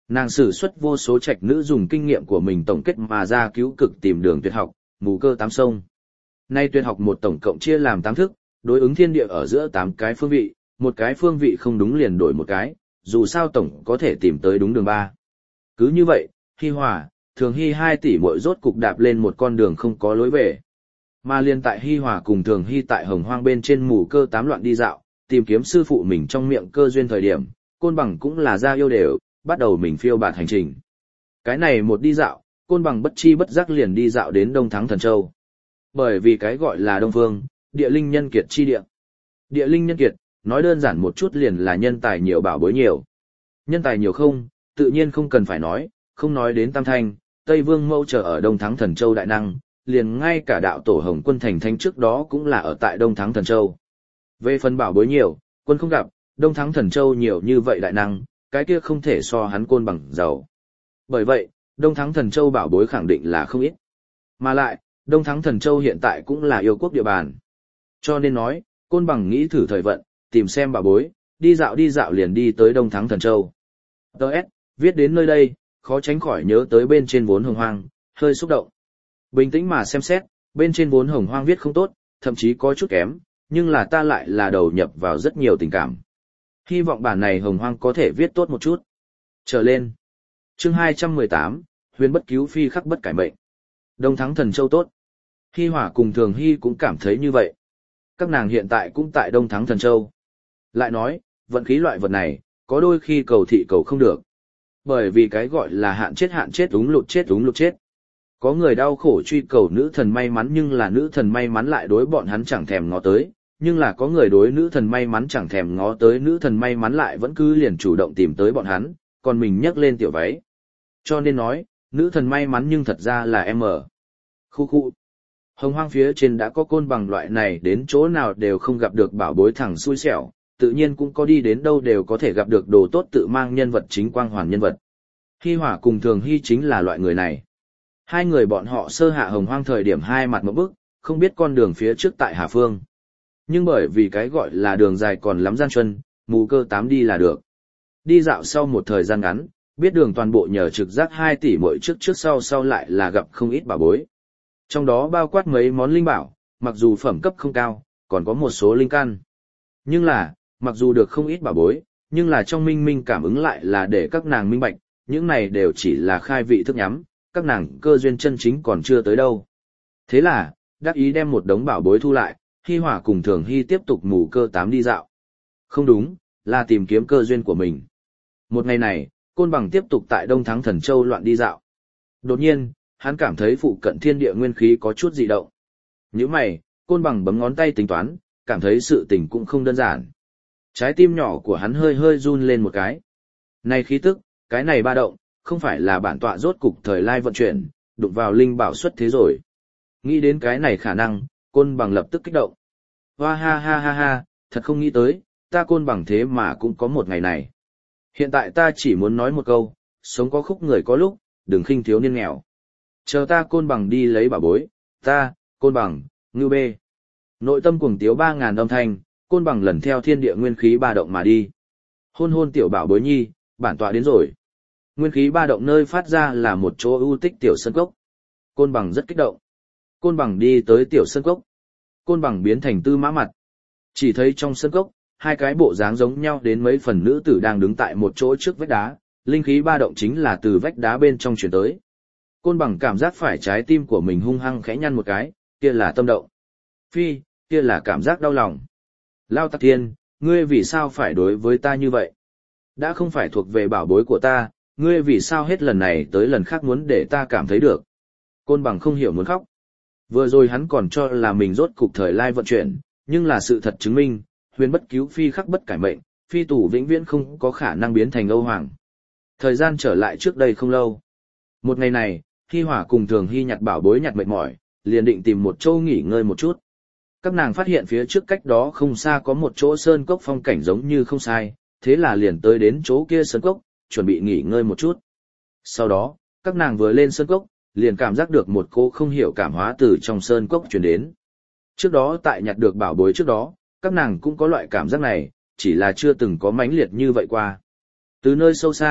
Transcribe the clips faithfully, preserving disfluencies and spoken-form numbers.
Nàng sử xuất vô số trạch nữ dùng kinh nghiệm của mình tổng kết mà ra cứu cực tìm đường tuyệt học, mù cơ tám sông. Nay tuyệt học một tổng cộng chia làm tám thức, đối ứng thiên địa ở giữa tám cái phương vị, một cái phương vị không đúng liền đổi một cái, dù sao tổng có thể tìm tới đúng đường ba. Cứ như vậy, Hi Hòa, Thường Hy hai tỷ muội rốt cục đạp lên một con đường không có lối về. Mà liên tại Hi Hòa cùng Thường Hy tại Hồng Hoang bên trên mù cơ tám loạn đi dạo, tìm kiếm sư phụ mình trong miệng cơ duyên thời điểm, Côn Bằng cũng là ra yêu đều, bắt đầu mình phiêu bạt hành trình. Cái này một đi dạo, Côn Bằng bất chi bất giác liền đi dạo đến Đông Thắng Thần Châu. Bởi vì cái gọi là Đông Phương, địa linh nhân kiệt chi địa. Địa linh nhân kiệt, nói đơn giản một chút liền là nhân tài nhiều bảo bối nhiều. Nhân tài nhiều không, tự nhiên không cần phải nói, không nói đến Tam Thanh, Tây Vương Mẫu chờ ở Đông Thắng Thần Châu đại năng, liền ngay cả đạo tổ Hồng Quân thành thánh trước đó cũng là ở tại Đông Thắng Thần Châu. Về phần bảo bối nhiều, quân không gặp, Đông Thắng Thần Châu nhiều như vậy đại năng, cái kia không thể so hắn Côn Bằng giàu. Bởi vậy, Đông Thắng Thần Châu bảo bối khẳng định là không ít. Mà lại, Đông Thắng Thần Châu hiện tại cũng là yêu quốc địa bàn. Cho nên nói, Côn Bằng nghĩ thử thời vận, tìm xem bảo bối, đi dạo đi dạo liền đi tới Đông Thắng Thần Châu. Đợt, viết đến nơi đây, khó tránh khỏi nhớ tới bên trên vốn hồng hoang, hơi xúc động. Bình tĩnh mà xem xét, bên trên vốn hồng hoang viết không tốt, thậm chí có chút kém, nhưng là ta lại là đầu nhập vào rất nhiều tình cảm. Hy vọng bản này hồng hoang có thể viết tốt một chút. Trở lên. Chương hai trăm mười tám, huyền bất cứu phi khắc bất cải mệnh. Đông Thắng Thần Châu tốt. Hi Hỏa cùng Thường Hy cũng cảm thấy như vậy. Các nàng hiện tại cũng tại Đông Thắng Thần Châu. Lại nói, vận khí loại vật này, có đôi khi cầu thị cầu không được. Bởi vì cái gọi là hạn chết hạn chết úng lụt chết úng lụt chết. Có người đau khổ truy cầu nữ thần may mắn nhưng là nữ thần may mắn lại đối bọn hắn chẳng thèm ngó tới, nhưng là có người đối nữ thần may mắn chẳng thèm ngó tới nữ thần may mắn lại vẫn cứ liền chủ động tìm tới bọn hắn, còn mình nhấc lên tiểu váy. Cho nên nói, nữ thần may mắn nhưng thật ra là em ở. Khu khu. Hồng hoang phía trên đã có Côn Bằng loại này đến chỗ nào đều không gặp được bảo bối thẳng xui xẻo, tự nhiên cũng có đi đến đâu đều có thể gặp được đồ tốt tự mang nhân vật chính quang hoàn nhân vật. Hi Hỏa cùng Thường Hy chính là loại người này. Hai người bọn họ sơ hạ hồng hoang thời điểm hai mặt một bức, không biết con đường phía trước tại Hà Phương. Nhưng bởi vì cái gọi là đường dài còn lắm gian truân, mù cơ tám đi là được. Đi dạo sau một thời gian ngắn, biết đường toàn bộ nhờ trực giác hai tỷ mỗi trước trước sau sau lại là gặp không ít bảo bối. Trong đó bao quát mấy món linh bảo, mặc dù phẩm cấp không cao, còn có một số linh căn. Nhưng là, mặc dù được không ít bảo bối, nhưng là trong minh minh cảm ứng lại là để các nàng minh bạch, những này đều chỉ là khai vị thức nhắm, các nàng cơ duyên chân chính còn chưa tới đâu. Thế là, đắc ý đem một đống bảo bối thu lại, Hi Hỏa cùng Thường Hy tiếp tục mù cơ tám đi dạo. Không đúng, là tìm kiếm cơ duyên của mình. Một ngày này, Côn Bằng tiếp tục tại Đông Thắng Thần Châu loạn đi dạo. Đột nhiên, hắn cảm thấy phụ cận thiên địa nguyên khí có chút dị động. Nhíu mày, Côn Bằng bấm ngón tay tính toán, cảm thấy sự tình cũng không đơn giản. Trái tim nhỏ của hắn hơi hơi run lên một cái. Này khí tức, cái này ba động, không phải là bản tọa rốt cục thời lai vận chuyển, đụng vào linh bảo xuất thế rồi. Nghĩ đến cái này khả năng, Côn Bằng lập tức kích động. Hoa ha ha ha ha, thật không nghĩ tới, ta Côn Bằng thế mà cũng có một ngày này. Hiện tại ta chỉ muốn nói một câu, sống có khúc người có lúc, đừng khinh thiếu niên nghèo. Chờ ta Côn Bằng đi lấy bảo bối, ta, Côn Bằng, ngưu bê. Nội tâm cuồng tiếu ba ngàn âm thanh, Côn Bằng lần theo thiên địa nguyên khí ba động mà đi. Hôn hôn tiểu bảo bối nhi, bản tọa đến rồi. Nguyên khí ba động nơi phát ra là một chỗ ưu tích tiểu sơn cốc. Côn Bằng rất kích động. Côn Bằng đi tới tiểu sơn cốc. Côn Bằng biến thành tư mã mặt. Chỉ thấy trong sơn cốc, hai cái bộ dáng giống nhau đến mấy phần nữ tử đang đứng tại một chỗ trước vách đá, linh khí ba động chính là từ vách đá bên trong truyền tới. Côn Bằng cảm giác phải trái tim của mình hung hăng khẽ nhăn một cái, kia là tâm động. Phi, kia là cảm giác đau lòng. Lao Tạc Thiên, ngươi vì sao phải đối với ta như vậy? Đã không phải thuộc về bảo bối của ta, ngươi vì sao hết lần này tới lần khác muốn để ta cảm thấy được? Côn Bằng không hiểu muốn khóc. Vừa rồi hắn còn cho là mình rốt cục thời lai vận chuyển, nhưng là sự thật chứng minh, huyền bất cứu phi khắc bất cải mệnh, phi tù vĩnh viễn không có khả năng biến thành Âu Hoàng. Thời gian trở lại trước đây không lâu. Một ngày này, Hi Hỏa cùng Thường Hy nhặt bảo bối nhặt mệt mỏi, liền định tìm một chỗ nghỉ ngơi một chút. Các nàng phát hiện phía trước cách đó không xa có một chỗ sơn cốc phong cảnh giống như không sai, thế là liền tới đến chỗ kia sơn cốc, chuẩn bị nghỉ ngơi một chút. Sau đó, các nàng vừa lên sơn cốc, liền cảm giác được một cô không hiểu cảm hóa từ trong sơn cốc truyền đến. Trước đó tại nhặt được bảo bối trước đó, các nàng cũng có loại cảm giác này, chỉ là chưa từng có mãnh liệt như vậy qua. Từ nơi sâu xa,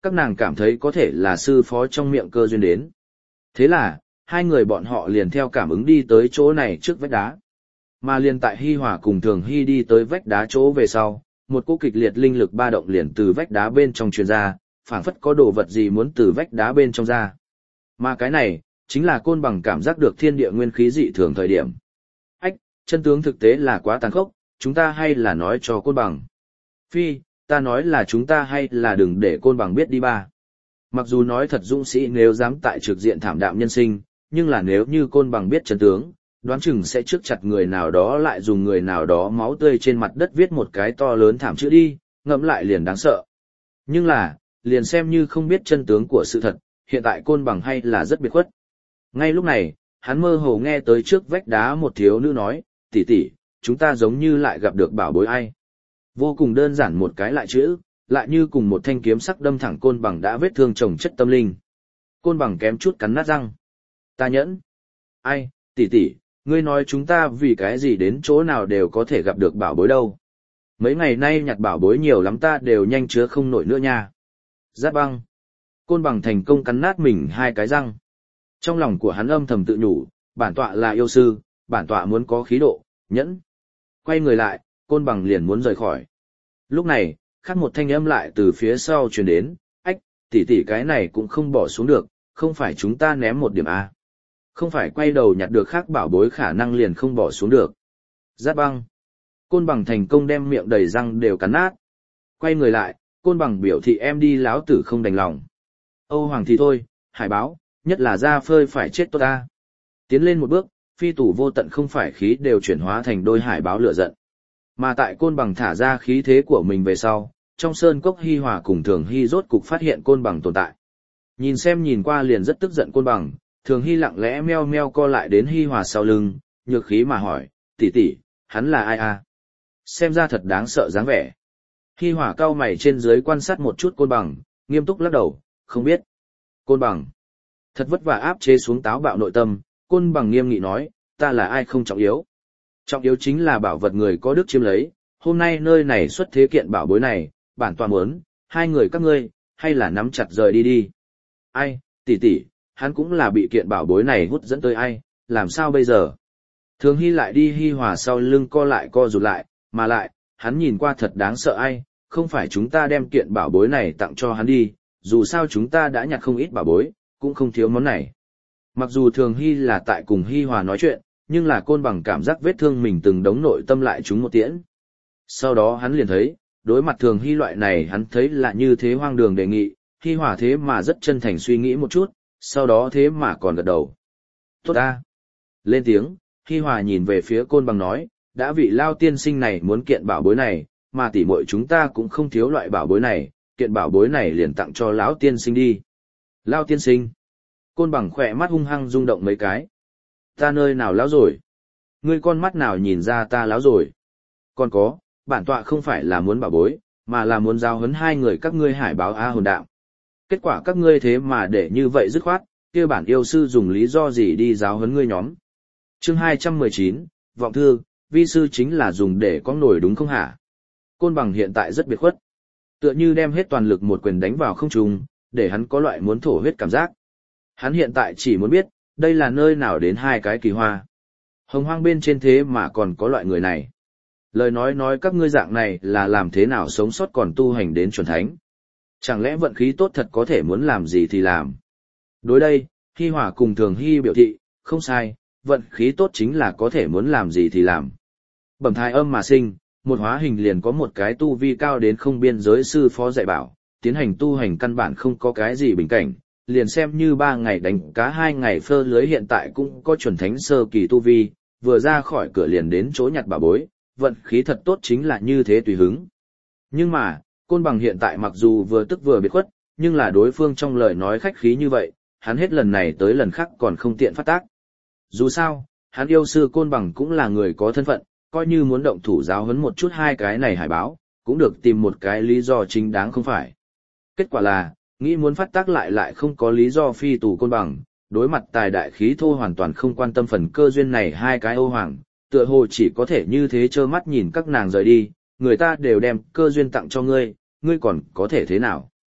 Các nàng cảm thấy có thể là sư phó trong miệng cơ duyên đến. Thế là, hai người bọn họ liền theo cảm ứng đi tới chỗ này trước vách đá. Mà liền tại Hi Hòa cùng Thường Hy đi tới vách đá chỗ về sau, một cỗ kịch liệt linh lực ba động liền từ vách đá bên trong truyền ra, phảng phất có đồ vật gì muốn từ vách đá bên trong ra. Mà cái này, chính là Côn Bằng cảm giác được thiên địa nguyên khí dị thường thời điểm. Ách, chân tướng thực tế là quá tàn khốc, chúng ta hay là nói cho Côn Bằng. Phi, ta nói là chúng ta hay là đừng để Côn Bằng biết đi ba. Mặc dù nói thật dũng sĩ nếu dám tại trực diện thảm đạm nhân sinh, nhưng là nếu như Côn Bằng biết chân tướng, đoán chừng sẽ trước chặt người nào đó lại dùng người nào đó máu tươi trên mặt đất viết một cái to lớn thảm chữ đi, ngẫm lại liền đáng sợ. Nhưng là, liền xem như không biết chân tướng của sự thật, hiện tại Côn Bằng hay là rất biệt khuất. Ngay lúc này, hắn mơ hồ nghe tới trước vách đá một thiếu nữ nói, tỷ tỷ, chúng ta giống như lại gặp được bảo bối ai. Vô cùng đơn giản một cái lại chữ, lại như cùng một thanh kiếm sắc đâm thẳng Côn Bằng đã vết thương chồng chất tâm linh. Côn Bằng kém chút cắn nát răng. Ta nhẫn. Ai, tỷ tỷ, ngươi nói chúng ta vì cái gì đến chỗ nào đều có thể gặp được bảo bối đâu. Mấy ngày nay nhặt bảo bối nhiều lắm ta đều nhanh chứa không nổi nữa nha. Giáp băng. Côn Bằng thành công cắn nát mình hai cái răng. Trong lòng của hắn âm thầm tự nhủ, bản tọa là yêu sư, bản tọa muốn có khí độ, nhẫn. Quay người lại, Côn Bằng liền muốn rời khỏi. Lúc này, khác một thanh âm lại từ phía sau truyền đến, ách, tỷ tỷ cái này cũng không bỏ xuống được, không phải chúng ta ném một điểm A. Không phải quay đầu nhặt được khác bảo bối khả năng liền không bỏ xuống được. Giáp băng. Côn Bằng thành công đem miệng đầy răng đều cắn nát. Quay người lại, Côn Bằng biểu thị em đi láo tử không đành lòng. Âu Hoàng thì thôi, hải báo, nhất là ra phơi phải chết tốt ta. Tiến lên một bước, phi tủ vô tận không phải khí đều chuyển hóa thành đôi hải báo lửa giận. Mà tại Côn Bằng thả ra khí thế của mình về sau, trong sơn cốc Hi Hòa cùng Thường Hy rốt cục phát hiện Côn Bằng tồn tại. Nhìn xem nhìn qua liền rất tức giận Côn Bằng, Thường Hy lặng lẽ meo meo co lại đến Hi Hòa sau lưng, nhược khí mà hỏi, tỷ tỷ, hắn là ai à? Xem ra thật đáng sợ dáng vẻ. Hi Hòa cau mày trên dưới quan sát một chút Côn Bằng, nghiêm túc lắc đầu, không biết. Côn Bằng. Thật vất vả áp chế xuống táo bạo nội tâm, Côn Bằng nghiêm nghị nói, ta là ai không trọng yếu. Trọng yếu chính là bảo vật người có đức chiếm lấy, hôm nay nơi này xuất thế kiện bảo bối này, bản tọa muốn, hai người các ngươi, hay là nắm chặt rời đi đi. Ai, tỷ tỷ, hắn cũng là bị kiện bảo bối này hút dẫn tới ai, làm sao bây giờ? Thường Hy lại đi Hi Hòa sau lưng co lại co rụt lại, mà lại, hắn nhìn qua thật đáng sợ ai, không phải chúng ta đem kiện bảo bối này tặng cho hắn đi, dù sao chúng ta đã nhặt không ít bảo bối, cũng không thiếu món này. Mặc dù Thường Hy là tại cùng Hi Hòa nói chuyện, nhưng là Côn Bằng cảm giác vết thương mình từng đống nội tâm lại chúng một tiễn. Sau đó hắn liền thấy, đối mặt Thường Hy loại này hắn thấy là như thế hoang đường đề nghị, Hi Hòa thế mà rất chân thành suy nghĩ một chút, sau đó thế mà còn gật đầu. Tốt ta. Lên tiếng, Hi Hòa nhìn về phía Côn Bằng nói, đã vị Lao tiên sinh này muốn kiện bảo bối này, mà tỉ muội chúng ta cũng không thiếu loại bảo bối này, kiện bảo bối này liền tặng cho lão tiên sinh đi. Lao tiên sinh. Côn Bằng khỏe mắt hung hăng rung động mấy cái. Ta nơi nào lão rồi? Ngươi con mắt nào nhìn ra ta lão rồi? Còn có, bản tọa không phải là muốn bảo bối, mà là muốn giao huấn hai người các ngươi hải báo A hồn đạo. Kết quả các ngươi thế mà để như vậy dứt khoát, kia bản yêu sư dùng lý do gì đi giáo huấn ngươi nhóm. Chương hai trăm mười chín, Vọng Thư, vi sư chính là dùng để có nổi đúng không hả? Côn Bằng hiện tại rất biệt khuất. Tựa như đem hết toàn lực một quyền đánh vào không trung, để hắn có loại muốn thổ huyết cảm giác. Hắn hiện tại chỉ muốn biết, đây là nơi nào đến hai cái kỳ hoa. Hồng hoang bên trên thế mà còn có loại người này. Lời nói nói các ngươi dạng này là làm thế nào sống sót còn tu hành đến chuẩn thánh. Chẳng lẽ vận khí tốt thật có thể muốn làm gì thì làm. Đối đây, Hi Hòa cùng Thường Hy biểu thị, không sai, vận khí tốt chính là có thể muốn làm gì thì làm. Bẩm thai âm mà sinh, một hóa hình liền có một cái tu vi cao đến không biên giới sư phó dạy bảo, tiến hành tu hành căn bản không có cái gì bình cảnh, liền xem như ba ngày đánh cá hai ngày phơ lưới hiện tại cũng có chuẩn thánh sơ kỳ tu vi, vừa ra khỏi cửa liền đến chỗ nhặt bảo bối, vận khí thật tốt chính là như thế tùy hứng. Nhưng mà, Côn Bằng hiện tại mặc dù vừa tức vừa biệt khuất, nhưng là đối phương trong lời nói khách khí như vậy, hắn hết lần này tới lần khác còn không tiện phát tác. Dù sao, hắn yêu sư Côn Bằng cũng là người có thân phận, coi như muốn động thủ giáo huấn một chút hai cái này hải báo, cũng được tìm một cái lý do chính đáng không phải. Kết quả là, nghĩ muốn phát tác lại lại không có lý do phi tù Côn Bằng, đối mặt tài đại khí thô hoàn toàn không quan tâm phần cơ duyên này hai cái Âu Hoàng, tựa hồ chỉ có thể như thế trơ mắt nhìn các nàng rời đi, người ta đều đem cơ duyên tặng cho ngươi, ngươi còn có thể thế nào?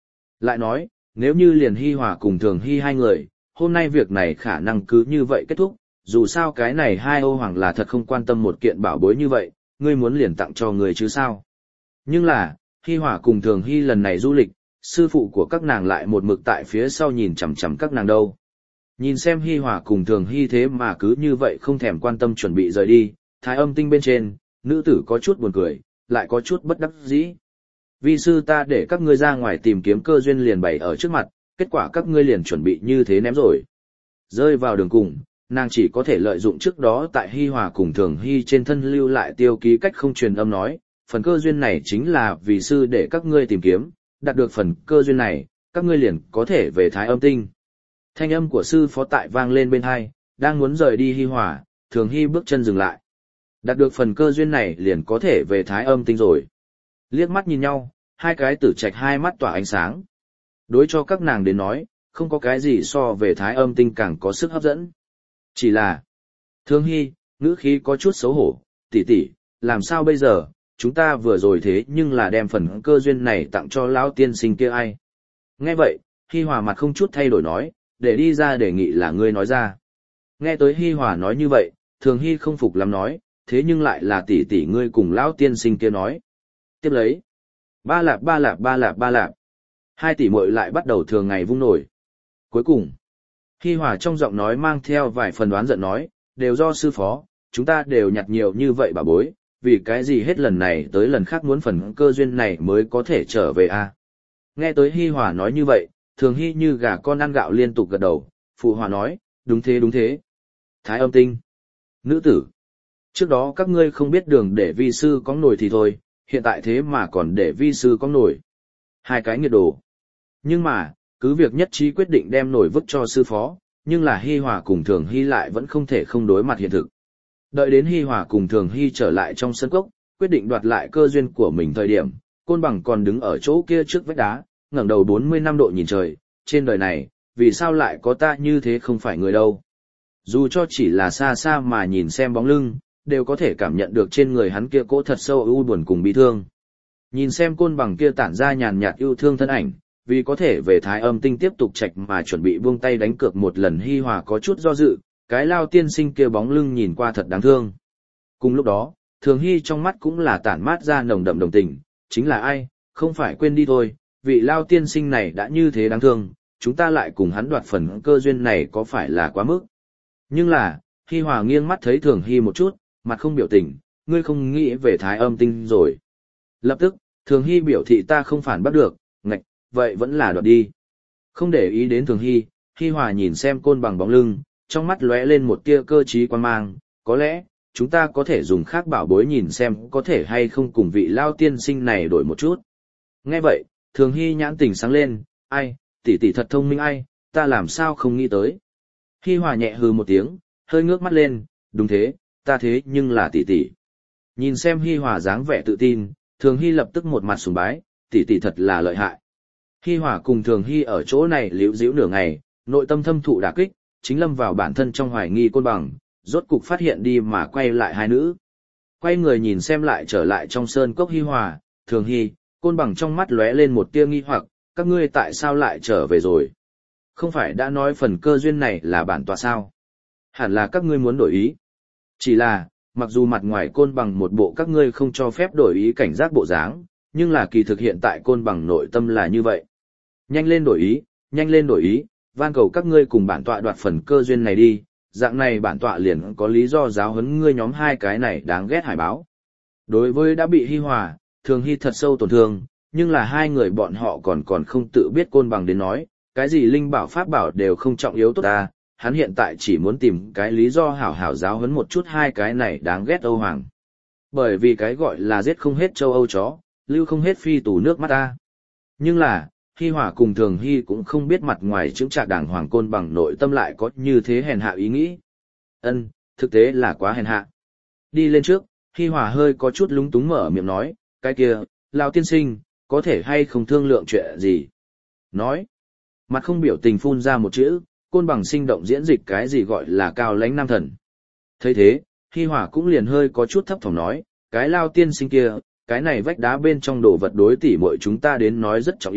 Lại nói, nếu như liền Hi Hòa cùng Thường Hy hai người, hôm nay việc này khả năng cứ như vậy kết thúc, dù sao cái này hai Âu Hoàng là thật không quan tâm một kiện bảo bối như vậy, ngươi muốn liền tặng cho người chứ sao. Nhưng là, Hi Hòa cùng Thường Hy lần này du lịch, sư phụ của các nàng lại một mực tại phía sau nhìn chằm chằm các nàng đâu. Nhìn xem Hi Hòa cùng Thường Hy thế mà cứ như vậy không thèm quan tâm chuẩn bị rời đi, Thái Âm Tinh bên trên, nữ tử có chút buồn cười, lại có chút bất đắc dĩ. Vi sư ta để các ngươi ra ngoài tìm kiếm cơ duyên liền bày ở trước mặt, kết quả các ngươi liền chuẩn bị như thế ném rồi. Rơi vào đường cùng, nàng chỉ có thể lợi dụng trước đó tại Hi Hòa cùng Thường Hy trên thân lưu lại tiêu ký cách không truyền âm nói, phần cơ duyên này chính là vì sư để các ngươi tìm kiếm, đạt được phần cơ duyên này, các ngươi liền có thể về Thái Âm Tinh. Thanh âm của sư phó tại vang lên bên hai, đang muốn rời đi Hi Hòa, Thường Hy bước chân dừng lại. Đạt được phần cơ duyên này liền có thể về Thái Âm Tinh rồi. Liếc mắt nhìn nhau, hai cái tử trạch hai mắt tỏa ánh sáng. Đối cho các nàng đến nói, không có cái gì so về Thái Âm Tinh càng có sức hấp dẫn. Chỉ là, Thường Hy, ngữ khí có chút xấu hổ, tỷ tỷ, làm sao bây giờ, chúng ta vừa rồi thế nhưng là đem phần cơ duyên này tặng cho lão tiên sinh kia ai. Nghe vậy, Hi Hòa mặt không chút thay đổi nói, để đi ra đề nghị là ngươi nói ra. Nghe tới Hi Hòa nói như vậy, Thường Hy không phục lắm nói, thế nhưng lại là tỷ tỷ ngươi cùng lão tiên sinh kia nói. Tiếp lấy, ba lạp ba lạp ba lạp ba lạp, hai tỷ muội lại bắt đầu thường ngày vung nổi. Cuối cùng, Hi Hòa trong giọng nói mang theo vài phần đoán giận nói, đều do sư phó, chúng ta đều nhặt nhiều như vậy bà bối, vì cái gì hết lần này tới lần khác muốn phần cơ duyên này mới có thể trở về a? Nghe tới Hi Hòa nói như vậy, Thường Hy như gà con ăn gạo liên tục gật đầu, phụ hòa nói, đúng thế đúng thế. Thái Âm Tinh, nữ tử, trước đó các ngươi không biết đường để vi sư có nổi thì thôi, hiện tại thế mà còn để vi sư có nổi. Hai cái nghiệt đồ. Nhưng mà, cứ việc nhất trí quyết định đem nổi vứt cho sư phó, nhưng là Hi Hòa cùng Thường Hy lại vẫn không thể không đối mặt hiện thực. Đợi đến Hi Hòa cùng Thường Hy trở lại trong sân cốc, quyết định đoạt lại cơ duyên của mình thời điểm, Côn Bằng còn đứng ở chỗ kia trước vách đá, ngẩng đầu bốn mươi lăm độ nhìn trời, trên đời này, vì sao lại có ta như thế không phải người đâu. Dù cho chỉ là xa xa mà nhìn xem bóng lưng, đều có thể cảm nhận được trên người hắn kia cỗ thật sâu u buồn cùng bi thương. Nhìn xem Côn Bằng kia tản ra nhàn nhạt yêu thương thân ảnh, vì có thể về Thái Âm Tinh tiếp tục trạch mà chuẩn bị buông tay đánh cược một lần, Hi Hòa có chút do dự, cái lao tiên sinh kia bóng lưng nhìn qua thật đáng thương. Cùng lúc đó, Thường Hy trong mắt cũng là tản mát ra nồng đậm đồng tình, chính là ai, không phải quên đi thôi, vị lao tiên sinh này đã như thế đáng thương, chúng ta lại cùng hắn đoạt phần cơ duyên này có phải là quá mức. Nhưng là, Hi Hòa nghiêng mắt thấy Thường Hy một chút, mặt không biểu tình, ngươi không nghĩ về Thái Âm Tinh rồi. Lập tức, Thường Hy biểu thị ta không phản bắt được, ngạch, vậy vẫn là đoạt đi. Không để ý đến Thường Hy, Hi Hòa nhìn xem Côn Bằng bóng lưng, trong mắt lóe lên một tia cơ trí quan mang, có lẽ, chúng ta có thể dùng khác bảo bối nhìn xem có thể hay không cùng vị lao tiên sinh này đổi một chút. Nghe vậy, Thường Hy nhãn tỉnh sáng lên, ai, tỷ tỷ thật thông minh ai, ta làm sao không nghĩ tới. Hi Hòa nhẹ hừ một tiếng, hơi ngước mắt lên, đúng thế, ta thế nhưng là tỷ tỷ. Nhìn xem Hi Hòa dáng vẻ tự tin, Thường Hy lập tức một mặt sùng bái, tỷ tỷ thật là lợi hại. Hi Hòa cùng Thường Hy ở chỗ này liễu díu nửa ngày, nội tâm thâm thụ đả kích, chính lâm vào bản thân trong hoài nghi Côn Bằng, rốt cục phát hiện đi mà quay lại hai nữ. Quay người nhìn xem lại trở lại trong sơn cốc Hi Hòa, Thường Hy, Côn Bằng trong mắt lóe lên một tia nghi hoặc, các ngươi tại sao lại trở về rồi? Không phải đã nói phần cơ duyên này là bản tọa sao? Hẳn là các ngươi muốn đổi ý. Chỉ là, mặc dù mặt ngoài Côn Bằng một bộ các ngươi không cho phép đổi ý cảnh giác bộ dáng, nhưng là kỳ thực hiện tại Côn Bằng nội tâm là như vậy. Nhanh lên đổi ý, nhanh lên đổi ý, van cầu các ngươi cùng bản tọa đoạt phần cơ duyên này đi, dạng này bản tọa liền có lý do giáo huấn ngươi nhóm hai cái này đáng ghét hải báo. Đối với đã bị Hi Hòa, Thường Hy thật sâu tổn thương, nhưng là hai người bọn họ còn còn không tự biết Côn Bằng đến nói, cái gì linh bảo pháp bảo đều không trọng yếu tốt ta, hắn hiện tại chỉ muốn tìm cái lý do hảo hảo giáo huấn một chút hai cái này đáng ghét Âu Hoàng. Bởi vì cái gọi là giết không hết châu Âu chó, lưu không hết phi tù nước mắt ta. Nhưng là, Hi Hòa cùng Thường Hy cũng không biết mặt ngoài chững chạc đàng hoàng Côn Bằng nội tâm lại có như thế hèn hạ ý nghĩ. Ân, thực tế là quá hèn hạ. Đi lên trước, Hi Hòa hơi có chút lúng túng mở miệng nói, cái kia, lão tiên sinh, có thể hay không thương lượng chuyện gì? Nói, mặt không biểu tình phun ra một chữ, Côn Bằng sinh động diễn dịch cái gì gọi là cao lãnh nam thần. Thấy thế, Hi Hòa cũng liền hơi có chút thấp thỏm nói, cái lao tiên sinh kia, cái này vách đá bên trong đồ vật đối tỉ muội chúng ta đến nói rất trọng yếu,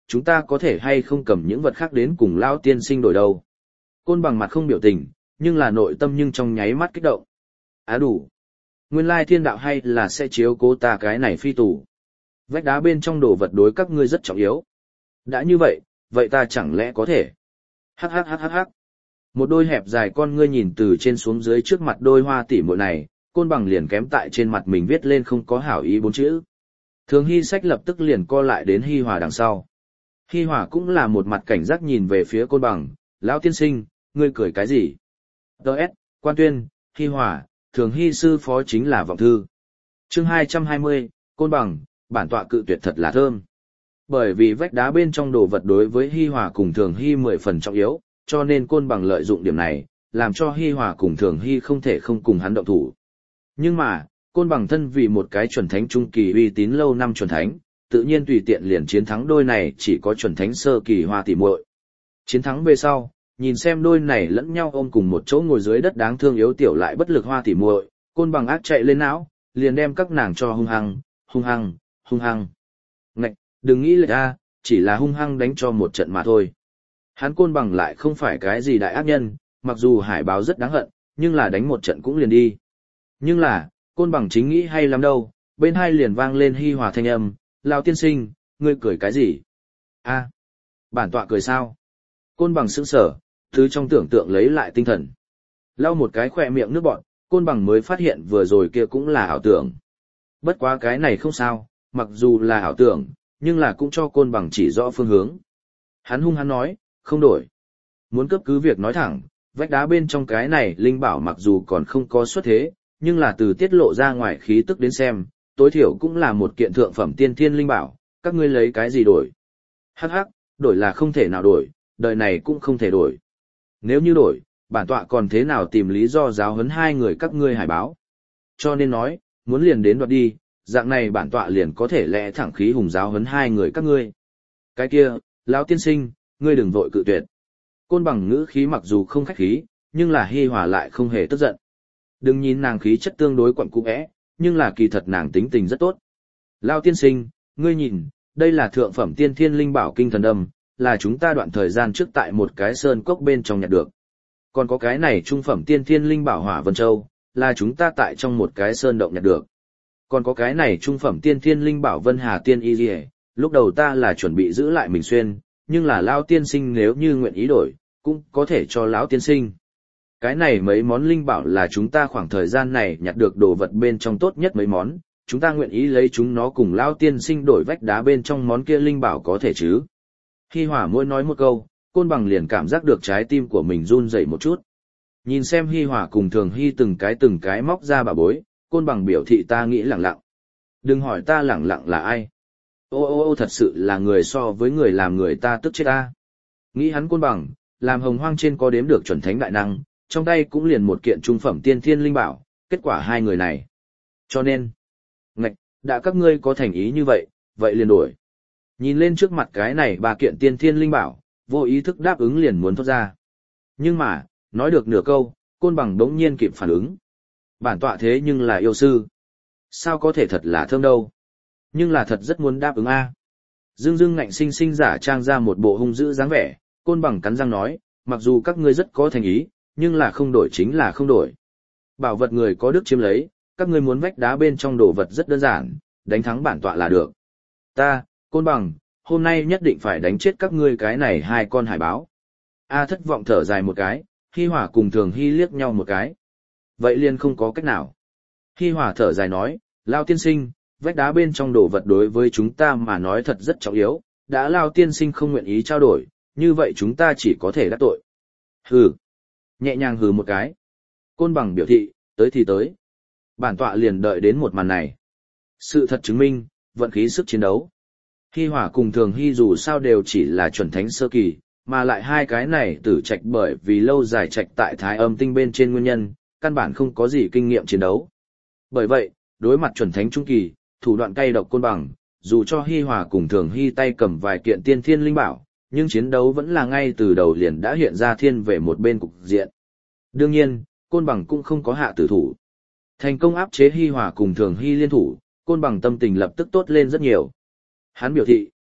chúng ta có thể hay không cầm những vật khác đến cùng Lão tiên sinh đổi đâu. Côn bằng mặt không biểu tình, nhưng là nội tâm nhưng trong nháy mắt kích động. Á đủ. Nguyên lai thiên đạo hay là sẽ chiếu cố ta cái này phi tù. Vách đá bên trong đồ vật đối các ngươi rất trọng yếu. Đã như vậy, vậy ta chẳng lẽ có thể. Hắc hắc hắc hắc hắc. Một đôi hẹp dài con ngươi nhìn từ trên xuống dưới trước mặt đôi hoa tỉ muội này, côn bằng liền kém tại trên mặt mình viết lên không có hảo ý bốn chữ. Thường Hy sách lập tức liền co lại đến Hi Hòa đằng sau. Hi Hòa cũng là một mặt cảnh giác nhìn về phía côn bằng, Lão tiên sinh, ngươi cười cái gì? Đợt, quan tuyên, Hi Hòa, Thường Hy sư phó chính là vọng thư. Chương hai trăm hai mươi, côn bằng, bản tọa cự tuyệt thật là thơm. Bởi vì vách đá bên trong đồ vật đối với Hi Hòa cùng Thường Hy mười phần trọng yếu, cho nên côn bằng lợi dụng điểm này, làm cho Hi Hòa cùng Thường Hy không thể không cùng hắn động thủ. Nhưng mà, côn bằng thân vì một cái chuẩn thánh trung kỳ uy tín lâu năm chuẩn thánh, tự nhiên tùy tiện liền chiến thắng đôi này chỉ có chuẩn thánh sơ kỳ hoa tỉ muội. Chiến thắng về sau, nhìn xem đôi này lẫn nhau ôm cùng một chỗ ngồi dưới đất đáng thương yếu tiểu lại bất lực hoa tỉ muội, côn bằng ác chạy lên não, liền đem các nàng cho hung hăng, hung hăng, hung hăng. Ngạch, đừng nghĩ lệch ra, chỉ là hung hăng đánh cho một trận mà thôi. Hắn côn bằng lại không phải cái gì đại ác nhân, mặc dù hải báo rất đáng hận, nhưng là đánh một trận cũng liền đi. Nhưng là, côn bằng chính nghĩ hay lắm đâu, bên hai liền vang lên Hi Hòa thanh âm, Lão tiên sinh, ngươi cười cái gì? A, bản tọa cười sao? Côn bằng sững sờ, thứ trong tưởng tượng lấy lại tinh thần. Lau một cái khỏe miệng nước bọt, côn bằng mới phát hiện vừa rồi kia cũng là ảo tưởng. Bất quá cái này không sao, mặc dù là ảo tưởng, nhưng là cũng cho côn bằng chỉ rõ phương hướng. Hắn hung hắn nói, không đổi. Muốn cấp cứ việc nói thẳng, vách đá bên trong cái này linh bảo mặc dù còn không có xuất thế, nhưng là từ tiết lộ ra ngoài khí tức đến xem, tối thiểu cũng là một kiện thượng phẩm tiên thiên linh bảo, các ngươi lấy cái gì đổi? Hắc hắc, đổi là không thể nào đổi, đời này cũng không thể đổi. Nếu như đổi, bản tọa còn thế nào tìm lý do giáo huấn hai người các ngươi hải báo? Cho nên nói, muốn liền đến đoạt đi, dạng này bản tọa liền có thể lẽ thẳng khí hùng giáo huấn hai người các ngươi. Cái kia, lão tiên sinh, ngươi đừng vội cự tuyệt. Côn bằng ngữ khí mặc dù không khách khí, nhưng là Hi Hòa lại không hề tức giận. Đừng nhìn nàng khí chất tương đối quặn cũ é, nhưng là kỳ thật nàng tính tình rất tốt. Lão tiên sinh, ngươi nhìn, đây là thượng phẩm tiên thiên linh bảo kinh thần âm, là chúng ta đoạn thời gian trước tại một cái sơn cốc bên trong nhặt được. Còn có cái này trung phẩm tiên thiên linh bảo hỏa vân châu, là chúng ta tại trong một cái sơn động nhặt được. Còn có cái này trung phẩm tiên thiên linh bảo vân hà tiên y liề, lúc đầu ta là chuẩn bị giữ lại mình xuyên, nhưng là lão tiên sinh nếu như nguyện ý đổi, cũng có thể cho lão tiên sinh. Cái này mấy món linh bảo là chúng ta khoảng thời gian này nhặt được đồ vật bên trong tốt nhất mấy món, chúng ta nguyện ý lấy chúng nó cùng lão tiên sinh đổi vách đá bên trong món kia linh bảo có thể chứ. Hi Hòa mỗi nói một câu, côn bằng liền cảm giác được trái tim của mình run rẩy một chút. Nhìn xem Hi Hòa cùng Thường Hy từng cái từng cái móc ra bà bối, côn bằng biểu thị ta nghĩ lẳng lặng. Đừng hỏi ta lẳng lặng là ai. Ô ô ô thật sự là người so với người làm người ta tức chết ta. Nghĩ hắn côn bằng, làm hồng hoang trên có đếm được chuẩn thánh đại năng, trong tay cũng liền một kiện trung phẩm tiên thiên linh bảo, kết quả hai người này. Cho nên, ngạch, đã các ngươi có thành ý như vậy, vậy liền đổi. Nhìn lên trước mặt cái này ba kiện tiên thiên linh bảo, vô ý thức đáp ứng liền muốn thốt ra. Nhưng mà, nói được nửa câu, côn bằng đống nhiên kịp phản ứng. Bản tọa thế nhưng là yêu sư. Sao có thể thật là thơm đâu. Nhưng là thật rất muốn đáp ứng a. Dương Dương ngạnh sinh sinh giả trang ra một bộ hung dữ dáng vẻ, côn bằng cắn răng nói, mặc dù các ngươi rất có thành ý, nhưng là không đổi chính là không đổi. Bảo vật người có đức chiếm lấy, các ngươi muốn vách đá bên trong đồ vật rất đơn giản, đánh thắng bản tọa là được. Ta, côn bằng, hôm nay nhất định phải đánh chết các ngươi cái này hai con hải báo. A thất vọng thở dài một cái, Hi Hòa cùng Thường Hy liếc nhau một cái. Vậy liền không có cách nào. Hi Hòa thở dài nói, Lão tiên sinh, vách đá bên trong đồ vật đối với chúng ta mà nói thật rất trọng yếu, đã Lão tiên sinh không nguyện ý trao đổi, như vậy chúng ta chỉ có thể đắc tội. Hừ. Nhẹ nhàng hừ một cái. Côn bằng biểu thị, tới thì tới. Bản tọa liền đợi đến một màn này. Sự thật chứng minh, vận khí sức chiến đấu. Hi Hòa cùng Thường Hy dù sao đều chỉ là chuẩn thánh sơ kỳ, mà lại hai cái này tử trạch bởi vì lâu dài trạch tại thái âm tinh bên trên nguyên nhân, căn bản không có gì kinh nghiệm chiến đấu. Bởi vậy, đối mặt chuẩn thánh trung kỳ, thủ đoạn cay độc côn bằng, dù cho Hi Hòa cùng Thường Hy tay cầm vài kiện tiên thiên linh bảo, nhưng chiến đấu vẫn là ngay từ đầu liền đã hiện ra thiên về một bên cục diện. Đương nhiên, côn bằng cũng không có hạ tử thủ. Thành công áp chế Hi Hòa cùng Thường Hy liên thủ, côn bằng tâm tình lập tức tốt lên rất nhiều. Hắn biểu thị,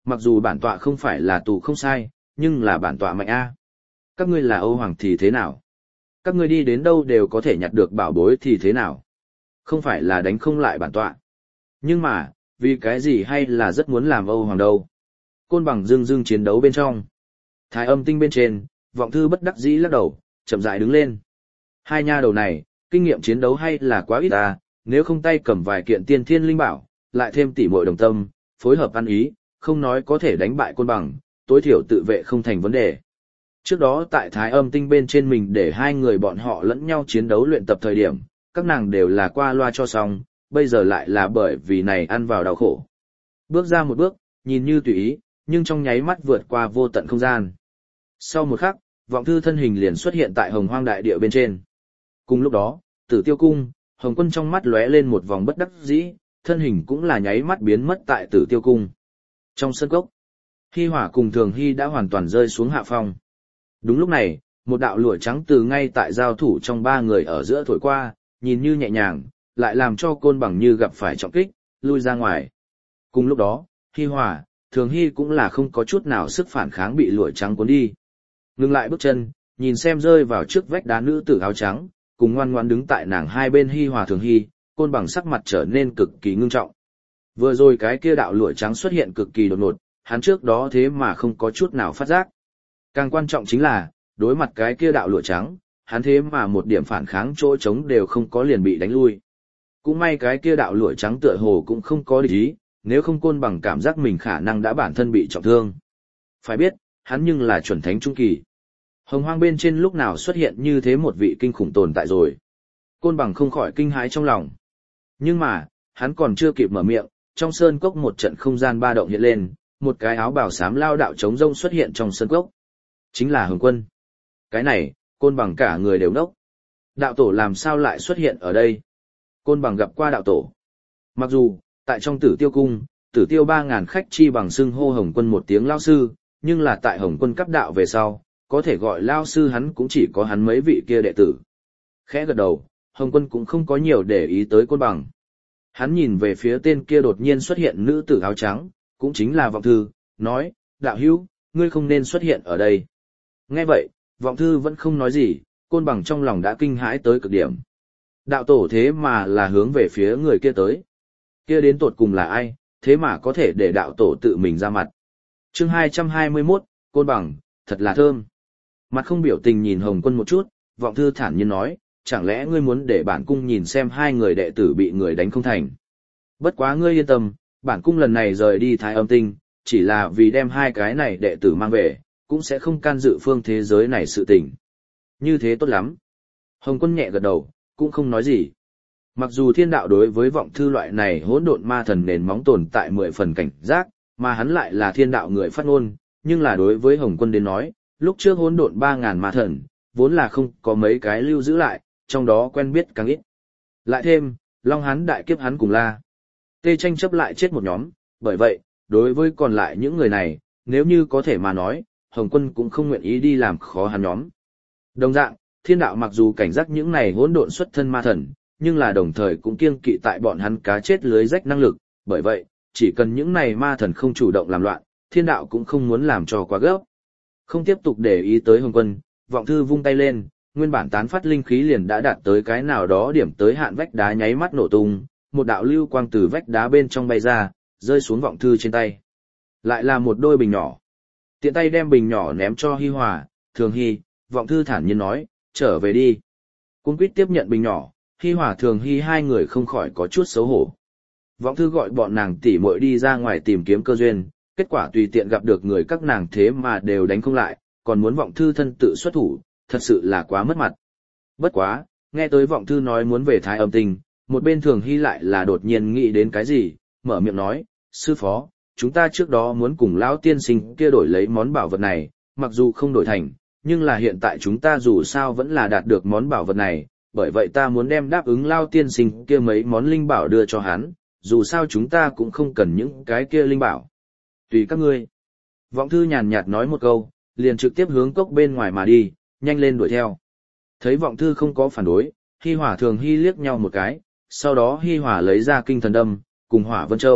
mặc dù bản tọa không phải là tù không sai, nhưng là bản tọa mạnh a. Các ngươi là Âu Hoàng thì thế nào? Các ngươi đi đến đâu đều có thể nhặt được bảo bối thì thế nào? Không phải là đánh không lại bản tọa. Nhưng mà, vì cái gì hay là rất muốn làm Âu Hoàng đâu? Côn Bằng dưng dưng chiến đấu bên trong. Thái Âm Tinh bên trên, Vọng Thư bất đắc dĩ lắc đầu, chậm rãi đứng lên. Hai nha đầu này, kinh nghiệm chiến đấu hay là quá ít à, nếu không tay cầm vài kiện tiên thiên linh bảo, lại thêm tỉ muội đồng tâm, phối hợp ăn ý, không nói có thể đánh bại Côn Bằng, tối thiểu tự vệ không thành vấn đề. Trước đó tại Thái Âm Tinh bên trên mình để hai người bọn họ lẫn nhau chiến đấu luyện tập thời điểm, các nàng đều là qua loa cho xong, bây giờ lại là bởi vì này ăn vào đau khổ. Bước ra một bước, nhìn như tùy ý, nhưng trong nháy mắt vượt qua vô tận không gian. Sau một khắc, Vọng Thư thân hình liền xuất hiện tại Hồng Hoang đại địa bên trên. Cùng lúc đó, Tử Tiêu cung, Hồng Quân trong mắt lóe lên một vòng bất đắc dĩ, thân hình cũng là nháy mắt biến mất tại Tử Tiêu cung. Trong sân cốc, Hi Hỏa cùng Thường Hy đã hoàn toàn rơi xuống hạ phong. Đúng lúc này, một đạo lụa trắng từ ngay tại giao thủ trong ba người ở giữa thổi qua, nhìn như nhẹ nhàng, lại làm cho Côn Bằng như gặp phải trọng kích, lui ra ngoài. Cùng lúc đó, Hi Hỏa, Thường Hy cũng là không có chút nào sức phản kháng bị lụa trắng cuốn đi. Ngừng lại bước chân, nhìn xem rơi vào trước vách đá nữ tử áo trắng, cùng ngoan ngoãn đứng tại nàng hai bên Hi Hỏa Thường Hy, Côn Bằng sắc mặt trở nên cực kỳ ngưng trọng. Vừa rồi cái kia đạo lụa trắng xuất hiện cực kỳ đột ngột, hắn trước đó thế mà không có chút nào phát giác. Càng quan trọng chính là, đối mặt cái kia đạo lụa trắng, hắn thế mà một điểm phản kháng chỗ trống đều không có liền bị đánh lui. Cũng may cái kia đạo lụa trắng tựa hồ cũng không có địch ý, nếu không Côn Bằng cảm giác mình khả năng đã bản thân bị trọng thương. Phải biết, hắn nhưng là chuẩn thánh trung kỳ. Hồng Hoang bên trên lúc nào xuất hiện như thế một vị kinh khủng tồn tại rồi. Côn Bằng không khỏi kinh hãi trong lòng. Nhưng mà, hắn còn chưa kịp mở miệng, trong sơn cốc một trận không gian ba động hiện lên, một cái áo bào xám lao đạo trống rông xuất hiện trong sơn cốc. Chính là Hồng Quân. Cái này, Côn Bằng cả người đều nốc. Đạo tổ làm sao lại xuất hiện ở đây? Côn Bằng gặp qua đạo tổ. Mặc dù, tại trong Tử Tiêu cung, Tử Tiêu ba ngàn khách chi bằng xưng hô Hồng Quân một tiếng lao sư, nhưng là tại Hồng Quân cấp đạo về sau, có thể gọi lao sư hắn cũng chỉ có hắn mấy vị kia đệ tử. Khẽ gật đầu, Hồng Quân cũng không có nhiều để ý tới Côn Bằng. Hắn nhìn về phía tên kia đột nhiên xuất hiện nữ tử áo trắng, cũng chính là Vọng Thư, nói, đạo hữu, ngươi không nên xuất hiện ở đây. Nghe vậy, Vọng Thư vẫn không nói gì, Côn Bằng trong lòng đã kinh hãi tới cực điểm. Đạo tổ thế mà là hướng về phía người kia tới. Kia đến tột cùng là ai, thế mà có thể để đạo tổ tự mình ra mặt. Chương hai trăm hai mươi mốt, Côn Bằng, thật là thơm. Mặt không biểu tình nhìn Hồng Quân một chút, Vọng Thư thản nhiên nói, chẳng lẽ ngươi muốn để bản cung nhìn xem hai người đệ tử bị người đánh không thành. Bất quá ngươi yên tâm, bản cung lần này rời đi Thái Âm Tinh, chỉ là vì đem hai cái này đệ tử mang về, cũng sẽ không can dự phương thế giới này sự tình. Như thế tốt lắm. Hồng Quân nhẹ gật đầu, cũng không nói gì. Mặc dù thiên đạo đối với Vọng Thư loại này hỗn độn ma thần nền móng tồn tại mười phần cảnh giác, mà hắn lại là thiên đạo người phát ngôn, nhưng là đối với Hồng Quân đến nói, lúc trước hỗn độn ba ngàn ma thần, vốn là không có mấy cái lưu giữ lại, trong đó quen biết càng ít. Lại thêm, Long hắn đại kiếp hắn cùng la. Tê tranh chấp lại chết một nhóm, bởi vậy, đối với còn lại những người này, nếu như có thể mà nói, Hồng Quân cũng không nguyện ý đi làm khó hắn nhóm. Đồng dạng, thiên đạo mặc dù cảnh giác những này hỗn độn xuất thân ma thần, nhưng là đồng thời cũng kiêng kỵ tại bọn hắn cá chết lưới rách năng lực, bởi vậy, chỉ cần những này ma thần không chủ động làm loạn, thiên đạo cũng không muốn làm cho quá gấp. Không tiếp tục để ý tới Hồng Quân, Vọng Thư vung tay lên, nguyên bản tán phát linh khí liền đã đạt tới cái nào đó điểm tới hạn vách đá nháy mắt nổ tung, một đạo lưu quang từ vách đá bên trong bay ra, rơi xuống Vọng Thư trên tay. Lại là một đôi bình nhỏ. Tiện tay đem bình nhỏ ném cho Hi Hòa, Thường Hy, Vọng Thư thản nhiên nói, trở về đi. Cung quýt tiếp nhận bình nhỏ, Hi Hòa Thường Hy hai người không khỏi có chút xấu hổ. Vọng Thư gọi bọn nàng tỉ muội đi ra ngoài tìm kiếm cơ duyên, kết quả tùy tiện gặp được người các nàng thế mà đều đánh không lại, còn muốn Vọng Thư thân tự xuất thủ, thật sự là quá mất mặt. Bất quá, nghe tới Vọng Thư nói muốn về Thái Âm Tinh, một bên Thường Hy lại là đột nhiên nghĩ đến cái gì, mở miệng nói, sư phó, chúng ta trước đó muốn cùng lão tiên sinh kia đổi lấy món bảo vật này, mặc dù không đổi thành, nhưng là hiện tại chúng ta dù sao vẫn là đạt được món bảo vật này, bởi vậy ta muốn đem đáp ứng lão tiên sinh kia mấy món linh bảo đưa cho hắn, dù sao chúng ta cũng không cần những cái kia linh bảo. Tùy các ngươi. Vọng Thư nhàn nhạt nói một câu, liền trực tiếp hướng cốc bên ngoài mà đi, nhanh lên đuổi theo. Thấy Vọng Thư không có phản đối, Hi Hỏa Thường Hy liếc nhau một cái, sau đó Hi Hỏa lấy ra kinh thần đâm, cùng Hỏa Vân Châu,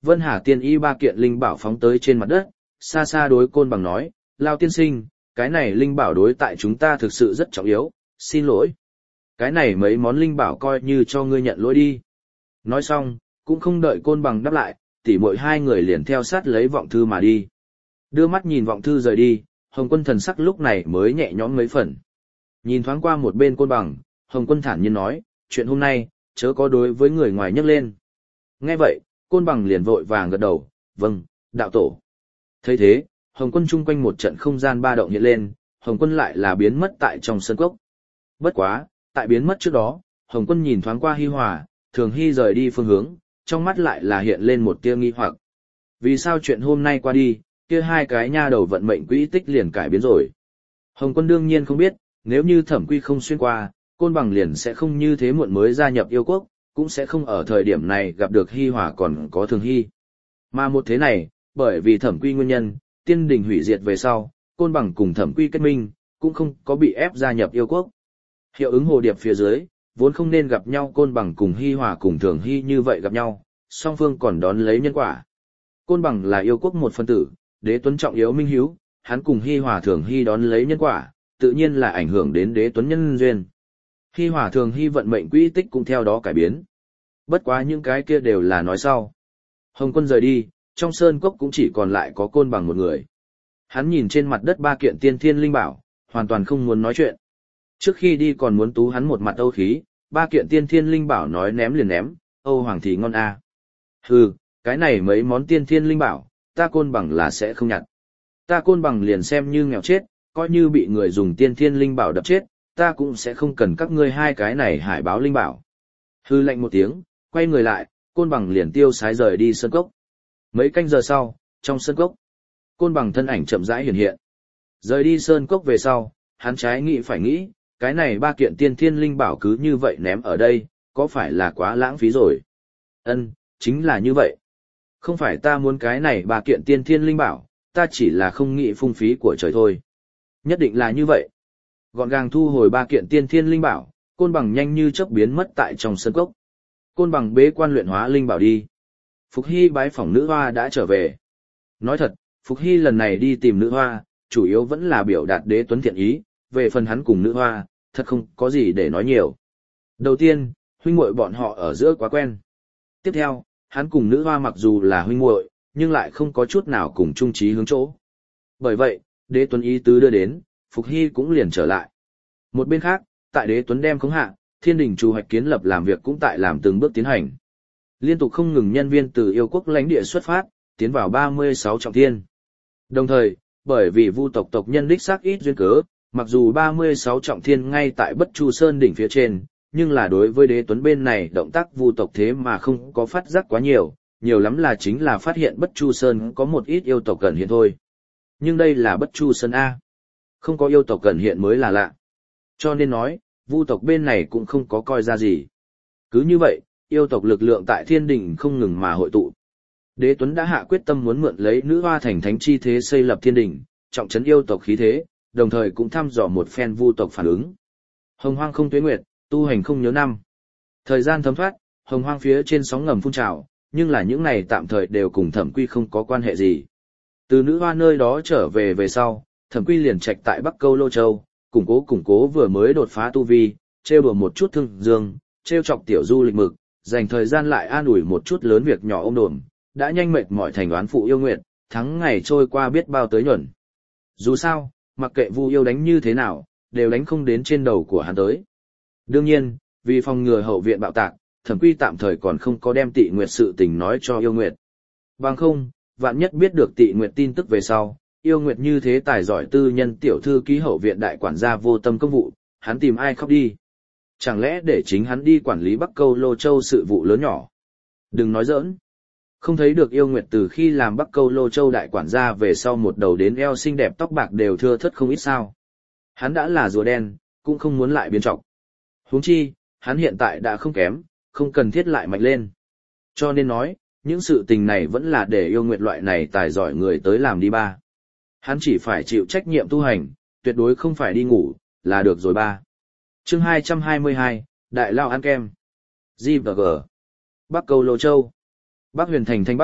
Vân Hà tiên y ba kiện linh bảo phóng tới trên mặt đất, xa xa đối Côn Bằng nói, Lao tiên sinh, cái này linh bảo đối tại chúng ta thực sự rất trọng yếu, xin lỗi. Cái này mấy món linh bảo coi như cho ngươi nhận lỗi đi. Nói xong, cũng không đợi Côn Bằng đáp lại, tỉ muội hai người liền theo sát lấy Vọng Thư mà đi. Đưa mắt nhìn Vọng Thư rời đi, Hồng Quân thần sắc lúc này mới nhẹ nhõm mấy phần. Nhìn thoáng qua một bên Côn Bằng, Hồng Quân thản nhiên nói, chuyện hôm nay, chớ có đối với người ngoài nhắc lên. Nghe vậy, Côn Bằng liền vội vàng gật đầu, vâng, đạo tổ. Thấy thế, Hồng Quân chung quanh một trận không gian ba động hiện lên, Hồng Quân lại là biến mất tại trong sân cốc. Bất quá, tại biến mất trước đó, Hồng Quân nhìn thoáng qua Hi Hòa, Thường Hy rời đi phương hướng, trong mắt lại là hiện lên một tia nghi hoặc. Vì sao chuyện hôm nay qua đi, kia hai cái nha đầu vận mệnh quỹ tích liền cải biến rồi? Hồng Quân đương nhiên không biết, nếu như Thẩm Quy không xuyên qua, Côn Bằng liền sẽ không như thế muộn mới gia nhập yêu quốc, cũng sẽ không ở thời điểm này gặp được Hi Hòa còn có Thường Hy. Mà một thế này, bởi vì Thẩm Quy nguyên nhân, tiên đình hủy diệt về sau, Côn Bằng cùng Thẩm Quy kết minh, cũng không có bị ép gia nhập yêu quốc. Hiệu ứng hồ điệp phía dưới, vốn không nên gặp nhau Côn Bằng cùng Hi Hòa cùng Thường Hy như vậy gặp nhau, song phương còn đón lấy nhân quả. Côn Bằng là yêu quốc một phân tử, Đế Tuấn trọng yếu minh hiếu, hắn cùng Hi Hòa Thường Hy đón lấy nhân quả, tự nhiên là ảnh hưởng đến Đế Tuấn nhân duyên. Hi Hòa Thường Hy vận mệnh quỹ tích cũng theo đó cải biến. Bất quá những cái kia đều là nói sau. Hồng Quân rời đi, trong sơn cốc cũng chỉ còn lại có Côn Bằng một người. Hắn nhìn trên mặt đất ba kiện tiên thiên linh bảo, hoàn toàn không muốn nói chuyện. Trước khi đi còn muốn tú hắn một mặt âu khí, ba kiện tiên thiên linh bảo nói ném liền ném, Âu Hoàng thì ngon a. À. Hừ, cái này mấy món tiên thiên linh bảo, ta Côn Bằng là sẽ không nhặt. Ta Côn Bằng liền xem như nghèo chết, coi như bị người dùng tiên thiên linh bảo đập chết, ta cũng sẽ không cần các ngươi hai cái này hải báo linh bảo. Hư lạnh một tiếng, quay người lại, Côn Bằng liền tiêu sái rời đi sơn cốc. Mấy canh giờ sau, trong sơn cốc, Côn Bằng thân ảnh chậm rãi hiện hiện. Rời đi sơn cốc về sau, hắn trái nghĩ phải nghĩ, cái này ba kiện tiên thiên linh bảo cứ như vậy ném ở đây, có phải là quá lãng phí rồi? Ân, chính là như vậy. Không phải ta muốn cái này ba kiện tiên thiên linh bảo, ta chỉ là không nghĩ phung phí của trời thôi. Nhất định là như vậy. Gọn gàng thu hồi ba kiện tiên thiên linh bảo, Côn Bằng nhanh như chớp biến mất tại trong sân cốc. Côn Bằng bế quan luyện hóa linh bảo đi. Phục Hy bái phỏng nữ hoa đã trở về. Nói thật, Phục Hy lần này đi tìm nữ hoa, chủ yếu vẫn là biểu đạt Đế Tuấn thiện ý, về phần hắn cùng nữ hoa, thật không có gì để nói nhiều. Đầu tiên, huynh muội bọn họ ở giữa quá quen. Tiếp theo, hắn cùng nữ hoa mặc dù là huynh muội, nhưng lại không có chút nào cùng chung chí hướng chỗ. Bởi vậy, Đế Tuấn ý tứ đưa đến, Phục Hy cũng liền trở lại. Một bên khác, tại Đế Tuấn đem khống hạ, Thiên Đình chủ hoạch kiến lập làm việc cũng tại làm từng bước tiến hành. Liên tục không ngừng nhân viên từ yêu quốc lãnh địa xuất phát, tiến vào ba mươi sáu trọng thiên. Đồng thời, bởi vì Vu tộc tộc nhân đích xác ít duyên cớ, mặc dù ba mươi sáu trọng thiên ngay tại Bất Chu Sơn đỉnh phía trên, nhưng là đối với Đế Tuấn bên này động tác Vu tộc thế mà không có phát giác quá nhiều, nhiều lắm là chính là phát hiện Bất Chu Sơn có một ít yêu tộc gần hiện thôi. Nhưng đây là Bất Chu Sơn A. Không có yêu tộc gần hiện mới là lạ. Cho nên nói, Vu tộc bên này cũng không có coi ra gì. Cứ như vậy, yêu tộc lực lượng tại Thiên Đình không ngừng mà hội tụ. Đế Tuấn đã hạ quyết tâm muốn mượn lấy nữ hoa thành thánh chi thế xây lập Thiên Đình, trọng trấn yêu tộc khí thế, đồng thời cũng thăm dò một phen Vu tộc phản ứng. Hồng Hoang không tuế nguyệt, tu hành không nhớ năm. Thời gian thấm thoát, Hồng Hoang phía trên sóng ngầm phun trào, nhưng là những này tạm thời đều cùng Thẩm Quy không có quan hệ gì. Từ nữ hoa nơi đó trở về về sau, Thẩm Quy liền trạch tại Bắc Câu Lô Châu, củng cố củng cố vừa mới đột phá tu vi, trêu đùa một chút thương dương, trêu chọc tiểu du lịch mực, dành thời gian lại an ủi một chút lớn việc nhỏ ôm đồm, đã nhanh mệt mỏi thành đoán phụ yêu nguyện, tháng ngày trôi qua biết bao tới nhuận. Dù sao, mặc kệ Vu yêu đánh như thế nào, đều đánh không đến trên đầu của hắn tới. Đương nhiên, vì phòng ngừa hậu viện bạo tạc, Thẩm Quy tạm thời còn không có đem Tị Nguyệt sự tình nói cho yêu nguyệt. Bằng không, vạn nhất biết được Tị Nguyệt tin tức về sau, yêu nguyệt như thế tài giỏi tư nhân tiểu thư ký hậu viện đại quản gia vô tâm công vụ, hắn tìm ai khóc đi. Chẳng lẽ để chính hắn đi quản lý Bắc Câu Lô Châu sự vụ lớn nhỏ? Đừng nói giỡn. Không thấy được yêu nguyệt từ khi làm Bắc Câu Lô Châu đại quản gia về sau một đầu đến eo xinh đẹp tóc bạc đều thưa thớt không ít sao. Hắn đã là rùa đen, cũng không muốn lại biến trọc. Huống chi, hắn hiện tại đã không kém, không cần thiết lại mạnh lên. Cho nên nói, những sự tình này vẫn là để yêu nguyệt loại này tài giỏi người tới làm đi ba. Hắn chỉ phải chịu trách nhiệm tu hành, tuyệt đối không phải đi ngủ, là được rồi ba. Chương hai trăm hai mươi hai, Đại Lao ăn kem. G và G. Bắc Câu Lô Châu. Bắc Huyền Thành Thanh Bắc,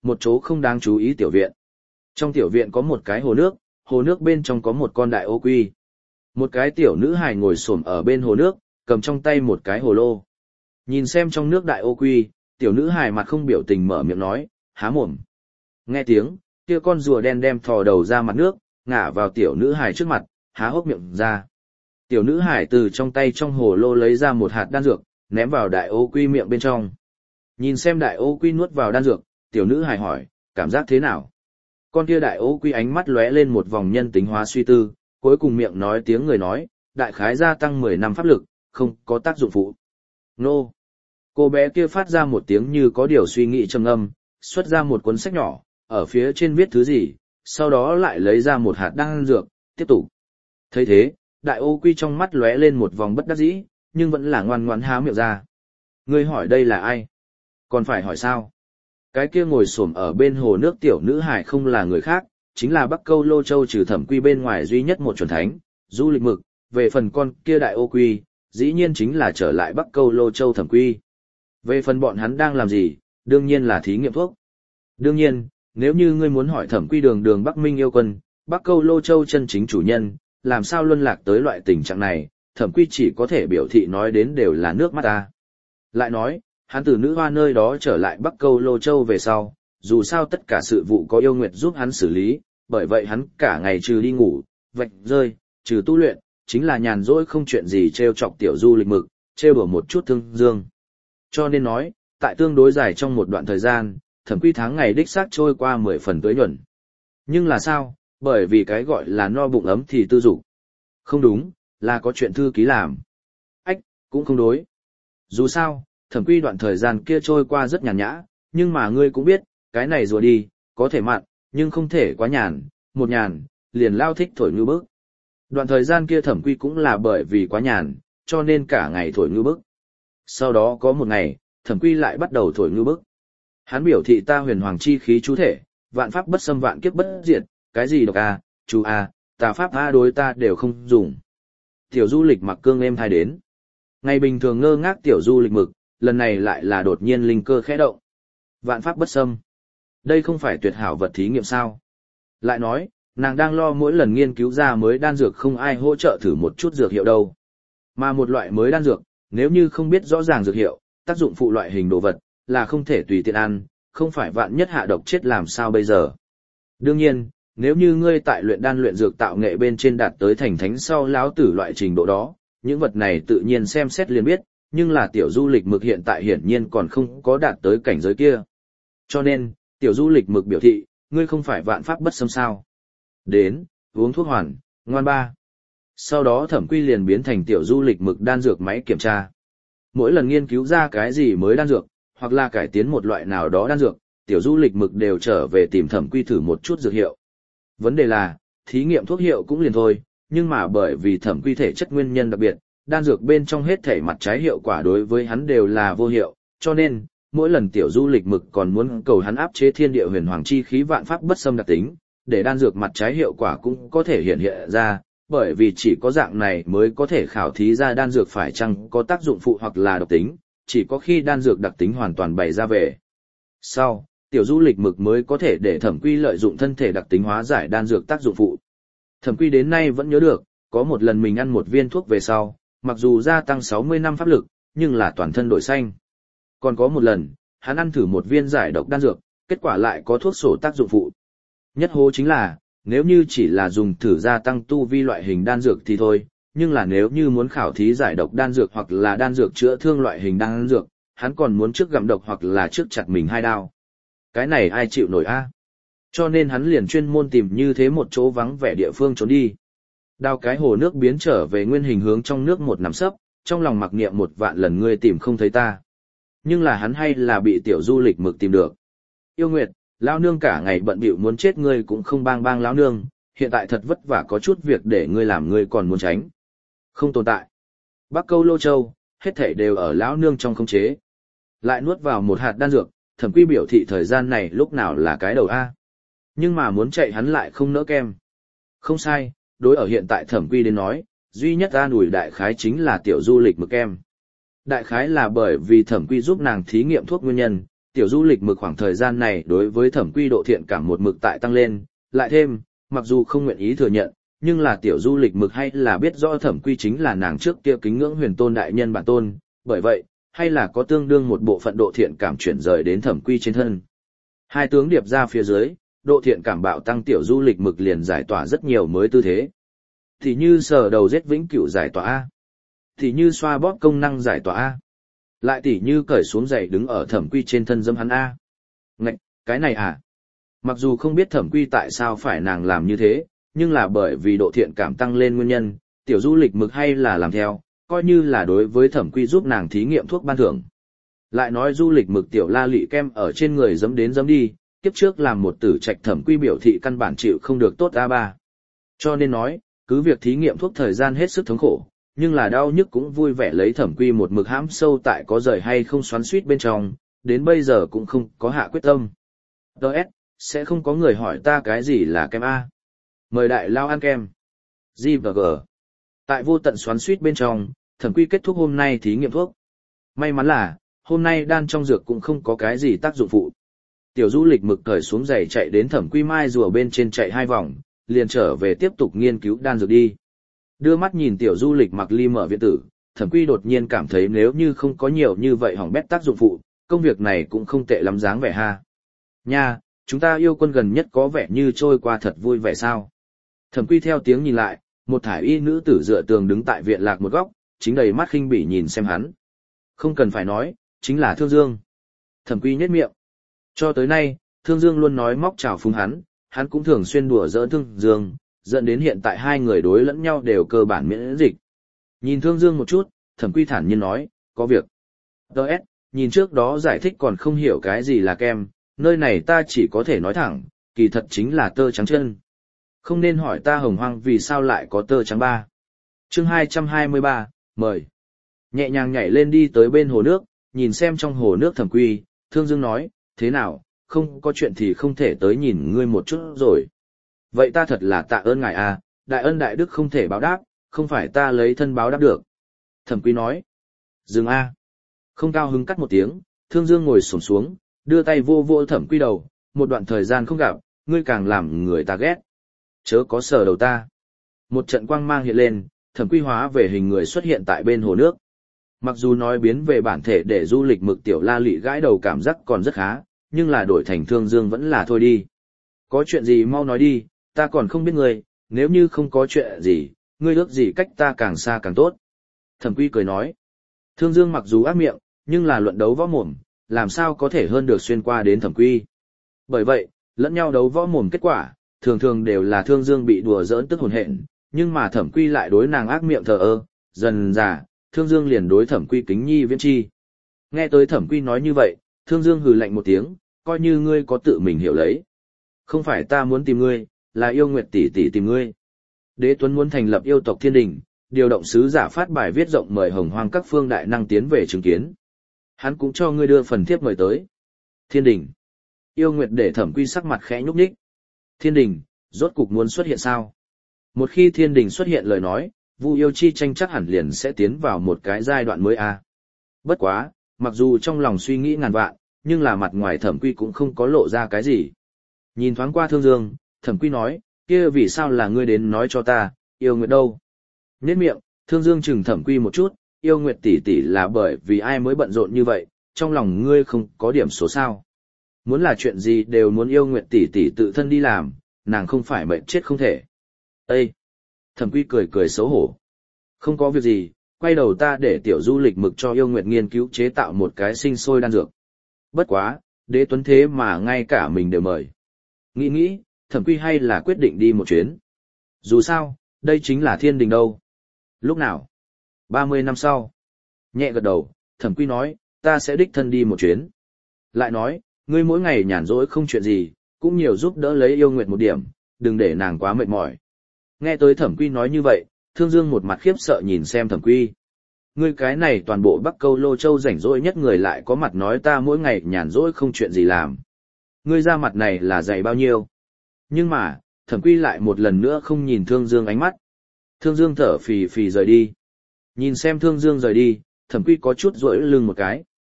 Một chỗ không đáng chú ý tiểu viện. Trong tiểu viện có một cái hồ nước, hồ nước bên trong có một con đại ô quy. Một cái tiểu nữ hài ngồi xổm ở bên hồ nước, cầm trong tay một cái hồ lô. Nhìn xem trong nước đại ô quy, tiểu nữ hài mặt không biểu tình mở miệng nói, há mồm. Nghe tiếng, kia con rùa đen đem thò đầu ra mặt nước, ngả vào tiểu nữ hài trước mặt, há hốc miệng ra. Tiểu nữ hài từ trong tay trong hồ lô lấy ra một hạt đan dược, ném vào đại ô quy miệng bên trong. Nhìn xem đại ô quy nuốt vào đan dược, tiểu nữ hài hỏi, cảm giác thế nào? Con kia đại ô quy ánh mắt lóe lên một vòng nhân tính hóa suy tư, cuối cùng miệng nói tiếng người nói, đại khái gia tăng mười năm pháp lực, không có tác dụng phụ. Nô! Cô bé kia phát ra một tiếng như có điều suy nghĩ trầm ngâm, xuất ra một cuốn sách nhỏ, ở phía trên viết thứ gì, sau đó lại lấy ra một hạt đan dược, tiếp tục. Thấy thế, đại ô quy trong mắt lóe lên một vòng bất đắc dĩ, nhưng vẫn là ngoan ngoãn há miệng ra. Ngươi hỏi đây là ai? Còn phải hỏi sao? Cái kia ngồi xổm ở bên hồ nước tiểu nữ hải không là người khác, chính là Bắc Câu Lô Châu trừ Thẩm Quy bên ngoài duy nhất một chuẩn thánh, Du Lịch Mực, về phần con kia đại ô quy, dĩ nhiên chính là trở lại Bắc Câu Lô Châu Thẩm Quy. Về phần bọn hắn đang làm gì, đương nhiên là thí nghiệm thuốc. Đương nhiên, nếu như ngươi muốn hỏi Thẩm Quy đường đường Bắc Minh yêu quân, Bắc Câu Lô Châu chân chính chủ nhân, làm sao luân lạc tới loại tình trạng này, Thẩm Quy chỉ có thể biểu thị nói đến đều là nước mắt ta. Lại nói, hắn từ nữ hoa nơi đó trở lại Bắc Câu Lô Châu về sau, dù sao tất cả sự vụ có yêu nguyệt giúp hắn xử lý, bởi vậy hắn cả ngày trừ đi ngủ, vạch rơi, trừ tu luyện, chính là nhàn rỗi không chuyện gì trêu chọc tiểu Du Lịch Mực, trêu đùa một chút thương dương. Cho nên nói, tại tương đối dài trong một đoạn thời gian, Thẩm Quy tháng ngày đích xác trôi qua mười phần tưới nhuần. Nhưng là sao? Bởi vì cái gọi là no bụng ấm thì tư dục. Không đúng, là có chuyện thư ký làm. Ách, cũng không đối. Dù sao, Thẩm Quy đoạn thời gian kia trôi qua rất nhàn nhã, nhưng mà ngươi cũng biết, cái này rùa đi, có thể mặn, nhưng không thể quá nhàn, một nhàn, liền lao thích thổi ngư bức. Đoạn thời gian kia Thẩm Quy cũng là bởi vì quá nhàn, cho nên cả ngày thổi ngư bức. Sau đó có một ngày, Thẩm Quy lại bắt đầu thổi ngư bức. Hắn biểu thị ta huyền hoàng chi khí chú thể, vạn pháp bất xâm vạn kiếp bất diệt, cái gì độc a, chú a, tà pháp a đối ta đều không dùng. Tiểu Du Lịch mặc cương êm thai đến. Ngày bình thường ngơ ngác tiểu Du Lịch Mực, lần này lại là đột nhiên linh cơ khẽ động. Vạn pháp bất xâm. Đây không phải tuyệt hảo vật thí nghiệm sao? Lại nói, nàng đang lo mỗi lần nghiên cứu ra mới đan dược không ai hỗ trợ thử một chút dược hiệu đâu. Mà một loại mới đan dược, nếu như không biết rõ ràng dược hiệu, tác dụng phụ loại hình đồ vật, là không thể tùy tiện ăn, không phải vạn nhất hạ độc chết làm sao bây giờ. Đương nhiên, nếu như ngươi tại luyện đan luyện dược tạo nghệ bên trên đạt tới thành thánh sau lão tử loại trình độ đó, những vật này tự nhiên xem xét liền biết, nhưng là tiểu Du Lịch Mực hiện tại hiển nhiên còn không có đạt tới cảnh giới kia. Cho nên, tiểu Du Lịch Mực biểu thị, ngươi không phải vạn pháp bất xâm sao. Đến, uống thuốc hoàn, ngoan ba. Sau đó Thẩm Quy liền biến thành tiểu Du Lịch Mực đan dược máy kiểm tra. Mỗi lần nghiên cứu ra cái gì mới đan dược, hoặc là cải tiến một loại nào đó đan dược, tiểu Du Lịch Mực đều trở về tìm Thẩm Quy thử một chút dược hiệu. Vấn đề là, thí nghiệm thuốc hiệu cũng liền thôi, nhưng mà bởi vì Thẩm Quy thể chất nguyên nhân đặc biệt, đan dược bên trong hết thể mặt trái hiệu quả đối với hắn đều là vô hiệu, cho nên, mỗi lần tiểu Du Lịch Mực còn muốn cầu hắn áp chế thiên địa huyền hoàng chi khí vạn pháp bất xâm đặc tính, để đan dược mặt trái hiệu quả cũng có thể hiện hiện ra, bởi vì chỉ có dạng này mới có thể khảo thí ra đan dược phải chăng có tác dụng phụ hoặc là độc tính, chỉ có khi đan dược đặc tính hoàn toàn bày ra về. Sau, tiểu Du Lịch Mực mới có thể để Thẩm Quy lợi dụng thân thể đặc tính hóa giải đan dược tác dụng phụ. Thẩm Quy đến nay vẫn nhớ được, có một lần mình ăn một viên thuốc về sau, mặc dù gia tăng sáu mươi năm pháp lực, nhưng là toàn thân đổi xanh. Còn có một lần, hắn ăn thử một viên giải độc đan dược, kết quả lại có thuốc sổ tác dụng phụ. Nhất hố chính là, nếu như chỉ là dùng thử gia tăng tu vi loại hình đan dược thì thôi, nhưng là nếu như muốn khảo thí giải độc đan dược hoặc là đan dược chữa thương loại hình đan dược, hắn còn muốn trước gặm độc hoặc là trước chặt mình hai đao. Cái này ai chịu nổi a? Cho nên hắn liền chuyên môn tìm như thế một chỗ vắng vẻ địa phương trốn đi. Đào cái hồ nước biến trở về nguyên hình hướng trong nước một nắm sấp, trong lòng mặc niệm một vạn lần ngươi tìm không thấy ta. Nhưng là hắn hay là bị tiểu Du Lịch Mực tìm được. Yêu Nguyệt, lão nương cả ngày bận bịu muốn chết ngươi cũng không bang bang lão nương, hiện tại thật vất vả có chút việc để ngươi làm ngươi còn muốn tránh. Không tồn tại. Bắc Câu Lô Châu, hết thảy đều ở lão nương trong khống chế. Lại nuốt vào một hạt đan dược, Thẩm Quy biểu thị thời gian này lúc nào là cái đầu a. Nhưng mà muốn chạy hắn lại không nỡ kem. Không sai, đối ở hiện tại Thẩm Quy đến nói, duy nhất an ủi đại khái chính là tiểu Du Lịch Mực kem. Đại khái là bởi vì Thẩm Quy giúp nàng thí nghiệm thuốc nguyên nhân, Tiểu du lịch mực khoảng thời gian này đối với thẩm quy độ thiện cảm một mực tại tăng lên, lại thêm, mặc dù không nguyện ý thừa nhận, nhưng là tiểu du lịch mực hay là biết rõ thẩm quy chính là nàng trước kia kính ngưỡng huyền tôn đại nhân bản tôn, bởi vậy, hay là có tương đương một bộ phận độ thiện cảm chuyển rời đến thẩm quy trên thân. Hai tướng điệp ra phía dưới, độ thiện cảm bạo tăng tiểu du lịch mực liền giải tỏa rất nhiều mới tư thế. Thì như sờ đầu giết vĩnh cửu giải tỏa A. Thì như xoa bóp công năng giải tỏa A. Lại tỉ như cởi xuống giày đứng ở thẩm quy trên thân dâm hắn A. Ngạch, cái này à? Mặc dù không biết thẩm quy tại sao phải nàng làm như thế, nhưng là bởi vì độ thiện cảm tăng lên nguyên nhân, tiểu du lịch mực hay là làm theo, coi như là đối với thẩm quy giúp nàng thí nghiệm thuốc ban thưởng. Lại nói du lịch mực tiểu la lị kem ở trên người dấm đến dấm đi, kiếp trước làm một tử trạch thẩm quy biểu thị căn bản chịu không được tốt a ba. Cho nên nói, cứ việc thí nghiệm thuốc thời gian hết sức thống khổ, nhưng là đau nhức cũng vui vẻ lấy thẩm quy một mực hãm sâu tại có rời hay không xoắn suýt bên trong, đến bây giờ cũng không có hạ quyết tâm. Đợt, sẽ không có người hỏi ta cái gì là kem A. Mời đại lao ăn kem. G và G. Tại vô tận xoắn suýt bên trong, thẩm quy kết thúc hôm nay thí nghiệm thuốc. May mắn là, hôm nay đan trong dược cũng không có cái gì tác dụng phụ. Tiểu du lịch mực cởi xuống giày chạy đến thẩm quy mai rùa bên trên chạy hai vòng, liền trở về tiếp tục nghiên cứu đan dược đi. Đưa mắt nhìn tiểu du lịch mặc ly mở viện tử, thẩm quy đột nhiên cảm thấy nếu như không có nhiều như vậy hỏng bét tác dụng phụ, công việc này cũng không tệ lắm dáng vẻ ha. Nha, chúng ta yêu quân gần nhất có vẻ như trôi qua thật vui vẻ sao. Thẩm quy theo tiếng nhìn lại, một thải y nữ tử dựa tường đứng tại viện lạc một góc, chính đầy mắt khinh bỉ nhìn xem hắn. Không cần phải nói, chính là Thương Dương. Thẩm quy nhếch miệng. Cho tới nay, Thương Dương luôn nói móc chào phúng hắn, hắn cũng thường xuyên đùa giỡn Thương Dương, dẫn đến hiện tại hai người đối lẫn nhau đều cơ bản miễn dịch. Nhìn Thương Dương một chút, Thẩm quy thản nhiên nói, có việc. Đợt, nhìn trước đó giải thích còn không hiểu cái gì là kem, nơi này ta chỉ có thể nói thẳng, kỳ thật chính là tơ trắng chân. Không nên hỏi ta hồng hoang vì sao lại có tơ trắng ba. Chương hai trăm hai mươi ba, mời. Nhẹ nhàng nhảy lên đi tới bên hồ nước, nhìn xem trong hồ nước Thẩm quy, Thương Dương nói, thế nào, không có chuyện thì không thể tới nhìn ngươi một chút rồi. Vậy ta thật là tạ ơn ngài à, đại ân đại đức không thể báo đáp, không phải ta lấy thân báo đáp được. Thẩm quy nói, dừng a. Không cao hứng cắt một tiếng, Thương Dương ngồi xổm xuống, đưa tay vô vô Thẩm quy đầu, một đoạn thời gian không gặp, ngươi càng làm người ta ghét. Chớ có sờ đầu ta. Một trận quang mang hiện lên, Thẩm quy hóa về hình người xuất hiện tại bên hồ nước. Mặc dù nói biến về bản thể để du lịch mực tiểu la lị gãi đầu cảm giác còn rất khá, nhưng là đổi thành Thương Dương vẫn là thôi đi. Có chuyện gì mau nói đi, ta còn không biết ngươi, nếu như không có chuyện gì, ngươi ước gì cách ta càng xa càng tốt. Thẩm quy cười nói. Thương Dương mặc dù ác miệng, nhưng là luận đấu võ mồm, làm sao có thể hơn được xuyên qua đến Thẩm quy. Bởi vậy, lẫn nhau đấu võ mồm kết quả, thường thường đều là Thương Dương bị đùa giỡn tức hồn hện, nhưng mà Thẩm quy lại đối nàng ác miệng thờ ơ, dần dà, Thương Dương liền đối Thẩm quy kính nhi viễn chi. Nghe tới Thẩm quy nói như vậy, Thương Dương hừ lạnh một tiếng, coi như ngươi có tự mình hiểu lấy. Không phải ta muốn tìm ngươi, là yêu nguyệt tỷ tỷ tìm ngươi. Đế Tuấn muốn thành lập yêu tộc thiên đình, điều động sứ giả phát bài viết rộng mời hồng hoang các phương đại năng tiến về chứng kiến. Hắn cũng cho ngươi đưa phần thiếp mời tới. Thiên đình. Yêu nguyệt để Thẩm quy sắc mặt khẽ nhúc nhích. Thiên đình, rốt cục muốn xuất hiện sao? Một khi thiên đình xuất hiện lời nói, Vu yêu chi tranh chắc hẳn liền sẽ tiến vào một cái giai đoạn mới a. À. Bất quá, mặc dù trong lòng suy nghĩ ngàn vạn, nhưng là mặt ngoài Thẩm quy cũng không có lộ ra cái gì. Nhìn thoáng qua Thương Dương, Thẩm quy nói, kia vì sao là ngươi đến nói cho ta, yêu nguyệt đâu? Nhếch miệng, Thương Dương chừng Thẩm quy một chút, yêu nguyệt tỷ tỷ là bởi vì ai mới bận rộn như vậy, trong lòng ngươi không có điểm số sao? Muốn là chuyện gì đều muốn yêu nguyệt tỷ tỷ tự thân đi làm, nàng không phải mệnh chết không thể. Ê! Thẩm quy cười cười xấu hổ. Không có việc gì, quay đầu ta để tiểu du lịch mực cho yêu nguyệt nghiên cứu chế tạo một cái sinh sôi đan dược. Bất quá, Đế Tuấn thế mà ngay cả mình đều mời. Nghĩ nghĩ, Thẩm quy hay là quyết định đi một chuyến. Dù sao, đây chính là thiên đình đâu. Lúc nào? ba mươi năm sau. Nhẹ gật đầu, Thẩm quy nói, ta sẽ đích thân đi một chuyến. Lại nói, ngươi mỗi ngày nhàn rỗi không chuyện gì, cũng nhiều giúp đỡ lấy yêu nguyệt một điểm, đừng để nàng quá mệt mỏi. Nghe tới Thẩm quy nói như vậy, Thương Dương một mặt khiếp sợ nhìn xem Thẩm quy. Ngươi cái này toàn bộ Bắc Câu Lô Châu rảnh rỗi nhất người lại có mặt nói ta mỗi ngày nhàn rỗi không chuyện gì làm. Ngươi ra mặt này là dày bao nhiêu? Nhưng mà, Thẩm quy lại một lần nữa không nhìn Thương Dương ánh mắt. Thương Dương thở phì phì rời đi. Nhìn xem Thương Dương rời đi, Thẩm quy có chút duỗi lưng một cái.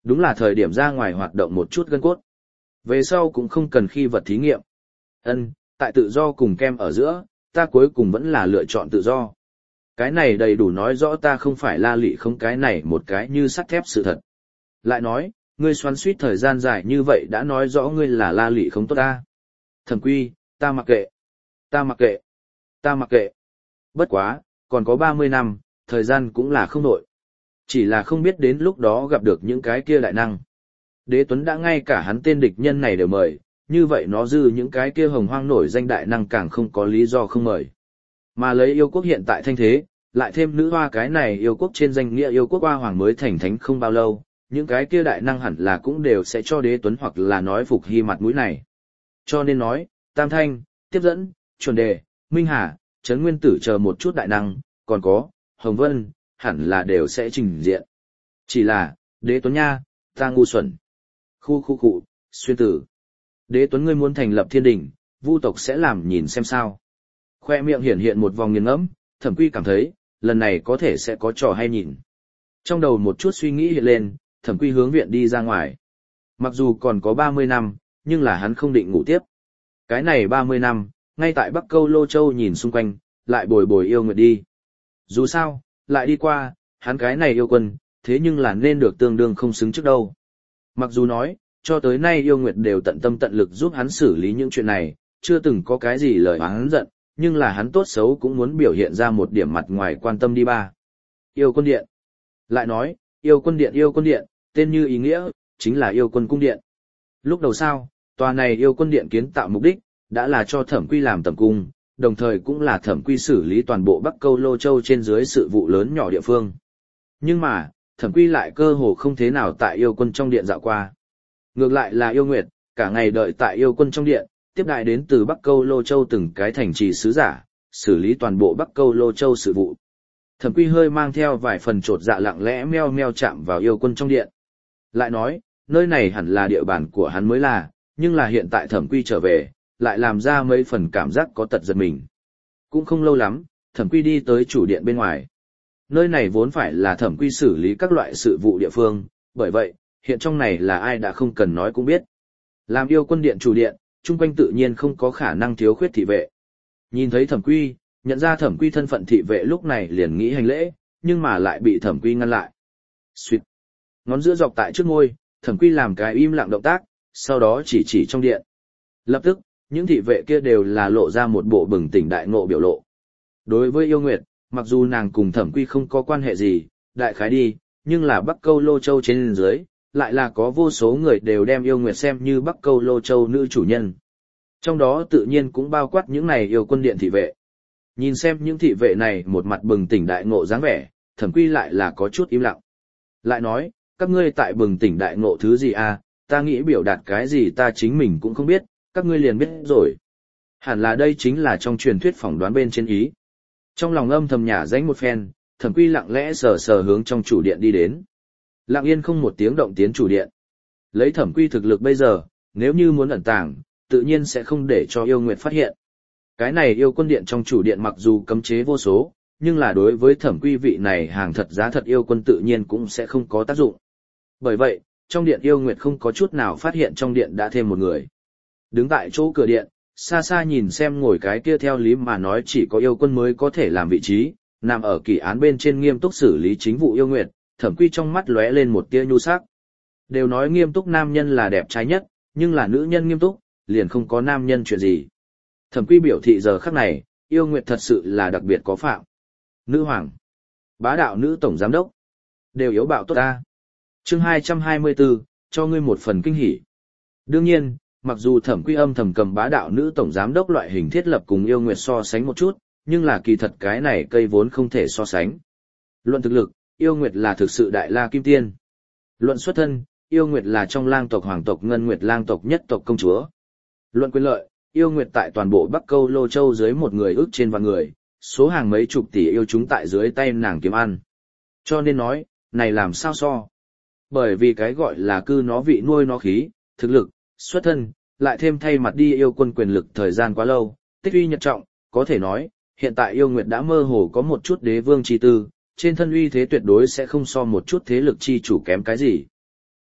Đúng là thời điểm ra ngoài hoạt động một chút gân cốt. Về sau cũng không cần khi vật thí nghiệm. Ân, tại tự do cùng kem ở giữa, ta cuối cùng vẫn là lựa chọn tự do. Cái này đầy đủ nói rõ ta không phải la lị không cái này một cái như sắt thép sự thật. Lại nói, ngươi xoắn suýt thời gian dài như vậy đã nói rõ ngươi là la lị không tốt ta. Thẩm Quy, ta mặc kệ. Ta mặc kệ. Ta mặc kệ. Bất quá, còn có ba mươi năm, thời gian cũng là không nổi. Chỉ là không biết đến lúc đó gặp được những cái kia đại năng. Đế Tuấn đã ngay cả hắn tên địch nhân này đều mời, như vậy nó dư những cái kia hồng hoang nổi danh đại năng càng không có lý do không mời. Mà lấy yêu quốc hiện tại thanh thế, lại thêm nữ hoa cái này yêu quốc trên danh nghĩa yêu quốc hoa hoàng mới thành thánh không bao lâu, những cái kia đại năng hẳn là cũng đều sẽ cho Đế Tuấn hoặc là nói phục hy mặt mũi này. Cho nên nói, Tam Thanh, Tiếp Dẫn, Chuẩn Đề, Minh Hà, Trấn Nguyên Tử chờ một chút đại năng, còn có, Hồng Vân, hẳn là đều sẽ trình diện. Chỉ là, Đế Tuấn nha, ta ngu xuẩn. Khu khu khu, xuyên tử. Đế Tuấn ngươi muốn thành lập thiên đình, vu tộc sẽ làm nhìn xem sao. Khoe miệng hiển hiện một vòng nghiền ngẫm, Thẩm Quy cảm thấy, lần này có thể sẽ có trò hay nhìn. Trong đầu một chút suy nghĩ hiện lên, Thẩm Quy hướng viện đi ra ngoài. Mặc dù còn có ba mươi năm, nhưng là hắn không định ngủ tiếp. Cái này ba mươi năm, ngay tại Bắc Câu Lô Châu nhìn xung quanh, lại bồi bồi yêu nguyệt đi. Dù sao, lại đi qua, hắn cái này yêu quân, thế nhưng là nên được tương đương không xứng trước đâu. Mặc dù nói, cho tới nay yêu nguyệt đều tận tâm tận lực giúp hắn xử lý những chuyện này, chưa từng có cái gì lời hắn giận, nhưng là hắn tốt xấu cũng muốn biểu hiện ra một điểm mặt ngoài quan tâm đi ba. Yêu quân điện. Lại nói, yêu quân điện yêu quân điện, tên như ý nghĩa, chính là yêu quân cung điện. Lúc đầu sao, tòa này yêu quân điện kiến tạo mục đích, đã là cho Thẩm Quy làm tầm cung, đồng thời cũng là Thẩm Quy xử lý toàn bộ Bắc Câu Lô Châu trên dưới sự vụ lớn nhỏ địa phương. Nhưng mà, Thẩm Quy lại cơ hồ không thế nào tại yêu quân trong điện dạo qua. Ngược lại là yêu nguyệt, cả ngày đợi tại yêu quân trong điện, tiếp đại đến từ Bắc Câu Lô Châu từng cái thành trì sứ giả, xử lý toàn bộ Bắc Câu Lô Châu sự vụ. Thẩm Quy hơi mang theo vài phần trột dạ lặng lẽ meo meo chạm vào yêu quân trong điện. Lại nói, nơi này hẳn là địa bàn của hắn mới là, nhưng là hiện tại Thẩm Quy trở về, lại làm ra mấy phần cảm giác có tật giật mình. Cũng không lâu lắm, Thẩm Quy đi tới chủ điện bên ngoài. Nơi này vốn phải là Thẩm Quy xử lý các loại sự vụ địa phương, bởi vậy, hiện trong này là ai đã không cần nói cũng biết. Làm yêu quân điện chủ điện, chung quanh tự nhiên không có khả năng thiếu khuyết thị vệ. Nhìn thấy Thẩm Quy, nhận ra Thẩm Quy thân phận thị vệ lúc này liền nghĩ hành lễ, nhưng mà lại bị Thẩm Quy ngăn lại. Xuyệt. Ngón giữa dọc tại trước ngôi, Thẩm Quy làm cái im lặng động tác, sau đó chỉ chỉ trong điện. Lập tức, những thị vệ kia đều là lộ ra một bộ bừng tỉnh đại ngộ biểu lộ. Đối với yêu nguyệt, mặc dù nàng cùng Thẩm Quy không có quan hệ gì, đại khái đi, nhưng là Bắc Câu Lô Châu trên dưới, lại là có vô số người đều đem yêu nguyệt xem như Bắc Câu Lô Châu nữ chủ nhân. Trong đó tự nhiên cũng bao quát những này yêu quân điện thị vệ. Nhìn xem những thị vệ này một mặt bừng tỉnh đại ngộ dáng vẻ, Thẩm Quy lại là có chút im lặng. Lại nói, các ngươi tại bừng tỉnh đại ngộ thứ gì à, ta nghĩ biểu đạt cái gì ta chính mình cũng không biết, các ngươi liền biết rồi. Hẳn là đây chính là trong truyền thuyết phỏng đoán bên trên ý. Trong lòng âm thầm nhả danh một phen, Thẩm Quy lặng lẽ sờ sờ hướng trong chủ điện đi đến. Lặng yên không một tiếng động tiến chủ điện. Lấy Thẩm Quy thực lực bây giờ, nếu như muốn ẩn tàng, tự nhiên sẽ không để cho yêu nguyệt phát hiện. Cái này yêu quân điện trong chủ điện mặc dù cấm chế vô số, nhưng là đối với Thẩm Quy vị này hàng thật giá thật yêu quân tự nhiên cũng sẽ không có tác dụng. Bởi vậy, trong điện yêu nguyệt không có chút nào phát hiện trong điện đã thêm một người. Đứng tại chỗ cửa điện, xa xa nhìn xem ngồi cái kia theo lý mà nói chỉ có yêu quân mới có thể làm vị trí, nằm ở kỷ án bên trên nghiêm túc xử lý chính vụ yêu nguyệt, Thẩm Quy trong mắt lóe lên một tia nhu sắc. Đều nói nghiêm túc nam nhân là đẹp trai nhất, nhưng là nữ nhân nghiêm túc, liền không có nam nhân chuyện gì. Thẩm Quy biểu thị giờ khắc này, yêu nguyệt thật sự là đặc biệt có phạm. Nữ hoàng, bá đạo nữ tổng giám đốc, đều yếu bạo tốt ta. Chương hai trăm hai mươi tư, cho ngươi một phần kinh hỉ. Đương nhiên, mặc dù Thẩm Quy âm thầm cầm bá đạo nữ tổng giám đốc loại hình thiết lập cùng yêu nguyệt so sánh một chút, nhưng là kỳ thật cái này cây vốn không thể so sánh. Luận thực lực, yêu nguyệt là thực sự đại la kim tiên. Luận xuất thân, yêu nguyệt là trong lang tộc hoàng tộc ngân nguyệt lang tộc nhất tộc công chúa. Luận quyền lợi, yêu nguyệt tại toàn bộ Bắc Câu Lô Châu dưới một người ước trên vạn người, số hàng mấy chục tỷ yêu chúng tại dưới tay nàng kiếm ăn. Cho nên nói, này làm sao so? Bởi vì cái gọi là cư nó vị nuôi nó khí, thực lực, xuất thân, lại thêm thay mặt đi yêu quân quyền lực thời gian quá lâu, tích uy nhật trọng, có thể nói, hiện tại yêu nguyệt đã mơ hồ có một chút đế vương chi tư, trên thân uy thế tuyệt đối sẽ không so một chút thế lực chi chủ kém cái gì.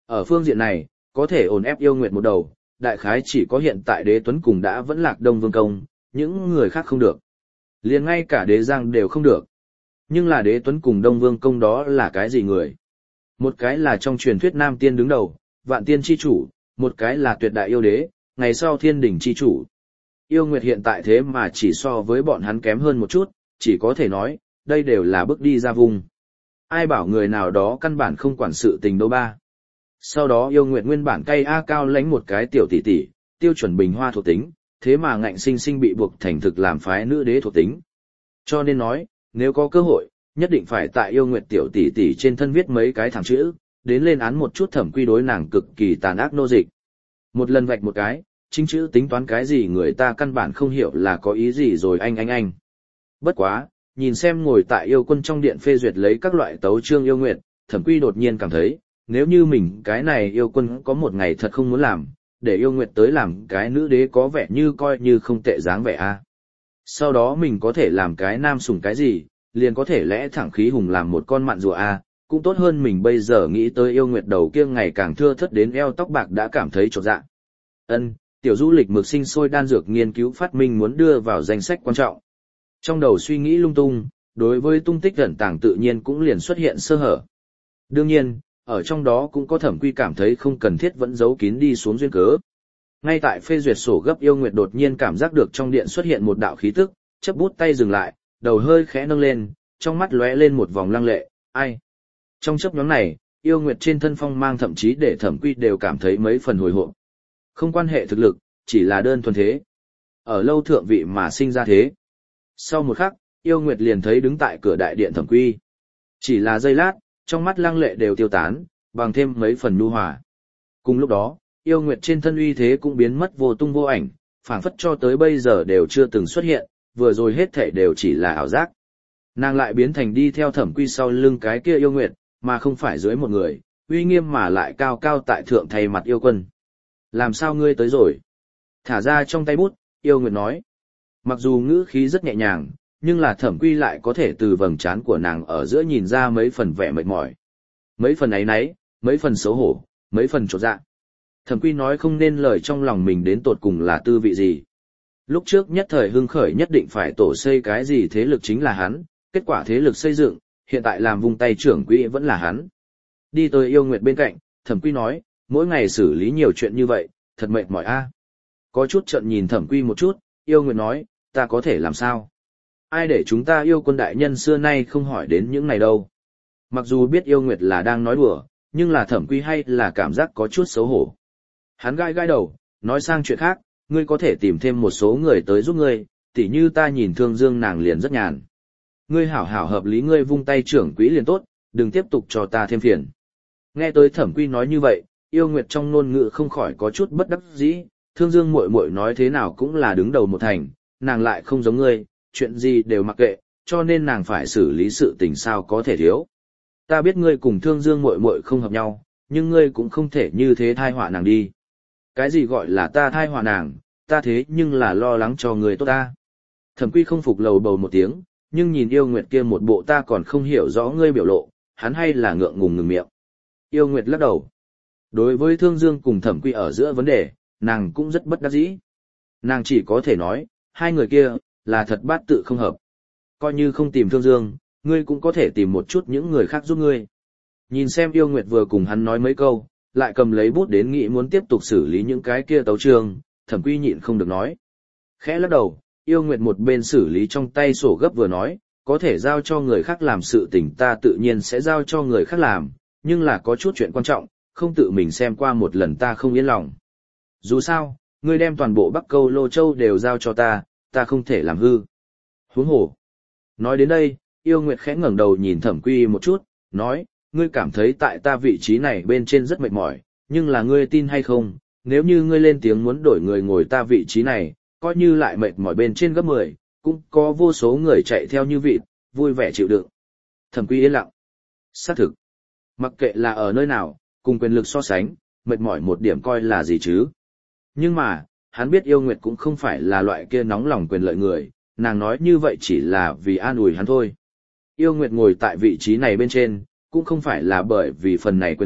Ở phương diện này, có thể ổn ép yêu nguyệt một đầu, đại khái chỉ có hiện tại đế tuấn cùng đã vẫn lạc Đông Vương Công, những người khác không được. Liền ngay cả đế giang đều không được. Nhưng là đế tuấn cùng Đông Vương Công đó là cái gì người? Một cái là trong truyền thuyết Nam Tiên đứng đầu, vạn tiên chi chủ, một cái là tuyệt đại yêu đế, ngày sau thiên đỉnh chi chủ. Yêu nguyệt hiện tại thế mà chỉ so với bọn hắn kém hơn một chút, chỉ có thể nói, đây đều là bước đi ra vùng. Ai bảo người nào đó căn bản không quản sự tình đâu ba. Sau đó yêu nguyệt nguyên bản cay A Cao lánh một cái tiểu tỷ tỷ, tiêu chuẩn bình hoa thuộc tính, thế mà ngạnh sinh sinh bị buộc thành thực làm phái nữ đế thuộc tính. Cho nên nói, nếu có cơ hội, nhất định phải tại yêu nguyệt tiểu tỷ tỷ trên thân viết mấy cái thẳng chữ, đến lên án một chút Thẩm Quy đối nàng cực kỳ tàn ác nô dịch. Một lần vạch một cái, chính chữ tính toán cái gì người ta căn bản không hiểu là có ý gì rồi anh anh anh. Bất quá, nhìn xem ngồi tại yêu quân trong điện phê duyệt lấy các loại tấu chương yêu nguyệt, Thẩm Quy đột nhiên cảm thấy, nếu như mình cái này yêu quân có một ngày thật không muốn làm, để yêu nguyệt tới làm cái nữ đế có vẻ như coi như không tệ dáng vẻ a. Sau đó mình có thể làm cái nam sủng cái gì, liền có thể lẽ thẳng khí hùng làm một con mặn rùa a, cũng tốt hơn mình bây giờ nghĩ tới yêu nguyệt đầu kia ngày càng thưa thớt đến eo tóc bạc đã cảm thấy chột dạ. Ân, tiểu du lịch mực sinh sôi đan dược nghiên cứu phát minh muốn đưa vào danh sách quan trọng. Trong đầu suy nghĩ lung tung, đối với tung tích ẩn tàng tự nhiên cũng liền xuất hiện sơ hở. Đương nhiên, ở trong đó cũng có Thẩm Quy cảm thấy không cần thiết vẫn giấu kín đi xuống duyên cớ. Ngay tại phê duyệt sổ gấp yêu nguyệt đột nhiên cảm giác được trong điện xuất hiện một đạo khí tức, chấp bút tay dừng lại, đầu hơi khẽ nâng lên, trong mắt lóe lên một vòng lăng lệ, ai? Trong chấp nhóm này, yêu nguyệt trên thân phong mang thậm chí để Thẩm Quy đều cảm thấy mấy phần hồi hộp. Không quan hệ thực lực, chỉ là đơn thuần thế. Ở lâu thượng vị mà sinh ra thế. Sau một khắc, yêu nguyệt liền thấy đứng tại cửa đại điện Thẩm Quy. Chỉ là giây lát, trong mắt lăng lệ đều tiêu tán, bằng thêm mấy phần nhu hòa. Cùng lúc đó, yêu nguyệt trên thân uy thế cũng biến mất vô tung vô ảnh, phảng phất cho tới bây giờ đều chưa từng xuất hiện, vừa rồi hết thảy đều chỉ là ảo giác. Nàng lại biến thành đi theo Thẩm Quy sau lưng cái kia yêu nguyệt, mà không phải dưới một người, uy nghiêm mà lại cao cao tại thượng thay mặt yêu quân. Làm sao ngươi tới rồi? Thả ra trong tay bút, yêu nguyệt nói. Mặc dù ngữ khí rất nhẹ nhàng, nhưng là Thẩm Quy lại có thể từ vầng trán của nàng ở giữa nhìn ra mấy phần vẻ mệt mỏi. Mấy phần ấy nấy, mấy phần xấu hổ, mấy phần chột dạ. Thẩm Quy nói không nên lời trong lòng mình đến tột cùng là tư vị gì. Lúc trước nhất thời hưng khởi nhất định phải tổ xây cái gì thế lực chính là hắn, kết quả thế lực xây dựng, hiện tại làm vung tay trưởng quỹ vẫn là hắn. Đi tới yêu nguyệt bên cạnh, Thẩm Quy nói, mỗi ngày xử lý nhiều chuyện như vậy, thật mệt mỏi a. Có chút trận nhìn Thẩm Quy một chút, yêu nguyệt nói, ta có thể làm sao? Ai để chúng ta yêu quân đại nhân xưa nay không hỏi đến những này đâu. Mặc dù biết yêu nguyệt là đang nói đùa, nhưng là Thẩm Quy hay là cảm giác có chút xấu hổ. Hắn gai gai đầu, nói sang chuyện khác, ngươi có thể tìm thêm một số người tới giúp ngươi, tỉ như ta nhìn Thương Dương nàng liền rất nhàn. Ngươi hảo hảo hợp lý ngươi vung tay trưởng quỹ liền tốt, đừng tiếp tục cho ta thêm phiền. Nghe tới Thẩm Quy nói như vậy, yêu nguyệt trong ngôn ngữ không khỏi có chút bất đắc dĩ, Thương Dương muội muội nói thế nào cũng là đứng đầu một thành, nàng lại không giống ngươi, chuyện gì đều mặc kệ, cho nên nàng phải xử lý sự tình sao có thể thiếu. Ta biết ngươi cùng Thương Dương muội muội không hợp nhau, nhưng ngươi cũng không thể như thế thai họa nàng đi. Cái gì gọi là ta thai họa nàng, ta thế nhưng là lo lắng cho người tốt ta. Thẩm Quy không phục lầu bầu một tiếng, nhưng nhìn yêu nguyệt kia một bộ ta còn không hiểu rõ ngươi biểu lộ, hắn hay là ngượng ngùng ngừng miệng. Yêu nguyệt lắc đầu. Đối với Thương Dương cùng Thẩm Quy ở giữa vấn đề, nàng cũng rất bất đắc dĩ. Nàng chỉ có thể nói, hai người kia, là thật bát tự không hợp. Coi như không tìm Thương Dương, ngươi cũng có thể tìm một chút những người khác giúp ngươi. Nhìn xem yêu nguyệt vừa cùng hắn nói mấy câu, lại cầm lấy bút đến nghĩ muốn tiếp tục xử lý những cái kia tấu chương, Thẩm Quy nhịn không được nói. Khẽ lắc đầu, yêu nguyệt một bên xử lý trong tay sổ gấp vừa nói, có thể giao cho người khác làm sự tình ta tự nhiên sẽ giao cho người khác làm, nhưng là có chút chuyện quan trọng, không tự mình xem qua một lần ta không yên lòng. Dù sao, ngươi đem toàn bộ Bắc Câu Lô Châu đều giao cho ta, ta không thể làm hư. Huống hồ. Nói đến đây, yêu nguyệt khẽ ngẩng đầu nhìn Thẩm Quy một chút, nói, ngươi cảm thấy tại ta vị trí này bên trên rất mệt mỏi, nhưng là ngươi tin hay không, nếu như ngươi lên tiếng muốn đổi người ngồi ta vị trí này, coi như lại mệt mỏi bên trên gấp mười, cũng có vô số người chạy theo như vịt, vui vẻ chịu đựng. Thẩm Quy yên lặng. Xác thực. Mặc kệ là ở nơi nào, cùng quyền lực so sánh, mệt mỏi một điểm coi là gì chứ. Nhưng mà, hắn biết yêu nguyệt cũng không phải là loại kia nóng lòng quyền lợi người, nàng nói như vậy chỉ là vì an ủi hắn thôi. Yêu nguyệt ngồi tại vị trí này bên trên, cũng không phải là bởi vì phần này quyền lực,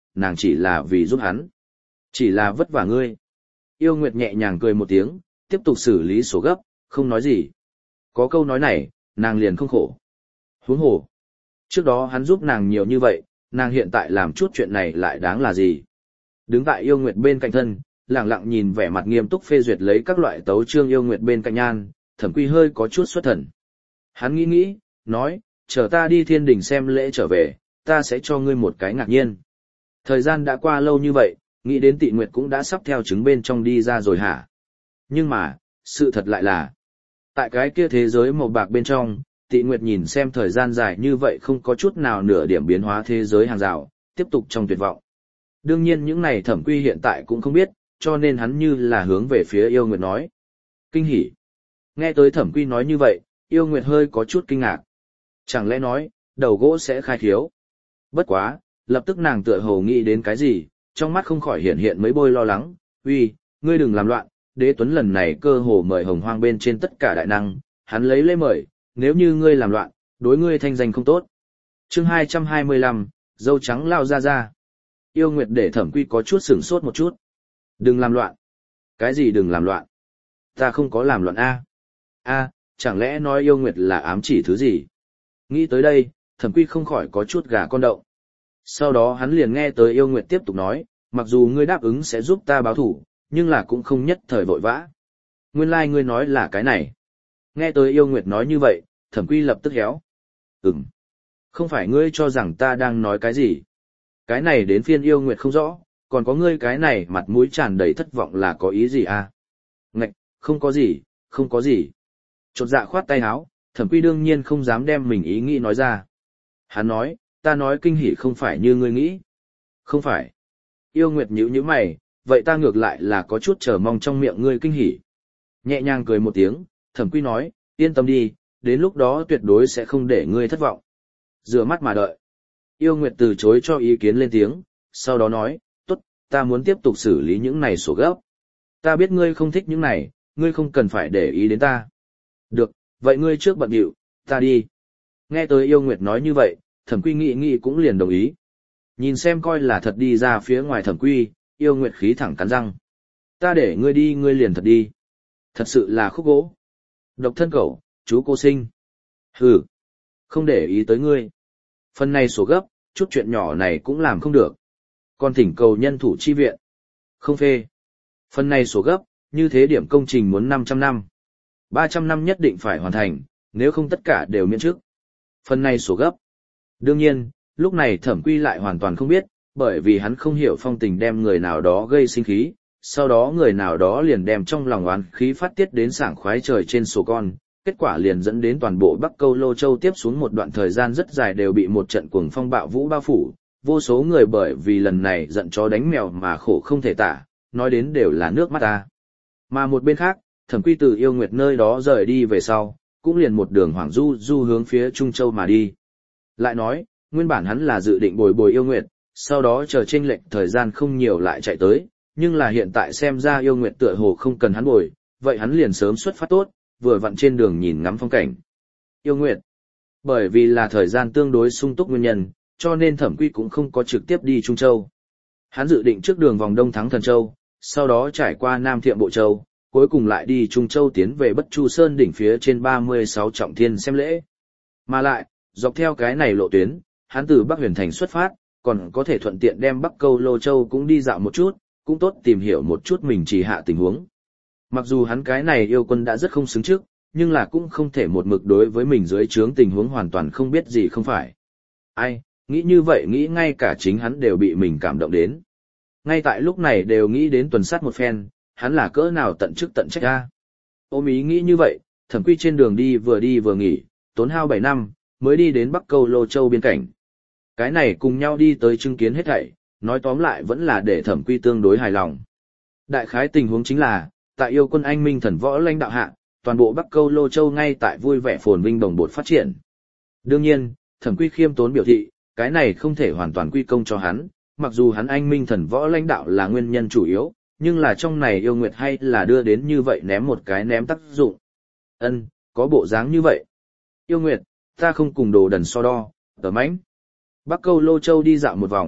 nàng chỉ là vì giúp hắn. Chỉ là vất vả ngươi. Yêu Nguyệt nhẹ nhàng cười một tiếng, tiếp tục xử lý sổ gấp, không nói gì. Có câu nói này, nàng liền không khổ. Huống hồ. Trước đó hắn giúp nàng nhiều như vậy, nàng hiện tại làm chút chuyện này lại đáng là gì? Đứng tại Yêu Nguyệt bên cạnh thân, lặng lặng nhìn vẻ mặt nghiêm túc phê duyệt lấy các loại tấu chương Yêu Nguyệt bên cạnh Nhan, Thẩm Quy hơi có chút xuất thần. Hắn nghĩ nghĩ, nói, chờ ta đi thiên đình xem lễ trở về, ta sẽ cho ngươi một cái ngạc nhiên. Thời gian đã qua lâu như vậy, nghĩ đến Tị Nguyệt cũng đã sắp theo trứng bên trong đi ra rồi hả? Nhưng mà, sự thật lại là, tại cái kia thế giới màu bạc bên trong, Tị Nguyệt nhìn xem thời gian dài như vậy không có chút nào nửa điểm biến hóa thế giới hàng rào, tiếp tục trong tuyệt vọng. Đương nhiên những này Thẩm Quy hiện tại cũng không biết, cho nên hắn như là hướng về phía Yêu Nguyệt nói. Kinh hỉ. Nghe tới Thẩm Quy nói như vậy, Yêu Nguyệt hơi có chút kinh ngạc. Chẳng lẽ nói, đầu gỗ sẽ khai khiếu? Bất quá, lập tức nàng tựa hồ nghĩ đến cái gì, trong mắt không khỏi hiện hiện mấy bôi lo lắng. Uy, ngươi đừng làm loạn, Đế Tuấn lần này cơ hồ mời Hồng Hoang bên trên tất cả đại năng, hắn lấy lễ mời, nếu như ngươi làm loạn, đối ngươi thanh danh không tốt. Chương hai trăm hai mươi lăm, dâu trắng lao ra ra. Yêu Nguyệt để Thẩm Quy có chút sửng sốt một chút. Đừng làm loạn. Cái gì đừng làm loạn? Ta không có làm loạn a. A, chẳng lẽ nói Yêu Nguyệt là ám chỉ thứ gì? Nghĩ tới đây, Thẩm Quy không khỏi có chút gà con đậu. Sau đó hắn liền nghe tới Yêu Nguyệt tiếp tục nói, mặc dù ngươi đáp ứng sẽ giúp ta báo thủ, nhưng là cũng không nhất thời vội vã. Nguyên lai like ngươi nói là cái này. Nghe tới Yêu Nguyệt nói như vậy, Thẩm Quy lập tức héo. Ừm. Không phải ngươi cho rằng ta đang nói cái gì. Cái này đến phiên Yêu Nguyệt không rõ, còn có ngươi cái này mặt mũi tràn đầy thất vọng là có ý gì à? Ngạch, không có gì, không có gì. Chột dạ khoát tay áo, Thẩm Quy đương nhiên không dám đem mình ý nghĩ nói ra. Hắn nói, ta nói kinh hỉ không phải như ngươi nghĩ. Không phải. Yêu Nguyệt nhíu nhíu mày, vậy ta ngược lại là có chút chờ mong trong miệng ngươi kinh hỉ. Nhẹ nhàng cười một tiếng, Thẩm Quy nói, yên tâm đi, đến lúc đó tuyệt đối sẽ không để ngươi thất vọng. Rửa mắt mà đợi. Yêu Nguyệt từ chối cho ý kiến lên tiếng, sau đó nói, tốt, ta muốn tiếp tục xử lý những này sổ gấp. Ta biết ngươi không thích những này, ngươi không cần phải để ý đến ta. Được, vậy ngươi trước bận điệu, ta đi. Nghe tới Yêu Nguyệt nói như vậy, Thẩm Quy nghĩ nghĩ cũng liền đồng ý. Nhìn xem coi là thật đi ra phía ngoài Thẩm Quy, Yêu Nguyệt khí thẳng cắn răng. Ta để ngươi đi ngươi liền thật đi. Thật sự là khúc gỗ. Độc thân cẩu, chú cô sinh. Hừ, không để ý tới ngươi. Phần này sổ gấp, chút chuyện nhỏ này cũng làm không được. Còn thỉnh cầu nhân thủ chi viện. Không phê. Phần này sổ gấp, như thế điểm công trình muốn năm trăm năm. ba trăm năm nhất định phải hoàn thành, nếu không tất cả đều miễn chức. Phần này sổ gấp. Đương nhiên, lúc này Thẩm Quy lại hoàn toàn không biết, bởi vì hắn không hiểu phong tình đem người nào đó gây sinh khí, sau đó người nào đó liền đem trong lòng oán khí phát tiết đến sảng khoái trời trên sổ con, kết quả liền dẫn đến toàn bộ Bắc Câu Lô Châu tiếp xuống một đoạn thời gian rất dài đều bị một trận cuồng phong bạo vũ bao phủ, vô số người bởi vì lần này giận chó đánh mèo mà khổ không thể tả, nói đến đều là nước mắt ta. Mà một bên khác, Thẩm Quy từ Yêu Nguyệt nơi đó rời đi về sau, cũng liền một đường hoảng du du hướng phía Trung Châu mà đi. Lại nói, nguyên bản hắn là dự định bồi bồi Yêu Nguyệt, sau đó chờ chênh lệch thời gian không nhiều lại chạy tới, nhưng là hiện tại xem ra Yêu Nguyệt tựa hồ không cần hắn bồi, vậy hắn liền sớm xuất phát tốt, vừa vặn trên đường nhìn ngắm phong cảnh. Yêu Nguyệt. Bởi vì là thời gian tương đối sung túc nguyên nhân, cho nên Thẩm Quy cũng không có trực tiếp đi Trung Châu. Hắn dự định trước đường vòng Đông thắng Thần Châu, sau đó trải qua Nam Thiệm Bộ Châu, cuối cùng lại đi Trung Châu tiến về Bất Chu Sơn đỉnh phía trên ba mươi sáu trọng thiên xem lễ. Mà lại, dọc theo cái này lộ tuyến, hắn từ Bắc Huyền Thành xuất phát, còn có thể thuận tiện đem Bắc Câu Lô Châu cũng đi dạo một chút, cũng tốt tìm hiểu một chút mình chỉ hạ tình huống. Mặc dù hắn cái này yêu quân đã rất không xứng trước, nhưng là cũng không thể một mực đối với mình dưới trướng tình huống hoàn toàn không biết gì không phải. Ai, nghĩ như vậy nghĩ ngay cả chính hắn đều bị mình cảm động đến. Ngay tại lúc này đều nghĩ đến tuần sát một phen, hắn là cỡ nào tận chức tận trách ra. Ôm ý nghĩ như vậy, Thẩm Quy trên đường đi vừa đi vừa nghỉ, tốn hao bảy năm, mới đi đến Bắc Câu Lô Châu biên cảnh. Cái này cùng nhau đi tới chứng kiến hết thảy, nói tóm lại vẫn là để Thẩm Quy tương đối hài lòng. Đại khái tình huống chính là, tại yêu quân anh minh thần võ lãnh đạo hạ, toàn bộ Bắc Câu Lô Châu ngay tại vui vẻ phồn vinh đồng bột phát triển. Đương nhiên, Thẩm Quy khiêm tốn biểu thị, cái này không thể hoàn toàn quy công cho hắn, mặc dù hắn anh minh thần võ lãnh đạo là nguyên nhân chủ yếu, nhưng là trong này yêu nguyệt hay là đưa đến như vậy ném một cái ném tác dụng. Ân, có bộ dáng như vậy. Yêu nguyệt, ta không cùng đồ đần so đo, tờ mãnh. Bắc Câu Lô Châu đi dạo một vòng,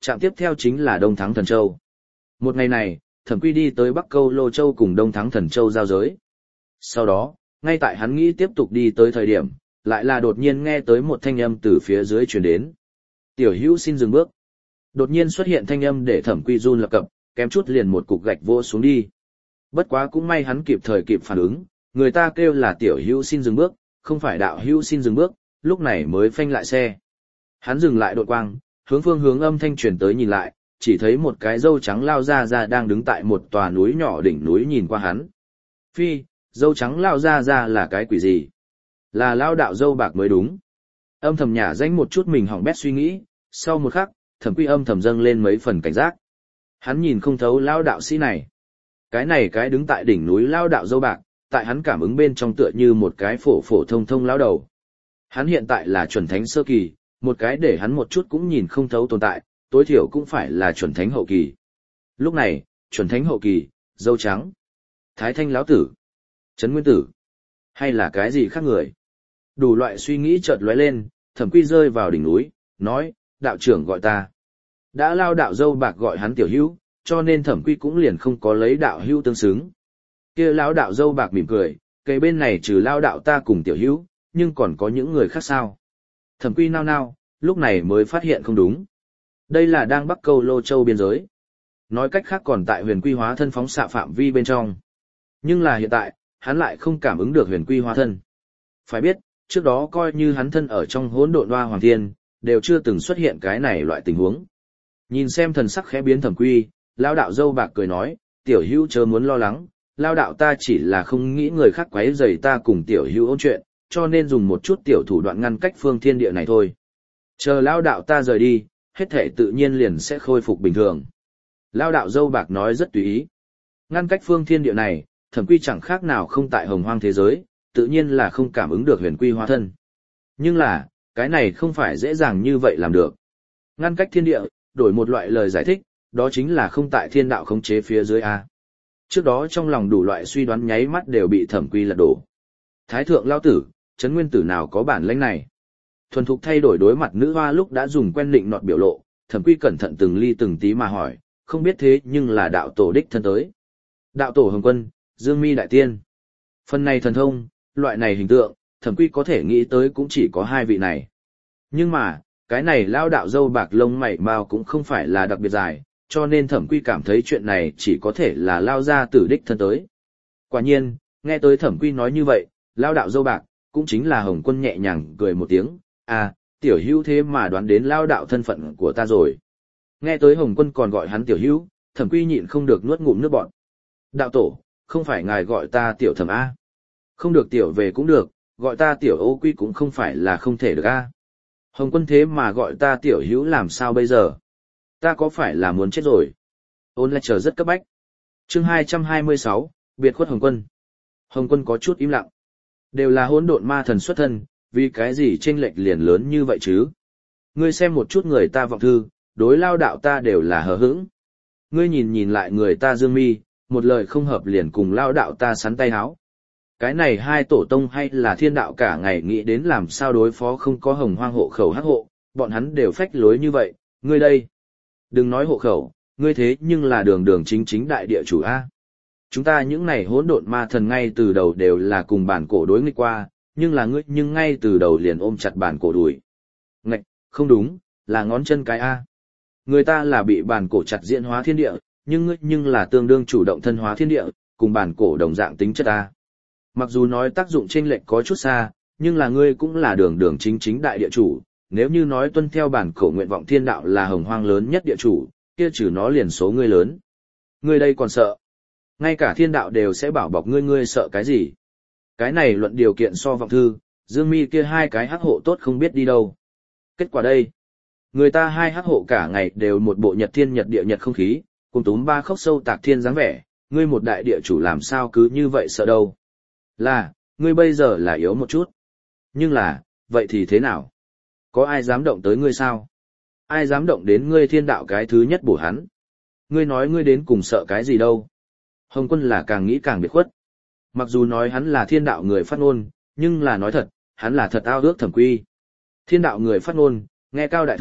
trạm tiếp theo chính là Đông Thắng Thần Châu. Một ngày này, Thẩm Quy đi tới Bắc Câu Lô Châu cùng Đông Thắng Thần Châu giao giới. Sau đó, ngay tại hắn nghĩ tiếp tục đi tới thời điểm, lại là đột nhiên nghe tới một thanh âm từ phía dưới truyền đến. Tiểu hữu xin dừng bước. Đột nhiên xuất hiện thanh âm để Thẩm Quy run lập cập, kém chút liền một cục gạch vỗ xuống đi. Bất quá cũng may hắn kịp thời kịp phản ứng, người ta kêu là tiểu hữu xin dừng bước, không phải đạo hữu xin dừng bước, lúc này mới phanh lại xe. Hắn dừng lại đột quang, hướng phương hướng âm thanh truyền tới nhìn lại, chỉ thấy một cái dâu trắng lao ra ra đang đứng tại một tòa núi nhỏ đỉnh núi nhìn qua hắn. Phi, dâu trắng lao ra ra là cái quỷ gì? Là lao đạo dâu bạc mới đúng. Âm thầm nhả danh một chút mình hỏng bét suy nghĩ, sau một khắc, Thẩm Quy âm thầm dâng lên mấy phần cảnh giác. Hắn nhìn không thấu lao đạo sĩ này. Cái này cái đứng tại đỉnh núi lao đạo dâu bạc, tại hắn cảm ứng bên trong tựa như một cái phổ phổ thông thông lao đầu. Hắn hiện tại là chuẩn thánh sơ kỳ, một cái để hắn một chút cũng nhìn không thấu tồn tại, tối thiểu cũng phải là chuẩn thánh hậu kỳ. Lúc này, chuẩn thánh hậu kỳ, dâu trắng, thái thanh lão tử, trấn nguyên tử, hay là cái gì khác người. Đủ loại suy nghĩ chợt lóe lên, Thẩm Quy rơi vào đỉnh núi, nói, đạo trưởng gọi ta. Đã lao đạo dâu bạc gọi hắn tiểu hữu, cho nên Thẩm Quy cũng liền không có lấy đạo hữu tương xứng. Kia lão đạo dâu bạc mỉm cười, cây bên này trừ lao đạo ta cùng tiểu hữu, nhưng còn có những người khác sao. Thẩm Quy nao nao, lúc này mới phát hiện không đúng. Đây là đang Bắc Câu Lô Châu biên giới. Nói cách khác còn tại huyền quy hóa thân phóng xạ phạm vi bên trong. Nhưng là hiện tại, hắn lại không cảm ứng được huyền quy hóa thân. Phải biết, trước đó coi như hắn thân ở trong hỗn độn hoa hoàng thiên, đều chưa từng xuất hiện cái này loại tình huống. Nhìn xem thần sắc khẽ biến Thẩm Quy, lao đạo dâu bạc cười nói, tiểu hữu chớ muốn lo lắng, lao đạo ta chỉ là không nghĩ người khác quấy rầy ta cùng tiểu hữu ôn chuyện, cho nên dùng một chút tiểu thủ đoạn ngăn cách phương thiên địa này thôi. Chờ lao đạo ta rời đi, hết thể tự nhiên liền sẽ khôi phục bình thường. Lao đạo dâu bạc nói rất tùy ý. Ngăn cách phương thiên địa này, Thẩm Quy chẳng khác nào không tại hồng hoang thế giới, tự nhiên là không cảm ứng được huyền quy hóa thân. Nhưng là, cái này không phải dễ dàng như vậy làm được. Ngăn cách thiên địa, đổi một loại lời giải thích, đó chính là không tại thiên đạo khống chế phía dưới A. Trước đó trong lòng đủ loại suy đoán nháy mắt đều bị Thẩm Quy lật đổ. Thái thượng lao tử, trấn nguyên tử nào có bản lĩnh này. Thuần thục thay đổi đối mặt nữ hoa lúc đã dùng quen định nọt biểu lộ, Thẩm Quy cẩn thận từng ly từng tí mà hỏi, không biết thế nhưng là đạo tổ đích thân tới. Đạo tổ Hồng Quân, Dương Mi Đại Tiên. Phần này thần thông, loại này hình tượng, Thẩm Quy có thể nghĩ tới cũng chỉ có hai vị này. Nhưng mà, cái này lao đạo dâu bạc lông mày mao cũng không phải là đặc biệt dài, cho nên Thẩm Quy cảm thấy chuyện này chỉ có thể là lao ra tử đích thân tới. Quả nhiên, nghe tới Thẩm Quy nói như vậy, lao đạo dâu bạc, cũng chính là Hồng Quân nhẹ nhàng cười một tiếng, à, tiểu hữu thế mà đoán đến lao đạo thân phận của ta rồi. Nghe tới Hồng Quân còn gọi hắn tiểu hữu, Thẩm Quy nhịn không được nuốt ngụm nước bọt. Đạo tổ, không phải ngài gọi ta tiểu thẩm A. Không được tiểu về cũng được, gọi ta tiểu ô quy cũng không phải là không thể được A. Hồng Quân thế mà gọi ta tiểu hữu làm sao bây giờ? Ta có phải là muốn chết rồi? Ôn lại chờ rất cấp bách. Chương hai trăm hai mươi sáu, biệt khuất Hồng Quân. Hồng Quân có chút im lặng. Đều là hỗn độn ma thần xuất thân, vì cái gì chênh lệch liền lớn như vậy chứ? Ngươi xem một chút người ta vọng thư, đối lao đạo ta đều là hờ hững. Ngươi nhìn nhìn lại người ta Dương Mi, một lời không hợp liền cùng lao đạo ta sắn tay háo. Cái này hai tổ tông hay là thiên đạo cả ngày nghĩ đến làm sao đối phó không có hồng hoang hộ khẩu hắc hộ, bọn hắn đều phách lối như vậy, ngươi đây. Đừng nói hộ khẩu, ngươi thế nhưng là đường đường chính chính đại địa chủ A. Chúng ta những này hỗn độn ma thần ngay từ đầu đều là cùng bản cổ đối nghịch qua, nhưng là ngươi nhưng ngay từ đầu liền ôm chặt bản cổ đuổi. Ngạch, không đúng, là ngón chân cái A. Người ta là bị bản cổ chặt diễn hóa thiên địa, nhưng ngươi nhưng là tương đương chủ động thân hóa thiên địa, cùng bản cổ đồng dạng tính chất A. Mặc dù nói tác dụng chênh lệch có chút xa, nhưng là ngươi cũng là đường đường chính chính đại địa chủ, nếu như nói tuân theo bản cổ nguyện vọng thiên đạo là hồng hoang lớn nhất địa chủ, kia trừ nó liền số ngươi lớn. Ngươi đây còn sợ. Ngay cả thiên đạo đều sẽ bảo bọc ngươi, ngươi sợ cái gì? Cái này luận điều kiện so vọng thư, Dương Mi kia hai cái hắc hộ tốt không biết đi đâu. Kết quả đây, người ta hai hắc hộ cả ngày đều một bộ nhật thiên nhật địa nhật không khí, cùng túm ba khốc sâu tạc thiên dáng vẻ, ngươi một đại địa chủ làm sao cứ như vậy sợ đâu. Là, ngươi bây giờ là yếu một chút. Nhưng là, vậy thì thế nào? Có ai dám động tới ngươi sao? Ai dám động đến ngươi thiên đạo cái thứ nhất bổ hắn? Ngươi nói ngươi đến cùng sợ cái gì đâu? Hồng Quân là càng nghĩ càng biệt khuất. Mặc dù nói hắn là thiên đạo người phát ngôn, nhưng là nói thật, hắn là thật ao ước Thẩm Quy. Thiên đạo người phát ngôn, nghe cao đại thượng,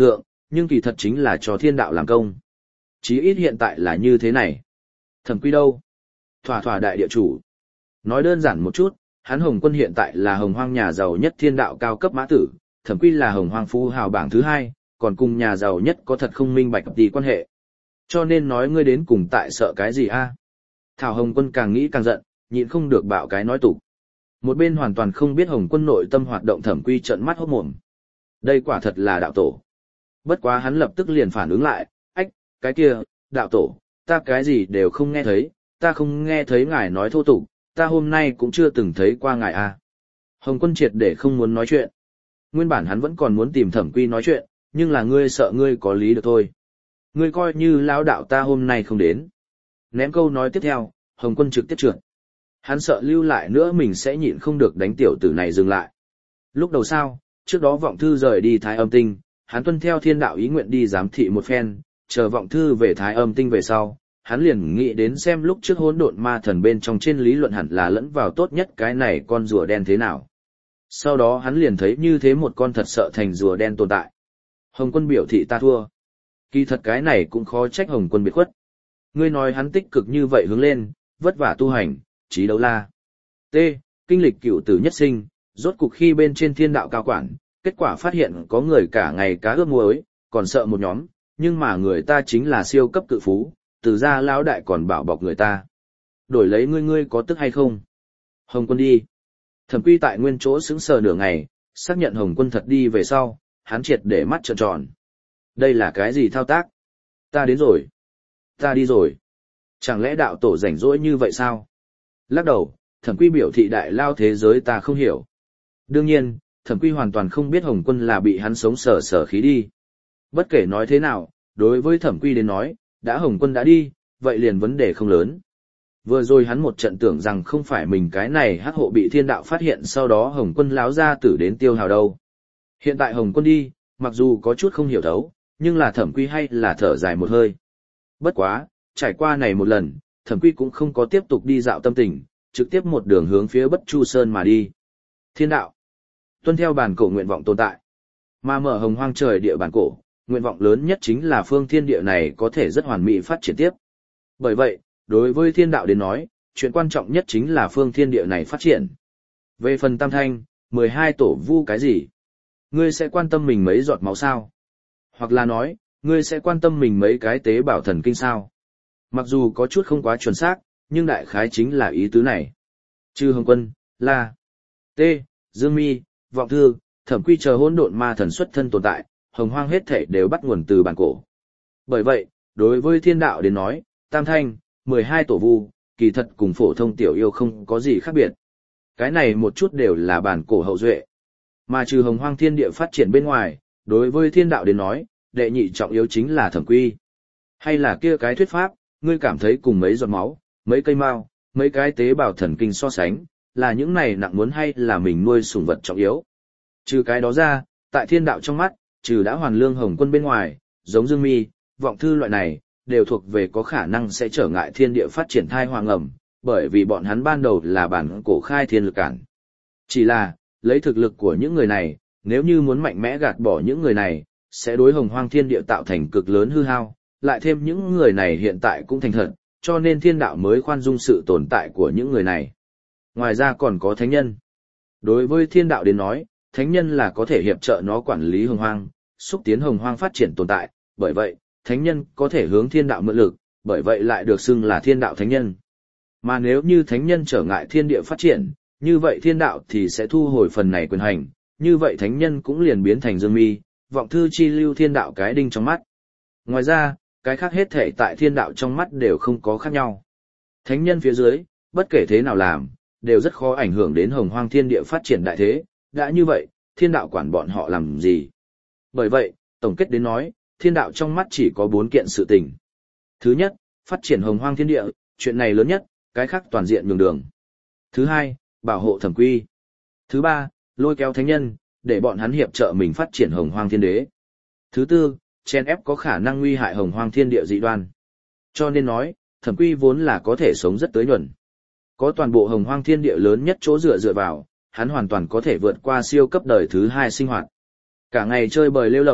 nhưng kỳ thật chính là cho thiên đạo làm công. Chí ít hiện tại là như thế này. Thẩm Quy đâu? Thỏa thỏa đại địa chủ. Nói đơn giản một chút, hắn Hồng Quân hiện tại là Hồng Hoang nhà giàu nhất thiên đạo cao cấp mã tử, Thẩm Quy là Hồng Hoang phú hào bảng thứ hai, còn cùng nhà giàu nhất có thật không minh bạch tỷ quan hệ. Cho nên nói ngươi đến cùng tại sợ cái gì a? Thảo Hồng Quân càng nghĩ càng giận, nhịn không được bạo cái nói tục. Một bên hoàn toàn không biết Hồng Quân nội tâm hoạt động Thẩm Quy trợn mắt hốt mồm. Đây quả thật là đạo tổ. Bất quá hắn lập tức liền phản ứng lại, ách, cái kia, đạo tổ, ta cái gì đều không nghe thấy, ta không nghe thấy ngài nói thô tục, ta hôm nay cũng chưa từng thấy qua ngài a. Hồng Quân triệt để không muốn nói chuyện. Nguyên bản hắn vẫn còn muốn tìm Thẩm Quy nói chuyện, nhưng là ngươi sợ ngươi có lý được thôi. Ngươi coi như lão đạo ta hôm nay không đến. Ném câu nói tiếp theo, Hồng Quân trực tiếp trượt. Hắn sợ lưu lại nữa mình sẽ nhịn không được đánh tiểu tử này dừng lại. Lúc đầu sao, trước đó vọng thư rời đi Thái Âm Tinh, hắn tuân theo thiên đạo ý nguyện đi giám thị một phen, chờ vọng thư về Thái Âm Tinh về sau, hắn liền nghĩ đến xem lúc trước hỗn độn ma thần bên trong trên lý luận hẳn là lẫn vào tốt nhất cái này con rùa đen thế nào. Sau đó hắn liền thấy như thế một con thật sợ thành rùa đen tồn tại. Hồng Quân biểu thị ta thua. Kỳ thật cái này cũng khó trách Hồng Quân biệt khuất. Ngươi nói hắn tích cực như vậy hướng lên, vất vả tu hành, trí đấu la. T. Kinh lịch cựu tử nhất sinh, rốt cục khi bên trên thiên đạo cao quản, kết quả phát hiện có người cả ngày cá ướp muối, còn sợ một nhóm, nhưng mà người ta chính là siêu cấp cự phú, từ ra lão đại còn bảo bọc người ta. Đổi lấy ngươi ngươi có tức hay không? Hồng Quân đi. Thẩm Quy tại nguyên chỗ sững sờ nửa ngày, xác nhận Hồng Quân thật đi về sau, hắn triệt để mắt trợn tròn. Đây là cái gì thao tác? Ta đến rồi. Ta đi rồi. Chẳng lẽ đạo tổ rảnh rỗi như vậy sao? Lắc đầu, Thẩm Quy biểu thị đại lao thế giới ta không hiểu. Đương nhiên, Thẩm Quy hoàn toàn không biết Hồng Quân là bị hắn sống sở sở khí đi. Bất kể nói thế nào, đối với Thẩm Quy đến nói, đã Hồng Quân đã đi, vậy liền vấn đề không lớn. Vừa rồi hắn một trận tưởng rằng không phải mình cái này hắc hộ bị thiên đạo phát hiện, sau đó Hồng Quân láo ra tử đến tiêu hào đâu. Hiện tại Hồng Quân đi, mặc dù có chút không hiểu thấu, nhưng là Thẩm Quy hay là thở dài một hơi. Bất quá, trải qua này một lần, Thẩm Quy cũng không có tiếp tục đi dạo tâm tình, trực tiếp một đường hướng phía Bất Chu Sơn mà đi. Thiên đạo, tuân theo bản cổ nguyện vọng tồn tại, mà mở hồng hoang trời địa bản cổ, nguyện vọng lớn nhất chính là phương thiên địa này có thể rất hoàn mỹ phát triển tiếp. Bởi vậy, đối với thiên đạo đến nói, chuyện quan trọng nhất chính là phương thiên địa này phát triển. Về phần tam thanh, mười hai tổ vu cái gì? Ngươi sẽ quan tâm mình mấy giọt máu sao? Hoặc là nói, ngươi sẽ quan tâm mình mấy cái tế bào thần kinh sao? Mặc dù có chút không quá chuẩn xác, nhưng đại khái chính là ý tứ này. Chư Hồng Quân, La, T, Dương Mi, Vọng Thư, Thẩm Quy chờ hỗn độn ma thần xuất thân tồn tại, hồng hoang hết thể đều bắt nguồn từ bản cổ. Bởi vậy, đối với thiên đạo đến nói, tam thanh, mười hai tổ vu, kỳ thật cùng phổ thông tiểu yêu không có gì khác biệt. Cái này một chút đều là bản cổ hậu duệ. Mà trừ hồng hoang thiên địa phát triển bên ngoài, đối với thiên đạo đến nói, đệ nhị trọng yếu chính là Thẩm Quy. Hay là kia cái thuyết pháp, ngươi cảm thấy cùng mấy giọt máu, mấy cây mao, mấy cái tế bào thần kinh so sánh, là những này nặng muốn hay là mình nuôi sủng vật trọng yếu. Trừ cái đó ra, tại thiên đạo trong mắt, trừ đã hoàn lương Hồng Quân bên ngoài, giống Dương Mi, Vọng Thư loại này, đều thuộc về có khả năng sẽ trở ngại thiên địa phát triển thai hoàng ẩm, bởi vì bọn hắn ban đầu là bản cổ khai thiên lực cản. Chỉ là, lấy thực lực của những người này, nếu như muốn mạnh mẽ gạt bỏ những người này, sẽ đối hồng hoang thiên địa tạo thành cực lớn hư hao, lại thêm những người này hiện tại cũng thành thật, cho nên thiên đạo mới khoan dung sự tồn tại của những người này. Ngoài ra còn có thánh nhân. Đối với thiên đạo đến nói, thánh nhân là có thể hiệp trợ nó quản lý hồng hoang, xúc tiến hồng hoang phát triển tồn tại, bởi vậy, thánh nhân có thể hướng thiên đạo mượn lực, bởi vậy lại được xưng là thiên đạo thánh nhân. Mà nếu như thánh nhân trở ngại thiên địa phát triển, như vậy thiên đạo thì sẽ thu hồi phần này quyền hành, như vậy thánh nhân cũng liền biến thành Dương Mi, Vọng Thư chi lưu thiên đạo cái đinh trong mắt. Ngoài ra, cái khác hết thể tại thiên đạo trong mắt đều không có khác nhau. Thánh nhân phía dưới, bất kể thế nào làm, đều rất khó ảnh hưởng đến hồng hoang thiên địa phát triển đại thế, đã như vậy, thiên đạo quản bọn họ làm gì? Bởi vậy, tổng kết đến nói, thiên đạo trong mắt chỉ có bốn kiện sự tình. Thứ nhất, phát triển hồng hoang thiên địa, chuyện này lớn nhất, cái khác toàn diện nhường đường. Thứ hai, bảo hộ Thẩm Quy. Thứ ba, lôi kéo thánh nhân, để bọn hắn hiệp trợ mình phát triển hồng hoang thiên đế. Thứ tư, chen ép có khả năng nguy hại hồng hoang thiên địa dị đoan. Cho nên nói, Thẩm Quy vốn là có thể sống rất tới nhuần. Có toàn bộ hồng hoang thiên địa lớn nhất chỗ dựa dựa vào, hắn hoàn toàn có thể vượt qua siêu cấp đời thứ hai sinh hoạt. Cả ngày chơi bời lêu lổng,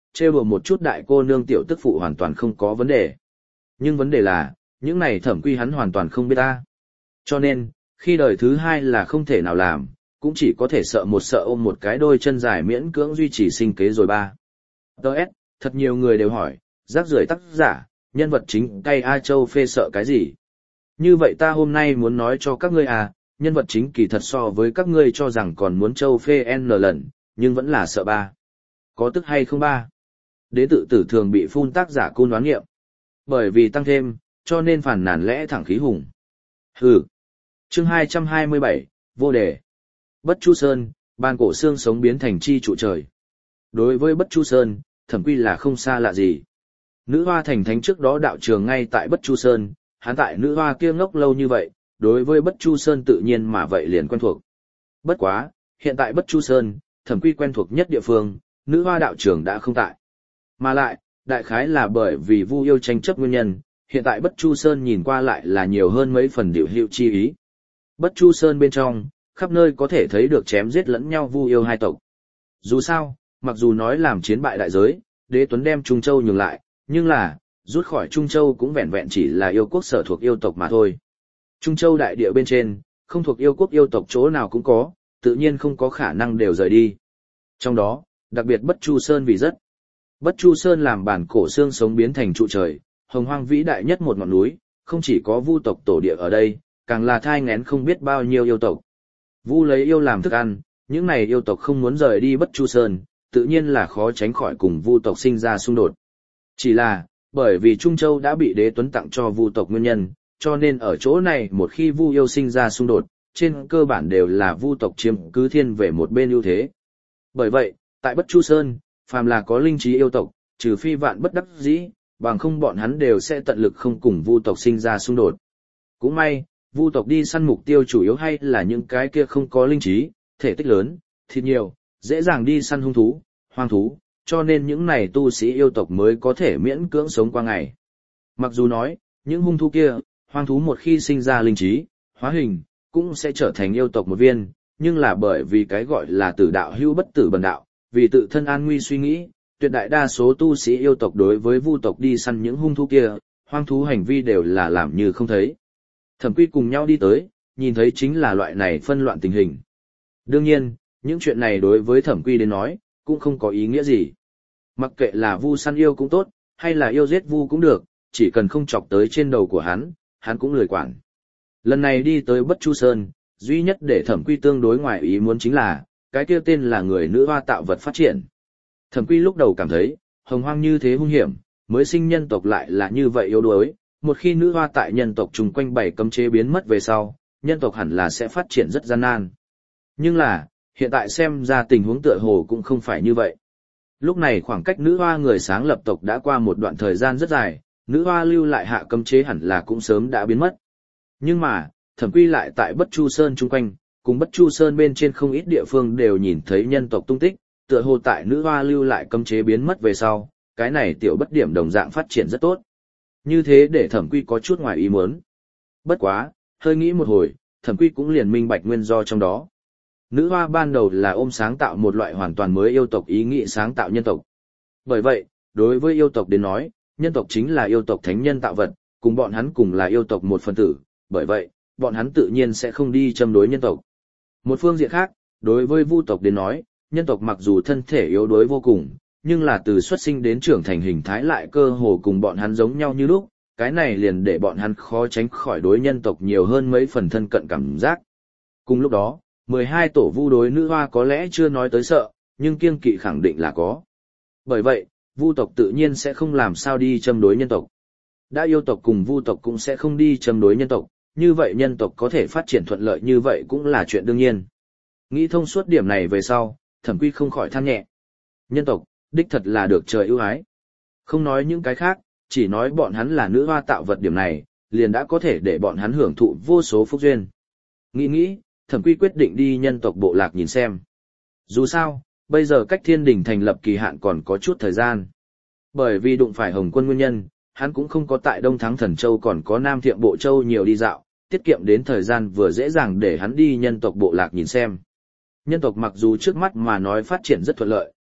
trêu đùa một chút đại cô nương tiểu tức phụ hoàn toàn không có vấn đề. Nhưng vấn đề là, những này Thẩm Quy hắn hoàn toàn không biết ta. Cho nên, khi đời thứ hai là không thể nào làm, cũng chỉ có thể sợ một sợ ôm một cái đôi chân dài miễn cưỡng duy trì sinh kế rồi ba. Đợt, thật nhiều người đều hỏi, rác rưởi tác giả, nhân vật chính cay A Châu phê sợ cái gì? Như vậy ta hôm nay muốn nói cho các ngươi à, nhân vật chính kỳ thật so với các ngươi cho rằng còn muốn Châu phê n lần, nhưng vẫn là sợ ba. Có tức hay không ba? Đế tự tử thường bị phun tác giả côn đoán nghiệm. Bởi vì tăng thêm, cho nên phản nàn lẽ thẳng khí hùng. Hừ. Chương hai trăm hai mươi bảy, vô đề. Bất Chu Sơn, bàn cổ xương sống biến thành chi trụ trời. Đối với Bất Chu Sơn, Thẩm Quy là không xa lạ gì. Nữ hoa thành thánh trước đó đạo trường ngay tại Bất Chu Sơn, hắn tại nữ hoa kia ngốc lâu như vậy, đối với Bất Chu Sơn tự nhiên mà vậy liền quen thuộc. Bất quá, hiện tại Bất Chu Sơn, Thẩm Quy quen thuộc nhất địa phương, nữ hoa đạo trường đã không tại. Mà lại, đại khái là bởi vì Vu yêu tranh chấp nguyên nhân, hiện tại Bất Chu Sơn nhìn qua lại là nhiều hơn mấy phần điệu hiệu chi ý. Bất Chu Sơn bên trong, khắp nơi có thể thấy được chém giết lẫn nhau Vu yêu hai tộc. Dù sao, mặc dù nói làm chiến bại đại giới, Đế Tuấn đem Trung Châu nhường lại, nhưng là, rút khỏi Trung Châu cũng vẹn vẹn chỉ là yêu quốc sở thuộc yêu tộc mà thôi. Trung Châu đại địa bên trên, không thuộc yêu quốc yêu tộc chỗ nào cũng có, tự nhiên không có khả năng đều rời đi. Trong đó, đặc biệt Bất Chu Sơn vì rất. Bất Chu Sơn làm bản cổ xương sống biến thành trụ trời, hồng hoang vĩ đại nhất một ngọn núi, không chỉ có Vu tộc tổ địa ở đây, càng là thai nghén không biết bao nhiêu yêu tộc. Vu lấy yêu làm thức ăn, những này yêu tộc không muốn rời đi Bất Chu Sơn, tự nhiên là khó tránh khỏi cùng Vu tộc sinh ra xung đột. Chỉ là, bởi vì Trung Châu đã bị Đế Tuấn tặng cho Vu tộc nguyên nhân, cho nên ở chỗ này một khi Vu yêu sinh ra xung đột, trên cơ bản đều là Vu tộc chiếm cứ thiên về một bên ưu thế. Bởi vậy, tại Bất Chu Sơn, phàm là có linh trí yêu tộc, trừ phi vạn bất đắc dĩ, bằng không bọn hắn đều sẽ tận lực không cùng Vu tộc sinh ra xung đột. Cũng may, Vu tộc đi săn mục tiêu chủ yếu hay là những cái kia không có linh trí, thể tích lớn, thịt nhiều, dễ dàng đi săn hung thú, hoang thú, cho nên những này tu sĩ yêu tộc mới có thể miễn cưỡng sống qua ngày. Mặc dù nói, những hung thú kia, hoang thú một khi sinh ra linh trí, hóa hình, cũng sẽ trở thành yêu tộc một viên, nhưng là bởi vì cái gọi là tử đạo hữu bất tử bần đạo, vì tự thân an nguy suy nghĩ, tuyệt đại đa số tu sĩ yêu tộc đối với Vu tộc đi săn những hung thú kia, hoang thú hành vi đều là làm như không thấy. Thẩm Quy cùng nhau đi tới, nhìn thấy chính là loại này phân loạn tình hình. Đương nhiên, những chuyện này đối với Thẩm Quy đến nói, cũng không có ý nghĩa gì. Mặc kệ là Vu săn yêu cũng tốt, hay là yêu giết Vu cũng được, chỉ cần không chọc tới trên đầu của hắn, hắn cũng lười quản. Lần này đi tới Bất Chu Sơn, duy nhất để Thẩm Quy tương đối ngoài ý muốn chính là, cái kia tên là người nữ hoa tạo vật phát triển. Thẩm Quy lúc đầu cảm thấy, hồng hoang như thế hung hiểm, mới sinh nhân tộc lại là như vậy yếu đuối, một khi nữ hoa tại nhân tộc chung quanh bảy cấm chế biến mất về sau, nhân tộc hẳn là sẽ phát triển rất gian nan. Nhưng là, hiện tại xem ra tình huống tựa hồ cũng không phải như vậy. Lúc này khoảng cách nữ hoa người sáng lập tộc đã qua một đoạn thời gian rất dài, nữ hoa lưu lại hạ cấm chế hẳn là cũng sớm đã biến mất. Nhưng mà, Thẩm Quy lại tại Bất Chu Sơn chung quanh, cùng Bất Chu Sơn bên trên không ít địa phương đều nhìn thấy nhân tộc tung tích, tựa hồ tại nữ hoa lưu lại cấm chế biến mất về sau, cái này tiểu bất điểm đồng dạng phát triển rất tốt. Như thế để Thẩm Quy có chút ngoài ý muốn. Bất quá, hơi nghĩ một hồi, Thẩm Quy cũng liền minh bạch nguyên do trong đó. Nữ hoa ban đầu là ôm sáng tạo một loại hoàn toàn mới yêu tộc ý nghĩ sáng tạo nhân tộc. Bởi vậy, đối với yêu tộc đến nói, nhân tộc chính là yêu tộc thánh nhân tạo vật, cùng bọn hắn cùng là yêu tộc một phần tử, bởi vậy, bọn hắn tự nhiên sẽ không đi châm đối nhân tộc. Một phương diện khác, đối với Vu tộc đến nói, nhân tộc mặc dù thân thể yếu đuối vô cùng, nhưng là từ xuất sinh đến trưởng thành hình thái lại cơ hồ cùng bọn hắn giống nhau như lúc, cái này liền để bọn hắn khó tránh khỏi đối nhân tộc nhiều hơn mấy phần thân cận cảm giác. Cùng lúc đó, mười hai tổ Vu đối nữ hoa có lẽ chưa nói tới sợ, nhưng kiêng kỵ khẳng định là có. Bởi vậy, Vu tộc tự nhiên sẽ không làm sao đi châm đối nhân tộc. Đã yêu tộc cùng Vu tộc cũng sẽ không đi châm đối nhân tộc, như vậy nhân tộc có thể phát triển thuận lợi như vậy cũng là chuyện đương nhiên. Nghĩ thông suốt điểm này về sau, Thẩm Quy không khỏi than nhẹ. Nhân tộc, đích thật là được trời ưu ái. Không nói những cái khác, chỉ nói bọn hắn là nữ hoa tạo vật điểm này, liền đã có thể để bọn hắn hưởng thụ vô số phúc duyên. Nghĩ nghĩ, Thẩm Quy quyết định đi nhân tộc bộ lạc nhìn xem. Dù sao, bây giờ cách thiên đình thành lập kỳ hạn còn có chút thời gian. Bởi vì đụng phải Hồng Quân nguyên nhân, hắn cũng không có tại Đông Thắng Thần Châu còn có Nam Thiệm Bộ Châu nhiều đi dạo, tiết kiệm đến thời gian vừa dễ dàng để hắn đi nhân tộc bộ lạc nhìn xem. Nhân tộc mặc dù trước mắt mà nói phát triển rất thuận lợi,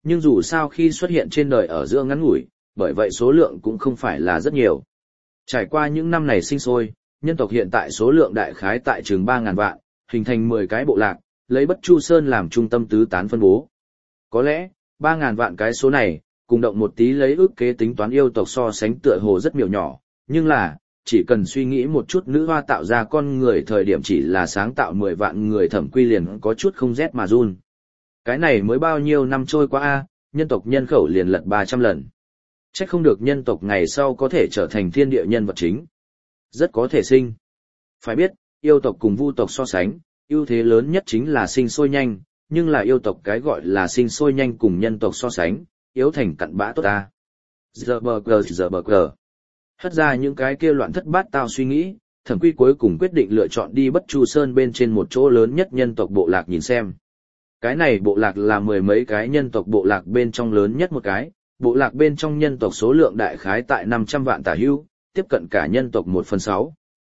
Nhưng dù sao khi xuất hiện trên đời ở giữa ngắn ngủi, bởi vậy số lượng cũng không phải là rất nhiều. Trải qua những năm này sinh sôi, nhân tộc hiện tại số lượng đại khái tại chừng ba ngàn vạn, hình thành mười cái bộ lạc, lấy Bất Chu Sơn làm trung tâm tứ tán phân bố. Có lẽ, ba ngàn vạn cái số này, cùng động một tí lấy ước kế tính toán yêu tộc so sánh tựa hồ rất miểu nhỏ, nhưng là, chỉ cần suy nghĩ một chút nữ hoa tạo ra con người thời điểm chỉ là sáng tạo mười vạn người Thẩm Quy liền có chút không rét mà run. Cái này mới bao nhiêu năm trôi qua a, nhân tộc nhân khẩu liền lật ba trăm lần. Chắc không được nhân tộc ngày sau có thể trở thành thiên địa nhân vật chính. Rất có thể sinh. Phải biết, yêu tộc cùng vu tộc so sánh, ưu thế lớn nhất chính là sinh sôi nhanh, nhưng là yêu tộc cái gọi là sinh sôi nhanh cùng nhân tộc so sánh, yếu thành cặn bã tốt ta. Giờ bờ cờ giờ bờ cờ. Hất ra những cái kia loạn thất bát tao suy nghĩ, Thẩm Quy cuối cùng quyết định lựa chọn đi Bất Chu Sơn bên trên một chỗ lớn nhất nhân tộc bộ lạc nhìn xem. Cái này bộ lạc là mười mấy cái nhân tộc bộ lạc bên trong lớn nhất một cái, bộ lạc bên trong nhân tộc số lượng đại khái tại năm trăm vạn tả hữu, tiếp cận cả nhân tộc một phần sáu.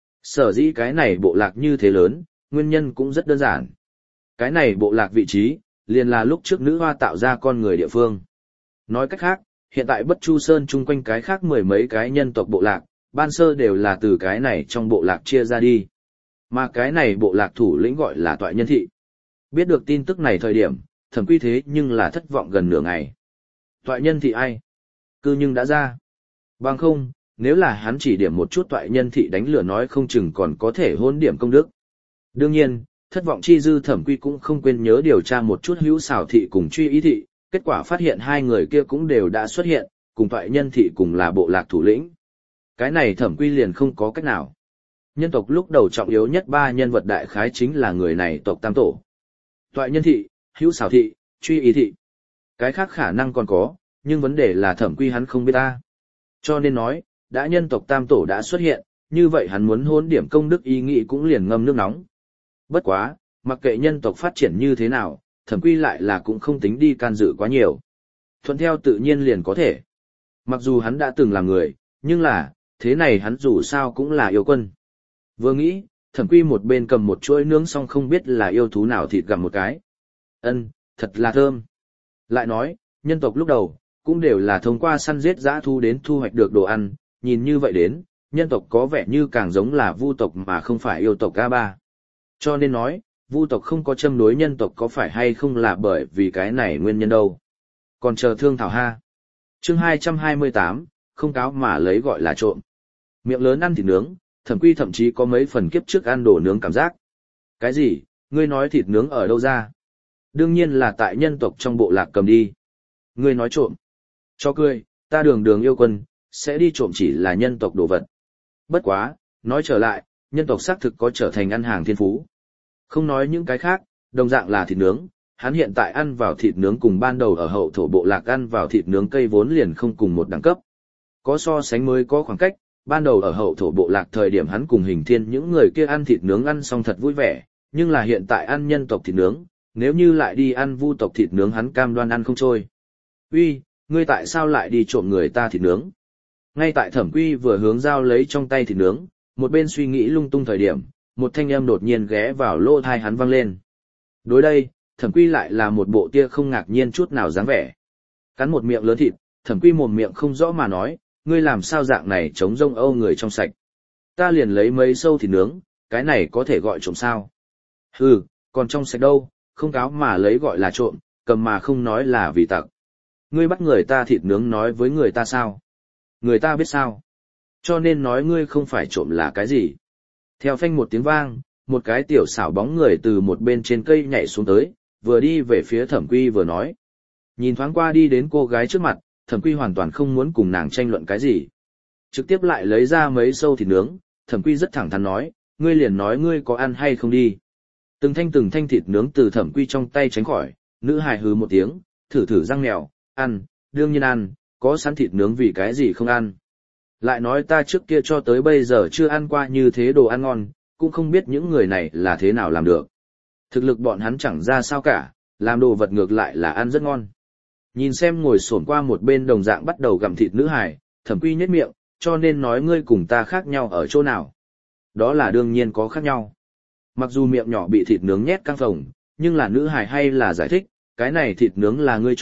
Sở dĩ cái này bộ lạc như thế lớn, nguyên nhân cũng rất đơn giản. Cái này bộ lạc vị trí, liền là lúc trước nữ hoa tạo ra con người địa phương. Nói cách khác, hiện tại Bất Chu Sơn chung quanh cái khác mười mấy cái nhân tộc bộ lạc, ban sơ đều là từ cái này trong bộ lạc chia ra đi. Mà cái này bộ lạc thủ lĩnh gọi là Toại Nhân Thị. Biết được tin tức này thời điểm, Thẩm Quy thế nhưng là thất vọng gần nửa ngày. Toại Nhân Thị ai? Cư nhưng đã ra. Bằng không, nếu là hắn chỉ điểm một chút Toại Nhân Thị đánh lửa nói không chừng còn có thể hôn điểm công đức. Đương nhiên, thất vọng chi dư Thẩm Quy cũng không quên nhớ điều tra một chút Hữu Xảo Thị cùng Truy Ý Thị, kết quả phát hiện hai người kia cũng đều đã xuất hiện, cùng Toại Nhân Thị cùng là bộ lạc thủ lĩnh. Cái này Thẩm Quy liền không có cách nào. Nhân tộc lúc đầu trọng yếu nhất ba nhân vật đại khái chính là người này tộc tam tổ. Toại Nhân Thị, Hữu Xảo Thị, Truy Ý Thị. Cái khác khả năng còn có, nhưng vấn đề là Thẩm Quy hắn không biết ta. Cho nên nói, đã nhân tộc tam tổ đã xuất hiện, như vậy hắn muốn hôn điểm công đức ý nghĩ cũng liền ngâm nước nóng. Bất quá, mặc kệ nhân tộc phát triển như thế nào, Thẩm Quy lại là cũng không tính đi can dự quá nhiều. Thuận theo tự nhiên liền có thể. Mặc dù hắn đã từng làm người, nhưng là, thế này hắn dù sao cũng là yêu quân. Vừa nghĩ, Thẩm Quy một bên cầm một chuỗi nướng xong không biết là yêu thú nào thịt gặm một cái. Ân, thật là thơm. Lại nói, nhân tộc lúc đầu, cũng đều là thông qua săn giết dã thú đến thu hoạch được đồ ăn, nhìn như vậy đến, nhân tộc có vẻ như càng giống là vu tộc mà không phải yêu tộc a ba. Cho nên nói, vu tộc không có châm đối nhân tộc có phải hay không là bởi vì cái này nguyên nhân đâu. Còn chờ thương thảo ha. Chương hai trăm hai mươi tám, không cáo mà lấy gọi là trộm. Miệng lớn ăn thịt nướng, Thẩm Quy thậm chí có mấy phần kiếp trước ăn đồ nướng cảm giác. Cái gì, ngươi nói thịt nướng ở đâu ra? Đương nhiên là tại nhân tộc trong bộ lạc cầm đi. Ngươi nói trộm. Cho cười, ta đường đường yêu quân, sẽ đi trộm chỉ là nhân tộc đồ vật. Bất quá, nói trở lại, nhân tộc xác thực có trở thành ăn hàng thiên phú. Không nói những cái khác, đồng dạng là thịt nướng, hắn hiện tại ăn vào thịt nướng cùng ban đầu ở hậu thổ bộ lạc ăn vào thịt nướng cây vốn liền không cùng một đẳng cấp. Có so sánh mới có khoảng cách, ban đầu ở hậu thổ bộ lạc thời điểm hắn cùng Hình Thiên những người kia ăn thịt nướng ăn xong thật vui vẻ, nhưng là hiện tại ăn nhân tộc thịt nướng, nếu như lại đi ăn vu tộc thịt nướng hắn cam đoan ăn không trôi. Uy, ngươi tại sao lại đi trộm người ta thịt nướng? Ngay tại Thẩm Quy vừa hướng dao lấy trong tay thịt nướng, một bên suy nghĩ lung tung thời điểm, một thanh âm đột nhiên ghé vào lỗ tai hắn vang lên. Đối đây, Thẩm Quy lại là một bộ tia không ngạc nhiên chút nào dáng vẻ. Cắn một miệng lớn thịt, Thẩm Quy mồm miệng không rõ mà nói, ngươi làm sao dạng này chống rông âu người trong sạch. Ta liền lấy mấy sâu thịt nướng, cái này có thể gọi trộm sao? Hừ, còn trong sạch đâu, không cáo mà lấy gọi là trộm, cầm mà không nói là vì tặc. Ngươi bắt người ta thịt nướng nói với người ta sao? Người ta biết sao? Cho nên nói ngươi không phải trộm là cái gì? Theo phanh một tiếng vang, một cái tiểu xảo bóng người từ một bên trên cây nhảy xuống tới, vừa đi về phía Thẩm Quy vừa nói. Nhìn thoáng qua đi đến cô gái trước mặt, Thẩm Quy hoàn toàn không muốn cùng nàng tranh luận cái gì. Trực tiếp lại lấy ra mấy sâu thịt nướng, Thẩm Quy rất thẳng thắn nói, ngươi liền nói ngươi có ăn hay không đi. Từng thanh từng thanh thịt nướng từ Thẩm Quy trong tay tránh khỏi, nữ hài hừ một tiếng, thử thử răng mèo, ăn, đương nhiên ăn, có sẵn thịt nướng vì cái gì không ăn. Lại nói ta trước kia cho tới bây giờ chưa ăn qua như thế đồ ăn ngon, cũng không biết những người này là thế nào làm được. Thực lực bọn hắn chẳng ra sao cả, làm đồ vật ngược lại là ăn rất ngon. Nhìn xem ngồi xổm qua một bên đồng dạng bắt đầu gặm thịt nữ hài, Thẩm Quy nhếch miệng, cho nên nói ngươi cùng ta khác nhau ở chỗ nào. Đó là đương nhiên có khác nhau. Mặc dù miệng nhỏ bị thịt nướng nhét căng phồng, nhưng là nữ hài hay là giải thích, cái này thịt nướng là ngươi trộm,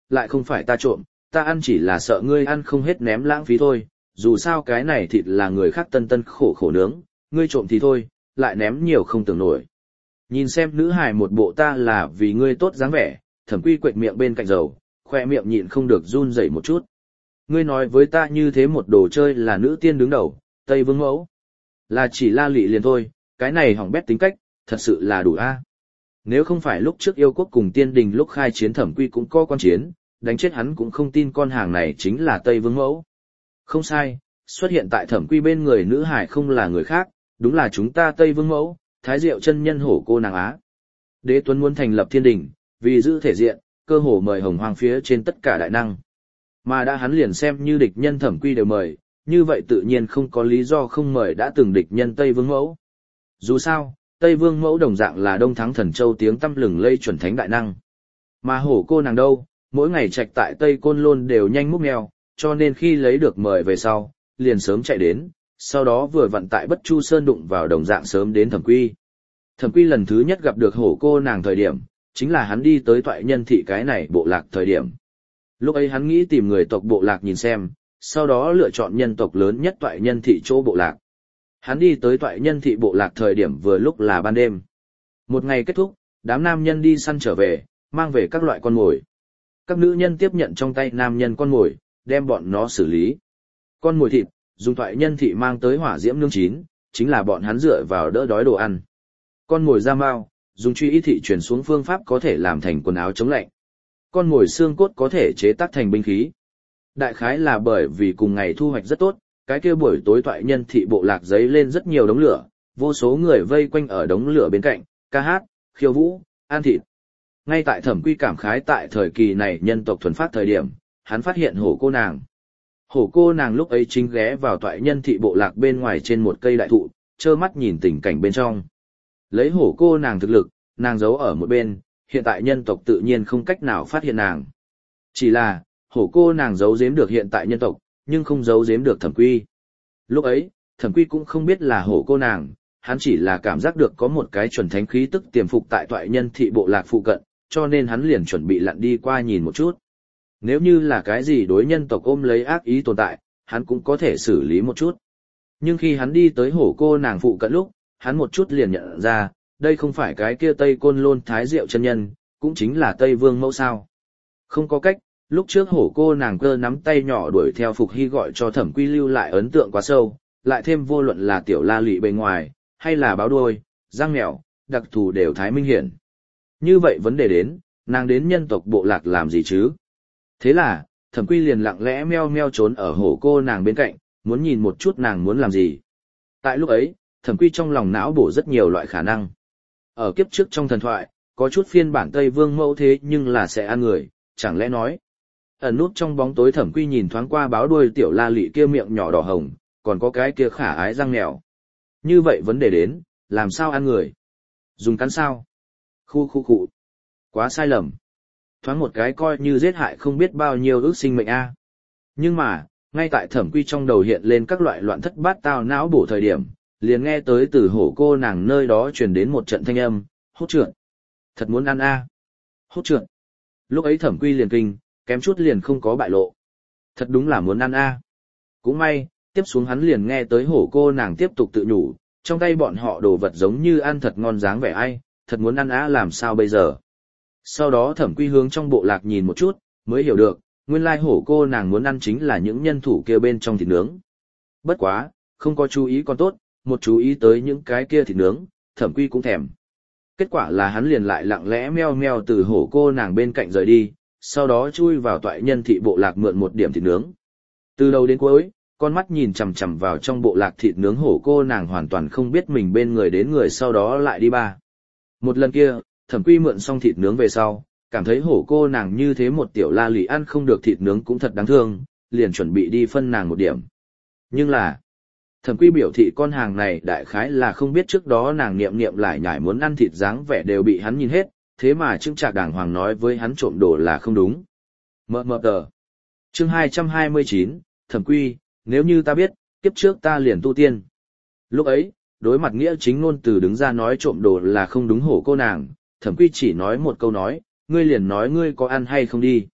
lại không phải ta trộm, ta ăn chỉ là sợ ngươi ăn không hết ném lãng phí thôi, dù sao cái này thịt là người khác tân tân khổ khổ nướng, ngươi trộm thì thôi, lại ném nhiều không tưởng nổi. Nhìn xem nữ hài một bộ ta là vì ngươi tốt dáng vẻ, Thẩm Quy quệt miệng bên cạnh dầu, khoe miệng nhịn không được run rẩy một chút. Ngươi nói với ta như thế một đồ chơi là nữ tiên đứng đầu, Tây Vương mẫu. Là chỉ La Lị liền thôi, cái này hỏng bét tính cách, thật sự là đủ a. Nếu không phải lúc trước yêu quốc cùng tiên đình lúc khai chiến Thẩm Quy cũng có quan chiến, đánh chết hắn cũng không tin con hàng này chính là Tây Vương mẫu. Không sai, xuất hiện tại Thẩm Quy bên người nữ hải không là người khác, đúng là chúng ta Tây Vương mẫu, Thái Diệu chân nhân hổ cô nàng Á. Đế Tuấn muốn thành lập thiên đình, vì giữ thể diện, cơ hồ mời hồng hoang phía trên tất cả đại năng. Mà đã hắn liền xem như địch nhân Thẩm Quy đều mời, như vậy tự nhiên không có lý do không mời đã từng địch nhân Tây Vương mẫu. Dù sao, Tây Vương mẫu đồng dạng là Đông Thắng Thần Châu tiếng tăm lừng lây chuẩn thánh đại năng. Mà hổ cô nàng đâu, mỗi ngày trạch tại Tây Côn Lôn đều nhanh múc mèo, cho nên khi lấy được mời về sau, liền sớm chạy đến, sau đó vừa vặn tại Bất Chu Sơn đụng vào đồng dạng sớm đến Thẩm Quy. Thẩm Quy lần thứ nhất gặp được hổ cô nàng thời điểm, chính là hắn đi tới Toại Nhân thị cái này bộ lạc thời điểm. Lúc ấy hắn nghĩ tìm người tộc bộ lạc nhìn xem, sau đó lựa chọn nhân tộc lớn nhất Toại Nhân thị chỗ bộ lạc. Hắn đi tới Toại Nhân thị bộ lạc thời điểm vừa lúc là ban đêm. Một ngày kết thúc, đám nam nhân đi săn trở về, mang về các loại con mồi. Các nữ nhân tiếp nhận trong tay nam nhân con mồi, đem bọn nó xử lý. Con mồi thịt, dùng Toại Nhân thị mang tới hỏa diễm nướng chín, chính là bọn hắn dựa vào đỡ đói đồ ăn. Con mồi da mao, dùng truy ý thị truyền xuống phương pháp có thể làm thành quần áo chống lạnh. Con mồi xương cốt có thể chế tác thành binh khí. Đại khái là bởi vì cùng ngày thu hoạch rất tốt, cái kia buổi tối Toại Nhân thị bộ lạc giấy lên rất nhiều đống lửa, vô số người vây quanh ở đống lửa bên cạnh, ca hát, khiêu vũ, ăn thịt. Ngay tại Thẩm Quy cảm khái tại thời kỳ này nhân tộc thuần phát thời điểm, hắn phát hiện hổ cô nàng. Hổ cô nàng lúc ấy chính ghé vào Toại Nhân thị bộ lạc bên ngoài trên một cây đại thụ, trơ mắt nhìn tình cảnh bên trong. Lấy hổ cô nàng thực lực, nàng giấu ở một bên, hiện tại nhân tộc tự nhiên không cách nào phát hiện nàng. Chỉ là, hổ cô nàng giấu giếm được hiện tại nhân tộc, nhưng không giấu giếm được Thẩm Quy. Lúc ấy, Thẩm Quy cũng không biết là hổ cô nàng, hắn chỉ là cảm giác được có một cái chuẩn thánh khí tức tiềm phục tại Toại Nhân thị bộ lạc phụ cận, cho nên hắn liền chuẩn bị lặn đi qua nhìn một chút. Nếu như là cái gì đối nhân tộc ôm lấy ác ý tồn tại, hắn cũng có thể xử lý một chút. Nhưng khi hắn đi tới hổ cô nàng phụ cận lúc, hắn một chút liền nhận ra, đây không phải cái kia Tây Côn Lôn Thái Diệu chân nhân, cũng chính là Tây Vương mẫu sao. Không có cách, lúc trước hổ cô nàng cơ nắm tay nhỏ đuổi theo Phục Hy gọi cho Thẩm Quy lưu lại ấn tượng quá sâu, lại thêm vô luận là tiểu la lị bề ngoài, hay là báo đuôi, răng mèo, đặc thù đều thái minh hiển. Như vậy vấn đề đến, nàng đến nhân tộc bộ lạc làm gì chứ? Thế là, Thẩm Quy liền lặng lẽ meo meo trốn ở hổ cô nàng bên cạnh, muốn nhìn một chút nàng muốn làm gì. Tại lúc ấy, Thẩm Quy trong lòng não bổ rất nhiều loại khả năng. Ở kiếp trước trong thần thoại, có chút phiên bản Tây Vương mẫu thế nhưng là sẽ ăn người, chẳng lẽ nói. Ẩn nút trong bóng tối Thẩm Quy nhìn thoáng qua báo đuôi tiểu la lị kia miệng nhỏ đỏ hồng, còn có cái kia khả ái răng mèo. Như vậy vấn đề đến, làm sao ăn người? Dùng cắn sao? Khu khu khu. Quá sai lầm. Thoáng một cái coi như giết hại không biết bao nhiêu ước sinh mệnh a. Nhưng mà, ngay tại Thẩm Quy trong đầu hiện lên các loại loạn thất bát tao não bổ thời điểm, liền nghe tới từ hổ cô nàng nơi đó truyền đến một trận thanh âm, hốt trượt. Thật muốn ăn a. À. Hốt trượt. Lúc ấy Thẩm Quy liền kinh, kém chút liền không có bại lộ. Thật đúng là muốn ăn a. À. Cũng may, tiếp xuống hắn liền nghe tới hổ cô nàng tiếp tục tự nhủ, trong tay bọn họ đồ vật giống như ăn thật ngon dáng vẻ ai, thật muốn ăn á làm sao bây giờ. Sau đó Thẩm Quy hướng trong bộ lạc nhìn một chút, mới hiểu được, nguyên lai hổ cô nàng muốn ăn chính là những nhân thủ kia bên trong thịt nướng. Bất quá, không có chú ý còn tốt, một chú ý tới những cái kia thịt nướng, Thẩm Quy cũng thèm. Kết quả là hắn liền lại lặng lẽ meo meo từ hổ cô nàng bên cạnh rời đi, sau đó chui vào Toại Nhân thị bộ lạc mượn một điểm thịt nướng. Từ đầu đến cuối, con mắt nhìn chằm chằm vào trong bộ lạc thịt nướng hổ cô nàng hoàn toàn không biết mình bên người đến người sau đó lại đi ba. Một lần kia, Thẩm Quy mượn xong thịt nướng về sau, cảm thấy hổ cô nàng như thế một tiểu la lị ăn không được thịt nướng cũng thật đáng thương, liền chuẩn bị đi phân nàng một điểm. Nhưng là, Thẩm Quy biểu thị con hàng này đại khái là không biết trước đó nàng niệm niệm lại nhải muốn ăn thịt dáng vẻ đều bị hắn nhìn hết, thế mà chững chạc đàng hoàng nói với hắn trộm đồ là không đúng. Mờ mờ tờ. Chương hai trăm hai mươi chín, Thẩm Quy, nếu như ta biết, kiếp trước ta liền tu tiên. Lúc ấy, đối mặt nghĩa chính ngôn từ đứng ra nói trộm đồ là không đúng hổ cô nàng, Thẩm Quy chỉ nói một câu nói, ngươi liền nói ngươi có ăn hay không đi.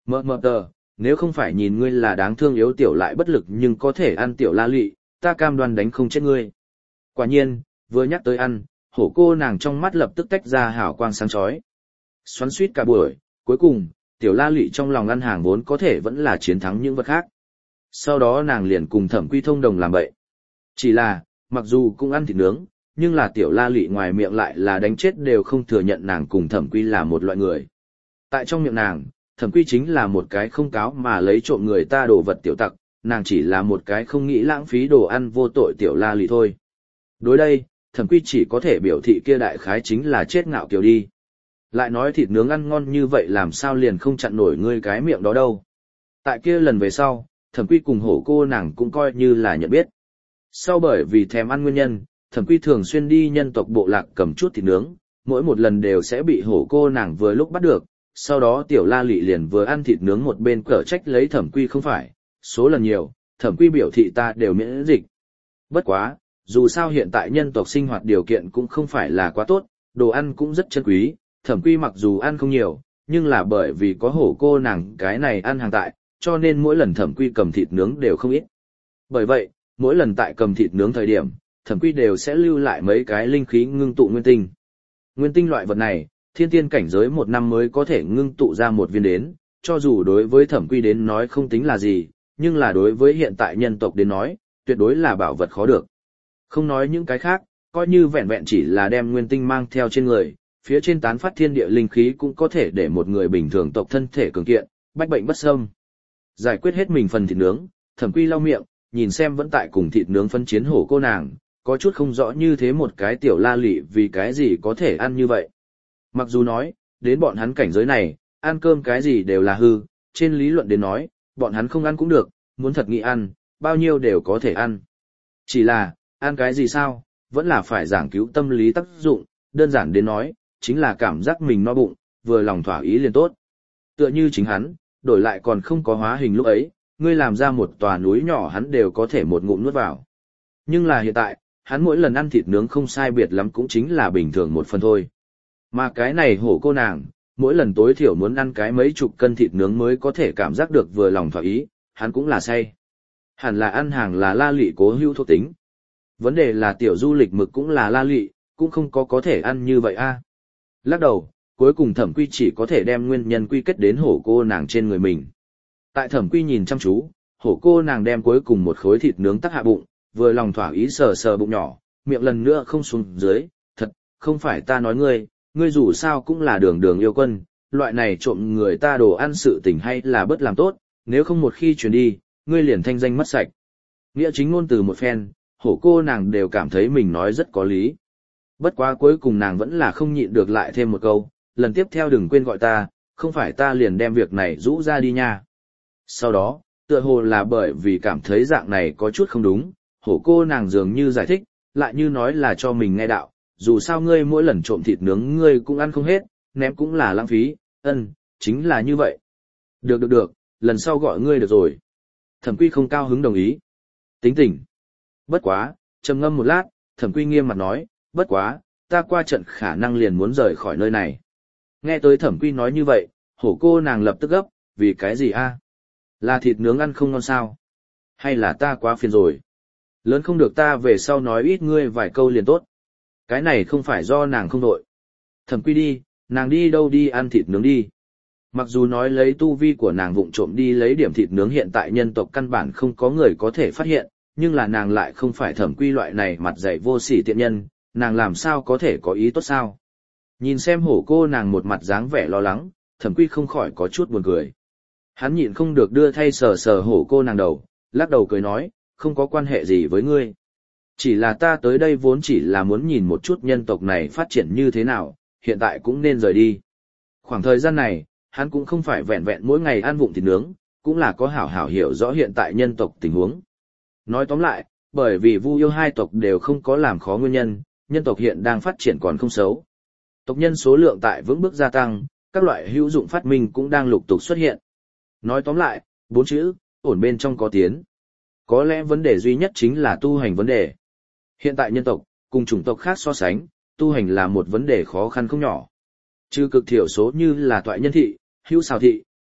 Mờ mờ tờ, nếu không phải nhìn ngươi là đáng thương yếu tiểu lại bất lực nhưng có thể ăn tiểu la lị, ta cam đoan đánh không chết ngươi. Quả nhiên, vừa nhắc tới ăn, hổ cô nàng trong mắt lập tức tách ra hào quang sáng chói. Xoắn suýt cả buổi, cuối cùng, tiểu la lị trong lòng ăn hàng vốn có thể vẫn là chiến thắng những vật khác. Sau đó nàng liền cùng Thẩm Quy thông đồng làm bậy. Chỉ là, mặc dù cũng ăn thịt nướng, nhưng là tiểu la lị ngoài miệng lại là đánh chết đều không thừa nhận nàng cùng Thẩm Quy là một loại người. Tại trong miệng nàng, Thẩm Quy chính là một cái không cáo mà lấy trộm người ta đồ vật tiểu tặc, nàng chỉ là một cái không nghĩ lãng phí đồ ăn vô tội tiểu la lị thôi. Đối đây, Thẩm Quy chỉ có thể biểu thị kia đại khái chính là chết ngạo kiều đi. Lại nói thịt nướng ăn ngon như vậy làm sao liền không chặn nổi ngươi cái miệng đó đâu. Tại kia lần về sau, Thẩm Quy cùng hổ cô nàng cũng coi như là nhận biết. Sau bởi vì thèm ăn nguyên nhân, Thẩm Quy thường xuyên đi nhân tộc bộ lạc cầm chút thịt nướng, mỗi một lần đều sẽ bị hổ cô nàng vừa lúc bắt được, sau đó tiểu la lị liền vừa ăn thịt nướng một bên cở trách lấy Thẩm Quy không phải, số lần nhiều, Thẩm Quy biểu thị ta đều miễn dịch. Bất quá, dù sao hiện tại nhân tộc sinh hoạt điều kiện cũng không phải là quá tốt, đồ ăn cũng rất chân quý, Thẩm Quy mặc dù ăn không nhiều, nhưng là bởi vì có hổ cô nàng cái này ăn hàng tại, cho nên mỗi lần Thẩm Quy cầm thịt nướng đều không ít. Bởi vậy, mỗi lần tại cầm thịt nướng thời điểm, Thẩm Quy đều sẽ lưu lại mấy cái linh khí ngưng tụ nguyên tinh. Nguyên tinh loại vật này, thiên tiên cảnh giới một năm mới có thể ngưng tụ ra một viên đến, cho dù đối với Thẩm Quy đến nói không tính là gì, nhưng là đối với hiện tại nhân tộc đến nói, tuyệt đối là bảo vật khó được. Không nói những cái khác, coi như vẹn vẹn chỉ là đem nguyên tinh mang theo trên người, phía trên tán phát thiên địa linh khí cũng có thể để một người bình thường tộc thân thể cường kiện, bách bệnh bất xâm. Giải quyết hết mình phần thịt nướng, Thẩm Quy lau miệng, nhìn xem vẫn tại cùng thịt nướng phân chiến hổ cô nàng, có chút không rõ như thế một cái tiểu la lị vì cái gì có thể ăn như vậy. Mặc dù nói, đến bọn hắn cảnh giới này, ăn cơm cái gì đều là hư, trên lý luận đến nói, bọn hắn không ăn cũng được, muốn thật nghĩ ăn, bao nhiêu đều có thể ăn. Chỉ là, ăn cái gì sao, vẫn là phải giảng cứu tâm lý tác dụng, đơn giản đến nói, chính là cảm giác mình no bụng, vừa lòng thỏa ý liền tốt. Tựa như chính hắn, đổi lại còn không có hóa hình lúc ấy, ngươi làm ra một tòa núi nhỏ hắn đều có thể một ngụm nuốt vào. Nhưng là hiện tại, hắn mỗi lần ăn thịt nướng không sai biệt lắm cũng chính là bình thường một phần thôi. Mà cái này hổ cô nàng, mỗi lần tối thiểu muốn ăn cái mấy chục cân thịt nướng mới có thể cảm giác được vừa lòng thỏa ý, hắn cũng là say. Hẳn là ăn hàng là la lị cố hữu thuộc tính. Vấn đề là tiểu du lịch mực cũng là la lị, cũng không có có thể ăn như vậy a. Lắc đầu, cuối cùng Thẩm Quy chỉ có thể đem nguyên nhân quy kết đến hổ cô nàng trên người mình. Tại Thẩm Quy nhìn chăm chú, hổ cô nàng đem cuối cùng một khối thịt nướng tắc hạ bụng, vừa lòng thỏa ý sờ sờ bụng nhỏ, miệng lần nữa không xuống dưới, thật, không phải ta nói ngươi, ngươi dù sao cũng là đường đường yêu quân, loại này trộm người ta đồ ăn sự tình hay là bớt làm tốt, nếu không một khi chuyển đi, ngươi liền thanh danh mất sạch. Nghĩa chính ngôn từ một phen, hổ cô nàng đều cảm thấy mình nói rất có lý. Bất quá cuối cùng nàng vẫn là không nhịn được lại thêm một câu, lần tiếp theo đừng quên gọi ta, không phải ta liền đem việc này rũ ra đi nha. Sau đó, tựa hồ là bởi vì cảm thấy dạng này có chút không đúng, hổ cô nàng dường như giải thích, lại như nói là cho mình nghe đạo, dù sao ngươi mỗi lần trộm thịt nướng ngươi cũng ăn không hết, ném cũng là lãng phí, ân, chính là như vậy. Được được được, lần sau gọi ngươi được rồi. Thẩm Quy không cao hứng đồng ý. Tính tình. Bất quá, trầm ngâm một lát, Thẩm Quy nghiêm mặt nói, bất quá, ta qua trận khả năng liền muốn rời khỏi nơi này. Nghe tới Thẩm Quy nói như vậy, hổ cô nàng lập tức gấp, vì cái gì a? Là thịt nướng ăn không ngon sao? Hay là ta quá phiền rồi? Lớn không được ta về sau nói ít ngươi vài câu liền tốt. Cái này không phải do nàng không đội. Thẩm Quy đi, nàng đi đâu đi ăn thịt nướng đi. Mặc dù nói lấy tu vi của nàng vụng trộm đi lấy điểm thịt nướng hiện tại nhân tộc căn bản không có người có thể phát hiện, nhưng là nàng lại không phải Thẩm Quy loại này mặt dày vô sỉ tiện nhân, nàng làm sao có thể có ý tốt sao? Nhìn xem hổ cô nàng một mặt dáng vẻ lo lắng, Thẩm Quy không khỏi có chút buồn cười. Hắn nhịn không được đưa thay sờ sờ hổ cô nàng đầu, lắc đầu cười nói, không có quan hệ gì với ngươi. Chỉ là ta tới đây vốn chỉ là muốn nhìn một chút nhân tộc này phát triển như thế nào, hiện tại cũng nên rời đi. Khoảng thời gian này, hắn cũng không phải vẹn vẹn mỗi ngày ăn vụng thịt nướng, cũng là có hảo hảo hiểu rõ hiện tại nhân tộc tình huống. Nói tóm lại, bởi vì Vu Yêu hai tộc đều không có làm khó nguyên nhân, nhân tộc hiện đang phát triển còn không xấu. Tộc nhân số lượng tại vững bước gia tăng, các loại hữu dụng phát minh cũng đang lục tục xuất hiện. Nói tóm lại, bốn chữ, ổn bên trong có tiến. Có lẽ vấn đề duy nhất chính là tu hành vấn đề. Hiện tại nhân tộc, cùng chủng tộc khác so sánh, tu hành là một vấn đề khó khăn không nhỏ. Trừ cực thiểu số như là toại nhân thị, hữu xào thị,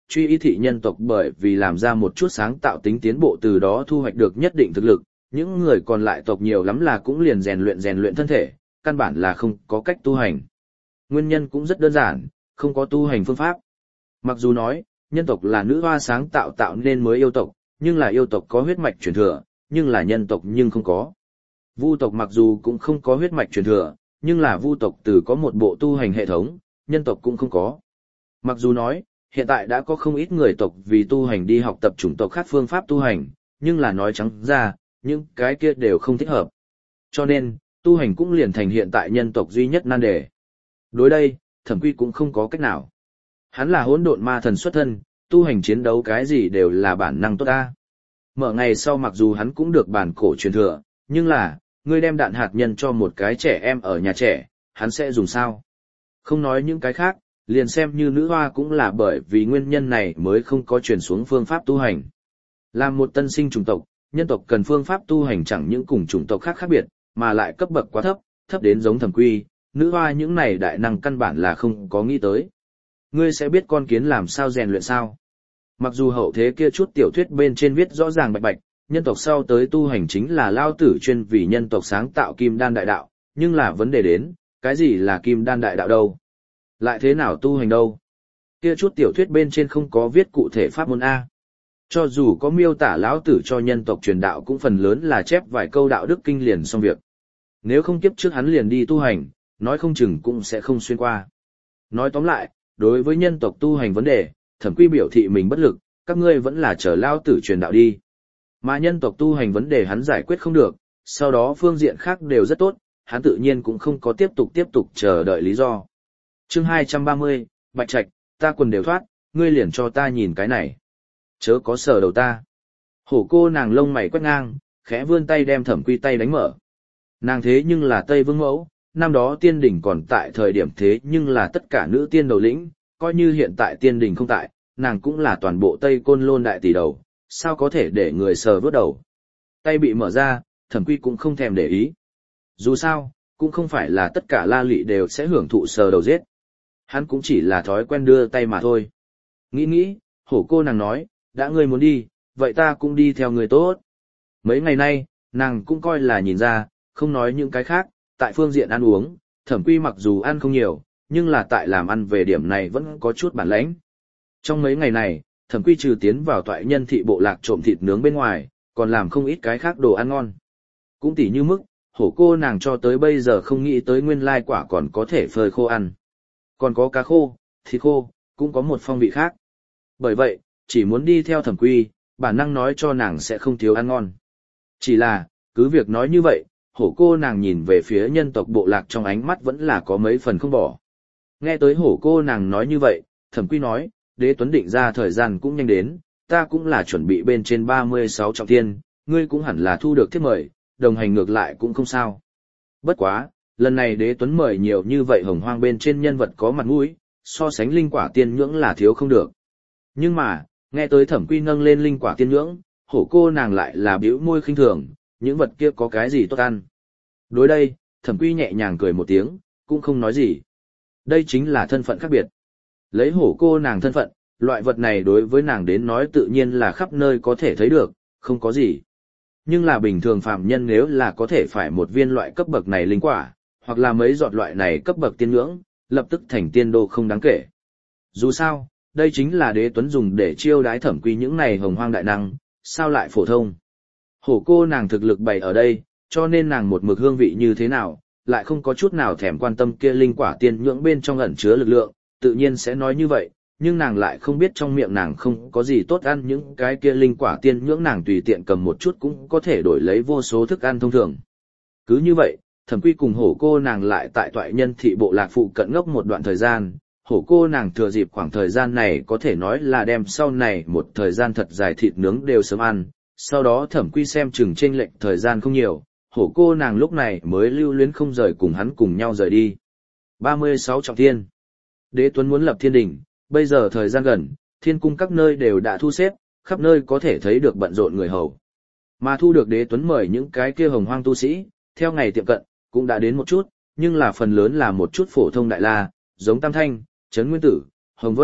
truy ý thị nhân tộc bởi vì làm ra một chút sáng tạo tính tiến bộ từ đó thu hoạch được nhất định thực lực, những người còn lại tộc nhiều lắm là cũng liền rèn luyện rèn luyện thân thể, căn bản là không có cách tu hành. Nguyên nhân cũng rất đơn giản, không có tu hành phương pháp. Mặc dù nói, nhân tộc là nữ hoa sáng tạo tạo nên mới yêu tộc, nhưng là yêu tộc có huyết mạch truyền thừa, nhưng là nhân tộc nhưng không có. Vu tộc mặc dù cũng không có huyết mạch truyền thừa, nhưng là vu tộc từ có một bộ tu hành hệ thống, nhân tộc cũng không có. Mặc dù nói, hiện tại đã có không ít người tộc vì tu hành đi học tập chủng tộc khác phương pháp tu hành, nhưng là nói trắng ra, những cái kia đều không thích hợp. Cho nên, tu hành cũng liền thành hiện tại nhân tộc duy nhất nan đề. Đối đây, Thẩm Quy cũng không có cách nào. Hắn là hỗn độn ma thần xuất thân, tu hành chiến đấu cái gì đều là bản năng tốt ta. Mở ngày sau mặc dù hắn cũng được bản cổ truyền thừa, nhưng là, ngươi đem đạn hạt nhân cho một cái trẻ em ở nhà trẻ, hắn sẽ dùng sao? Không nói những cái khác, liền xem như nữ hoa cũng là bởi vì nguyên nhân này mới không có truyền xuống phương pháp tu hành. Làm một tân sinh chủng tộc, nhân tộc cần phương pháp tu hành chẳng những cùng chủng tộc khác khác biệt, mà lại cấp bậc quá thấp, thấp đến giống Thẩm Quy, nữ hoa những này đại năng căn bản là không có nghĩ tới. Ngươi sẽ biết con kiến làm sao rèn luyện sao? Mặc dù hậu thế kia chút tiểu thuyết bên trên viết rõ ràng bạch bạch, nhân tộc sau tới tu hành chính là lao tử chuyên vì nhân tộc sáng tạo kim đan đại đạo, nhưng là vấn đề đến, cái gì là kim đan đại đạo đâu? Lại thế nào tu hành đâu? Kia chút tiểu thuyết bên trên không có viết cụ thể pháp môn A. Cho dù có miêu tả lão tử cho nhân tộc truyền đạo cũng phần lớn là chép vài câu đạo đức kinh liền xong việc. Nếu không kiếp trước hắn liền đi tu hành, nói không chừng cũng sẽ không xuyên qua. Nói tóm lại, đối với nhân tộc tu hành vấn đề, Thẩm Quy biểu thị mình bất lực, các ngươi vẫn là chờ lao tử truyền đạo đi. Mà nhân tộc tu hành vấn đề hắn giải quyết không được, sau đó phương diện khác đều rất tốt, hắn tự nhiên cũng không có tiếp tục tiếp tục chờ đợi lý do. Chương hai trăm ba mươi, Bạch Trạch, ta quần đều thoát, ngươi liền cho ta nhìn cái này. Chớ có sờ đầu ta. Hổ cô nàng lông mày quét ngang, khẽ vươn tay đem Thẩm Quy tay đánh mở. Nàng thế nhưng là Tây Vương mẫu, năm đó tiên đỉnh còn tại thời điểm thế nhưng là tất cả nữ tiên đầu lĩnh, coi như hiện tại tiên đỉnh không tại, nàng cũng là toàn bộ Tây Côn Lôn đại tỷ đầu, sao có thể để người sờ vớt đầu. Tay bị mở ra, Thẩm Quy cũng không thèm để ý. Dù sao, cũng không phải là tất cả la lị đều sẽ hưởng thụ sờ đầu giết. Hắn cũng chỉ là thói quen đưa tay mà thôi. Nghĩ nghĩ, hổ cô nàng nói, đã ngươi muốn đi, vậy ta cũng đi theo người tốt. Mấy ngày nay, nàng cũng coi là nhìn ra, không nói những cái khác, tại phương diện ăn uống, Thẩm Quy mặc dù ăn không nhiều, nhưng là tại làm ăn về điểm này vẫn có chút bản lãnh. Trong mấy ngày này, Thẩm Quy trừ tiến vào toại nhân thị bộ lạc trộm thịt nướng bên ngoài, còn làm không ít cái khác đồ ăn ngon. Cũng tỉ như mức, hổ cô nàng cho tới bây giờ không nghĩ tới nguyên lai quả còn có thể phơi khô ăn. Còn có cá khô, thịt khô, cũng có một phong vị khác. Bởi vậy, chỉ muốn đi theo Thẩm Quy, bản năng nói cho nàng sẽ không thiếu ăn ngon. Chỉ là, cứ việc nói như vậy, hổ cô nàng nhìn về phía nhân tộc bộ lạc trong ánh mắt vẫn là có mấy phần không bỏ. Nghe tới hổ cô nàng nói như vậy, Thẩm Quy nói, Đế Tuấn định ra thời gian cũng nhanh đến, ta cũng là chuẩn bị bên trên ba mươi sáu trọng thiên, ngươi cũng hẳn là thu được thiếp mời, đồng hành ngược lại cũng không sao. Bất quá, lần này Đế Tuấn mời nhiều như vậy hồng hoang bên trên nhân vật có mặt mũi, so sánh linh quả tiên nhưỡng là thiếu không được. Nhưng mà, nghe tới Thẩm Quy nâng lên linh quả tiên nhưỡng, hổ cô nàng lại là bĩu môi khinh thường, những vật kia có cái gì tốt ăn. Đối đây, Thẩm Quy nhẹ nhàng cười một tiếng, cũng không nói gì. Đây chính là thân phận khác biệt. Lấy hổ cô nàng thân phận, loại vật này đối với nàng đến nói tự nhiên là khắp nơi có thể thấy được, không có gì. Nhưng là bình thường phàm nhân nếu là có thể phải một viên loại cấp bậc này linh quả, hoặc là mấy giọt loại này cấp bậc tiên ngưỡng, lập tức thành tiên đô không đáng kể. Dù sao, đây chính là Đế Tuấn dùng để chiêu đái Thẩm Quy những này hồng hoang đại năng, sao lại phổ thông. Hổ cô nàng thực lực bày ở đây, cho nên nàng một mực hương vị như thế nào, lại không có chút nào thèm quan tâm kia linh quả tiên nhưỡng bên trong ẩn chứa lực lượng, tự nhiên sẽ nói như vậy, nhưng nàng lại không biết trong miệng nàng không có gì tốt ăn, những cái kia linh quả tiên nhưỡng nàng tùy tiện cầm một chút cũng có thể đổi lấy vô số thức ăn thông thường. Cứ như vậy, Thẩm Quy cùng hổ cô nàng lại tại toại nhân thị bộ lạc phụ cận ngốc một đoạn thời gian, hổ cô nàng thừa dịp khoảng thời gian này có thể nói là đem sau này một thời gian thật dài thịt nướng đều sớm ăn, sau đó Thẩm Quy xem chừng chênh lệch thời gian không nhiều, hổ cô nàng lúc này mới lưu luyến không rời cùng hắn cùng nhau rời đi. ba mươi sáu trọng thiên. Đế Tuấn muốn lập thiên đình, bây giờ thời gian gần, thiên cung các nơi đều đã thu xếp, khắp nơi có thể thấy được bận rộn người hầu. Mà thu được Đế Tuấn mời những cái kia hồng hoang tu sĩ, theo ngày tiệm cận, cũng đã đến một chút, nhưng là phần lớn là một chút phổ thông đại la, giống Tam Thanh, Trấn Nguyên Tử, Hồng Vân,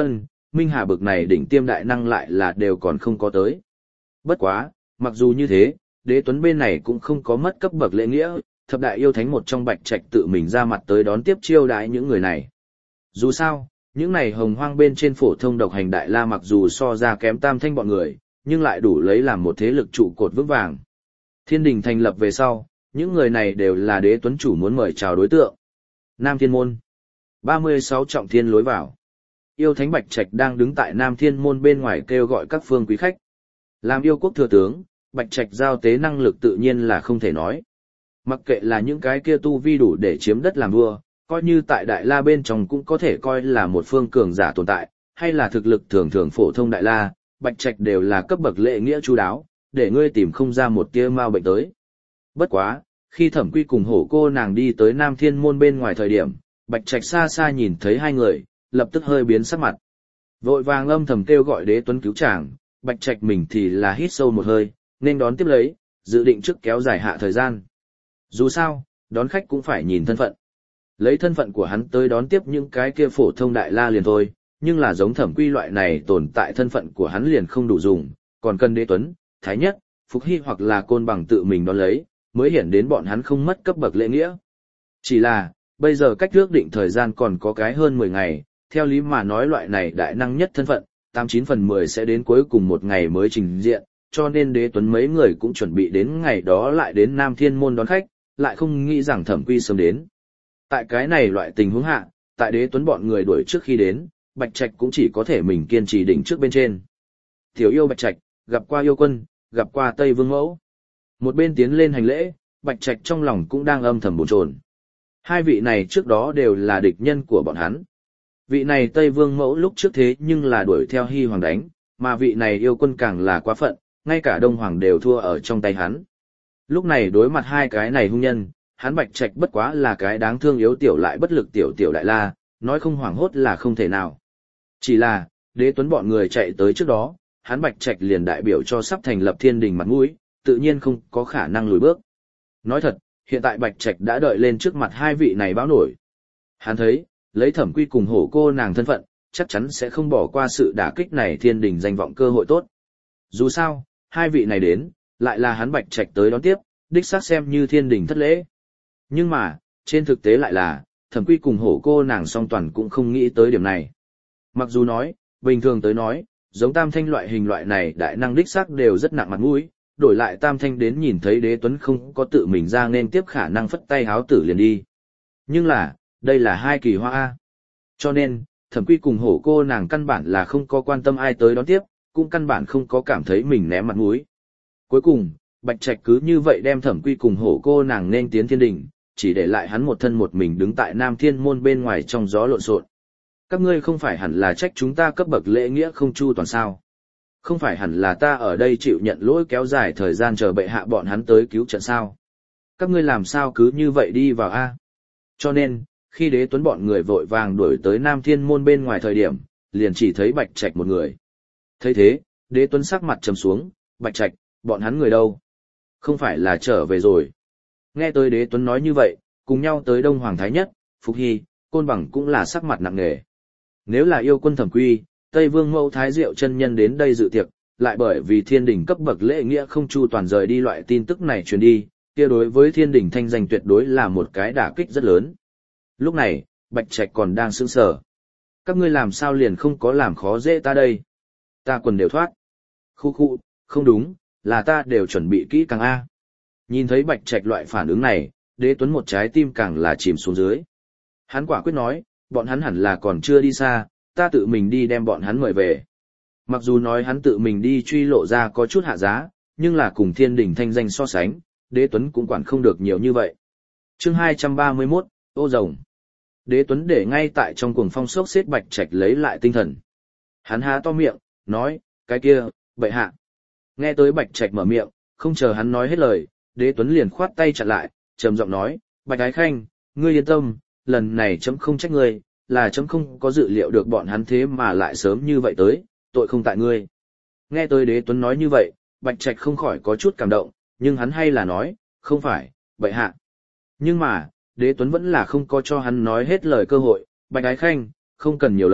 Minh Hà bực này đỉnh tiêm đại năng lại là đều còn không có tới. Bất quá, mặc dù như thế, đế tuấn bên này cũng không có mất cấp bậc lễ nghĩa, thập đại yêu thánh một trong Bạch Trạch tự mình ra mặt tới đón tiếp chiêu đãi những người này. Dù sao, những này hồng hoang bên trên phổ thông độc hành đại la mặc dù so ra kém Tam Thanh bọn người, nhưng lại đủ lấy làm một thế lực trụ cột vững vàng. Thiên đình thành lập về sau, những người này đều là đế tuấn chủ muốn mời chào đối tượng. Nam Thiên Môn, ba mươi sáu trọng thiên lối vào. Yêu thánh Bạch Trạch đang đứng tại Nam Thiên Môn bên ngoài kêu gọi các phương quý khách. Làm yêu quốc thừa tướng, Bạch Trạch giao tế năng lực tự nhiên là không thể nói. Mặc kệ là những cái kia tu vi đủ để chiếm đất làm vua, coi như tại Đại La bên trong cũng có thể coi là một phương cường giả tồn tại, hay là thực lực thường thường phổ thông Đại La, Bạch Trạch đều là cấp bậc lễ nghĩa chu đáo, để ngươi tìm không ra một tia mao bệnh tới. Bất quá, khi Thẩm Quy cùng Hổ Cô nàng đi tới Nam Thiên Môn bên ngoài thời điểm, Bạch Trạch xa xa nhìn thấy hai người, lập tức hơi biến sắc mặt. Vội vàng âm thầm kêu gọi đế tuấn cứu chàng, Bạch Trạch mình thì là hít sâu một hơi, nên đón tiếp lấy, dự định trước kéo dài hạ thời gian. Dù sao, đón khách cũng phải nhìn thân phận. Lấy thân phận của hắn tới đón tiếp những cái kia phổ thông đại la liền thôi, nhưng là giống Thẩm Quy loại này tồn tại thân phận của hắn liền không đủ dùng, còn cần đế tuấn, thái nhất, Phục Hy hoặc là Côn Bằng tự mình đón lấy, mới hiển đến bọn hắn không mất cấp bậc lễ nghĩa. Chỉ là, bây giờ cách ước định thời gian còn có cái hơn mười ngày, theo lý mà nói loại này đại năng nhất thân phận, tám chín phần mười sẽ đến cuối cùng một ngày mới trình diện, cho nên đế tuấn mấy người cũng chuẩn bị đến ngày đó lại đến Nam Thiên Môn đón khách, lại không nghĩ rằng Thẩm Quy sớm đến. Tại cái này loại tình huống hạ, tại đế tuấn bọn người đuổi trước khi đến, Bạch Trạch cũng chỉ có thể mình kiên trì đỉnh trước bên trên. Tiểu yêu Bạch Trạch, gặp qua yêu quân, gặp qua Tây Vương Mẫu. Một bên tiến lên hành lễ, Bạch Trạch trong lòng cũng đang âm thầm bồn chồn. Hai vị này trước đó đều là địch nhân của bọn hắn. Vị này Tây Vương Mẫu lúc trước thế nhưng là đuổi theo Hy Hoàng đánh, mà vị này yêu quân càng là quá phận, ngay cả Đông Hoàng đều thua ở trong tay hắn. Lúc này đối mặt hai cái này hung nhân, hắn Bạch Trạch bất quá là cái đáng thương yếu tiểu lại bất lực tiểu tiểu đại la, nói không hoảng hốt là không thể nào. Chỉ là, đế tuấn bọn người chạy tới trước đó, hắn Bạch Trạch liền đại biểu cho sắp thành lập thiên đình mặt mũi, tự nhiên không có khả năng lùi bước. Nói thật, hiện tại Bạch Trạch đã đợi lên trước mặt hai vị này báo nổi. Hắn thấy, lấy Thẩm Quy cùng Hổ Cô nàng thân phận, chắc chắn sẽ không bỏ qua sự đả kích này thiên đình danh vọng cơ hội tốt. Dù sao, hai vị này đến, lại là hắn Bạch Trạch tới đón tiếp, đích xác xem như thiên đình thất lễ. Nhưng mà, trên thực tế lại là, Thẩm Quy cùng Hổ Cô nàng song toàn cũng không nghĩ tới điểm này. Mặc dù nói, bình thường tới nói, giống Tam Thanh loại hình loại này đại năng đích xác đều rất nặng mặt mũi, đổi lại Tam Thanh đến nhìn thấy đế tuấn không có tự mình ra nên tiếp khả năng phất tay háo tử liền đi. Nhưng là, đây là hai kỳ hoa A. Cho nên, Thẩm Quy cùng Hổ Cô nàng căn bản là không có quan tâm ai tới đón tiếp, cũng căn bản không có cảm thấy mình ném mặt mũi. Cuối cùng, Bạch Trạch cứ như vậy đem Thẩm Quy cùng Hổ Cô nàng nên tiến thiên đình, chỉ để lại hắn một thân một mình đứng tại Nam Thiên Môn bên ngoài trong gió lộn xộn. Các ngươi không phải hẳn là trách chúng ta cấp bậc lễ nghĩa không chu toàn sao? Không phải hẳn là ta ở đây chịu nhận lỗi kéo dài thời gian chờ bệ hạ bọn hắn tới cứu trận sao? Các ngươi làm sao cứ như vậy đi vào a? Cho nên, khi đế tuấn bọn người vội vàng đuổi tới Nam Thiên Môn bên ngoài thời điểm, liền chỉ thấy Bạch Trạch một người. Thấy thế, đế tuấn sắc mặt trầm xuống, Bạch Trạch, bọn hắn người đâu? Không phải là trở về rồi. Nghe tới đế tuấn nói như vậy, cùng nhau tới Đông Hoàng Thái Nhất, Phục Hy, Côn Bằng cũng là sắc mặt nặng nề. Nếu là yêu quân Thẩm Quy, Tây Vương Mẫu Thái Diệu chân nhân đến đây dự tiệc, lại bởi vì thiên đình cấp bậc lễ nghĩa không chu toàn rời đi loại tin tức này truyền đi, kia đối với thiên đình thanh danh tuyệt đối là một cái đả kích rất lớn. Lúc này, Bạch Trạch còn đang sững sờ. Các ngươi làm sao liền không có làm khó dễ ta đây? Ta quần đều thoát. Khu khu, không đúng, là ta đều chuẩn bị kỹ càng A. Nhìn thấy Bạch Trạch loại phản ứng này, đế tuấn một trái tim càng là chìm xuống dưới. Hắn quả quyết nói, bọn hắn hẳn là còn chưa đi xa, ta tự mình đi đem bọn hắn mời về. Mặc dù nói hắn tự mình đi truy lộ ra có chút hạ giá, nhưng là cùng thiên đình thanh danh so sánh, đế tuấn cũng quản không được nhiều như vậy. Chương hai trăm ba mươi mốt, ô rồng. Đế tuấn để ngay tại trong cuồng phong sốc xếp Bạch Trạch lấy lại tinh thần. Hắn há to miệng, nói, cái kia, bệ hạ. Nghe tới Bạch Trạch mở miệng, không chờ hắn nói hết lời, đế tuấn liền khoát tay chặn lại, trầm giọng nói, Bạch Ái Khanh, ngươi yên tâm, lần này chấm không trách ngươi, là chấm không có dự liệu được bọn hắn thế mà lại sớm như vậy tới, tội không tại ngươi. Nghe tới đế tuấn nói như vậy, Bạch Trạch không khỏi có chút cảm động, nhưng hắn hay là nói, không phải, bệ hạ. Nhưng mà, đế tuấn vẫn là không có cho hắn nói hết lời cơ hội, Bạch Ái Khanh, không cần nhiều lời,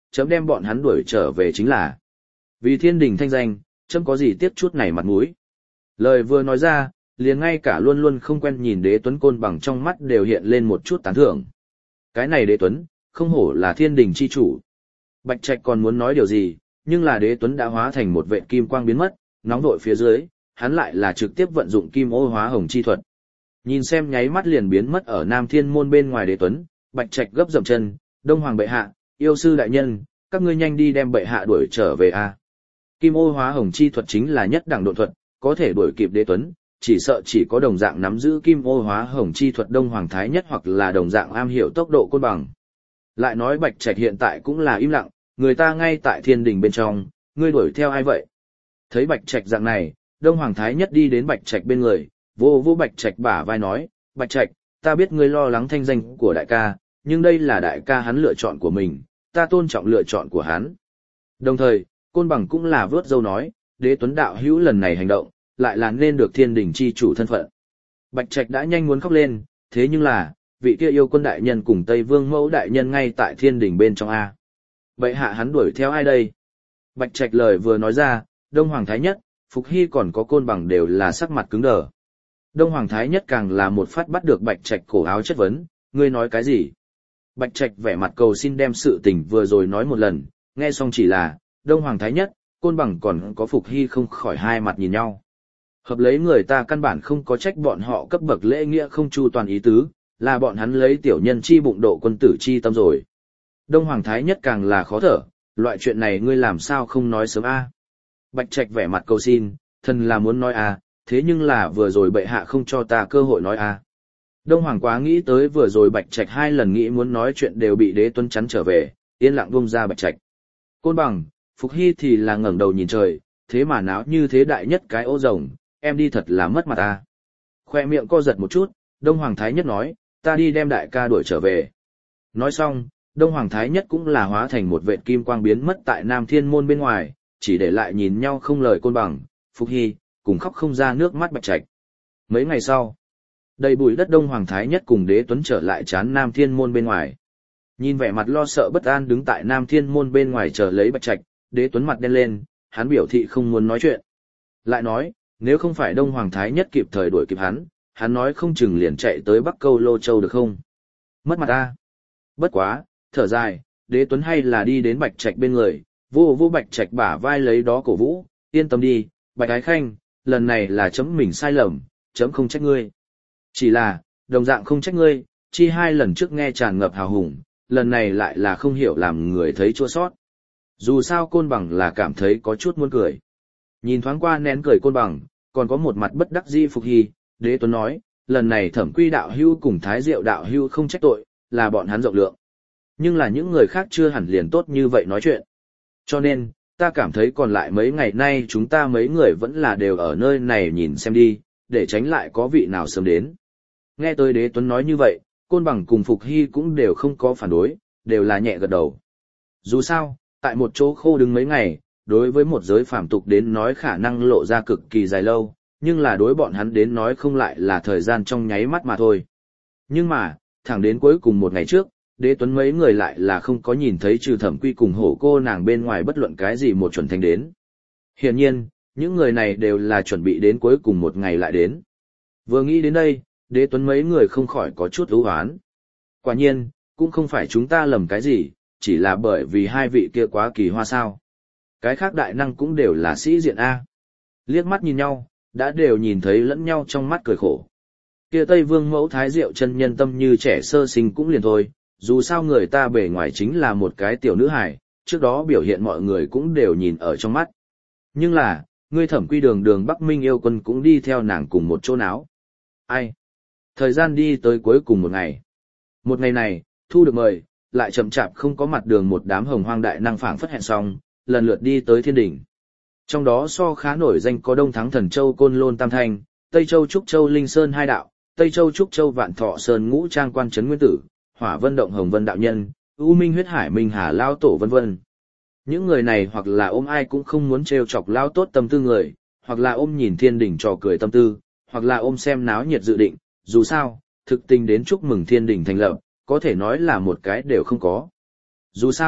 chấm đem bọn hắn đuổi trở về chính là. Vì thiên đình thanh danh, chấm có gì tiếc chút này mặt mũi. Lời vừa nói ra, liền ngay cả luôn luôn không quen nhìn Đế Tuấn Côn Bằng trong mắt đều hiện lên một chút tán thưởng. Cái này Đế Tuấn, không hổ là thiên đình chi chủ. Bạch Trạch còn muốn nói điều gì, nhưng là Đế Tuấn đã hóa thành một vệt kim quang biến mất, nóng vội phía dưới, hắn lại là trực tiếp vận dụng kim ô hóa hồng chi thuật. Nhìn xem nháy mắt liền biến mất ở Nam Thiên môn bên ngoài Đế Tuấn, Bạch Trạch gấp dậm chân, Đông Hoàng bệ hạ, yêu sư đại nhân, các ngươi nhanh đi đem bệ hạ đuổi trở về a. Kim ô hóa hồng chi thuật chính là nhất đẳng độ thuật, có thể đuổi kịp Đế Tuấn, chỉ sợ chỉ có đồng dạng nắm giữ kim ô hóa hồng chi thuật Đông Hoàng Thái Nhất hoặc là đồng dạng am hiểu tốc độ Côn Bằng. Lại nói Bạch Trạch hiện tại cũng là im lặng, người ta ngay tại thiên đình bên trong, ngươi đuổi theo ai vậy? Thấy Bạch Trạch dạng này, Đông Hoàng Thái Nhất đi đến Bạch Trạch bên người, vô vô Bạch Trạch bả vai nói, Bạch Trạch, ta biết ngươi lo lắng thanh danh của đại ca, nhưng đây là đại ca hắn lựa chọn của mình, ta tôn trọng lựa chọn của hắn. Đồng thời, Côn Bằng cũng là vớt dâu nói, Đế Tuấn đạo hữu lần này hành động, lại là nên được thiên đình chi chủ thân phận. Bạch Trạch đã nhanh muốn khóc lên, thế nhưng là, vị kia yêu quân đại nhân cùng Tây Vương mẫu đại nhân ngay tại thiên đình bên trong A. Vậy hạ hắn đuổi theo ai đây? Bạch Trạch lời vừa nói ra, Đông Hoàng Thái Nhất, Phục Hy còn có Côn Bằng đều là sắc mặt cứng đờ. Đông Hoàng Thái Nhất càng là một phát bắt được Bạch Trạch cổ áo chất vấn, ngươi nói cái gì? Bạch Trạch vẻ mặt cầu xin đem sự tình vừa rồi nói một lần, nghe xong chỉ là, Đông Hoàng Thái Nhất, Côn Bằng còn có Phục Hy không khỏi hai mặt nhìn nhau. Hợp lấy người ta căn bản không có trách bọn họ cấp bậc lễ nghĩa không chu toàn ý tứ, là bọn hắn lấy tiểu nhân chi bụng độ quân tử chi tâm rồi. Đông Hoàng Thái Nhất càng là khó thở, loại chuyện này ngươi làm sao không nói sớm a? Bạch Trạch vẻ mặt cầu xin, thần là muốn nói a, thế nhưng là vừa rồi bệ hạ không cho ta cơ hội nói a. Đông Hoàng quá nghĩ tới vừa rồi Bạch Trạch hai lần nghĩ muốn nói chuyện đều bị Đế Tuấn chắn trở về, yên lặng buông ra Bạch Trạch. Côn Bằng, Phục Hy thì là ngẩng đầu nhìn trời, thế mà náo như thế đại nhất cái ô rồng, em đi thật là mất mặt ta. Khoe miệng co giật một chút, Đông Hoàng Thái Nhất nói, ta đi đem đại ca đuổi trở về. Nói xong, Đông Hoàng Thái Nhất cũng là hóa thành một vệt kim quang biến mất tại Nam Thiên môn bên ngoài, chỉ để lại nhìn nhau không lời Côn Bằng, Phục Hy, cùng khóc không ra nước mắt Bạch Trạch. Mấy ngày sau, đầy bụi đất Đông Hoàng Thái Nhất cùng Đế Tuấn trở lại chán Nam Thiên môn bên ngoài. Nhìn vẻ mặt lo sợ bất an đứng tại Nam Thiên môn bên ngoài chờ lấy Bạch Trạch, Đế Tuấn mặt đen lên, hắn biểu thị không muốn nói chuyện. Lại nói, nếu không phải Đông Hoàng Thái Nhất kịp thời đuổi kịp hắn, hắn nói không chừng liền chạy tới Bắc Câu Lô Châu được không? Mất mặt ta. Bất quá, thở dài, Đế Tuấn hay là đi đến Bạch Trạch bên người, vô vô Bạch Trạch bả vai lấy đó cổ vũ, yên tâm đi, Bạch Ái Khanh, lần này là chấm mình sai lầm, chấm không trách ngươi. Chỉ là, đồng dạng không trách ngươi, chi hai lần trước nghe tràn ngập hào hùng, lần này lại là không hiểu làm người thấy chua sót. Dù sao Côn Bằng là cảm thấy có chút muốn cười. Nhìn thoáng qua nén cười Côn Bằng, còn có một mặt bất đắc dĩ Phục Hy, Đế Tuấn nói, lần này Thẩm Quy đạo hưu cùng Thái Diệu đạo hưu không trách tội, là bọn hắn rộng lượng. Nhưng là những người khác chưa hẳn liền tốt như vậy nói chuyện. Cho nên, ta cảm thấy còn lại mấy ngày nay chúng ta mấy người vẫn là đều ở nơi này nhìn xem đi, để tránh lại có vị nào sớm đến. Nghe tới Đế Tuấn nói như vậy, Côn Bằng cùng Phục Hy cũng đều không có phản đối, đều là nhẹ gật đầu. Dù sao, tại một chỗ khô đứng mấy ngày, đối với một giới phàm tục đến nói khả năng lộ ra cực kỳ dài lâu, nhưng là đối bọn hắn đến nói không lại là thời gian trong nháy mắt mà thôi. Nhưng mà, thẳng đến cuối cùng một ngày trước, Đế Tuấn mấy người lại là không có nhìn thấy trừ Thẩm Quy cùng hổ cô nàng bên ngoài bất luận cái gì một chuẩn thành đến. Hiển nhiên, những người này đều là chuẩn bị đến cuối cùng một ngày lại đến. Vừa nghĩ đến đây, Đế Tuấn mấy người không khỏi có chút ưu hoán. Quả nhiên, cũng không phải chúng ta lầm cái gì, chỉ là bởi vì hai vị kia quá kỳ hoa sao. Cái khác đại năng cũng đều là sĩ diện A. Liếc mắt nhìn nhau, đã đều nhìn thấy lẫn nhau trong mắt cười khổ. Kia Tây Vương mẫu Thái Diệu chân nhân tâm như trẻ sơ sinh cũng liền thôi, dù sao người ta bề ngoài chính là một cái tiểu nữ hài, trước đó biểu hiện mọi người cũng đều nhìn ở trong mắt. Nhưng là, ngươi Thẩm Quy đường đường Bắc Minh yêu quân cũng đi theo nàng cùng một chỗ náo. Ai? Thời gian đi tới cuối cùng một ngày. Một ngày này, thu được mời, lại chậm chạp không có mặt đường một đám hồng hoang đại năng phảng phất hẹn xong, lần lượt đi tới thiên đỉnh. Trong đó so khá nổi danh có Đông Thắng Thần Châu Côn Lôn Tam Thanh, Tây Châu Trúc Châu Linh Sơn Hai Đạo, Tây Châu Trúc Châu Vạn Thọ Sơn Ngũ Trang Quan Trấn Nguyên Tử, Hỏa Vân Động Hồng Vân Đạo Nhân, U Minh Huyết Hải Minh Hà Lao Tổ vân vân. Những người này hoặc là ôm ai cũng không muốn trêu chọc lao tốt tâm tư người, hoặc là ôm nhìn thiên đỉnh trò cười tâm tư, hoặc là ôm xem náo nhiệt dự định, dù sao, thực tình đến chúc mừng thiên đỉnh thành lập, có thể nói là một cái đều không có. Dù sao,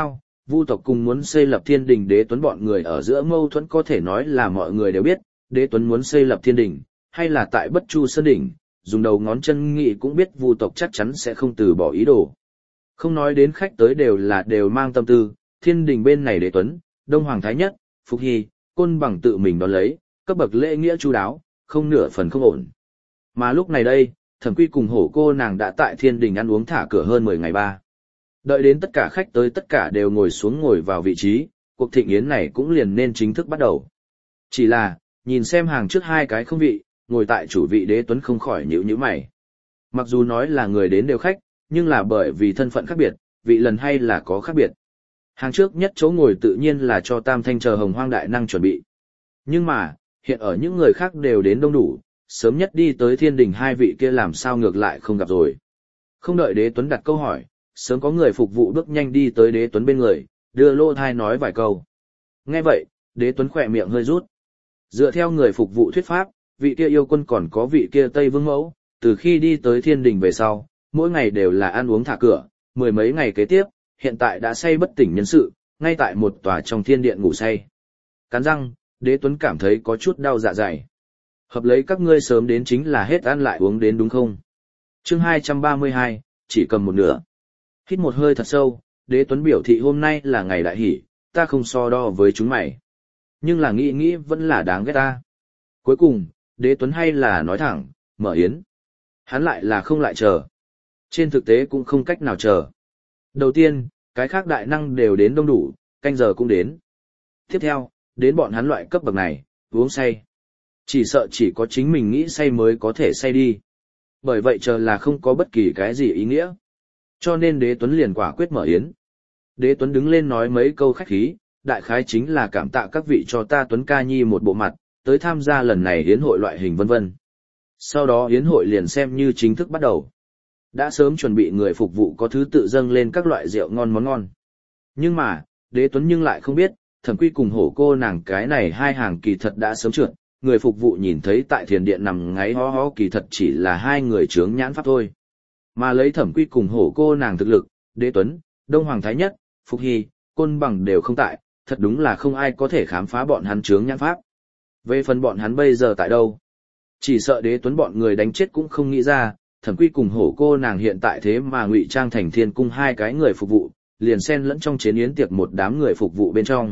Vu tộc cùng muốn xây lập thiên đình Đế Tuấn bọn người ở giữa mâu thuẫn có thể nói là mọi người đều biết, Đế Tuấn muốn xây lập thiên đình, hay là tại Bất Chu Sơn đỉnh, dùng đầu ngón chân nghĩ cũng biết Vu tộc chắc chắn sẽ không từ bỏ ý đồ. Không nói đến khách tới đều là đều mang tâm tư, thiên đình bên này Đế Tuấn, Đông Hoàng Thái Nhất, Phục Hy, Côn Bằng tự mình đón lấy, cấp bậc lễ nghĩa chu đáo, không nửa phần không ổn. Mà lúc này đây, Thẩm Quy cùng hổ cô nàng đã tại thiên đình ăn uống thả cửa hơn mười ngày ba. Đợi đến tất cả khách tới tất cả đều ngồi xuống ngồi vào vị trí, cuộc thịnh yến này cũng liền nên chính thức bắt đầu. Chỉ là, nhìn xem hàng trước hai cái không vị, ngồi tại chủ vị Đế Tuấn không khỏi nhíu nhíu mày. Mặc dù nói là người đến đều khách, nhưng là bởi vì thân phận khác biệt, vị lần hay là có khác biệt. Hàng trước nhất chỗ ngồi tự nhiên là cho Tam Thanh chờ Hồng Hoang đại năng chuẩn bị. Nhưng mà, hiện ở những người khác đều đến đông đủ, sớm nhất đi tới thiên đình hai vị kia làm sao ngược lại không gặp rồi. Không đợi Đế Tuấn đặt câu hỏi, sớm có người phục vụ bước nhanh đi tới Đế Tuấn bên người, đưa lô thai nói vài câu. Nghe vậy, Đế Tuấn khỏe miệng hơi rút. Dựa theo người phục vụ thuyết pháp, vị kia yêu quân còn có vị kia Tây Vương Mẫu, từ khi đi tới thiên đình về sau, mỗi ngày đều là ăn uống thả cửa, mười mấy ngày kế tiếp, hiện tại đã say bất tỉnh nhân sự, ngay tại một tòa trong thiên điện ngủ say. Cắn răng, Đế Tuấn cảm thấy có chút đau dạ dày. Hợp lấy các ngươi sớm đến chính là hết ăn lại uống đến đúng không? Chương hai trăm ba mươi hai, chỉ cầm một nửa. Hít một hơi thật sâu, Đế Tuấn biểu thị hôm nay là ngày đại hỷ, ta không so đo với chúng mày. Nhưng là nghĩ nghĩ vẫn là đáng ghét ta. Cuối cùng, Đế Tuấn hay là nói thẳng, mở yến. Hắn lại là không lại chờ. Trên thực tế cũng không cách nào chờ. Đầu tiên, cái khác đại năng đều đến đông đủ, canh giờ cũng đến. Tiếp theo, đến bọn hắn loại cấp bậc này, uống say. Chỉ sợ chỉ có chính mình nghĩ say mới có thể say đi. Bởi vậy chờ là không có bất kỳ cái gì ý nghĩa. Cho nên Đế Tuấn liền quả quyết mở yến. Đế Tuấn đứng lên nói mấy câu khách khí, đại khái chính là cảm tạ các vị cho ta Tuấn ca nhi một bộ mặt, tới tham gia lần này yến hội loại hình vân vân. Sau đó yến hội liền xem như chính thức bắt đầu. Đã sớm chuẩn bị người phục vụ có thứ tự dâng lên các loại rượu ngon món ngon. Nhưng mà, Đế Tuấn nhưng lại không biết, Thẩm Quy cùng hổ cô nàng cái này hai hàng kỳ thật đã sớm trượt, người phục vụ nhìn thấy tại thiền điện nằm ngáy ho ho kỳ thật chỉ là hai người chướng nhãn pháp thôi. Mà lấy Thẩm Quy cùng hổ cô nàng thực lực, Đế Tuấn, Đông Hoàng Thái Nhất, Phục Hy, Côn Bằng đều không tại, thật đúng là không ai có thể khám phá bọn hắn chướng nhãn pháp. Về phần bọn hắn bây giờ tại đâu? Chỉ sợ Đế Tuấn bọn người đánh chết cũng không nghĩ ra, Thẩm Quy cùng hổ cô nàng hiện tại thế mà ngụy trang thành thiên cung hai cái người phục vụ, liền xen lẫn trong chế yến tiệc một đám người phục vụ bên trong.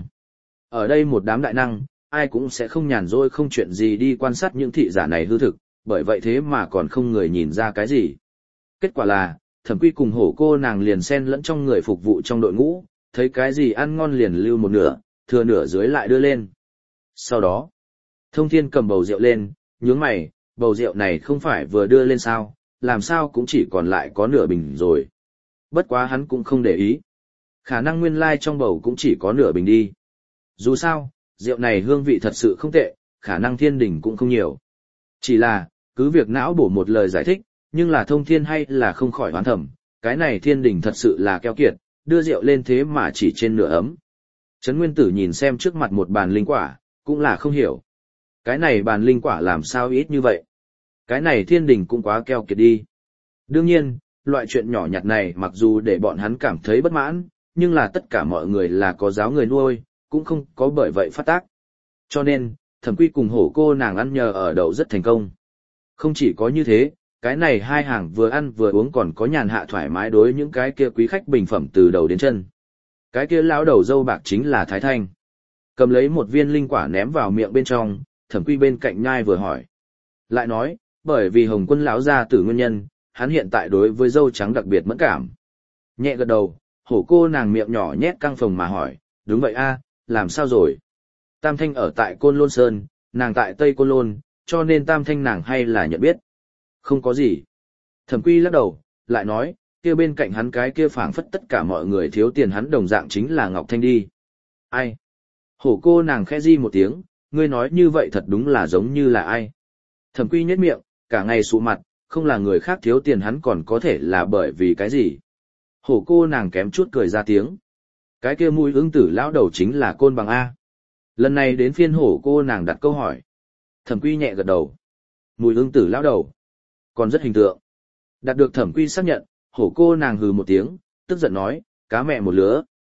Ở đây một đám đại năng, ai cũng sẽ không nhàn rỗi không chuyện gì đi quan sát những thị giả này hư thực, bởi vậy thế mà còn không người nhìn ra cái gì. Kết quả là, Thẩm Quy cùng hổ cô nàng liền xen lẫn trong người phục vụ trong đội ngũ, thấy cái gì ăn ngon liền lưu một nửa, thừa nửa dưới lại đưa lên. Sau đó, Thông Thiên cầm bầu rượu lên, nhướng mày, bầu rượu này không phải vừa đưa lên sao, làm sao cũng chỉ còn lại có nửa bình rồi. Bất quá hắn cũng không để ý. Khả năng nguyên lai trong bầu cũng chỉ có nửa bình đi. Dù sao, rượu này hương vị thật sự không tệ, khả năng thiên đình cũng không nhiều. Chỉ là, cứ việc não bổ một lời giải thích, nhưng là Thông Thiên hay là không khỏi hoán thẩm, cái này thiên đình thật sự là keo kiệt, đưa rượu lên thế mà chỉ trên nửa ấm. Trấn Nguyên Tử nhìn xem trước mặt một bàn linh quả, cũng là không hiểu. Cái này bàn linh quả làm sao ít như vậy? Cái này thiên đình cũng quá keo kiệt đi. Đương nhiên, loại chuyện nhỏ nhặt này mặc dù để bọn hắn cảm thấy bất mãn, nhưng là tất cả mọi người là có giáo người nuôi, cũng không có bởi vậy phát tác. Cho nên, Thẩm Quy cùng hổ cô nàng ăn nhờ ở đậu rất thành công. Không chỉ có như thế, cái này hai hàng vừa ăn vừa uống còn có nhàn hạ thoải mái đối những cái kia quý khách bình phẩm từ đầu đến chân. Cái kia lão đầu dâu bạc chính là Thái Thanh. Cầm lấy một viên linh quả ném vào miệng bên trong, Thẩm Quy bên cạnh nhai vừa hỏi. Lại nói, bởi vì Hồng Quân lão gia tử nguyên nhân, hắn hiện tại đối với dâu trắng đặc biệt mẫn cảm. Nhẹ gật đầu, hổ cô nàng miệng nhỏ nhét căng phồng mà hỏi, đúng vậy a, làm sao rồi? Tam Thanh ở tại Côn Lôn Sơn, nàng tại Tây Côn Lôn, cho nên Tam Thanh nàng hay là nhận biết. Không có gì. Thẩm Quy lắc đầu, lại nói, kia bên cạnh hắn cái kia phảng phất tất cả mọi người thiếu tiền hắn đồng dạng chính là Ngọc Thanh đi. Ai? Hổ cô nàng khẽ di một tiếng, ngươi nói như vậy thật đúng là giống như là ai? Thẩm Quy nhếch miệng, cả ngày sụ mặt, không là người khác thiếu tiền hắn còn có thể là bởi vì cái gì? Hổ cô nàng kém chút cười ra tiếng. Cái kia mũi ứng tử lão đầu chính là Côn Bằng A. Lần này đến phiên hổ cô nàng đặt câu hỏi. Thẩm Quy nhẹ gật đầu. Mùi ương tử lão đầu. Còn rất hình tượng. Đạt được Thẩm Quy xác nhận, hổ cô nàng hừ một tiếng, tức giận nói, cá mẹ một lứa,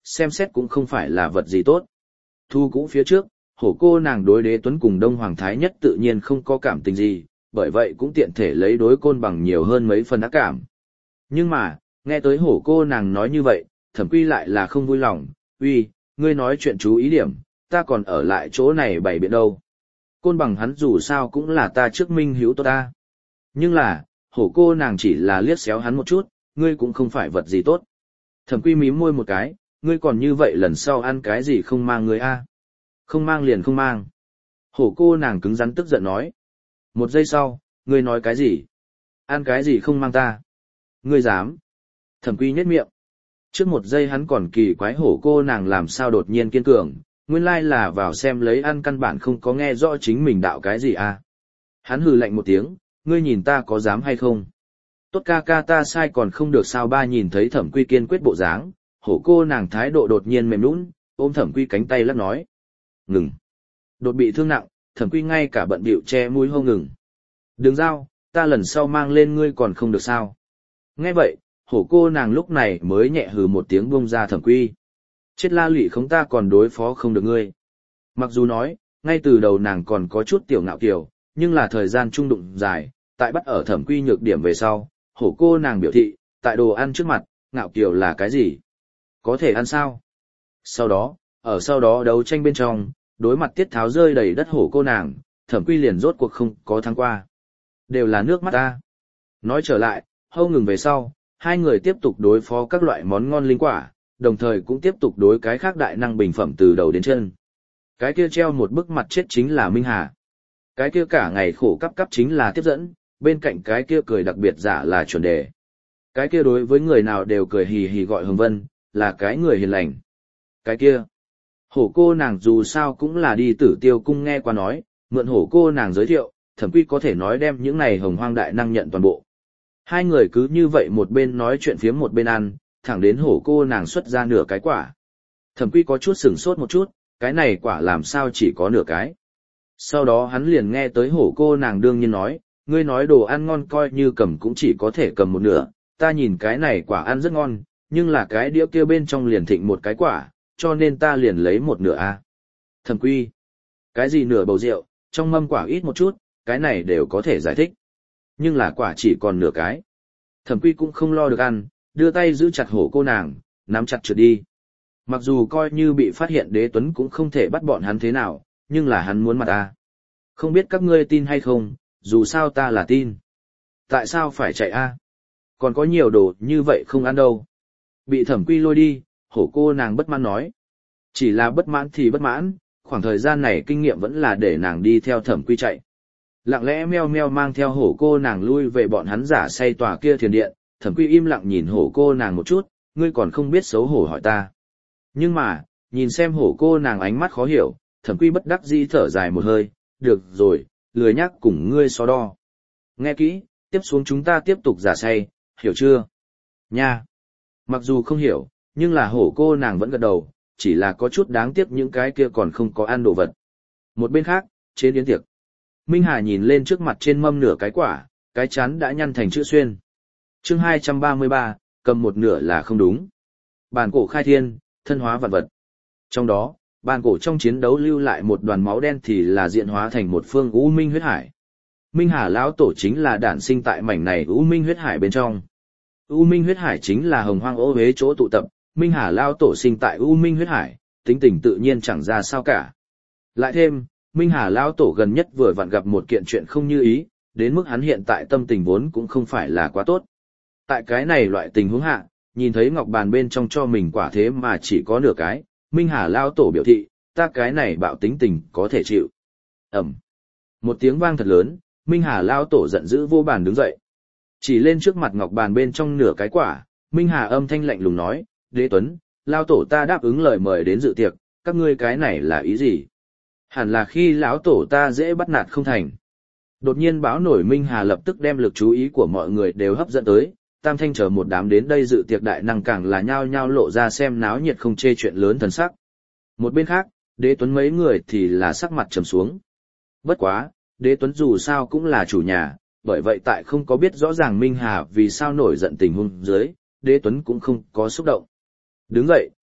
xem xét cũng không phải là vật gì tốt. Thu cũ phía trước, hổ cô nàng đối Đế Tuấn cùng Đông Hoàng Thái Nhất tự nhiên không có cảm tình gì, bởi vậy cũng tiện thể lấy đối Côn Bằng nhiều hơn mấy phần ác cảm. Nhưng mà, nghe tới hổ cô nàng nói như vậy, Thẩm Quy lại là không vui lòng, uy, ngươi nói chuyện chú ý điểm, ta còn ở lại chỗ này bày biện đâu. Côn Bằng hắn dù sao cũng là ta trước minh hữu tốt ta. Nhưng là, hổ cô nàng chỉ là liếc xéo hắn một chút, ngươi cũng không phải vật gì tốt. Thẩm Quy mím môi một cái, ngươi còn như vậy lần sau ăn cái gì không mang ngươi a? Không mang liền không mang. Hổ cô nàng cứng rắn tức giận nói. Một giây sau, ngươi nói cái gì? Ăn cái gì không mang ta? Ngươi dám? Thẩm Quy nhếch miệng. Trước một giây hắn còn kỳ quái hổ cô nàng làm sao đột nhiên kiên cường, nguyên lai là vào xem lấy ăn căn bản không có nghe rõ chính mình đạo cái gì à. Hắn hừ lạnh một tiếng, ngươi nhìn ta có dám hay không? Tốt ca ca ta sai còn không được sao. Ba nhìn thấy Thẩm Quy kiên quyết bộ dáng, hổ cô nàng thái độ đột nhiên mềm nhũn, ôm Thẩm Quy cánh tay lắc nói. Ngừng. Đột bị thương nặng, Thẩm Quy ngay cả bận bịu che mũi hô ngừng. Đừng giao, ta lần sau mang lên ngươi còn không được sao. Nghe vậy, hổ cô nàng lúc này mới nhẹ hừ một tiếng buông ra Thẩm Quy. Chết la lụy không ta còn đối phó không được ngươi. Mặc dù nói, ngay từ đầu nàng còn có chút tiểu ngạo kiều, nhưng là thời gian trung đụng dài, tại bắt ở Thẩm Quy nhược điểm về sau, hổ cô nàng biểu thị, tại đồ ăn trước mặt, ngạo kiều là cái gì? Có thể ăn sao? Sau đó, ở sau đó đấu tranh bên trong, đối mặt tiết tháo rơi đầy đất hổ cô nàng, Thẩm Quy liền rốt cuộc không có thắng qua. Đều là nước mắt ta. Nói trở lại, hâu ngừng về sau, hai người tiếp tục đối phó các loại món ngon linh quả, đồng thời cũng tiếp tục đối cái khác đại năng bình phẩm từ đầu đến chân. Cái kia treo một bức mặt chết chính là Minh Hà. Cái kia cả ngày khổ cấp cấp chính là tiếp dẫn, bên cạnh cái kia cười đặc biệt giả là chuẩn đề. Cái kia đối với người nào đều cười hì hì gọi Hồng Vân, là cái người hiền lành. Cái kia, hổ cô nàng dù sao cũng là đi Tử Tiêu cung nghe qua nói, mượn hổ cô nàng giới thiệu, Thẩm Quy có thể nói đem những này hồng hoang đại năng nhận toàn bộ. Hai người cứ như vậy một bên nói chuyện phiếm một bên ăn, thẳng đến hổ cô nàng xuất ra nửa cái quả. Thẩm Quy có chút sửng sốt một chút, cái này quả làm sao chỉ có nửa cái. Sau đó hắn liền nghe tới hổ cô nàng đương nhiên nói, ngươi nói đồ ăn ngon coi như cầm cũng chỉ có thể cầm một nửa, ta nhìn cái này quả ăn rất ngon, nhưng là cái đĩa kia bên trong liền thịnh một cái quả, cho nên ta liền lấy một nửa a. Thẩm Quy, cái gì nửa bầu rượu, trong mâm quả ít một chút, cái này đều có thể giải thích. Nhưng là quả chỉ còn nửa cái. Thẩm Quy cũng không lo được ăn, đưa tay giữ chặt hổ cô nàng, nắm chặt trượt đi. Mặc dù coi như bị phát hiện Đế Tuấn cũng không thể bắt bọn hắn thế nào, nhưng là hắn muốn mặt ta. Không biết các ngươi tin hay không, dù sao ta là tin. Tại sao phải chạy a? Còn có nhiều đồ như vậy không ăn đâu. Bị Thẩm Quy lôi đi, hổ cô nàng bất mãn nói. Chỉ là bất mãn thì bất mãn, khoảng thời gian này kinh nghiệm vẫn là để nàng đi theo Thẩm Quy chạy. Lặng lẽ meo meo mang theo hổ cô nàng lui về bọn hắn giả say tòa kia thiền điện, Thẩm Quy im lặng nhìn hổ cô nàng một chút, ngươi còn không biết xấu hổ hỏi ta. Nhưng mà, nhìn xem hổ cô nàng ánh mắt khó hiểu, Thẩm Quy bất đắc dĩ thở dài một hơi, được rồi, lười nhắc cùng ngươi so đo. Nghe kỹ, tiếp xuống chúng ta tiếp tục giả say, hiểu chưa? Nha! Mặc dù không hiểu, nhưng là hổ cô nàng vẫn gật đầu, chỉ là có chút đáng tiếc những cái kia còn không có ăn đồ vật. Một bên khác, trên yến tiệc. Minh Hà nhìn lên trước mặt trên mâm nửa cái quả, cái chán đã nhăn thành chữ xuyên. Chương hai trăm ba mươi ba, cầm một nửa là không đúng. Bàn cổ khai thiên, thân hóa vạn vật. Trong đó, bàn cổ trong chiến đấu lưu lại một đoàn máu đen thì là diện hóa thành một phương U Minh huyết hải. Minh Hà lão tổ chính là đản sinh tại mảnh này U Minh huyết hải bên trong. U Minh huyết hải chính là hồng hoang ô uế chỗ tụ tập, Minh Hà lão tổ sinh tại U Minh huyết hải, tính tình tự nhiên chẳng ra sao cả. Lại thêm, Minh Hà lão tổ gần nhất vừa vặn gặp một kiện chuyện không như ý, đến mức hắn hiện tại tâm tình vốn cũng không phải là quá tốt. Tại cái này loại tình huống hạ, nhìn thấy ngọc bàn bên trong cho mình quả thế mà chỉ có nửa cái, Minh Hà lão tổ biểu thị, ta cái này bạo tính tình có thể chịu. Ẩm. Một tiếng vang thật lớn, Minh Hà lão tổ giận dữ vô bàn đứng dậy. Chỉ lên trước mặt ngọc bàn bên trong nửa cái quả, Minh Hà âm thanh lạnh lùng nói, Đế Tuấn, lão tổ ta đáp ứng lời mời đến dự tiệc, các ngươi cái này là ý gì? Hẳn là khi lão tổ ta dễ bắt nạt không thành. Đột nhiên báo nổi Minh Hà lập tức đem lực chú ý của mọi người đều hấp dẫn tới, Tam Thanh chờ một đám đến đây dự tiệc đại năng càng là nhao nhao lộ ra xem náo nhiệt không chê chuyện lớn thần sắc. Một bên khác, Đế Tuấn mấy người thì là sắc mặt trầm xuống. Bất quá, Đế Tuấn dù sao cũng là chủ nhà, bởi vậy tại không có biết rõ ràng Minh Hà vì sao nổi giận tình huống dưới, Đế Tuấn cũng không có xúc động. Đứng dậy,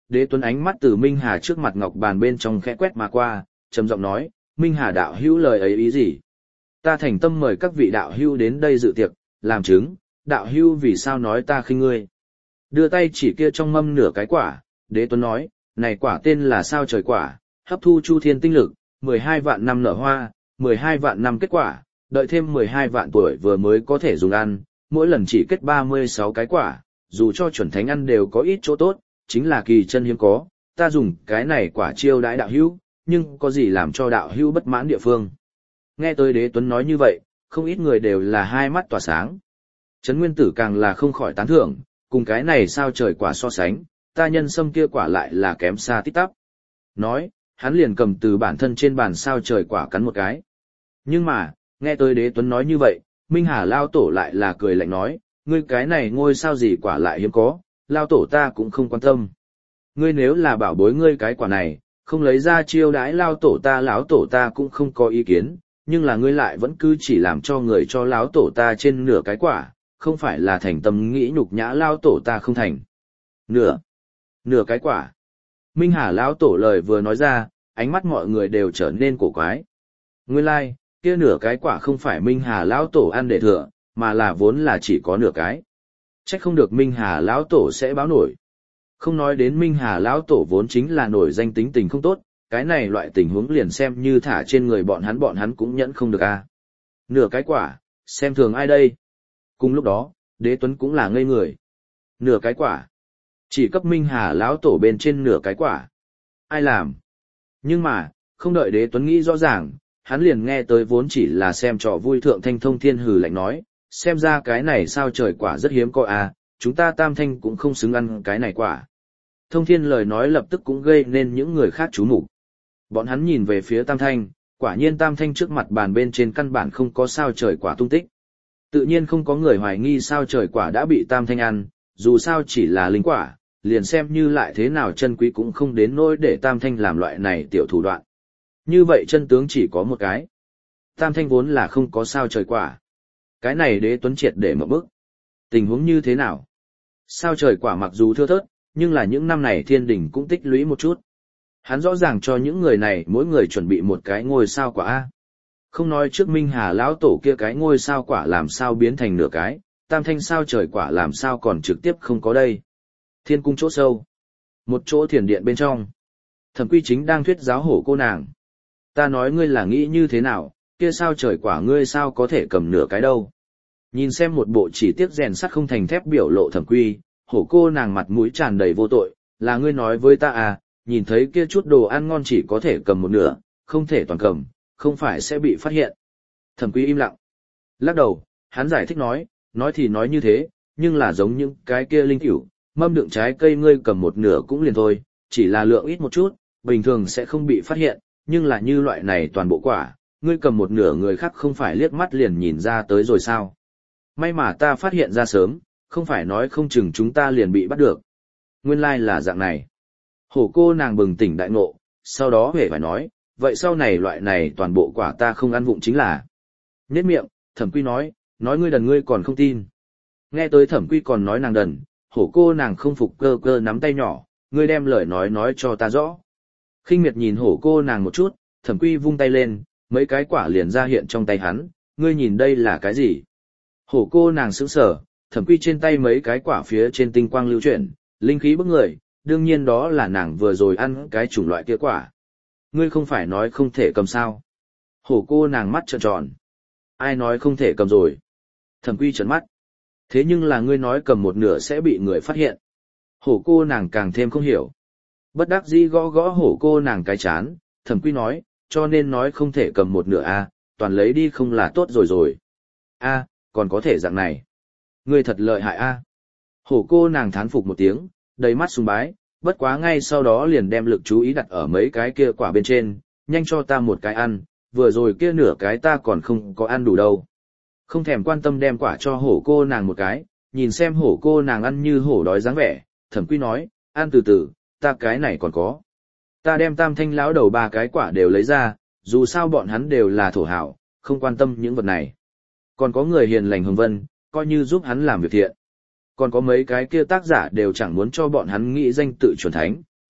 Đế Tuấn ánh mắt từ Minh Hà trước mặt ngọc bàn bên trong khẽ quét mà qua, trầm giọng nói, Minh Hà đạo hữu lời ấy ý gì? Ta thành tâm mời các vị đạo hữu đến đây dự tiệc, làm chứng, đạo hữu vì sao nói ta khinh ngươi? Đưa tay chỉ kia trong mâm nửa cái quả, Đế Tuấn nói, này quả tên là sao trời quả, hấp thu chu thiên tinh lực, mười hai vạn năm nở hoa, mười hai vạn năm kết quả, đợi thêm mười hai vạn tuổi vừa mới có thể dùng ăn, mỗi lần chỉ kết ba mươi sáu cái quả, dù cho chuẩn thánh ăn đều có ít chỗ tốt, chính là kỳ chân hiếm có, ta dùng cái này quả chiêu đãi đạo hữu, nhưng có gì làm cho đạo hữu bất mãn địa phương. Nghe tới Đế Tuấn nói như vậy, không ít người đều là hai mắt tỏa sáng. Trấn Nguyên Tử càng là không khỏi tán thưởng, cùng cái này sao trời quả so sánh, ta nhân sâm kia quả lại là kém xa tít tắp. Nói, hắn liền cầm từ bản thân trên bàn sao trời quả cắn một cái. Nhưng mà, nghe tới Đế Tuấn nói như vậy, Minh Hà lao tổ lại là cười lạnh nói, ngươi cái này ngôi sao gì quả lại hiếm có, lao tổ ta cũng không quan tâm. Ngươi nếu là bảo bối ngươi cái quả này, không lấy ra chiêu đãi lao tổ ta lão tổ ta cũng không có ý kiến, nhưng là ngươi lại vẫn cứ chỉ làm cho người cho lão tổ ta trên nửa cái quả, không phải là thành tâm nghĩ nhục nhã lao tổ ta không thành. Nửa, nửa cái quả. Minh Hà lão tổ lời vừa nói ra, ánh mắt mọi người đều trở nên cổ quái. Nguyên lai, like, kia nửa cái quả không phải Minh Hà lão tổ ăn để thừa, mà là vốn là chỉ có nửa cái. Trách không được Minh Hà lão tổ sẽ báo nổi. Không nói đến Minh Hà lão tổ vốn chính là nổi danh tính tình không tốt, cái này loại tình huống liền xem như thả trên người bọn hắn bọn hắn cũng nhẫn không được a. À. Nửa cái quả, xem thường ai đây? Cùng lúc đó, Đế Tuấn cũng là ngây người. Nửa cái quả, chỉ cấp Minh Hà lão tổ bên trên nửa cái quả. Ai làm? Nhưng mà, không đợi Đế Tuấn nghĩ rõ ràng, hắn liền nghe tới vốn chỉ là xem trò vui thượng thanh thông thiên hừ lạnh nói, xem ra cái này sao trời quả rất hiếm có à, chúng ta tam thanh cũng không xứng ăn cái này quả. Thông thiên lời nói lập tức cũng gây nên những người khác chú mục. Bọn hắn nhìn về phía tam thanh, quả nhiên tam thanh trước mặt bàn bên trên căn bản không có sao trời quả tung tích. Tự nhiên không có người hoài nghi sao trời quả đã bị tam thanh ăn, dù sao chỉ là linh quả, liền xem như lại thế nào chân quý cũng không đến nỗi để tam thanh làm loại này tiểu thủ đoạn. Như vậy chân tướng chỉ có một cái. Tam thanh vốn là không có sao trời quả. Cái này Đế Tuấn triệt để mở bức. Tình huống như thế nào? Sao trời quả mặc dù thưa thớt, nhưng là những năm này thiên đình cũng tích lũy một chút. Hắn rõ ràng cho những người này mỗi người chuẩn bị một cái ngôi sao quả A. Không nói trước Minh Hà lão tổ kia cái ngôi sao quả làm sao biến thành nửa cái, tam thanh sao trời quả làm sao còn trực tiếp không có đây. Thiên cung chỗ sâu. Một chỗ thiền điện bên trong. Thẩm Quy Chính đang thuyết giáo hổ cô nàng. Ta nói ngươi là nghĩ như thế nào, kia sao trời quả ngươi sao có thể cầm nửa cái đâu. Nhìn xem một bộ chỉ tiếc rèn sắt không thành thép biểu lộ Thẩm Quy, hổ cô nàng mặt mũi tràn đầy vô tội, là ngươi nói với ta à, nhìn thấy kia chút đồ ăn ngon chỉ có thể cầm một nửa, không thể toàn cầm, không phải sẽ bị phát hiện. Thẩm Quy im lặng. Lắc đầu, hắn giải thích nói, nói thì nói như thế, nhưng là giống những cái kia linh cửu, mâm đựng trái cây ngươi cầm một nửa cũng liền thôi, chỉ là lượng ít một chút, bình thường sẽ không bị phát hiện, nhưng là như loại này toàn bộ quả, ngươi cầm một nửa người khác không phải liếc mắt liền nhìn ra tới rồi sao. May mà ta phát hiện ra sớm, không phải nói không chừng chúng ta liền bị bắt được. Nguyên lai là dạng này. Hổ cô nàng bừng tỉnh đại ngộ, sau đó hề phải nói, vậy sau này loại này toàn bộ quả ta không ăn vụng chính là. Nhết miệng, Thẩm Quy nói, nói ngươi đần ngươi còn không tin. Nghe tới Thẩm Quy còn nói nàng đần, hổ cô nàng không phục cơ cơ nắm tay nhỏ, ngươi đem lời nói nói cho ta rõ. Khinh miệt nhìn hổ cô nàng một chút, Thẩm Quy vung tay lên, mấy cái quả liền ra hiện trong tay hắn, ngươi nhìn đây là cái gì? Hổ cô nàng sững sờ, Thẩm Quy trên tay mấy cái quả phía trên tinh quang lưu chuyển, linh khí bức người, đương nhiên đó là nàng vừa rồi ăn cái chủng loại kia quả. Ngươi không phải nói không thể cầm sao? Hổ cô nàng mắt trợn tròn. Ai nói không thể cầm rồi? Thẩm Quy trợn mắt. Thế nhưng là ngươi nói cầm một nửa sẽ bị người phát hiện. Hổ cô nàng càng thêm không hiểu. Bất đắc dĩ gõ gõ hổ cô nàng cái chán, Thẩm Quy nói, cho nên nói không thể cầm một nửa a, toàn lấy đi không là tốt rồi rồi. A, còn có thể dạng này. Ngươi thật lợi hại a. Hổ cô nàng thán phục một tiếng, đầy mắt sùng bái, bất quá ngay sau đó liền đem lực chú ý đặt ở mấy cái kia quả bên trên, nhanh cho ta một cái ăn, vừa rồi kia nửa cái ta còn không có ăn đủ đâu. Không thèm quan tâm đem quả cho hổ cô nàng một cái, nhìn xem hổ cô nàng ăn như hổ đói dáng vẻ, Thẩm Quy nói, ăn từ từ, ta cái này còn có. Ta đem tam thanh lão đầu ba cái quả đều lấy ra, dù sao bọn hắn đều là thổ hảo, không quan tâm những vật này. Còn có người hiền lành hồng vân, coi như giúp hắn làm việc thiện. Còn có mấy cái kia tác giả đều chẳng muốn cho bọn hắn nghĩ danh tự chuẩn thánh,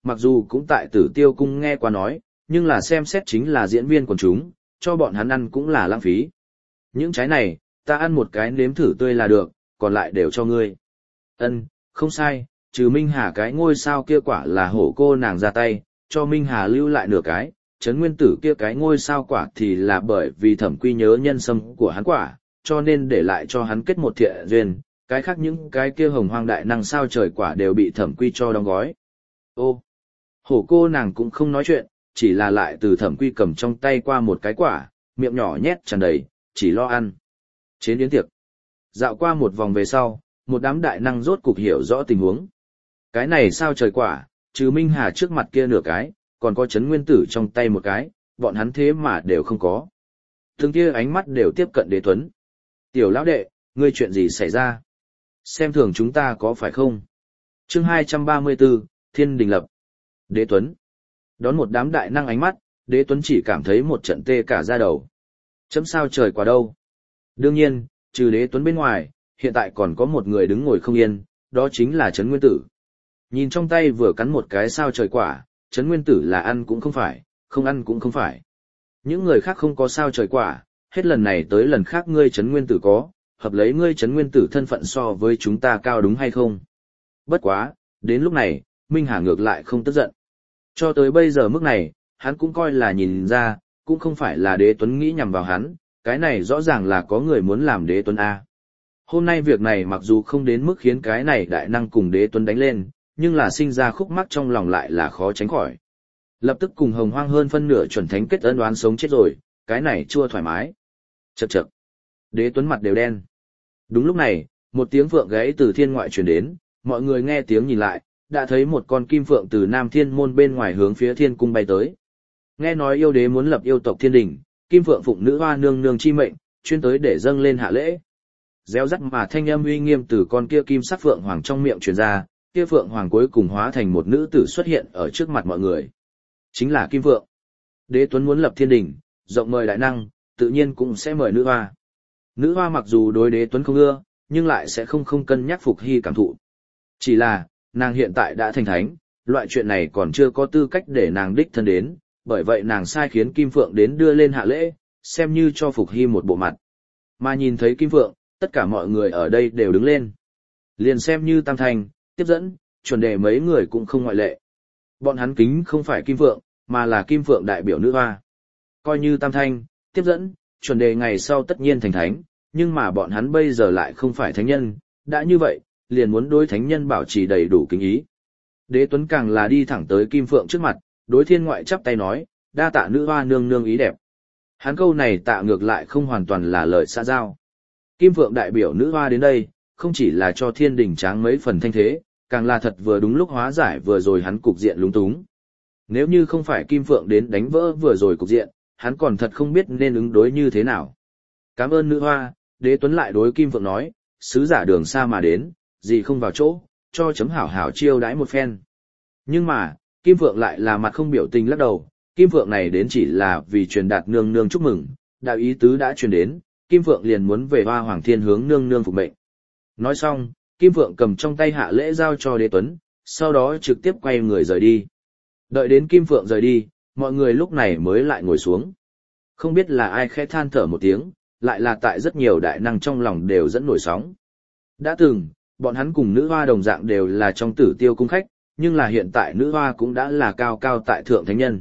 mặc dù cũng tại Tử Tiêu cung nghe qua nói, nhưng là xem xét chính là diễn viên quần chúng, cho bọn hắn ăn cũng là lãng phí. Những trái này, ta ăn một cái nếm thử tươi là được, còn lại đều cho ngươi. Ân, không sai, trừ Minh Hà cái ngôi sao kia quả là hổ cô nàng ra tay, cho Minh Hà lưu lại nửa cái, Trấn Nguyên Tử kia cái ngôi sao quả thì là bởi vì Thẩm Quy nhớ nhân sâm của hắn quả, cho nên để lại cho hắn kết một thiện duyên, cái khác những cái kia hồng hoang đại năng sao trời quả đều bị Thẩm Quy cho đóng gói. Ô, hổ cô nàng cũng không nói chuyện, chỉ là lại từ Thẩm Quy cầm trong tay qua một cái quả, miệng nhỏ nhét tràn đầy, chỉ lo ăn. Chế yến tiệc. Dạo qua một vòng về sau, một đám đại năng rốt cục hiểu rõ tình huống. Cái này sao trời quả, trừ Minh Hà trước mặt kia nửa cái, còn có Trấn Nguyên Tử trong tay một cái, bọn hắn thế mà đều không có. Từng kia ánh mắt đều tiếp cận Đế Tuấn. Tiểu lão đệ, ngươi chuyện gì xảy ra? Xem thường chúng ta có phải không? Chương hai trăm ba mươi tư, Thiên Đình Lập. Đế Tuấn. Đón một đám đại năng ánh mắt, Đế Tuấn chỉ cảm thấy một trận tê cả da đầu. Chấm sao trời quả đâu? Đương nhiên, trừ Đế Tuấn bên ngoài, hiện tại còn có một người đứng ngồi không yên, đó chính là Trấn Nguyên Tử. Nhìn trong tay vừa cắn một cái sao trời quả, Trấn Nguyên Tử là ăn cũng không phải, không ăn cũng không phải. Những người khác không có sao trời quả, hết lần này tới lần khác ngươi Trấn Nguyên Tử có, hợp lấy ngươi Trấn Nguyên Tử thân phận so với chúng ta cao đúng hay không? Bất quá, đến lúc này, Minh Hà ngược lại không tức giận. Cho tới bây giờ mức này, hắn cũng coi là nhìn ra, cũng không phải là Đế Tuấn nghĩ nhằm vào hắn, cái này rõ ràng là có người muốn làm Đế Tuấn A. Hôm nay việc này mặc dù không đến mức khiến cái này đại năng cùng Đế Tuấn đánh lên, nhưng là sinh ra khúc mắc trong lòng lại là khó tránh khỏi. Lập tức cùng hồng hoang hơn phân nửa chuẩn thánh kết ân oán sống chết rồi, cái này chua thoải mái. Chậc chậc. Đế Tuấn mặt đều đen. Đúng lúc này, một tiếng phượng gáy từ thiên ngoại truyền đến, mọi người nghe tiếng nhìn lại, đã thấy một con kim phượng từ Nam Thiên môn bên ngoài hướng phía thiên cung bay tới. Nghe nói yêu đế muốn lập yêu tộc thiên đình, kim phượng phụng nữ hoa nương nương chi mệnh, chuyên tới để dâng lên hạ lễ. Réo rắt mà thanh âm uy nghiêm từ con kia kim sắc phượng hoàng trong miệng truyền ra, kia phượng hoàng cuối cùng hóa thành một nữ tử xuất hiện ở trước mặt mọi người. Chính là Kim Phượng. Đế Tuấn muốn lập thiên đình, rộng mời đại năng, tự nhiên cũng sẽ mời nữ hoa. Nữ hoa mặc dù đối Đế Tuấn không ưa, nhưng lại sẽ không không cân nhắc Phục Hy cảm thụ. Chỉ là, nàng hiện tại đã thành thánh, loại chuyện này còn chưa có tư cách để nàng đích thân đến, bởi vậy nàng sai khiến Kim Phượng đến đưa lên hạ lễ, xem như cho Phục Hy một bộ mặt. Mà nhìn thấy Kim Phượng, tất cả mọi người ở đây đều đứng lên. Liền xem như Tam Thanh, tiếp dẫn, chuẩn đề mấy người cũng không ngoại lệ. Bọn hắn kính không phải Kim Phượng, mà là Kim Phượng đại biểu nữ hoa. Coi như Tam Thanh, tiếp dẫn, chuẩn đề ngày sau tất nhiên thành thánh, nhưng mà bọn hắn bây giờ lại không phải thánh nhân, đã như vậy, liền muốn đối thánh nhân bảo trì đầy đủ kính ý. Đế Tuấn càng là đi thẳng tới Kim Phượng trước mặt, đối thiên ngoại chắp tay nói, đa tạ nữ hoa nương nương ý đẹp. Hắn câu này tạ ngược lại không hoàn toàn là lời xã giao. Kim Phượng đại biểu nữ hoa đến đây, không chỉ là cho thiên đình tráng mấy phần thanh thế, càng là thật vừa đúng lúc hóa giải vừa rồi hắn cục diện lúng túng. Nếu như không phải Kim Phượng đến đánh vỡ vừa rồi cục diện, hắn còn thật không biết nên ứng đối như thế nào. Cảm ơn nữ hoa, Đế Tuấn lại đối Kim Phượng nói, sứ giả đường xa mà đến, gì không vào chỗ, cho chấm hảo hảo chiêu đãi một phen. Nhưng mà, Kim Phượng lại là mặt không biểu tình lắc đầu, Kim Phượng này đến chỉ là vì truyền đạt nương nương chúc mừng, đạo ý tứ đã truyền đến, Kim Phượng liền muốn về Hoa Hoàng Thiên hướng nương nương phục mệnh. Nói xong, Kim Phượng cầm trong tay hạ lễ giao cho Đế Tuấn, sau đó trực tiếp quay người rời đi. Đợi đến Kim Phượng rời đi, mọi người lúc này mới lại ngồi xuống. Không biết là ai khẽ than thở một tiếng, lại là tại rất nhiều đại năng trong lòng đều dẫn nổi sóng. Đã từng, bọn hắn cùng nữ hoa đồng dạng đều là trong Tử Tiêu cung khách, nhưng là hiện tại nữ hoa cũng đã là cao cao tại thượng thánh nhân.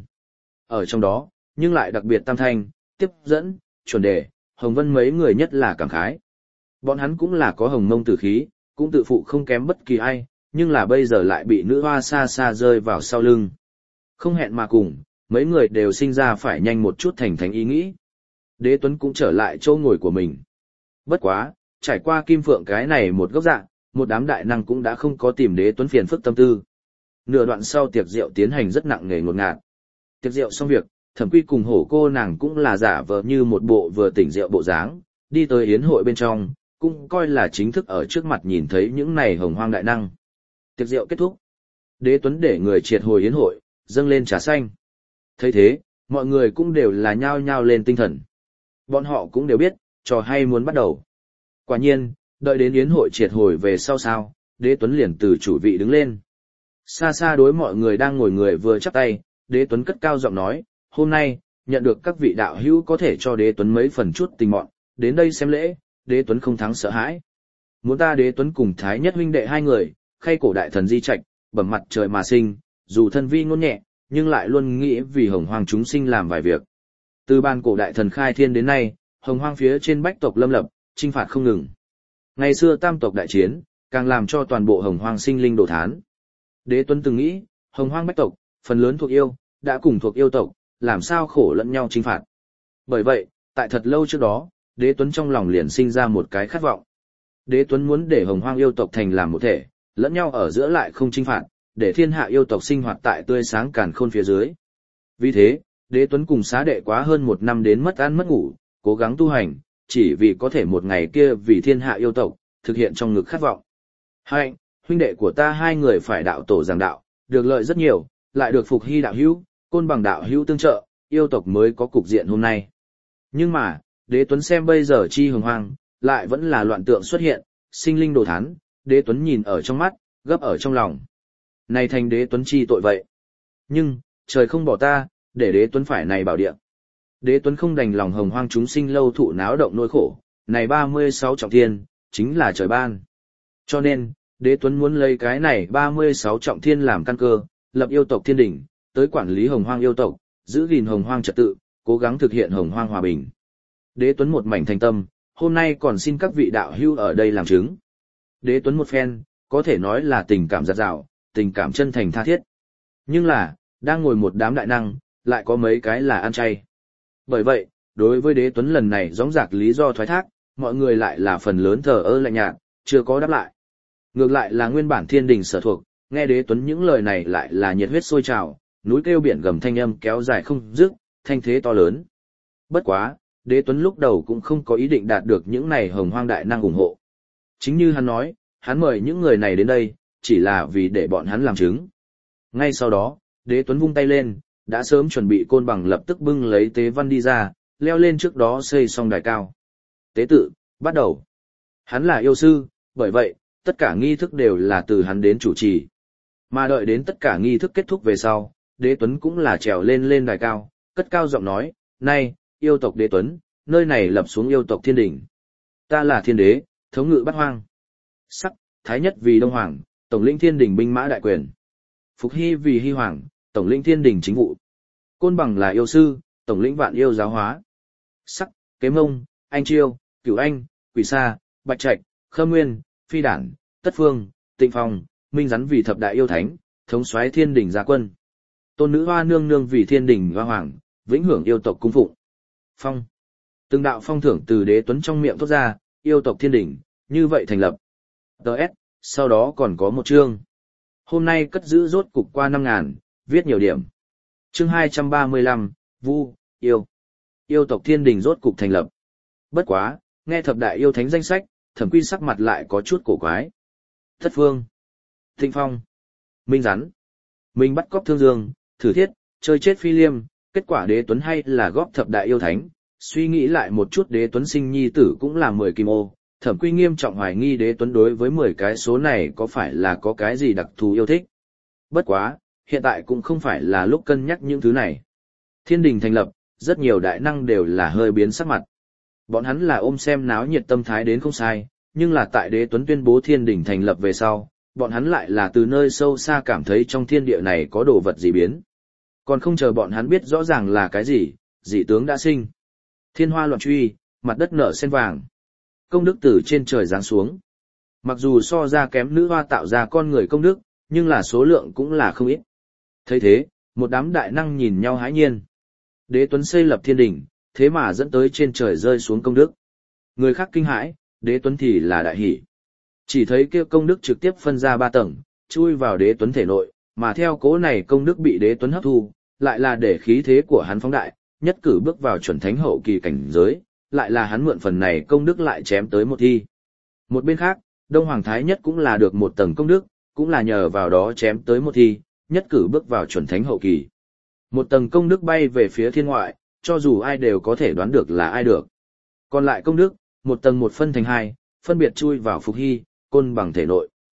Ở trong đó, nhưng lại đặc biệt Tam Thanh, tiếp dẫn, chuẩn đề, Hồng Vân mấy người nhất là cảm khái. Bọn hắn cũng là có hồng mông tử khí, cũng tự phụ không kém bất kỳ ai, nhưng là bây giờ lại bị nữ hoa xa xa rơi vào sau lưng. Không hẹn mà cùng, mấy người đều sinh ra phải nhanh một chút thành thánh ý nghĩ. Đế Tuấn cũng trở lại chỗ ngồi của mình. Bất quá, trải qua Kim Phượng cái này một góc dạng, một đám đại năng cũng đã không có tìm Đế Tuấn phiền phức tâm tư. Nửa đoạn sau tiệc rượu tiến hành rất nặng nề ngột ngạt. Tiệc rượu xong việc, Thẩm Quy cùng hổ cô nàng cũng là giả vờ như một bộ vừa tỉnh rượu bộ dáng, đi tới yến hội bên trong, cũng coi là chính thức ở trước mặt nhìn thấy những này hồng hoang đại năng. Tiệc rượu kết thúc. Đế Tuấn để người triệt hồi yến hội, dâng lên trà xanh. Thấy thế, mọi người cũng đều là nhao nhao lên tinh thần. Bọn họ cũng đều biết, trò hay muốn bắt đầu. Quả nhiên, đợi đến yến hội triệt hồi về sau sao, Đế Tuấn liền từ chủ vị đứng lên. Xa xa đối mọi người đang ngồi người vừa chắp tay, Đế Tuấn cất cao giọng nói, hôm nay, nhận được các vị đạo hữu có thể cho Đế Tuấn mấy phần chút tình mọn, đến đây xem lễ, Đế Tuấn không thắng sợ hãi. Muốn ta Đế Tuấn cùng Thái Nhất huynh đệ hai người, khay cổ đại thần di trạch, bẩm mặt trời mà sinh, dù thân vi ngôn nhẹ, nhưng lại luôn nghĩ vì hồng hoang chúng sinh làm vài việc. Từ ban cổ đại thần khai thiên đến nay, hồng hoang phía trên bách tộc lâm lập, chinh phạt không ngừng. Ngày xưa tam tộc đại chiến, càng làm cho toàn bộ hồng hoang sinh linh đổ thán. Đế Tuấn từng nghĩ, hồng hoang bách tộc, phần lớn thuộc yêu, đã cùng thuộc yêu tộc, làm sao khổ lẫn nhau chinh phạt. Bởi vậy, tại thật lâu trước đó, Đế Tuấn trong lòng liền sinh ra một cái khát vọng. Đế Tuấn muốn để hồng hoang yêu tộc thành làm một thể, lẫn nhau ở giữa lại không chinh phạt, để thiên hạ yêu tộc sinh hoạt tại tươi sáng càn khôn phía dưới. Vì thế, Đế Tuấn cùng xá đệ quá hơn một năm đến mất ăn mất ngủ, cố gắng tu hành, chỉ vì có thể một ngày kia vì thiên hạ yêu tộc, thực hiện trong ngực khát vọng. Hạnh, huynh đệ của ta hai người phải đạo tổ giảng đạo, được lợi rất nhiều, lại được Phục Hy đạo hữu, Côn Bằng đạo hữu tương trợ, yêu tộc mới có cục diện hôm nay. Nhưng mà, Đế Tuấn xem bây giờ chi hồng hoang, lại vẫn là loạn tượng xuất hiện, sinh linh đồ thán, Đế Tuấn nhìn ở trong mắt, gấp ở trong lòng. Này thành Đế Tuấn chi tội vậy. Nhưng, trời không bỏ ta, để Đế Tuấn phải này bảo địa. Đế Tuấn không đành lòng hồng hoang chúng sinh lâu thụ náo động nỗi khổ, này ba mươi sáu trọng thiên, chính là trời ban. Cho nên, Đế Tuấn muốn lấy cái này ba mươi sáu trọng thiên làm căn cơ, lập yêu tộc thiên đỉnh, tới quản lý hồng hoang yêu tộc, giữ gìn hồng hoang trật tự, cố gắng thực hiện hồng hoang hòa bình. Đế Tuấn một mảnh thành tâm, hôm nay còn xin các vị đạo hữu ở đây làm chứng. Đế Tuấn một phen, có thể nói là tình cảm giặt rào, tình cảm chân thành tha thiết. Nhưng là, đang ngồi một đám đại năng, lại có mấy cái là ăn chay. Bởi vậy, đối với Đế Tuấn lần này gióng giạc lý do thoái thác, mọi người lại là phần lớn thờ ơ lạnh nhạt, chưa có đáp lại. Ngược lại là nguyên bản thiên đình sở thuộc, nghe Đế Tuấn những lời này lại là nhiệt huyết sôi trào, núi kêu biển gầm thanh âm kéo dài không dứt, thanh thế to lớn. Bất quá, Đế Tuấn lúc đầu cũng không có ý định đạt được những này hồng hoang đại năng ủng hộ. Chính như hắn nói, hắn mời những người này đến đây, chỉ là vì để bọn hắn làm chứng. Ngay sau đó, Đế Tuấn vung tay lên, đã sớm chuẩn bị Côn Bằng lập tức bưng lấy tế văn đi ra, leo lên trước đó xây xong đài cao. Tế tự, bắt đầu. Hắn là yêu sư, bởi vậy, tất cả nghi thức đều là từ hắn đến chủ trì. Mà đợi đến tất cả nghi thức kết thúc về sau, Đế Tuấn cũng là trèo lên lên đài cao, cất cao giọng nói, này, yêu tộc Đế Tuấn, nơi này lập xuống yêu tộc thiên đỉnh. Ta là thiên đế, thống ngự bát hoang. Sắc, Thái Nhất vì Đông Hoàng, tổng lĩnh thiên đỉnh binh mã đại quyền. Phục Hy vì Hy Hoàng, tổng lĩnh thiên đỉnh chính vụ. Côn Bằng là yêu sư, tổng lĩnh vạn yêu giáo hóa. Sắc, Kế Mông, Anh Chiêu, Cửu Anh, Quỷ Sa, Bạch Trạch, Khâm Nguyên, Phi Đản, Tất Phương, Tịnh Phong, Minh Rắn vì thập đại yêu thánh, thống soái thiên đỉnh gia quân. Tôn nữ Hoa Nương Nương vì thiên đỉnh hoa hoàng, vĩnh hưởng yêu tộc cung phụng. Phong. Từng đạo phong thưởng từ Đế Tuấn trong miệng thốt ra, yêu tộc thiên đỉnh, như vậy thành lập. Đợt, sau đó còn có một chương. Hôm nay cất giữ rốt cục qua năm ngàn, viết nhiều điểm. Chương hai trăm ba mươi lăm, Vu, yêu. Yêu tộc thiên đỉnh rốt cục thành lập. Bất quá, nghe thập đại yêu thánh danh sách, Thẩm Quy sắc mặt lại có chút cổ quái. Thất Phương, Thịnh Phong, Minh Rắn, Minh bắt cóc Thương Dương, Thử Thiết, chơi chết Phi Liêm, kết quả Đế Tuấn hay là góp thập đại yêu thánh, suy nghĩ lại một chút Đế Tuấn sinh nhi tử cũng là mười kim ô, Thẩm Quy nghiêm trọng hoài nghi Đế Tuấn đối với mười cái số này có phải là có cái gì đặc thù yêu thích. Bất quá, hiện tại cũng không phải là lúc cân nhắc những thứ này. Thiên đình thành lập, rất nhiều đại năng đều là hơi biến sắc mặt. Bọn hắn là ôm xem náo nhiệt tâm thái đến không sai, nhưng là tại Đế Tuấn tuyên bố thiên đình thành lập về sau, bọn hắn lại là từ nơi sâu xa cảm thấy trong thiên địa này có đồ vật gì biến. Còn không chờ bọn hắn biết rõ ràng là cái gì, dị tướng đã sinh. Thiên hoa loạn truy, mặt đất nở sen vàng. Công đức từ trên trời giáng xuống. Mặc dù so ra kém nữ hoa tạo ra con người công đức, nhưng là số lượng cũng là không ít. Thấy thế, một đám đại năng nhìn nhau hãi nhiên. Đế Tuấn xây lập thiên đình, thế mà dẫn tới trên trời rơi xuống công đức. Người khác kinh hãi, Đế Tuấn thì là đại hỷ. Chỉ thấy kia công đức trực tiếp phân ra ba tầng, chui vào Đế Tuấn thể nội, mà theo cố này công đức bị Đế Tuấn hấp thu, lại là để khí thế của hắn phóng đại, nhất cử bước vào chuẩn thánh hậu kỳ cảnh giới, lại là hắn mượn phần này công đức lại chém tới một thi. Một bên khác, Đông Hoàng Thái Nhất cũng là được một tầng công đức, cũng là nhờ vào đó chém tới một thi, nhất cử bước vào chuẩn thánh hậu kỳ. Một tầng công đức bay về phía thiên ngoại, cho dù ai đều có thể đoán được là ai được. Còn lại công đức, một tầng một phân thành hai, phân biệt chui vào Phục Hy, Côn Bằng thể nội.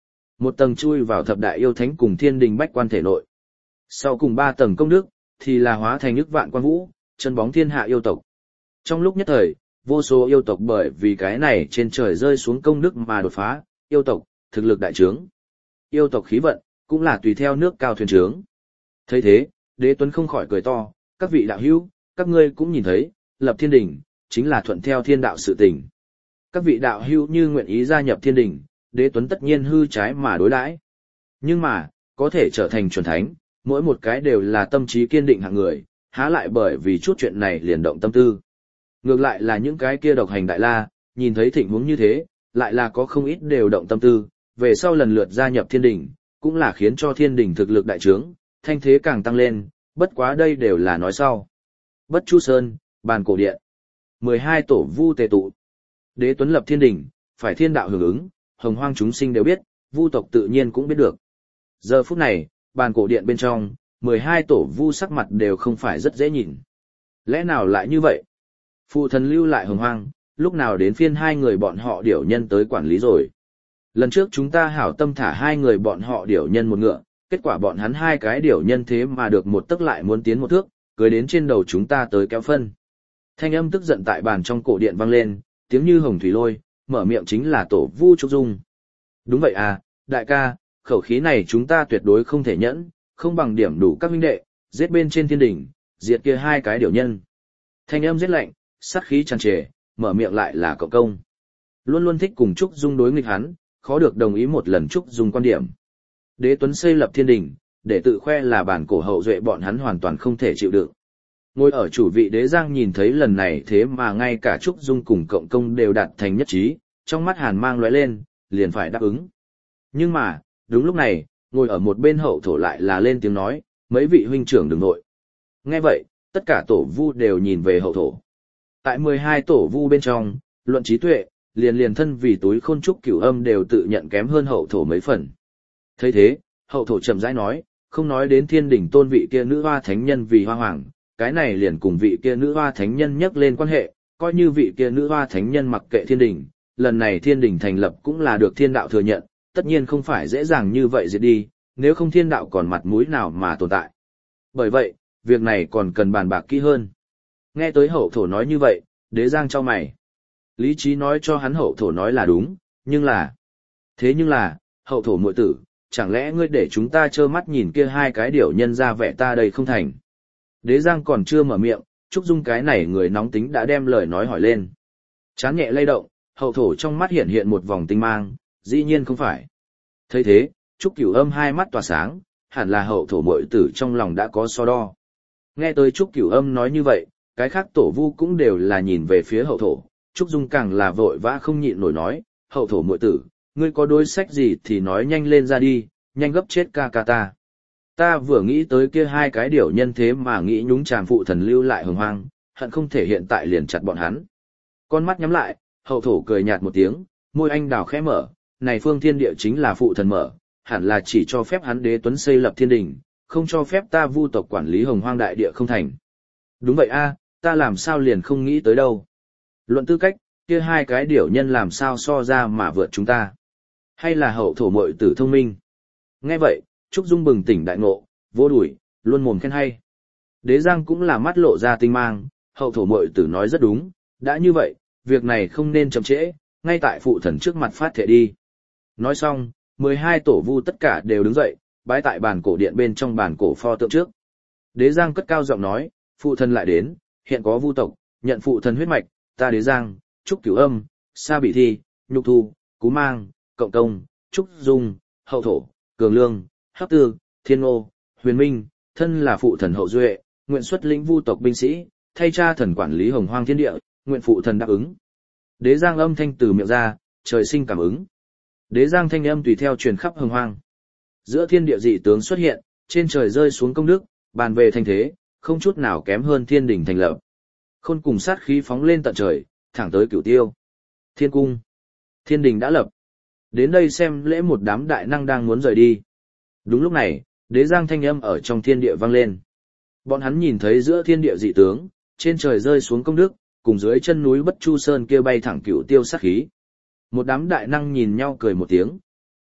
Một tầng chui vào thập đại yêu thánh cùng thiên đình bách quan thể nội. Sau cùng ba tầng công đức, thì là hóa thành ức vạn quan vũ, chân bóng thiên hạ yêu tộc. Trong lúc nhất thời, vô số yêu tộc bởi vì cái này trên trời rơi xuống công đức mà đột phá, yêu tộc, thực lực đại trướng. Yêu tộc khí vận, cũng là tùy theo nước cao thuyền trướng. Thấy thế, Đế Tuấn không khỏi cười to, các vị đạo hữu, các ngươi cũng nhìn thấy, lập thiên đình, chính là thuận theo thiên đạo sự tình. Các vị đạo hữu như nguyện ý gia nhập thiên đình, Đế Tuấn tất nhiên hư trái mà đối đãi. Nhưng mà, có thể trở thành chuẩn thánh, mỗi một cái đều là tâm trí kiên định hạng người, há lại bởi vì chút chuyện này liền động tâm tư. Ngược lại là những cái kia độc hành đại la, nhìn thấy tình huống như thế, lại là có không ít đều động tâm tư, về sau lần lượt gia nhập thiên đình, cũng là khiến cho thiên đình thực lực đại trướng, thanh thế càng tăng lên, bất quá đây đều là nói sau. Bất Chu Sơn, bàn cổ điện. mười hai tổ vu tề tụ. Đế Tuấn lập thiên đình, phải thiên đạo hưởng ứng, hồng hoang chúng sinh đều biết, vu tộc tự nhiên cũng biết được. Giờ phút này, bàn cổ điện bên trong, mười hai tổ vu sắc mặt đều không phải rất dễ nhìn. Lẽ nào lại như vậy? Phụ thần lưu lại hồng hoang, lúc nào đến phiên hai người bọn họ điểu nhân tới quản lý rồi. Lần trước chúng ta hảo tâm thả hai người bọn họ điểu nhân một ngựa, kết quả bọn hắn hai cái điểu nhân thế mà được một tấc lại muốn tiến một thước, cưới đến trên đầu chúng ta tới kéo phân. Thanh âm tức giận tại bàn trong cổ điện vang lên, tiếng như hồng thủy lôi, mở miệng chính là tổ vu Trúc Dung. Đúng vậy à, đại ca, khẩu khí này chúng ta tuyệt đối không thể nhẫn, không bằng điểm đủ các huynh đệ, giết bên trên thiên đỉnh, diệt kia hai cái điểu nhân. Thanh âm giết lạnh, sát khí tràn trề, mở miệng lại là cậu công. Luôn luôn thích cùng Trúc Dung đối nghịch hắn, khó được đồng ý một lần Trúc Dung quan điểm. Đế Tuấn xây lập thiên đình, để tự khoe là bản cổ hậu duệ bọn hắn hoàn toàn không thể chịu đựng. Ngồi ở chủ vị Đế Giang nhìn thấy lần này thế mà ngay cả Trúc Dung cùng cộng công đều đạt thành nhất trí, trong mắt hàn mang lóe lên, liền phải đáp ứng. Nhưng mà, đúng lúc này, ngồi ở một bên hậu thổ lại là lên tiếng nói, mấy vị huynh trưởng đừng nội. Nghe vậy, tất cả tổ vu đều nhìn về hậu thổ. Tại mười hai tổ vu bên trong, luận trí tuệ, liền liền thân vì túi khôn trúc cửu âm đều tự nhận kém hơn hậu thổ mấy phần. Thấy thế, hậu thổ chậm rãi nói, không nói đến thiên đỉnh tôn vị kia nữ hoa thánh nhân vì hoa hoàng, cái này liền cùng vị kia nữ hoa thánh nhân nhắc lên quan hệ, coi như vị kia nữ hoa thánh nhân mặc kệ thiên đỉnh, lần này thiên đỉnh thành lập cũng là được thiên đạo thừa nhận, tất nhiên không phải dễ dàng như vậy diệt đi, nếu không thiên đạo còn mặt mũi nào mà tồn tại. Bởi vậy, việc này còn cần bàn bạc kỹ hơn. Nghe tới hậu thổ nói như vậy, Đế Giang chau mày. Lý trí nói cho hắn hậu thổ nói là đúng, nhưng là... Thế nhưng là, hậu thổ muội tử, chẳng lẽ ngươi để chúng ta trơ mắt nhìn kia hai cái điểu nhân ra vẻ ta đây không thành. Đế Giang còn chưa mở miệng, Trúc Dung cái này người nóng tính đã đem lời nói hỏi lên. Chán nhẹ lay động, hậu thổ trong mắt hiện hiện một vòng tinh mang, dĩ nhiên không phải. Thấy thế, Trúc Cửu Âm hai mắt tỏa sáng, hẳn là hậu thổ muội tử trong lòng đã có so đo. Nghe tới Trúc Cửu Âm nói như vậy, cái khác tổ vu cũng đều là nhìn về phía hậu thổ, Trúc Dung càng là vội vã không nhịn nổi nói, hậu thổ muội tử, ngươi có đối sách gì thì nói nhanh lên ra đi, nhanh gấp chết ca ca ta. Ta vừa nghĩ tới kia hai cái điểu nhân thế mà nghĩ nhúng chàm phụ thần lưu lại hồng hoang, hận không thể hiện tại liền chặt bọn hắn. Con mắt nhắm lại, hậu thổ cười nhạt một tiếng, môi anh đào khẽ mở, này phương thiên địa chính là phụ thần mở, hẳn là chỉ cho phép hắn Đế Tuấn xây lập thiên đình, không cho phép ta vu tộc quản lý hồng hoang đại địa không thành. Đúng vậy a, ta làm sao liền không nghĩ tới đâu. Luận tư cách, kia hai cái điểu nhân làm sao so ra mà vượt chúng ta. Hay là hậu thổ muội tử thông minh. Nghe vậy, Trúc Dung bừng tỉnh đại ngộ, vô đuổi, luôn mồm khen hay. Đế Giang cũng là mắt lộ ra tinh mang, hậu thổ muội tử nói rất đúng, đã như vậy, việc này không nên chậm trễ, ngay tại phụ thần trước mặt phát thệ đi. Nói xong, mười hai tổ vu tất cả đều đứng dậy, bái tại bàn cổ điện bên trong bàn cổ pho tượng trước. Đế Giang cất cao giọng nói, phụ thần lại đến, hiện có vu tộc, nhận phụ thần huyết mạch, ta Đế Giang, Trúc Cửu Âm, Sa Bị Thi, Nhục Thu, Cú Mang, Cộng Công, Trúc Dung, Hậu Thổ, Cường Lương, Hấp Tư, Thiên Ngô, Huyền Minh, thân là phụ thần hậu duệ, nguyện xuất lĩnh vu tộc binh sĩ, thay cha thần quản lý hồng hoang thiên địa, nguyện phụ thần đáp ứng. Đế Giang âm thanh từ miệng ra, trời sinh cảm ứng. Đế Giang thanh âm tùy theo truyền khắp hồng hoang. Giữa thiên địa dị tướng xuất hiện, trên trời rơi xuống công đức, bàn về thanh thế, không chút nào kém hơn thiên đỉnh thành lập. Khôn cùng sát khí phóng lên tận trời, thẳng tới cửu tiêu. Thiên cung. Thiên đình đã lập. Đến đây xem lễ một đám đại năng đang muốn rời đi. Đúng lúc này, Đế Giang thanh âm ở trong thiên địa vang lên. Bọn hắn nhìn thấy giữa thiên địa dị tướng, trên trời rơi xuống công đức, cùng dưới chân núi Bất Chu Sơn kia bay thẳng cửu tiêu sát khí. Một đám đại năng nhìn nhau cười một tiếng.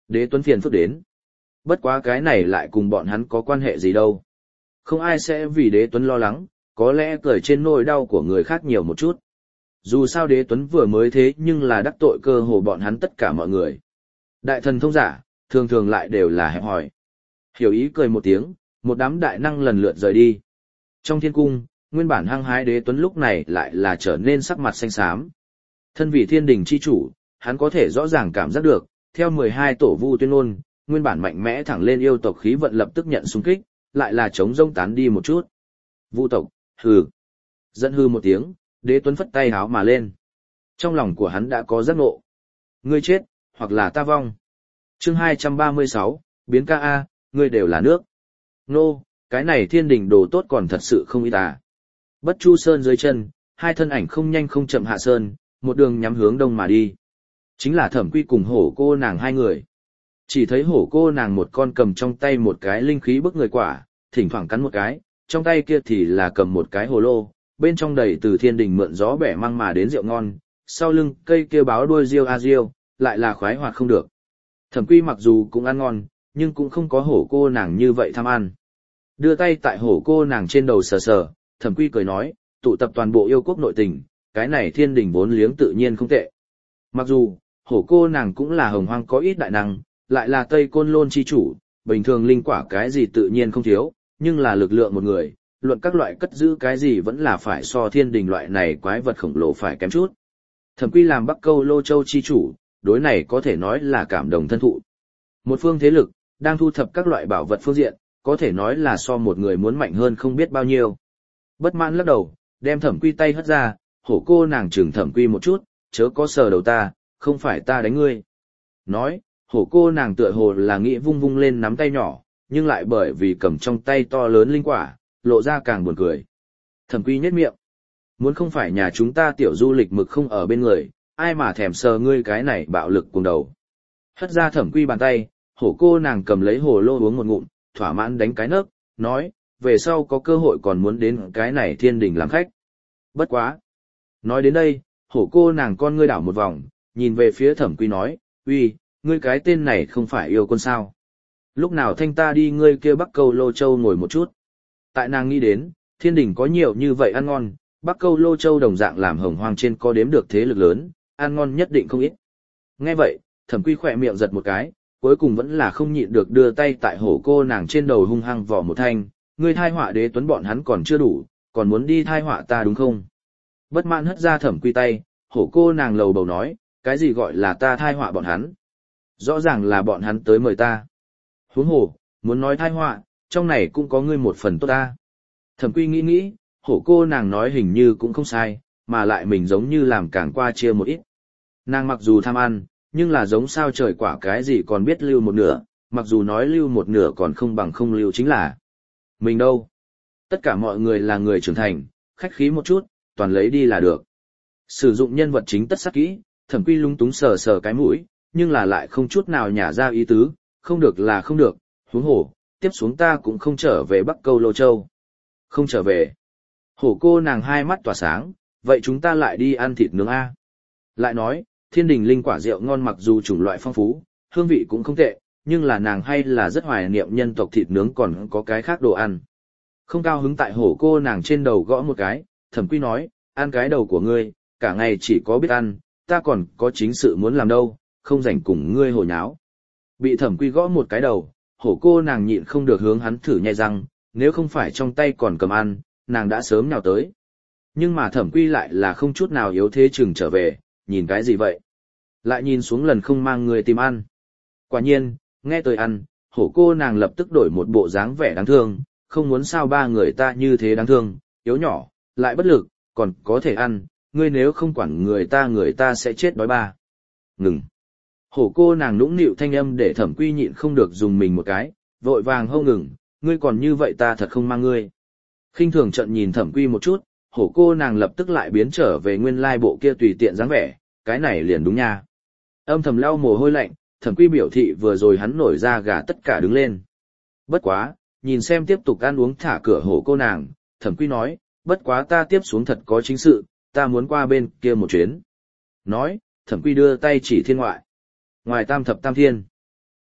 Đế Tuấn phiền phức đến. Bất quá cái này lại cùng bọn hắn có quan hệ gì đâu. Không ai sẽ vì Đế Tuấn lo lắng, có lẽ cười trên nỗi đau của người khác nhiều một chút. Dù sao Đế Tuấn vừa mới thế nhưng là đắc tội cơ hồ bọn hắn tất cả mọi người. Đại thần thông giả, thường thường lại đều là hẹp hòi. Hiểu ý cười một tiếng, một đám đại năng lần lượt rời đi. Trong thiên cung, nguyên bản hăng hái Đế Tuấn lúc này lại là trở nên sắc mặt xanh xám. Thân vị thiên đình chi chủ, hắn có thể rõ ràng cảm giác được, theo mười hai tổ vu tuyên ngôn, nguyên bản mạnh mẽ thẳng lên yêu tộc khí vận lập tức nhận xung kích, lại là chống rông tán đi một chút. Vu tộc, hừ. Giận hư một tiếng, Đế Tuấn phất tay háo mà lên. Trong lòng của hắn đã có giác ngộ. Ngươi chết, hoặc là ta vong. Chương hai trăm ba mươi sáu, biến ca A, ngươi đều là nước. Nô, cái này thiên đình đồ tốt còn thật sự không ít à. Bất Chu Sơn dưới chân, hai thân ảnh không nhanh không chậm hạ sơn, một đường nhắm hướng đông mà đi. Chính là Thẩm Quy cùng hổ cô nàng hai người. Chỉ thấy hổ cô nàng một con cầm trong tay một cái linh khí bức người quả, thỉnh thoảng cắn một cái, trong tay kia thì là cầm một cái hồ lô, bên trong đầy từ thiên đình mượn gió bẻ măng mà đến rượu ngon, sau lưng cây kia báo đuôi riêu a riêu, lại là khoái hoạt không được. Thẩm Quy mặc dù cũng ăn ngon, nhưng cũng không có hổ cô nàng như vậy tham ăn. Đưa tay tại hổ cô nàng trên đầu sờ sờ, Thẩm Quy cười nói, tụ tập toàn bộ yêu quốc nội tình, cái này thiên đình vốn liếng tự nhiên không tệ. Mặc dù, hổ cô nàng cũng là hồng hoang có ít đại năng, lại là Tây Côn Lôn chi chủ, bình thường linh quả cái gì tự nhiên không thiếu, nhưng là lực lượng một người, luận các loại cất giữ cái gì vẫn là phải so thiên đình loại này quái vật khổng lồ phải kém chút. Thẩm Quy làm Bắc Câu Lô Châu chi chủ, đối này có thể nói là cảm động thân thụ. Một phương thế lực, đang thu thập các loại bảo vật phương diện, có thể nói là so một người muốn mạnh hơn không biết bao nhiêu. Bất mãn lắc đầu, đem Thẩm Quy tay hất ra, hổ cô nàng chừng Thẩm Quy một chút, chớ có sờ đầu ta, không phải ta đánh ngươi. Nói, hổ cô nàng tựa hồ là nghĩ vung vung lên nắm tay nhỏ, nhưng lại bởi vì cầm trong tay to lớn linh quả, lộ ra càng buồn cười. Thẩm Quy nhếch miệng. Muốn không phải nhà chúng ta tiểu du lịch mực không ở bên người, ai mà thèm sờ ngươi cái này bạo lực cùng đầu. Hất ra Thẩm Quy bàn tay, hổ cô nàng cầm lấy hồ lô uống một ngụm, thỏa mãn đánh cái nấc, nói, về sau có cơ hội còn muốn đến cái này thiên đình làm khách. Bất quá. Nói đến đây, hổ cô nàng con ngươi đảo một vòng, nhìn về phía Thẩm Quy nói, uy, ngươi cái tên này không phải yêu quân sao. Lúc nào thanh ta đi ngươi kia Bắc Câu Lô Châu ngồi một chút. Tại nàng nghĩ đến, thiên đình có nhiều như vậy ăn ngon, Bắc Câu Lô Châu đồng dạng làm hồng hoang trên có đếm được thế lực lớn, ăn ngon nhất định không ít. Nghe vậy, Thẩm Quy khỏe miệng giật một cái, cuối cùng vẫn là không nhịn được đưa tay tại hổ cô nàng trên đầu hung hăng vỏ một thanh, ngươi thai họa Đế Tuấn bọn hắn còn chưa đủ, còn muốn đi thai họa ta đúng không? Bất mãn hất ra Thẩm Quy tay, hổ cô nàng lầu bầu nói, cái gì gọi là ta thai họa bọn hắn? Rõ ràng là bọn hắn tới mời ta. Huống hồ, muốn nói thai họa, trong này cũng có ngươi một phần tốt ta. Thẩm Quy nghĩ nghĩ, hổ cô nàng nói hình như cũng không sai, mà lại mình giống như làm càng qua chia một ít. Nàng mặc dù tham ăn, nhưng là giống sao trời quả cái gì còn biết lưu một nửa, mặc dù nói lưu một nửa còn không bằng không lưu chính là. Mình đâu? Tất cả mọi người là người trưởng thành, khách khí một chút, toàn lấy đi là được. Sử dụng nhân vật chính tất sắc kỹ, Thẩm Quy lung túng sờ sờ cái mũi, nhưng là lại không chút nào nhả ra ý tứ, không được là không được, huống hồ, tiếp xuống ta cũng không trở về Bắc Câu Lô Châu. Không trở về. Hổ cô nàng hai mắt tỏa sáng, vậy chúng ta lại đi ăn thịt nướng A. Lại nói, thiên đình linh quả rượu ngon mặc dù chủng loại phong phú, hương vị cũng không tệ, nhưng là nàng hay là rất hoài niệm nhân tộc thịt nướng còn có cái khác đồ ăn. Không cao hứng tại hổ cô nàng trên đầu gõ một cái, Thẩm Quy nói, ăn cái đầu của ngươi, cả ngày chỉ có biết ăn, ta còn có chính sự muốn làm đâu, không rảnh cùng ngươi hồ nháo. Bị Thẩm Quy gõ một cái đầu, hổ cô nàng nhịn không được hướng hắn thử nhai răng, nếu không phải trong tay còn cầm ăn, nàng đã sớm nhào tới. Nhưng mà Thẩm Quy lại là không chút nào yếu thế chừng trở về, nhìn cái gì vậy? Lại nhìn xuống lần không mang người tìm ăn. Quả nhiên, nghe tôi ăn, hổ cô nàng lập tức đổi một bộ dáng vẻ đáng thương, không muốn sao ba người ta như thế đáng thương, yếu nhỏ, lại bất lực, còn có thể ăn, ngươi nếu không quản người ta người ta sẽ chết đói ba. Ngừng. Hổ cô nàng nũng nịu thanh âm để Thẩm Quy nhịn không được dùng mình một cái, vội vàng hô ngừng, ngươi còn như vậy ta thật không mang ngươi. Khinh thường trận nhìn Thẩm Quy một chút, hổ cô nàng lập tức lại biến trở về nguyên lai bộ kia tùy tiện dáng vẻ, cái này liền đúng nha. Âm thầm lau mồ hôi lạnh, Thẩm Quy biểu thị vừa rồi hắn nổi ra gà tất cả đứng lên. Bất quá, nhìn xem tiếp tục ăn uống thả cửa hổ cô nàng, Thẩm Quy nói, bất quá ta tiếp xuống thật có chính sự, ta muốn qua bên kia một chuyến. Nói, Thẩm Quy đưa tay chỉ thiên ngoại. Ngoài tam thập tam thiên,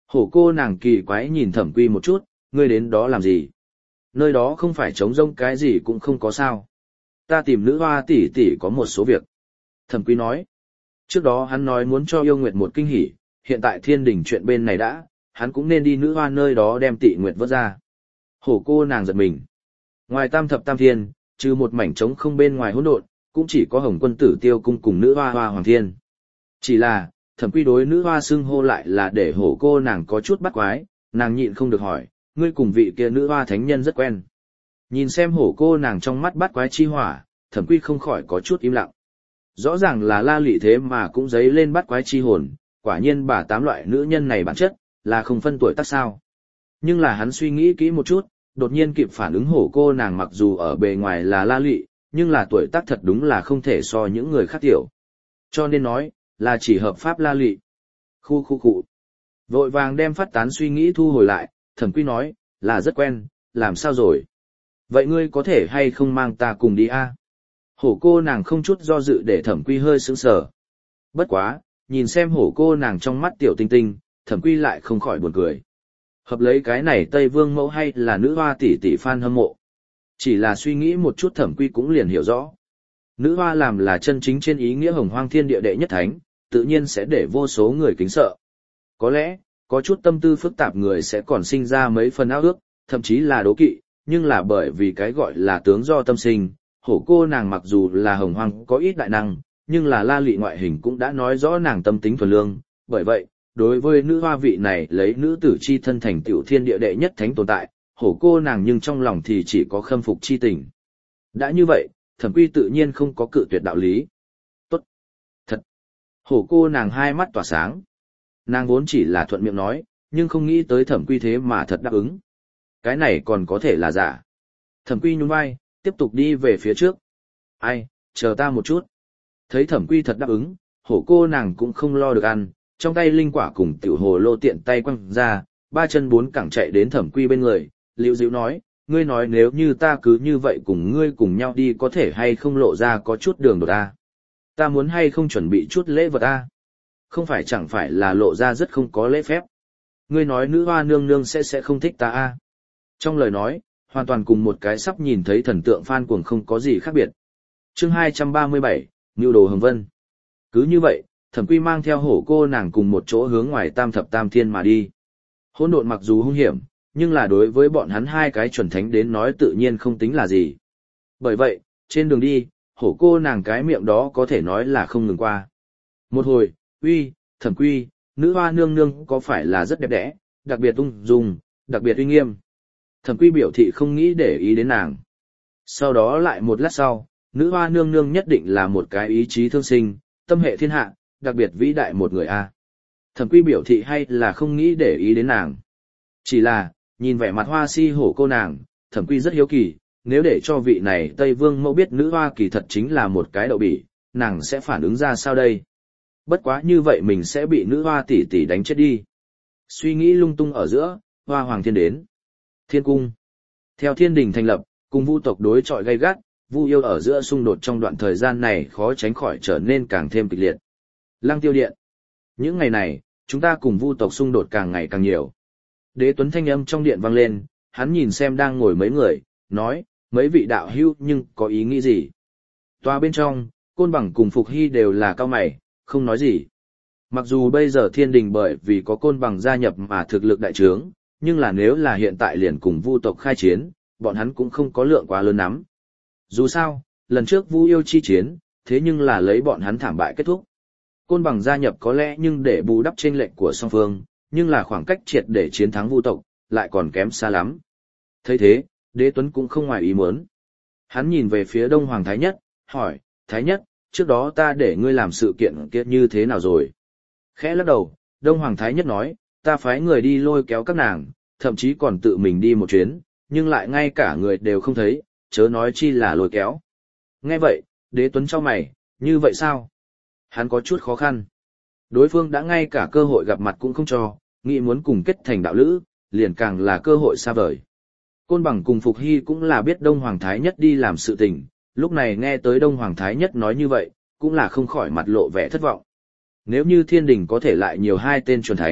Hổ cô nàng kỳ quái nhìn Thẩm Quy một chút, ngươi đến đó làm gì? Nơi đó không phải trống rông cái gì cũng không có sao. Ta tìm nữ hoa tỷ tỷ có một số việc. Thẩm Quy nói. Trước đó hắn nói muốn cho yêu nguyệt một kinh hỉ, hiện tại thiên đình chuyện bên này đã, hắn cũng nên đi nữ hoa nơi đó đem tị nguyệt vớt ra. Hổ cô nàng giật mình. Ngoài tam thập tam thiên, trừ một mảnh trống không bên ngoài hỗn độn, cũng chỉ có Hồng Quân Tử Tiêu cung cùng nữ hoa hoa hoàng thiên. Chỉ là, Thẩm Quy đối nữ hoa xưng hô lại là để hổ cô nàng có chút bắt quái, nàng nhịn không được hỏi, ngươi cùng vị kia nữ hoa thánh nhân rất quen. Nhìn xem hổ cô nàng trong mắt bắt quái chi hỏa, Thẩm Quy không khỏi có chút im lặng. Rõ ràng là La Lị thế mà cũng dấy lên bắt quái chi hồn, quả nhiên bà tám loại nữ nhân này bản chất, là không phân tuổi tác sao. Nhưng là hắn suy nghĩ kỹ một chút, đột nhiên kịp phản ứng hổ cô nàng mặc dù ở bề ngoài là La Lị, nhưng là tuổi tác thật đúng là không thể so những người khác tiểu. Cho nên nói, là chỉ hợp pháp La Lị. Khu khu khu. Vội vàng đem phát tán suy nghĩ thu hồi lại, Thẩm Quy nói, là rất quen, làm sao rồi? Vậy ngươi có thể hay không mang ta cùng đi a? Hổ cô nàng không chút do dự để Thẩm Quy hơi sững sờ. Bất quá, nhìn xem hổ cô nàng trong mắt tiểu tinh tinh, Thẩm Quy lại không khỏi buồn cười. Hợp lấy cái này Tây Vương mẫu hay là nữ hoa tỷ tỷ fan hâm mộ. Chỉ là suy nghĩ một chút Thẩm Quy cũng liền hiểu rõ. Nữ hoa làm là chân chính trên ý nghĩa hồng hoang thiên địa đệ nhất thánh, tự nhiên sẽ để vô số người kính sợ. Có lẽ, có chút tâm tư phức tạp người sẽ còn sinh ra mấy phần ao ước, thậm chí là đố kỵ, nhưng là bởi vì cái gọi là tướng do tâm sinh, hổ cô nàng mặc dù là hồng hoang có ít đại năng, nhưng là La Lị ngoại hình cũng đã nói rõ nàng tâm tính thuần lương, bởi vậy, đối với nữ hoa vị này lấy nữ tử chi thân thành tiểu thiên địa đệ nhất thánh tồn tại, hổ cô nàng nhưng trong lòng thì chỉ có khâm phục chi tình. Đã như vậy, Thẩm Quy tự nhiên không có cự tuyệt đạo lý. Tốt. Thật. Hổ cô nàng hai mắt tỏa sáng. Nàng vốn chỉ là thuận miệng nói, nhưng không nghĩ tới Thẩm Quy thế mà thật đáp ứng. Cái này còn có thể là giả. Thẩm Quy nhún vai, tiếp tục đi về phía trước. Ai, chờ ta một chút. Thấy Thẩm Quy thật đáp ứng, hổ cô nàng cũng không lo được ăn, trong tay linh quả cùng tiểu hồ lô tiện tay quăng ra, ba chân bốn cẳng chạy đến Thẩm Quy bên người, liễu dịu nói, ngươi nói nếu như ta cứ như vậy cùng ngươi cùng nhau đi có thể hay không lộ ra có chút đường đột ta. Ta muốn hay không chuẩn bị chút lễ vật ta. Không phải chẳng phải là lộ ra rất không có lễ phép. Ngươi nói nữ hoa nương nương sẽ sẽ không thích ta a. Trong lời nói, hoàn toàn cùng một cái sắp nhìn thấy thần tượng fan cuồng không có gì khác biệt. Chương hai trăm ba mươi bảy, Nưu đồ Hồng Vân. Cứ như vậy, Thẩm Quy mang theo hổ cô nàng cùng một chỗ hướng ngoài tam thập tam thiên mà đi. Hỗn độn mặc dù hung hiểm, nhưng là đối với bọn hắn hai cái chuẩn thánh đến nói tự nhiên không tính là gì. Bởi vậy, trên đường đi, hổ cô nàng cái miệng đó có thể nói là không ngừng qua. Một hồi, uy, Thẩm Quy, nữ hoa nương nương có phải là rất đẹp đẽ, đặc biệt ung dung, đặc biệt uy nghiêm. Thẩm Quy biểu thị không nghĩ để ý đến nàng. Sau đó lại một lát sau, nữ hoa nương nương nhất định là một cái ý chí thương sinh, tâm hệ thiên hạ, đặc biệt vĩ đại một người a. Thẩm Quy biểu thị hay là không nghĩ để ý đến nàng. Chỉ là, nhìn vẻ mặt hoa si hổ cô nàng, Thẩm Quy rất hiếu kỳ, nếu để cho vị này Tây Vương mẫu biết nữ hoa kỳ thật chính là một cái đậu bỉ, nàng sẽ phản ứng ra sao đây? Bất quá như vậy mình sẽ bị nữ hoa tỷ tỷ đánh chết đi. Suy nghĩ lung tung ở giữa, hoa hoàng thiên đến. Thiên cung. Theo thiên đình thành lập, cùng vu tộc đối chọi gay gắt, vu yêu ở giữa xung đột trong đoạn thời gian này khó tránh khỏi trở nên càng thêm kịch liệt. Lăng Tiêu Điện. Những ngày này, chúng ta cùng vu tộc xung đột càng ngày càng nhiều. Đế Tuấn thanh âm trong điện vang lên, hắn nhìn xem đang ngồi mấy người, nói, mấy vị đạo hữu nhưng có ý nghĩ gì? Tòa bên trong, Côn Bằng cùng Phục Hy đều là cao mày, không nói gì. Mặc dù bây giờ thiên đình bởi vì có Côn Bằng gia nhập mà thực lực đại trướng, nhưng là nếu là hiện tại liền cùng vu tộc khai chiến, bọn hắn cũng không có lượng quá lớn lắm. Dù sao, lần trước vu yêu chi chiến, thế nhưng là lấy bọn hắn thảm bại kết thúc. Côn Bằng gia nhập có lẽ nhưng để bù đắp chênh lệch của song phương, nhưng là khoảng cách triệt để chiến thắng vu tộc, lại còn kém xa lắm. Thấy thế, Đế Tuấn cũng không ngoài ý muốn. Hắn nhìn về phía Đông Hoàng Thái Nhất, hỏi, Thái Nhất, trước đó ta để ngươi làm sự kiện kia như thế nào rồi? Khẽ lắc đầu, Đông Hoàng Thái Nhất nói, ta phái người đi lôi kéo các nàng, thậm chí còn tự mình đi một chuyến, nhưng lại ngay cả người đều không thấy, chớ nói chi là lôi kéo. Nghe vậy, Đế Tuấn chau mày, như vậy sao? Hắn có chút khó khăn. Đối phương đã ngay cả cơ hội gặp mặt cũng không cho, nghĩ muốn cùng kết thành đạo lữ, liền càng là cơ hội xa vời. Côn Bằng cùng Phục Hy cũng là biết Đông Hoàng Thái Nhất đi làm sự tình, lúc này nghe tới Đông Hoàng Thái Nhất nói như vậy, cũng là không khỏi mặt lộ vẻ thất vọng. Nếu như thiên đình có thể lại nhiều hai tên chuẩn thánh,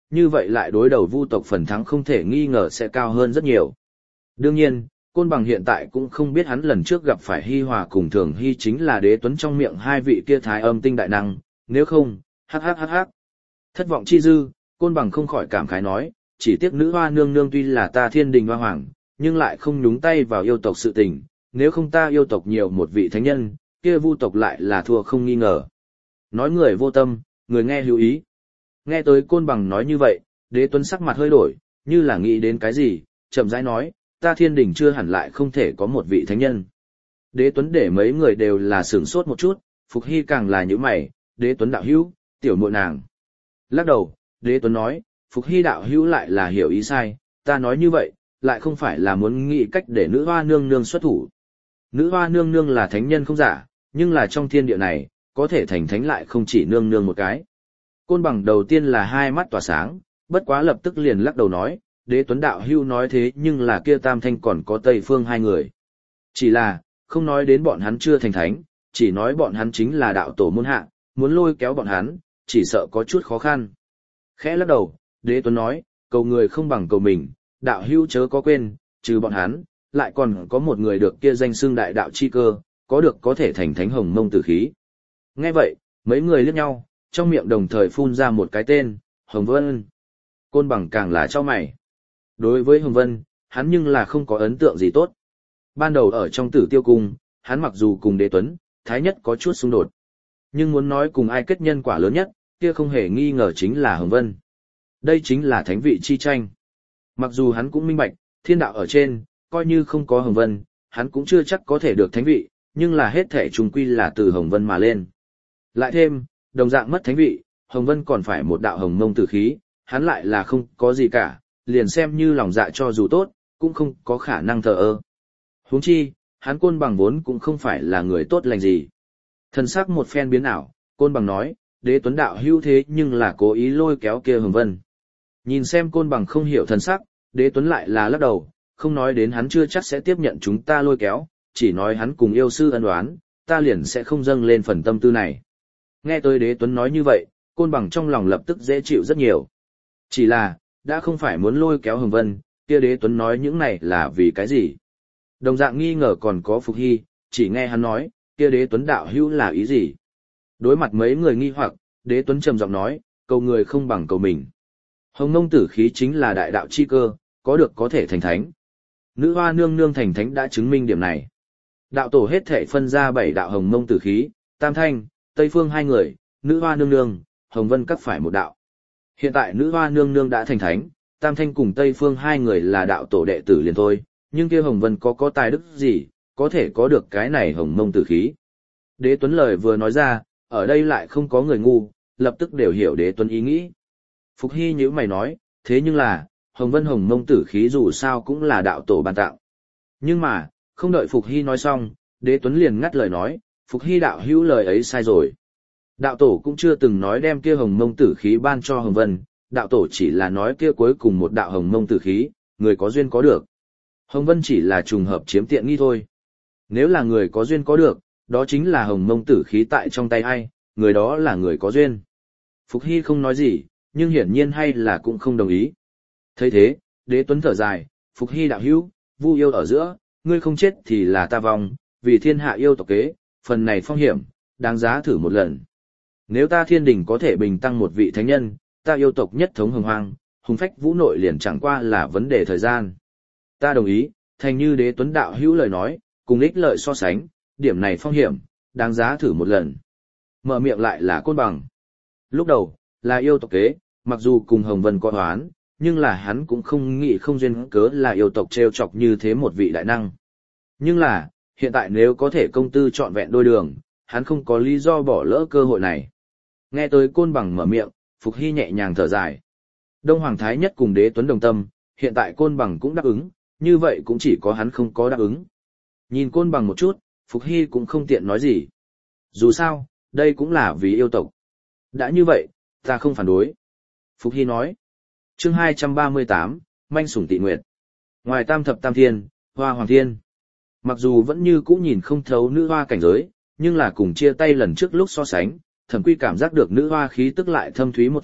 như vậy lại đối đầu vu tộc phần thắng không thể nghi ngờ sẽ cao hơn rất nhiều. Đương nhiên, Côn Bằng hiện tại cũng không biết hắn lần trước gặp phải Hi Hòa cùng Thường Hy chính là Đế Tuấn trong miệng hai vị kia thái âm tinh đại năng, nếu không, hắc hắc hắc hắc. Thất vọng chi dư, Côn Bằng không khỏi cảm khái nói, chỉ tiếc nữ hoa nương nương tuy là ta thiên đình hoa hoàng, nhưng lại không nhúng tay vào yêu tộc sự tình, nếu không ta yêu tộc nhiều một vị thánh nhân, kia vu tộc lại là thua không nghi ngờ. Nói người vô tâm, người nghe hữu ý. Nghe tới Côn Bằng nói như vậy, Đế Tuấn sắc mặt hơi đổi, như là nghĩ đến cái gì, chậm rãi nói, ta thiên đình chưa hẳn lại không thể có một vị thánh nhân. Đế Tuấn để mấy người đều là sửng sốt một chút, Phục Hy càng là như mày, Đế Tuấn đạo hữu, tiểu muội nàng. Lắc đầu, Đế Tuấn nói, Phục Hy đạo hữu lại là hiểu ý sai, ta nói như vậy, lại không phải là muốn nghĩ cách để nữ hoa nương nương xuất thủ. Nữ hoa nương nương là thánh nhân không giả, nhưng là trong thiên địa này, có thể thành thánh lại không chỉ nương nương một cái. Côn Bằng đầu tiên là hai mắt tỏa sáng, bất quá lập tức liền lắc đầu nói, Đế Tuấn đạo hưu nói thế nhưng là kia Tam Thanh còn có Tây Phương hai người. Chỉ là, không nói đến bọn hắn chưa thành thánh, chỉ nói bọn hắn chính là đạo tổ môn hạ, muốn lôi kéo bọn hắn, chỉ sợ có chút khó khăn. Khẽ lắc đầu, Đế Tuấn nói, cầu người không bằng cầu mình, đạo hưu chớ có quên, trừ bọn hắn, lại còn có một người được kia danh xưng đại đạo chi cơ, có được có thể thành thánh hồng mông tử khí. Nghe vậy, mấy người liếc nhau, trong miệng đồng thời phun ra một cái tên, Hồng Vân. Côn Bằng càng là cho mày. Đối với Hồng Vân, hắn nhưng là không có ấn tượng gì tốt. Ban đầu ở trong Tử Tiêu Cung, hắn mặc dù cùng Đế Tuấn, Thái Nhất có chút xung đột. Nhưng muốn nói cùng ai kết nhân quả lớn nhất, kia không hề nghi ngờ chính là Hồng Vân. Đây chính là thánh vị chi tranh. Mặc dù hắn cũng minh bạch, thiên đạo ở trên, coi như không có Hồng Vân, hắn cũng chưa chắc có thể được thánh vị, nhưng là hết thể trùng quy là từ Hồng Vân mà lên. Lại thêm, đồng dạng mất thánh vị, Hồng Vân còn phải một đạo hồng mông tử khí, hắn lại là không có gì cả, liền xem như lòng dạ cho dù tốt, cũng không có khả năng thờ ơ. Huống chi, hắn Côn Bằng vốn cũng không phải là người tốt lành gì. Thần sắc một phen biến ảo, Côn Bằng nói, Đế Tuấn đạo hữu thế nhưng là cố ý lôi kéo kia Hồng Vân. Nhìn xem Côn Bằng không hiểu thần sắc, Đế Tuấn lại là lắc đầu, không nói đến hắn chưa chắc sẽ tiếp nhận chúng ta lôi kéo, chỉ nói hắn cùng yêu sư ân oán, ta liền sẽ không dâng lên phần tâm tư này. Nghe tới Đế Tuấn nói như vậy, Côn Bằng trong lòng lập tức dễ chịu rất nhiều. Chỉ là, đã không phải muốn lôi kéo Hồng Vân, kia Đế Tuấn nói những này là vì cái gì? Đồng dạng nghi ngờ còn có Phục Hy, chỉ nghe hắn nói, kia Đế Tuấn đạo hữu là ý gì? Đối mặt mấy người nghi hoặc, Đế Tuấn trầm giọng nói, cầu người không bằng cầu mình. Hồng Mông tử khí chính là đại đạo chi cơ, có được có thể thành thánh. Nữ hoa nương nương thành thánh đã chứng minh điểm này. Đạo tổ hết thể phân ra bảy đạo Hồng Mông tử khí, Tam Thanh, Tây Phương hai người, nữ hoa nương nương, Hồng Vân các phải một đạo. Hiện tại nữ hoa nương nương đã thành thánh, Tam Thanh cùng Tây Phương hai người là đạo tổ đệ tử liền thôi, nhưng kia Hồng Vân có có tài đức gì, có thể có được cái này Hồng Mông tử khí. Đế Tuấn lời vừa nói ra, ở đây lại không có người ngu, lập tức đều hiểu Đế Tuấn ý nghĩ. Phục Hy nhíu mày nói, thế nhưng là, Hồng Vân Hồng Mông tử khí dù sao cũng là đạo tổ ban tặng. Nhưng mà, không đợi Phục Hy nói xong, Đế Tuấn liền ngắt lời nói, Phục Hy đạo hữu lời ấy sai rồi. Đạo tổ cũng chưa từng nói đem kia Hồng Mông tử khí ban cho Hồng Vân, đạo tổ chỉ là nói kia cuối cùng một đạo Hồng Mông tử khí, người có duyên có được. Hồng Vân chỉ là trùng hợp chiếm tiện nghi thôi. Nếu là người có duyên có được, đó chính là Hồng Mông tử khí tại trong tay ai, người đó là người có duyên. Phục Hy không nói gì, nhưng hiển nhiên hay là cũng không đồng ý. Thấy thế, Đế Tuấn thở dài, Phục Hy đạo hữu, vu yêu ở giữa, ngươi không chết thì là ta vong, vì thiên hạ yêu tộc kế, phần này phong hiểm, đáng giá thử một lần. Nếu ta thiên đình có thể bình tăng một vị thánh nhân, ta yêu tộc nhất thống hồng hoang, hùng phách vũ nội liền chẳng qua là vấn đề thời gian. Ta đồng ý, thành như Đế Tuấn đạo hữu lời nói, cùng ích lợi so sánh, điểm này phong hiểm, đáng giá thử một lần. Mở miệng lại là Côn Bằng. Lúc đầu, là yêu tộc kế, mặc dù cùng Hồng Vân có oán, nhưng là hắn cũng không nghĩ không duyên cớ là yêu tộc trêu chọc như thế một vị đại năng. Nhưng là, hiện tại nếu có thể công tư trọn vẹn đôi đường, hắn không có lý do bỏ lỡ cơ hội này. Nghe tới Côn Bằng mở miệng, Phục Hy nhẹ nhàng thở dài. Đông Hoàng Thái Nhất cùng Đế Tuấn đồng tâm, hiện tại Côn Bằng cũng đáp ứng, như vậy cũng chỉ có hắn không có đáp ứng. Nhìn Côn Bằng một chút, Phục Hy cũng không tiện nói gì. Dù sao, đây cũng là vì yêu tộc. Đã như vậy, ta không phản đối. Phục Hy nói. Chương hai trăm ba mươi tám, Manh Sủng Tị Nguyệt. Ngoài Tam Thập Tam Thiên, Hoa Hoàng Thiên. Mặc dù vẫn như cũ nhìn không thấu nữ hoa cảnh giới, nhưng là cùng chia tay lần trước lúc so sánh, Thẩm Quy cảm giác được nữ hoa khí tức lại thâm thúy một chút,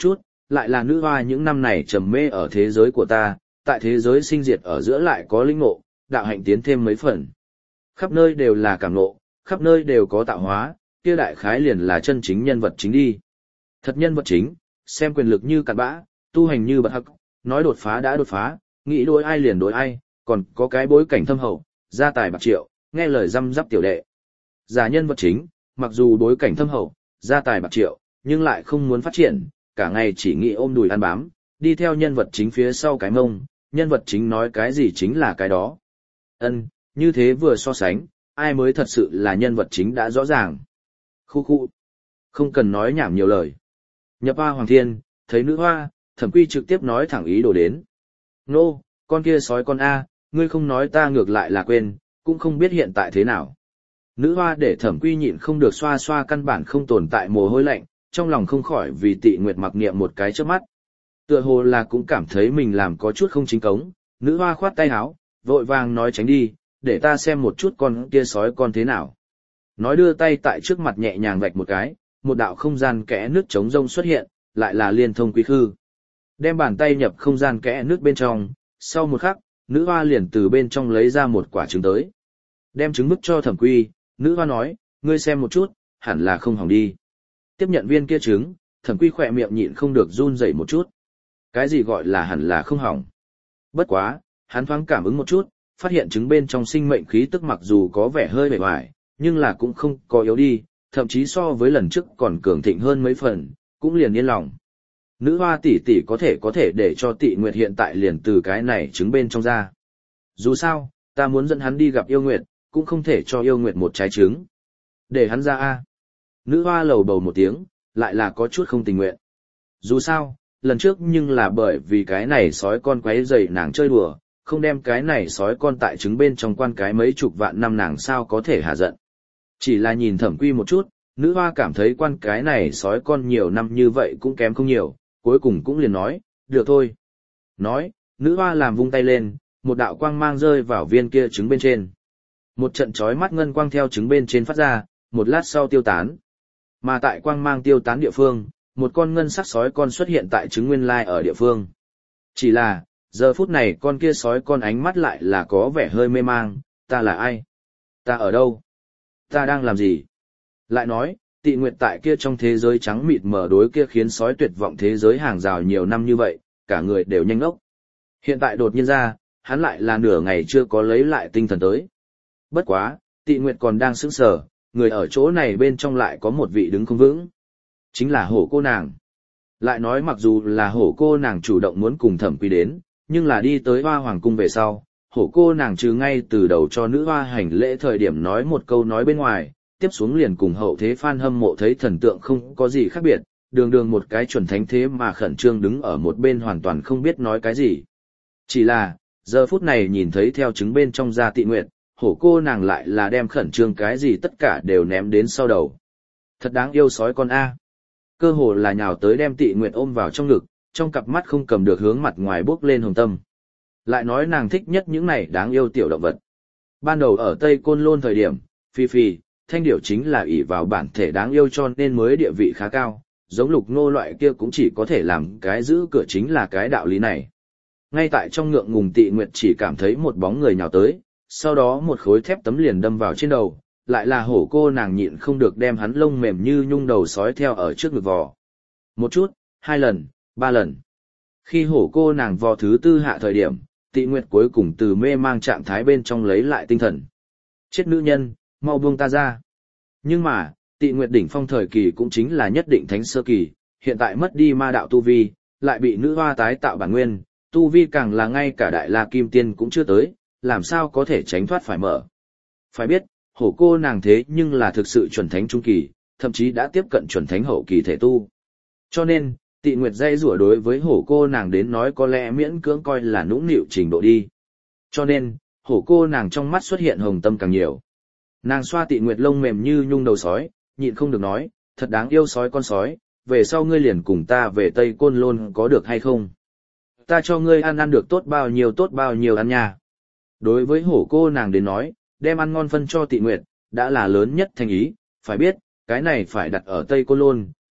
lại là nữ hoa những năm này trầm mê ở thế giới của ta, tại thế giới sinh diệt ở giữa lại có linh ngộ, đạo hạnh tiến thêm mấy phần. Khắp nơi đều là cảm ngộ, khắp nơi đều có tạo hóa, kia đại khái liền là chân chính nhân vật chính đi. Thật nhân vật chính, xem quyền lực như cặn bã, tu hành như bật hắc, nói đột phá đã đột phá, nghĩ đối ai liền đối ai, còn có cái bối cảnh thâm hậu, gia tài bạc triệu, nghe lời răm rắp tiểu đệ. Giả nhân vật chính, mặc dù bối cảnh thâm hậu, gia tài bạc triệu, nhưng lại không muốn phát triển, cả ngày chỉ nghĩ ôm đùi ăn bám, đi theo nhân vật chính phía sau cái mông, nhân vật chính nói cái gì chính là cái đó. Ân, như thế vừa so sánh, ai mới thật sự là nhân vật chính đã rõ ràng. Khu khu. Không cần nói nhảm nhiều lời. Nhập hoa hoàng thiên, thấy nữ hoa, Thẩm Quy trực tiếp nói thẳng ý đồ đến. Nô, con kia sói con A, ngươi không nói ta ngược lại là quên, cũng không biết hiện tại thế nào. Nữ hoa để Thẩm Quy nhịn không được xoa xoa căn bản không tồn tại mồ hôi lạnh, trong lòng không khỏi vì Tị Nguyệt mặc niệm một cái trước mắt. Tựa hồ là cũng cảm thấy mình làm có chút không chính cống, nữ hoa khoát tay áo, vội vàng nói tránh đi, để ta xem một chút con kia sói con thế nào. Nói đưa tay tại trước mặt nhẹ nhàng vạch một cái, một đạo không gian kẽ nước trống rông xuất hiện, lại là liên thông quý khư. Đem bàn tay nhập không gian kẽ nước bên trong, sau một khắc, nữ hoa liền từ bên trong lấy ra một quả trứng tới. Đem trứng bức cho Thẩm Quy, nữ hoa nói, ngươi xem một chút, hẳn là không hỏng đi. Tiếp nhận viên kia trứng, Thẩm Quy khỏe miệng nhịn không được run rẩy một chút. Cái gì gọi là hẳn là không hỏng? Bất quá, hắn thoáng cảm ứng một chút, phát hiện trứng bên trong sinh mệnh khí tức mặc dù có vẻ hơi bề ngoài, nhưng là cũng không có yếu đi, thậm chí so với lần trước còn cường thịnh hơn mấy phần, cũng liền yên lòng. Nữ hoa tỷ tỷ có thể có thể để cho Tị Nguyệt hiện tại liền từ cái này trứng bên trong ra. Dù sao, ta muốn dẫn hắn đi gặp yêu nguyệt, cũng không thể cho yêu nguyệt một trái trứng. Để hắn ra a. Nữ hoa lầu bầu một tiếng, lại là có chút không tình nguyện. Dù sao, lần trước nhưng là bởi vì cái này sói con quấy rầy nàng chơi đùa, không đem cái này sói con tại trứng bên trong quan cái mấy chục vạn năm nàng sao có thể hạ giận. Chỉ là nhìn Thẩm Quy một chút, nữ hoa cảm thấy quan cái này sói con nhiều năm như vậy cũng kém không nhiều, cuối cùng cũng liền nói, được thôi. Nói, nữ hoa làm vung tay lên, một đạo quang mang rơi vào viên kia trứng bên trên. Một trận chói mắt ngân quang theo trứng bên trên phát ra, một lát sau tiêu tán. Mà tại quang mang tiêu tán địa phương, một con ngân sắc sói con xuất hiện tại trứng nguyên lai ở địa phương. Chỉ là, giờ phút này con kia sói con ánh mắt lại là có vẻ hơi mê mang, ta là ai? Ta ở đâu? Ta đang làm gì? Lại nói, Tị Nguyệt tại kia trong thế giới trắng mịt mờ đối kia khiến sói tuyệt vọng thế giới hàng rào nhiều năm như vậy, cả người đều nhanh ốc. Hiện tại đột nhiên ra, hắn lại là nửa ngày chưa có lấy lại tinh thần tới. Bất quá, Tị Nguyệt còn đang sững sờ, người ở chỗ này bên trong lại có một vị đứng không vững. Chính là hổ cô nàng. Lại nói mặc dù là hổ cô nàng chủ động muốn cùng Thẩm Quy đến, nhưng là đi tới Hoa Hoàng cung về sau, hổ cô nàng trừ ngay từ đầu cho nữ hoa hành lễ thời điểm nói một câu nói bên ngoài, tiếp xuống liền cùng hậu thế fan hâm mộ thấy thần tượng không có gì khác biệt, đường đường một cái chuẩn thánh thế mà khẩn trương đứng ở một bên hoàn toàn không biết nói cái gì. Chỉ là, giờ phút này nhìn thấy theo trứng bên trong ra Tị Nguyệt, hổ cô nàng lại là đem khẩn trương cái gì tất cả đều ném đến sau đầu. Thật đáng yêu sói con A. Cơ hồ là nhào tới đem Tị Nguyệt ôm vào trong ngực, trong cặp mắt không cầm được hướng mặt ngoài bốc lên hồng tâm. Lại nói nàng thích nhất những này đáng yêu tiểu động vật. Ban đầu ở Tây Côn Lôn thời điểm, Phi Phi, Thanh Điểu chính là ỷ vào bản thể đáng yêu cho nên mới địa vị khá cao, giống Lục Nô loại kia cũng chỉ có thể làm cái giữ cửa chính là cái đạo lý này. Ngay tại trong ngượng ngùng Tị Nguyệt chỉ cảm thấy một bóng người nhào tới, sau đó một khối thép tấm liền đâm vào trên đầu, lại là hổ cô nàng nhịn không được đem hắn lông mềm như nhung đầu sói theo ở trước ngực vò. Một chút, hai lần, ba lần. Khi hổ cô nàng vò thứ tư hạ thời điểm, Tị Nguyệt cuối cùng từ mê mang trạng thái bên trong lấy lại tinh thần. Chết nữ nhân, mau buông ta ra. Nhưng mà, Tị Nguyệt đỉnh phong thời kỳ cũng chính là nhất định thánh sơ kỳ, hiện tại mất đi ma đạo tu vi, lại bị nữ hoa tái tạo bản nguyên, tu vi càng là ngay cả đại la kim tiên cũng chưa tới, làm sao có thể tránh thoát phải mở. Phải biết, hổ cô nàng thế nhưng là thực sự chuẩn thánh trung kỳ, thậm chí đã tiếp cận chuẩn thánh hậu kỳ thể tu. Cho nên, Tị Nguyệt dây rủa đối với hổ cô nàng đến nói có lẽ miễn cưỡng coi là nũng nịu trình độ đi. Cho nên, hổ cô nàng trong mắt xuất hiện hồng tâm càng nhiều. Nàng xoa Tị Nguyệt lông mềm như nhung đầu sói, nhịn không được nói, thật đáng yêu sói con sói, về sau ngươi liền cùng ta về Tây Côn Lôn có được hay không? Ta cho ngươi ăn ăn được tốt bao nhiêu tốt bao nhiêu ăn nha. Đối với hổ cô nàng đến nói, đem ăn ngon phân cho Tị Nguyệt, đã là lớn nhất thành ý, phải biết, cái này phải đặt ở Tây Côn Lôn,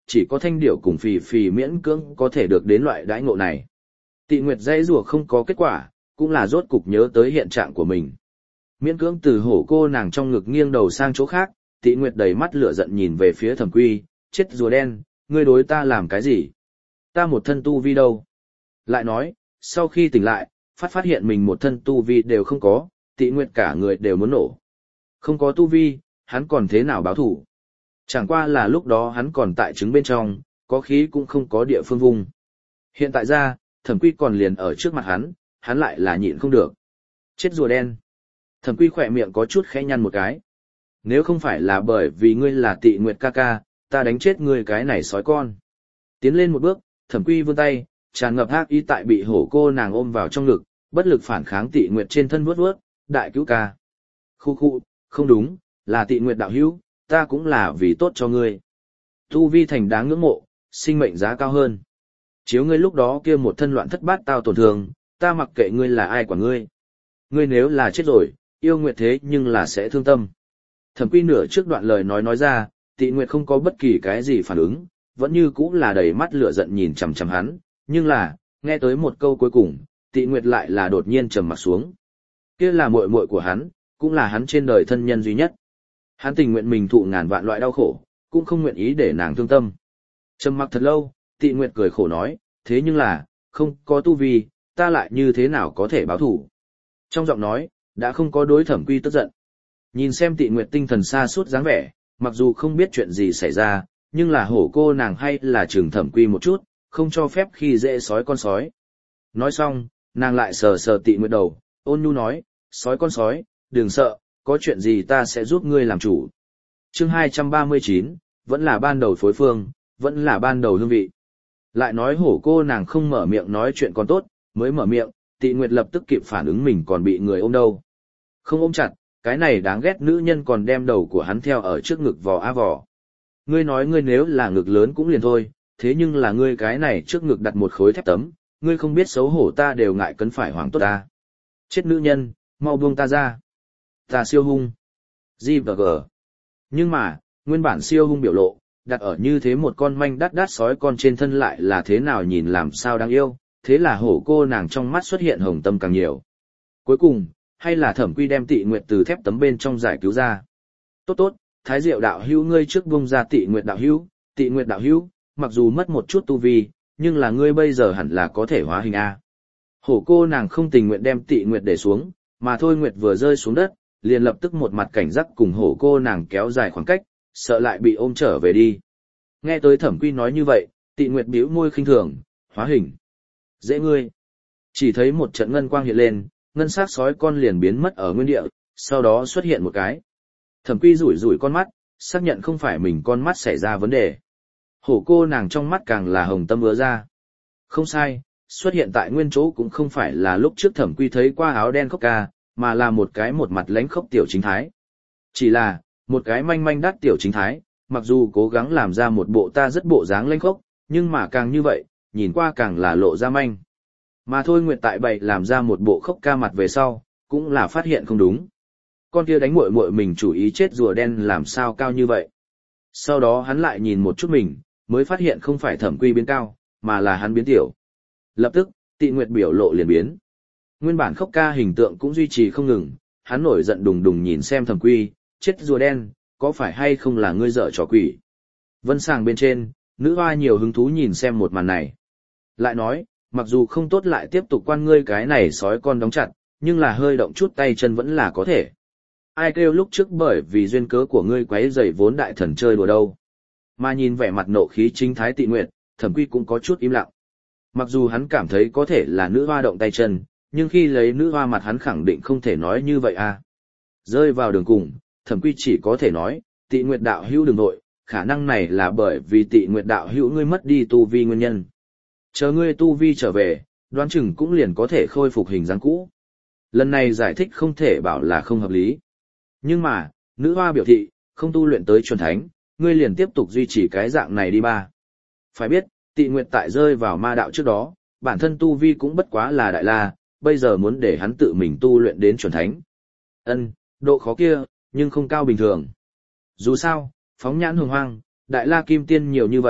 chỉ có Thanh Điểu cùng Phì Phì miễn cưỡng có thể được đến loại đãi ngộ này. Tị Nguyệt dãy rủa không có kết quả, cũng là rốt cục nhớ tới hiện trạng của mình. Miễn cưỡng từ hổ cô nàng trong ngực nghiêng đầu sang chỗ khác, Tị Nguyệt đầy mắt lửa giận nhìn về phía Thẩm Quy, chết rùa đen, ngươi đối ta làm cái gì? Ta một thân tu vi đâu? Lại nói, sau khi tỉnh lại, phát phát hiện mình một thân tu vi đều không có, Tị Nguyệt cả người đều muốn nổ. Không có tu vi, hắn còn thế nào báo thủ? Chẳng qua là lúc đó hắn còn tại trứng bên trong, có khí cũng không có địa phương vùng. Hiện tại ra, Thẩm Quy còn liền ở trước mặt hắn, hắn lại là nhịn không được. Chết rùa đen. Thẩm Quy khỏe miệng có chút khẽ nhăn một cái. Nếu không phải là bởi vì ngươi là Tị Nguyệt ca ca, ta đánh chết ngươi cái này sói con. Tiến lên một bước, Thẩm Quy vươn tay, tràn ngập ác ý tại bị hổ cô nàng ôm vào trong ngực, bất lực phản kháng Tị Nguyệt trên thân vuốt vuốt, đại cứu ca. Khu khu, không đúng, là Tị Nguyệt đạo hữu, ta cũng là vì tốt cho ngươi. Tu vi thành đáng ngưỡng mộ, sinh mệnh giá cao hơn. Chiếu ngươi lúc đó kia một thân loạn thất bát tao tổn thương, ta mặc kệ ngươi là ai của ngươi. Ngươi nếu là chết rồi, yêu Nguyệt thế nhưng là sẽ thương tâm. Thẩm Quy nửa trước đoạn lời nói nói ra, Tị Nguyệt không có bất kỳ cái gì phản ứng, vẫn như cũ là đầy mắt lửa giận nhìn chằm chằm hắn, nhưng là, nghe tới một câu cuối cùng, Tị Nguyệt lại là đột nhiên trầm mặt xuống. Kia là muội muội của hắn, cũng là hắn trên đời thân nhân duy nhất. Hắn tình nguyện mình thụ ngàn vạn loại đau khổ, cũng không nguyện ý để nàng thương tâm. Trầm mặc thật lâu, Tị Nguyệt cười khổ nói, thế nhưng là, không có tu vi, ta lại như thế nào có thể báo thủ. Trong giọng nói, đã không có đối Thẩm Quy tức giận. Nhìn xem Tị Nguyệt tinh thần xa suốt dáng vẻ, mặc dù không biết chuyện gì xảy ra, nhưng là hổ cô nàng hay là trừng Thẩm Quy một chút, không cho phép khi dễ sói con sói. Nói xong, nàng lại sờ sờ Tị Nguyệt đầu, ôn nhu nói, sói con sói, đừng sợ, có chuyện gì ta sẽ giúp ngươi làm chủ. Chương hai trăm ba mươi chín, vẫn là ban đầu phối phương, vẫn là ban đầu hương vị. Lại nói hổ cô nàng không mở miệng nói chuyện còn tốt, mới mở miệng, Tị Nguyệt lập tức kịp phản ứng mình còn bị người ôm đâu. Không ôm chặt, cái này đáng ghét nữ nhân còn đem đầu của hắn theo ở trước ngực vò a vò. Ngươi nói ngươi nếu là ngực lớn cũng liền thôi, thế nhưng là ngươi cái này trước ngực đặt một khối thép tấm, ngươi không biết xấu hổ ta đều ngại cấn phải hoàng tốt ta. Chết nữ nhân, mau buông ta ra. Ta siêu hung. G và G. Nhưng mà, nguyên bản siêu hung biểu lộ, đặt ở như thế một con manh đắt đắt sói con trên thân lại là thế nào nhìn làm sao đáng yêu, thế là hổ cô nàng trong mắt xuất hiện hồng tâm càng nhiều. Cuối cùng, hay là Thẩm Quy đem Tị Nguyệt từ thép tấm bên trong giải cứu ra. Tốt tốt, Thái Diệu đạo hữu ngươi trước buông ra Tị Nguyệt đạo hữu, Tị Nguyệt đạo hữu, mặc dù mất một chút tu vi, nhưng là ngươi bây giờ hẳn là có thể hóa hình a. Hổ cô nàng không tình nguyện đem Tị Nguyệt để xuống, mà Thôi Nguyệt vừa rơi xuống đất, liền lập tức một mặt cảnh giác cùng hổ cô nàng kéo dài khoảng cách, sợ lại bị ôm trở về đi. Nghe tới Thẩm Quy nói như vậy, Tị Nguyệt bĩu môi khinh thường, hóa hình. Dễ ngươi. Chỉ thấy một trận ngân quang hiện lên, ngân sắc sói con liền biến mất ở nguyên địa, sau đó xuất hiện một cái. Thẩm Quy rủi rủi con mắt, xác nhận không phải mình con mắt xảy ra vấn đề. Hổ cô nàng trong mắt càng là hồng tâm ứa ra. Không sai, xuất hiện tại nguyên chỗ cũng không phải là lúc trước Thẩm Quy thấy qua áo đen khóc ca, mà là một cái một mặt lánh khóc tiểu chính thái. Chỉ là, một cái manh manh đắt tiểu chính thái, mặc dù cố gắng làm ra một bộ ta rất bộ dáng lánh khóc, nhưng mà càng như vậy, nhìn qua càng là lộ ra manh. Mà Thôi Nguyệt tại bậy làm ra một bộ khóc ca mặt về sau, cũng là phát hiện không đúng. Con kia đánh muội muội mình chủ ý chết rùa đen làm sao cao như vậy. Sau đó hắn lại nhìn một chút mình, mới phát hiện không phải Thẩm Quy biến cao, mà là hắn biến tiểu. Lập tức, Tị Nguyệt biểu lộ liền biến. Nguyên bản khóc ca hình tượng cũng duy trì không ngừng, hắn nổi giận đùng đùng nhìn xem Thẩm Quy, chết rùa đen, có phải hay không là ngươi dở trò quỷ. Vân sàng bên trên, nữ hoa nhiều hứng thú nhìn xem một màn này. Lại nói, mặc dù không tốt lại tiếp tục quan ngươi cái này sói con đóng chặt, nhưng là hơi động chút tay chân vẫn là có thể. Ai kêu lúc trước bởi vì duyên cớ của ngươi quấy rầy vốn đại thần chơi đùa đâu. Mà nhìn vẻ mặt nộ khí chính thái Tị Nguyệt, Thẩm Quy cũng có chút im lặng. Mặc dù hắn cảm thấy có thể là nữ hoa động tay chân, nhưng khi lấy nữ hoa mặt hắn khẳng định không thể nói như vậy à. Rơi vào đường cùng, Thẩm Quy chỉ có thể nói, Tị Nguyệt đạo hữu đừng nội, khả năng này là bởi vì Tị Nguyệt đạo hữu ngươi mất đi tu vi nguyên nhân. Chờ ngươi tu vi trở về, đoán chừng cũng liền có thể khôi phục hình dáng cũ. Lần này giải thích không thể bảo là không hợp lý. Nhưng mà, nữ hoa biểu thị, không tu luyện tới chuẩn thánh, ngươi liền tiếp tục duy trì cái dạng này đi ba. Phải biết, Tị Nguyệt tại rơi vào ma đạo trước đó, bản thân tu vi cũng bất quá là đại la, bây giờ muốn để hắn tự mình tu luyện đến chuẩn thánh. Ân, độ khó kia, nhưng không cao bình thường. Dù sao, phóng nhãn hồng hoang, đại la kim tiên nhiều như vậy,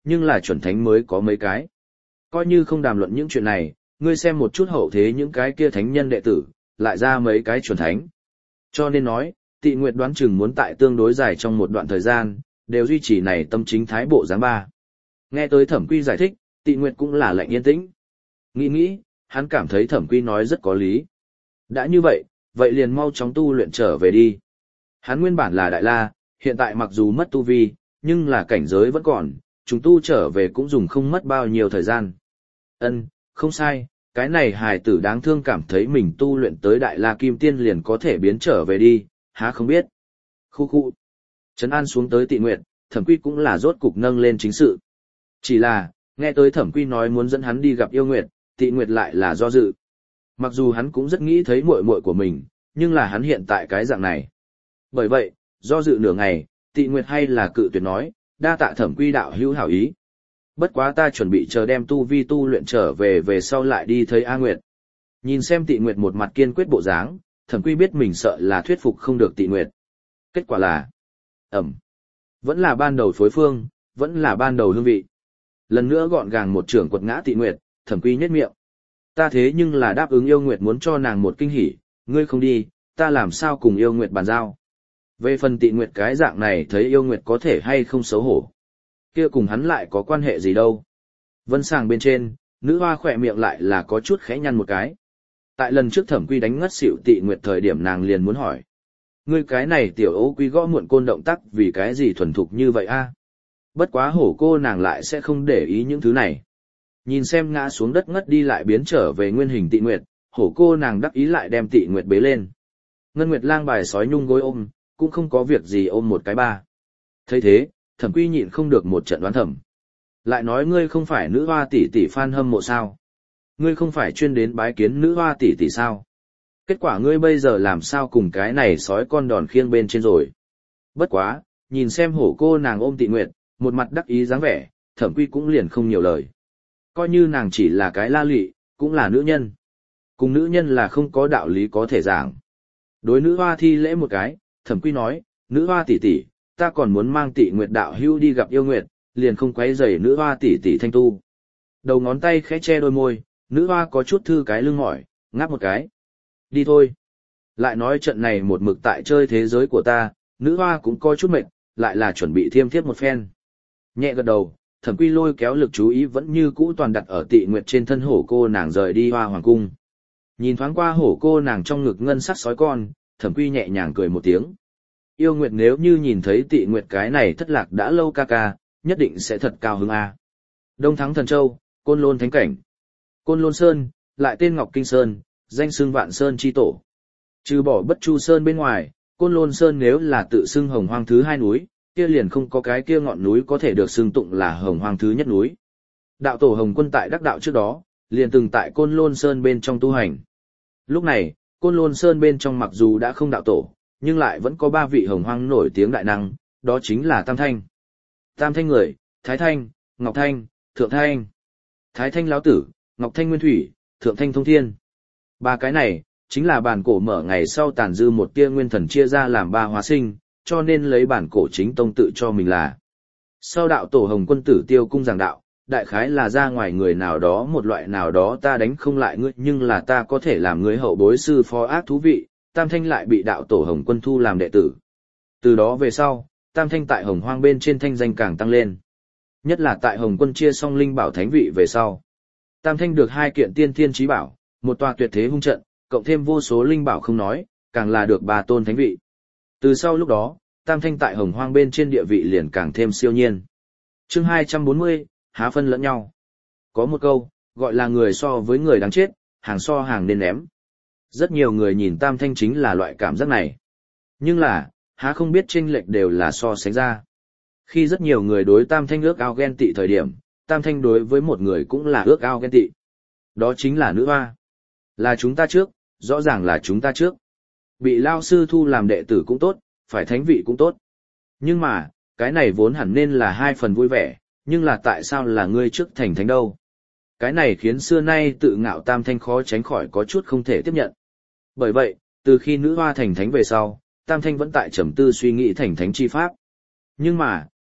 nhưng là chuẩn thánh mới có mấy cái. Coi như không đàm luận những chuyện này, ngươi xem một chút hậu thế những cái kia thánh nhân đệ tử, lại ra mấy cái chuẩn thánh. Cho nên nói, Tị Nguyệt đoán chừng muốn tại tương đối dài trong một đoạn thời gian, đều duy trì này tâm chính thái bộ dáng ba. Nghe tới Thẩm Quy giải thích, Tị Nguyệt cũng là lạnh yên tĩnh. Nghĩ nghĩ, hắn cảm thấy Thẩm Quy nói rất có lý. Đã như vậy, vậy liền mau chóng tu luyện trở về đi. Hắn nguyên bản là Đại La, hiện tại mặc dù mất tu vi, nhưng là cảnh giới vẫn còn, chúng tu trở về cũng dùng không mất bao nhiêu thời gian. Ân, không sai, cái này hài tử đáng thương cảm thấy mình tu luyện tới Đại La Kim Tiên liền có thể biến trở về đi, há không biết. Khu khu. Trấn an xuống tới Tị Nguyệt, Thẩm Quy cũng là rốt cục nâng lên chính sự. Chỉ là, nghe tới Thẩm Quy nói muốn dẫn hắn đi gặp yêu Nguyệt, Tị Nguyệt lại là do dự. Mặc dù hắn cũng rất nghĩ thấy muội muội của mình, nhưng là hắn hiện tại cái dạng này. Bởi vậy, do dự nửa ngày, Tị Nguyệt hay là cự tuyệt nói, đa tạ Thẩm Quy đạo hữu hảo ý. Bất quá ta chuẩn bị chờ đem tu vi tu luyện trở về về sau lại đi thấy A Nguyệt. Nhìn xem Tị Nguyệt một mặt kiên quyết bộ dáng, Thẩm Quy biết mình sợ là thuyết phục không được Tị Nguyệt. Kết quả là, ẩm, vẫn là ban đầu phối phương, vẫn là ban đầu hương vị. Lần nữa gọn gàng một trưởng quật ngã Tị Nguyệt, Thẩm Quy nhếch miệng. Ta thế nhưng là đáp ứng yêu Nguyệt muốn cho nàng một kinh hỉ, ngươi không đi, ta làm sao cùng yêu Nguyệt bàn giao. Về phần Tị Nguyệt cái dạng này thấy yêu Nguyệt có thể hay không xấu hổ. Kia cùng hắn lại có quan hệ gì đâu. Vân sàng bên trên, nữ hoa khỏe miệng lại là có chút khẽ nhăn một cái. Tại lần trước Thẩm Quy đánh ngất xỉu Tị Nguyệt thời điểm nàng liền muốn hỏi. Ngươi cái này tiểu ấu quý gõ muộn côn động tác vì cái gì thuần thục như vậy a? Bất quá hổ cô nàng lại sẽ không để ý những thứ này. Nhìn xem ngã xuống đất ngất đi lại biến trở về nguyên hình Tị Nguyệt, hổ cô nàng đắc ý lại đem Tị Nguyệt bế lên. Ngân Nguyệt lang bài sói nhung gối ôm, cũng không có việc gì ôm một cái ba. Thấy thế, Thẩm Quy nhịn không được một trận đoán thẩm. Lại nói ngươi không phải nữ hoa tỷ tỷ fan hâm mộ sao? Ngươi không phải chuyên đến bái kiến nữ hoa tỷ tỷ sao? Kết quả ngươi bây giờ làm sao cùng cái này sói con đòn khiêng bên trên rồi? Bất quá, nhìn xem hổ cô nàng ôm Tị Nguyệt, một mặt đắc ý dáng vẻ, Thẩm Quy cũng liền không nhiều lời. Coi như nàng chỉ là cái la lị, cũng là nữ nhân. Cùng nữ nhân là không có đạo lý có thể giảng. Đối nữ hoa thi lễ một cái, Thẩm Quy nói, nữ hoa tỷ tỷ, ta còn muốn mang Tị Nguyệt đạo hữu đi gặp yêu Nguyệt, liền không quấy rầy nữ hoa tỷ tỷ thanh tu. Đầu ngón tay khẽ che đôi môi, nữ hoa có chút thư cái lưng mỏi, ngáp một cái. Đi thôi. Lại nói trận này một mực tại chơi thế giới của ta, nữ hoa cũng có chút mệt, lại là chuẩn bị thiêm thiếp một phen. Nhẹ gật đầu, Thẩm Quy lôi kéo lực chú ý vẫn như cũ toàn đặt ở Tị Nguyệt trên thân hổ cô nàng rời đi hoa hoàng cung. Nhìn thoáng qua hổ cô nàng trong ngực ngân sắc sói con, Thẩm Quy nhẹ nhàng cười một tiếng. Yêu Nguyệt nếu như nhìn thấy Tị Nguyệt cái này thất lạc đã lâu ca ca, nhất định sẽ thật cao hứng a. Đông Thắng Thần Châu, Côn Lôn Thánh Cảnh. Côn Lôn Sơn, lại tên Ngọc Kinh Sơn, danh xưng Vạn Sơn chi tổ. Trừ bỏ Bất Chu Sơn bên ngoài, Côn Lôn Sơn nếu là tự xưng Hồng Hoang thứ hai núi, kia liền không có cái kia ngọn núi có thể được xưng tụng là Hồng Hoang thứ nhất núi. Đạo tổ Hồng Quân tại đắc đạo trước đó, liền từng tại Côn Lôn Sơn bên trong tu hành. Lúc này, Côn Lôn Sơn bên trong mặc dù đã không đạo tổ, nhưng lại vẫn có ba vị Hồng Hoang nổi tiếng đại năng, đó chính là Tam Thanh. Tam Thanh người, Thái Thanh, Ngọc Thanh, Thượng Thanh. Thái Thanh lão tử, Ngọc Thanh nguyên thủy, Thượng Thanh thông thiên. Ba cái này, chính là bản cổ mở ngày sau tàn dư một tia nguyên thần chia ra làm ba hóa sinh, cho nên lấy bản cổ chính tông tự cho mình là. Sau đạo tổ Hồng Quân tử tiêu cung giảng đạo, đại khái là ra ngoài người nào đó một loại nào đó ta đánh không lại ngươi nhưng là ta có thể làm người hậu bối sư phó ác thú vị, Tam Thanh lại bị đạo tổ Hồng Quân thu làm đệ tử. Từ đó về sau, Tam Thanh tại Hồng Hoang bên trên thanh danh càng tăng lên. Nhất là tại Hồng Quân chia xong linh bảo thánh vị về sau. Tam Thanh được hai kiện tiên thiên chí bảo, một tòa tuyệt thế hung trận, cộng thêm vô số linh bảo không nói, càng là được ba tôn thánh vị. Từ sau lúc đó, Tam Thanh tại Hồng Hoang bên trên địa vị liền càng thêm siêu nhiên. Chương hai trăm bốn mươi, há phân lẫn nhau. Có một câu, gọi là người so với người đáng chết, hàng so hàng nên ném. Rất nhiều người nhìn Tam Thanh chính là loại cảm giác này. Nhưng là, há không biết chênh lệch đều là so sánh ra. Khi rất nhiều người đối Tam Thanh ước ao ghen tị thời điểm, Tam Thanh đối với một người cũng là ước ao ghen tị. Đó chính là nữ hoa. Là chúng ta trước, rõ ràng là chúng ta trước. Bị lao sư thu làm đệ tử cũng tốt, phải thánh vị cũng tốt. Nhưng mà, cái này vốn hẳn nên là hai phần vui vẻ, nhưng là tại sao là ngươi trước thành thánh đâu? Cái này khiến xưa nay tự ngạo Tam Thanh khó tránh khỏi có chút không thể tiếp nhận. Bởi vậy, từ khi nữ hoa thành thánh về sau, Tam Thanh vẫn tại trầm tư suy nghĩ thành thánh chi pháp. Nhưng mà,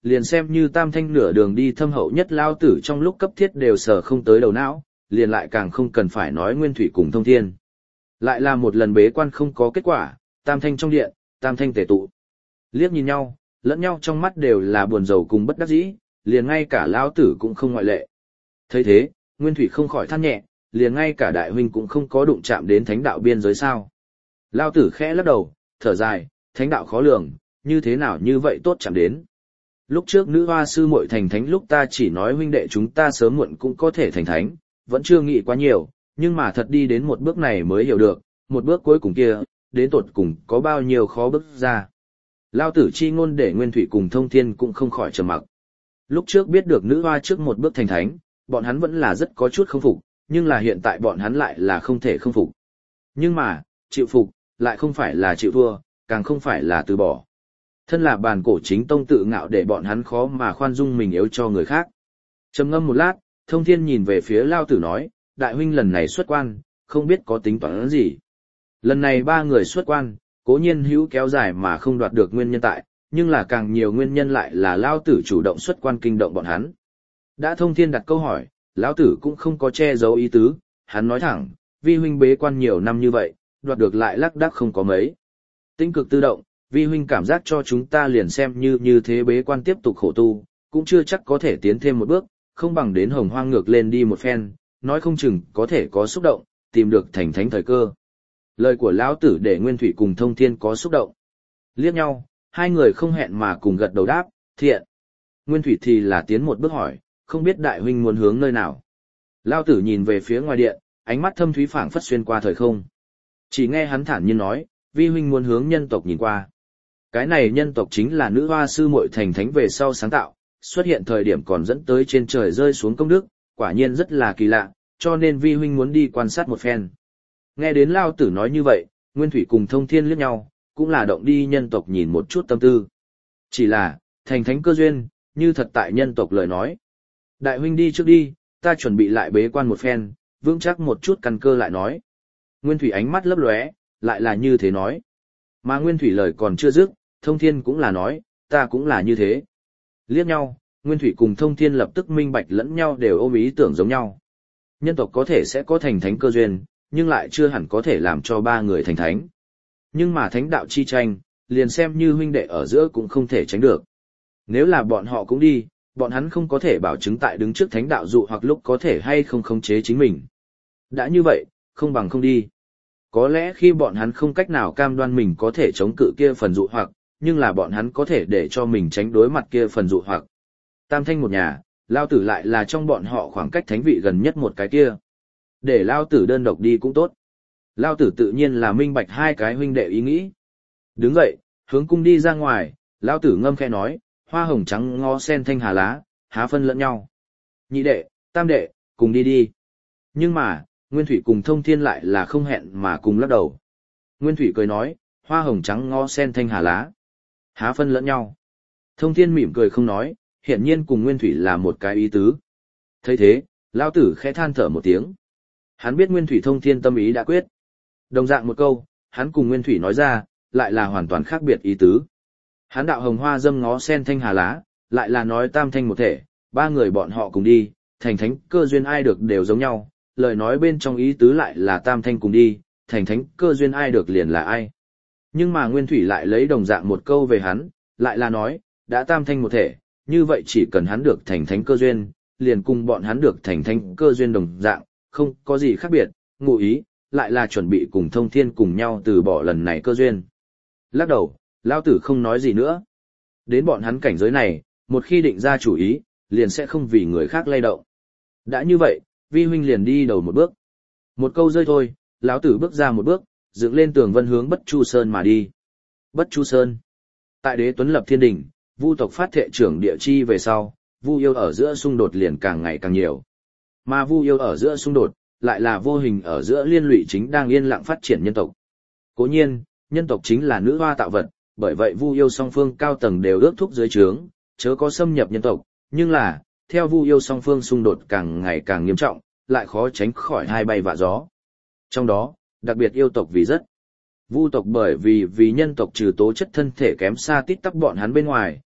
liền xem như tam thanh nửa đường đi thâm hậu nhất lao tử trong lúc cấp thiết đều sờ không tới đầu não, liền lại càng không cần phải nói nguyên thủy cùng thông thiên. Lại là một lần bế quan không có kết quả, tam thanh trong điện, tam thanh tề tụ. Liếc nhìn nhau, lẫn nhau trong mắt đều là buồn rầu cùng bất đắc dĩ, liền ngay cả lao tử cũng không ngoại lệ. Thấy thế, nguyên thủy không khỏi than nhẹ, liền ngay cả đại huynh cũng không có đụng chạm đến thánh đạo biên giới sao. Lao tử khẽ lắc đầu, thở dài, thánh đạo khó lường, như thế nào như vậy tốt chạm đến. Lúc trước nữ hoa sư muội thành thánh lúc ta chỉ nói huynh đệ chúng ta sớm muộn cũng có thể thành thánh, vẫn chưa nghĩ quá nhiều, nhưng mà thật đi đến một bước này mới hiểu được, một bước cuối cùng kia, đến tột cùng có bao nhiêu khó bước ra. Lao tử chi ngôn để nguyên thủy cùng thông thiên cũng không khỏi trầm mặc. Lúc trước biết được nữ hoa trước một bước thành thánh, bọn hắn vẫn là rất có chút không phục, nhưng là hiện tại bọn hắn lại là không thể không phục. Nhưng mà, chịu phục, lại không phải là chịu thua, càng không phải là từ bỏ. Thân là bàn cổ chính tông tự ngạo để bọn hắn khó mà khoan dung mình yếu cho người khác. Trầm ngâm một lát, thông thiên nhìn về phía Lao tử nói, đại huynh lần này xuất quan, không biết có tính toán gì. Lần này ba người xuất quan, cố nhiên hữu kéo dài mà không đoạt được nguyên nhân tại, nhưng là càng nhiều nguyên nhân lại là Lao tử chủ động xuất quan kinh động bọn hắn. Đã thông thiên đặt câu hỏi, Lão tử cũng không có che giấu ý tứ, hắn nói thẳng, vi huynh bế quan nhiều năm như vậy, đoạt được lại lác đác không có mấy. Tinh cực tự động, vi huynh cảm giác cho chúng ta liền xem như như thế bế quan tiếp tục khổ tu, cũng chưa chắc có thể tiến thêm một bước, không bằng đến hồng hoang ngược lên đi một phen, nói không chừng có thể có xúc động, tìm được thành thánh thời cơ. Lời của lão tử để Nguyên Thủy cùng Thông Thiên có xúc động. Liếc nhau, hai người không hẹn mà cùng gật đầu đáp, thiện. Nguyên Thủy thì là tiến một bước hỏi, không biết đại huynh muốn hướng nơi nào. Lão tử nhìn về phía ngoài điện, ánh mắt thâm thúy phảng phất xuyên qua thời không. Chỉ nghe hắn thản nhiên nói, vi huynh muốn hướng nhân tộc nhìn qua. Cái này nhân tộc chính là nữ hoa sư muội thành thánh về sau sáng tạo, xuất hiện thời điểm còn dẫn tới trên trời rơi xuống công đức, quả nhiên rất là kỳ lạ, cho nên vi huynh muốn đi quan sát một phen. Nghe đến Lao tử nói như vậy, Nguyên Thủy cùng Thông Thiên liếc nhau, cũng là động đi nhân tộc nhìn một chút tâm tư. Chỉ là, thành thánh cơ duyên, như thật tại nhân tộc lời nói. Đại huynh đi trước đi, ta chuẩn bị lại bế quan một phen, vững chắc một chút căn cơ lại nói. Nguyên Thủy ánh mắt lấp lóe, lại là như thế nói. Mà Nguyên Thủy lời còn chưa dứt, Thông Thiên cũng là nói, ta cũng là như thế. Liếc nhau, Nguyên Thủy cùng Thông Thiên lập tức minh bạch lẫn nhau đều ôm ý tưởng giống nhau. Nhân tộc có thể sẽ có thành thánh cơ duyên, nhưng lại chưa hẳn có thể làm cho ba người thành thánh. Nhưng mà thánh đạo chi tranh, liền xem như huynh đệ ở giữa cũng không thể tránh được. Nếu là bọn họ cũng đi, bọn hắn không có thể bảo chứng tại đứng trước thánh đạo dụ hoặc lúc có thể hay không khống chế chính mình. Đã như vậy, không bằng không đi. Có lẽ khi bọn hắn không cách nào cam đoan mình có thể chống cự kia phần dụ hoặc, nhưng là bọn hắn có thể để cho mình tránh đối mặt kia phần dụ hoặc. Tam thanh một nhà, Lao tử lại là trong bọn họ khoảng cách thánh vị gần nhất một cái kia. Để Lao tử đơn độc đi cũng tốt. Lao tử tự nhiên là minh bạch hai cái huynh đệ ý nghĩ. Đứng dậy, hướng cung đi ra ngoài, Lao tử ngâm khẽ nói, hoa hồng trắng ngó sen thanh hà lá, há phân lẫn nhau. Nhị đệ, tam đệ, cùng đi đi. Nhưng mà, Nguyên Thủy cùng Thông Thiên lại là không hẹn mà cùng lắc đầu. Nguyên Thủy cười nói, hoa hồng trắng ngó sen thanh hà lá, há phân lẫn nhau. Thông Thiên mỉm cười không nói, hiển nhiên cùng Nguyên Thủy là một cái ý tứ. Thấy thế, Lao tử khẽ than thở một tiếng. Hắn biết Nguyên Thủy Thông Thiên tâm ý đã quyết. Đồng dạng một câu, hắn cùng Nguyên Thủy nói ra, lại là hoàn toàn khác biệt ý tứ. Hắn đạo hồng hoa dâm ngó sen thanh hà lá, lại là nói tam thanh một thể, ba người bọn họ cùng đi, thành thánh cơ duyên ai được đều giống nhau, lời nói bên trong ý tứ lại là tam thanh cùng đi, thành thánh cơ duyên ai được liền là ai. Nhưng mà Nguyên Thủy lại lấy đồng dạng một câu về hắn, lại là nói, đã tam thanh một thể, như vậy chỉ cần hắn được thành thánh cơ duyên, liền cùng bọn hắn được thành thánh cơ duyên đồng dạng, không có gì khác biệt, ngụ ý, lại là chuẩn bị cùng Thông Thiên cùng nhau từ bỏ lần này cơ duyên. Lắc đầu, Lao tử không nói gì nữa. Đến bọn hắn cảnh giới này, một khi định ra chủ ý, liền sẽ không vì người khác lay động. Đã như vậy, vi huynh liền đi đầu một bước. Một câu rơi thôi, lão tử bước ra một bước, dựng lên tường vân hướng Bất Chu Sơn mà đi. Bất Chu Sơn. Tại Đế Tuấn lập thiên đình, Vu tộc phát thệ trưởng địa chi về sau, Vu yêu ở giữa xung đột liền càng ngày càng nhiều. Mà Vu yêu ở giữa xung đột, lại là vô hình ở giữa liên lụy chính đang yên lặng phát triển nhân tộc. Cố nhiên, nhân tộc chính là nữ hoa tạo vật, bởi vậy Vu yêu song phương cao tầng đều ước thúc dưới trướng, chớ có xâm nhập nhân tộc, nhưng là, theo Vu yêu song phương xung đột càng ngày càng nghiêm trọng, lại khó tránh khỏi hai bay vạ gió. Trong đó, đặc biệt yêu tộc vì rất. Vu tộc bởi vì vì nhân tộc trừ tố chất thân thể kém xa tít tắp bọn hắn bên ngoài,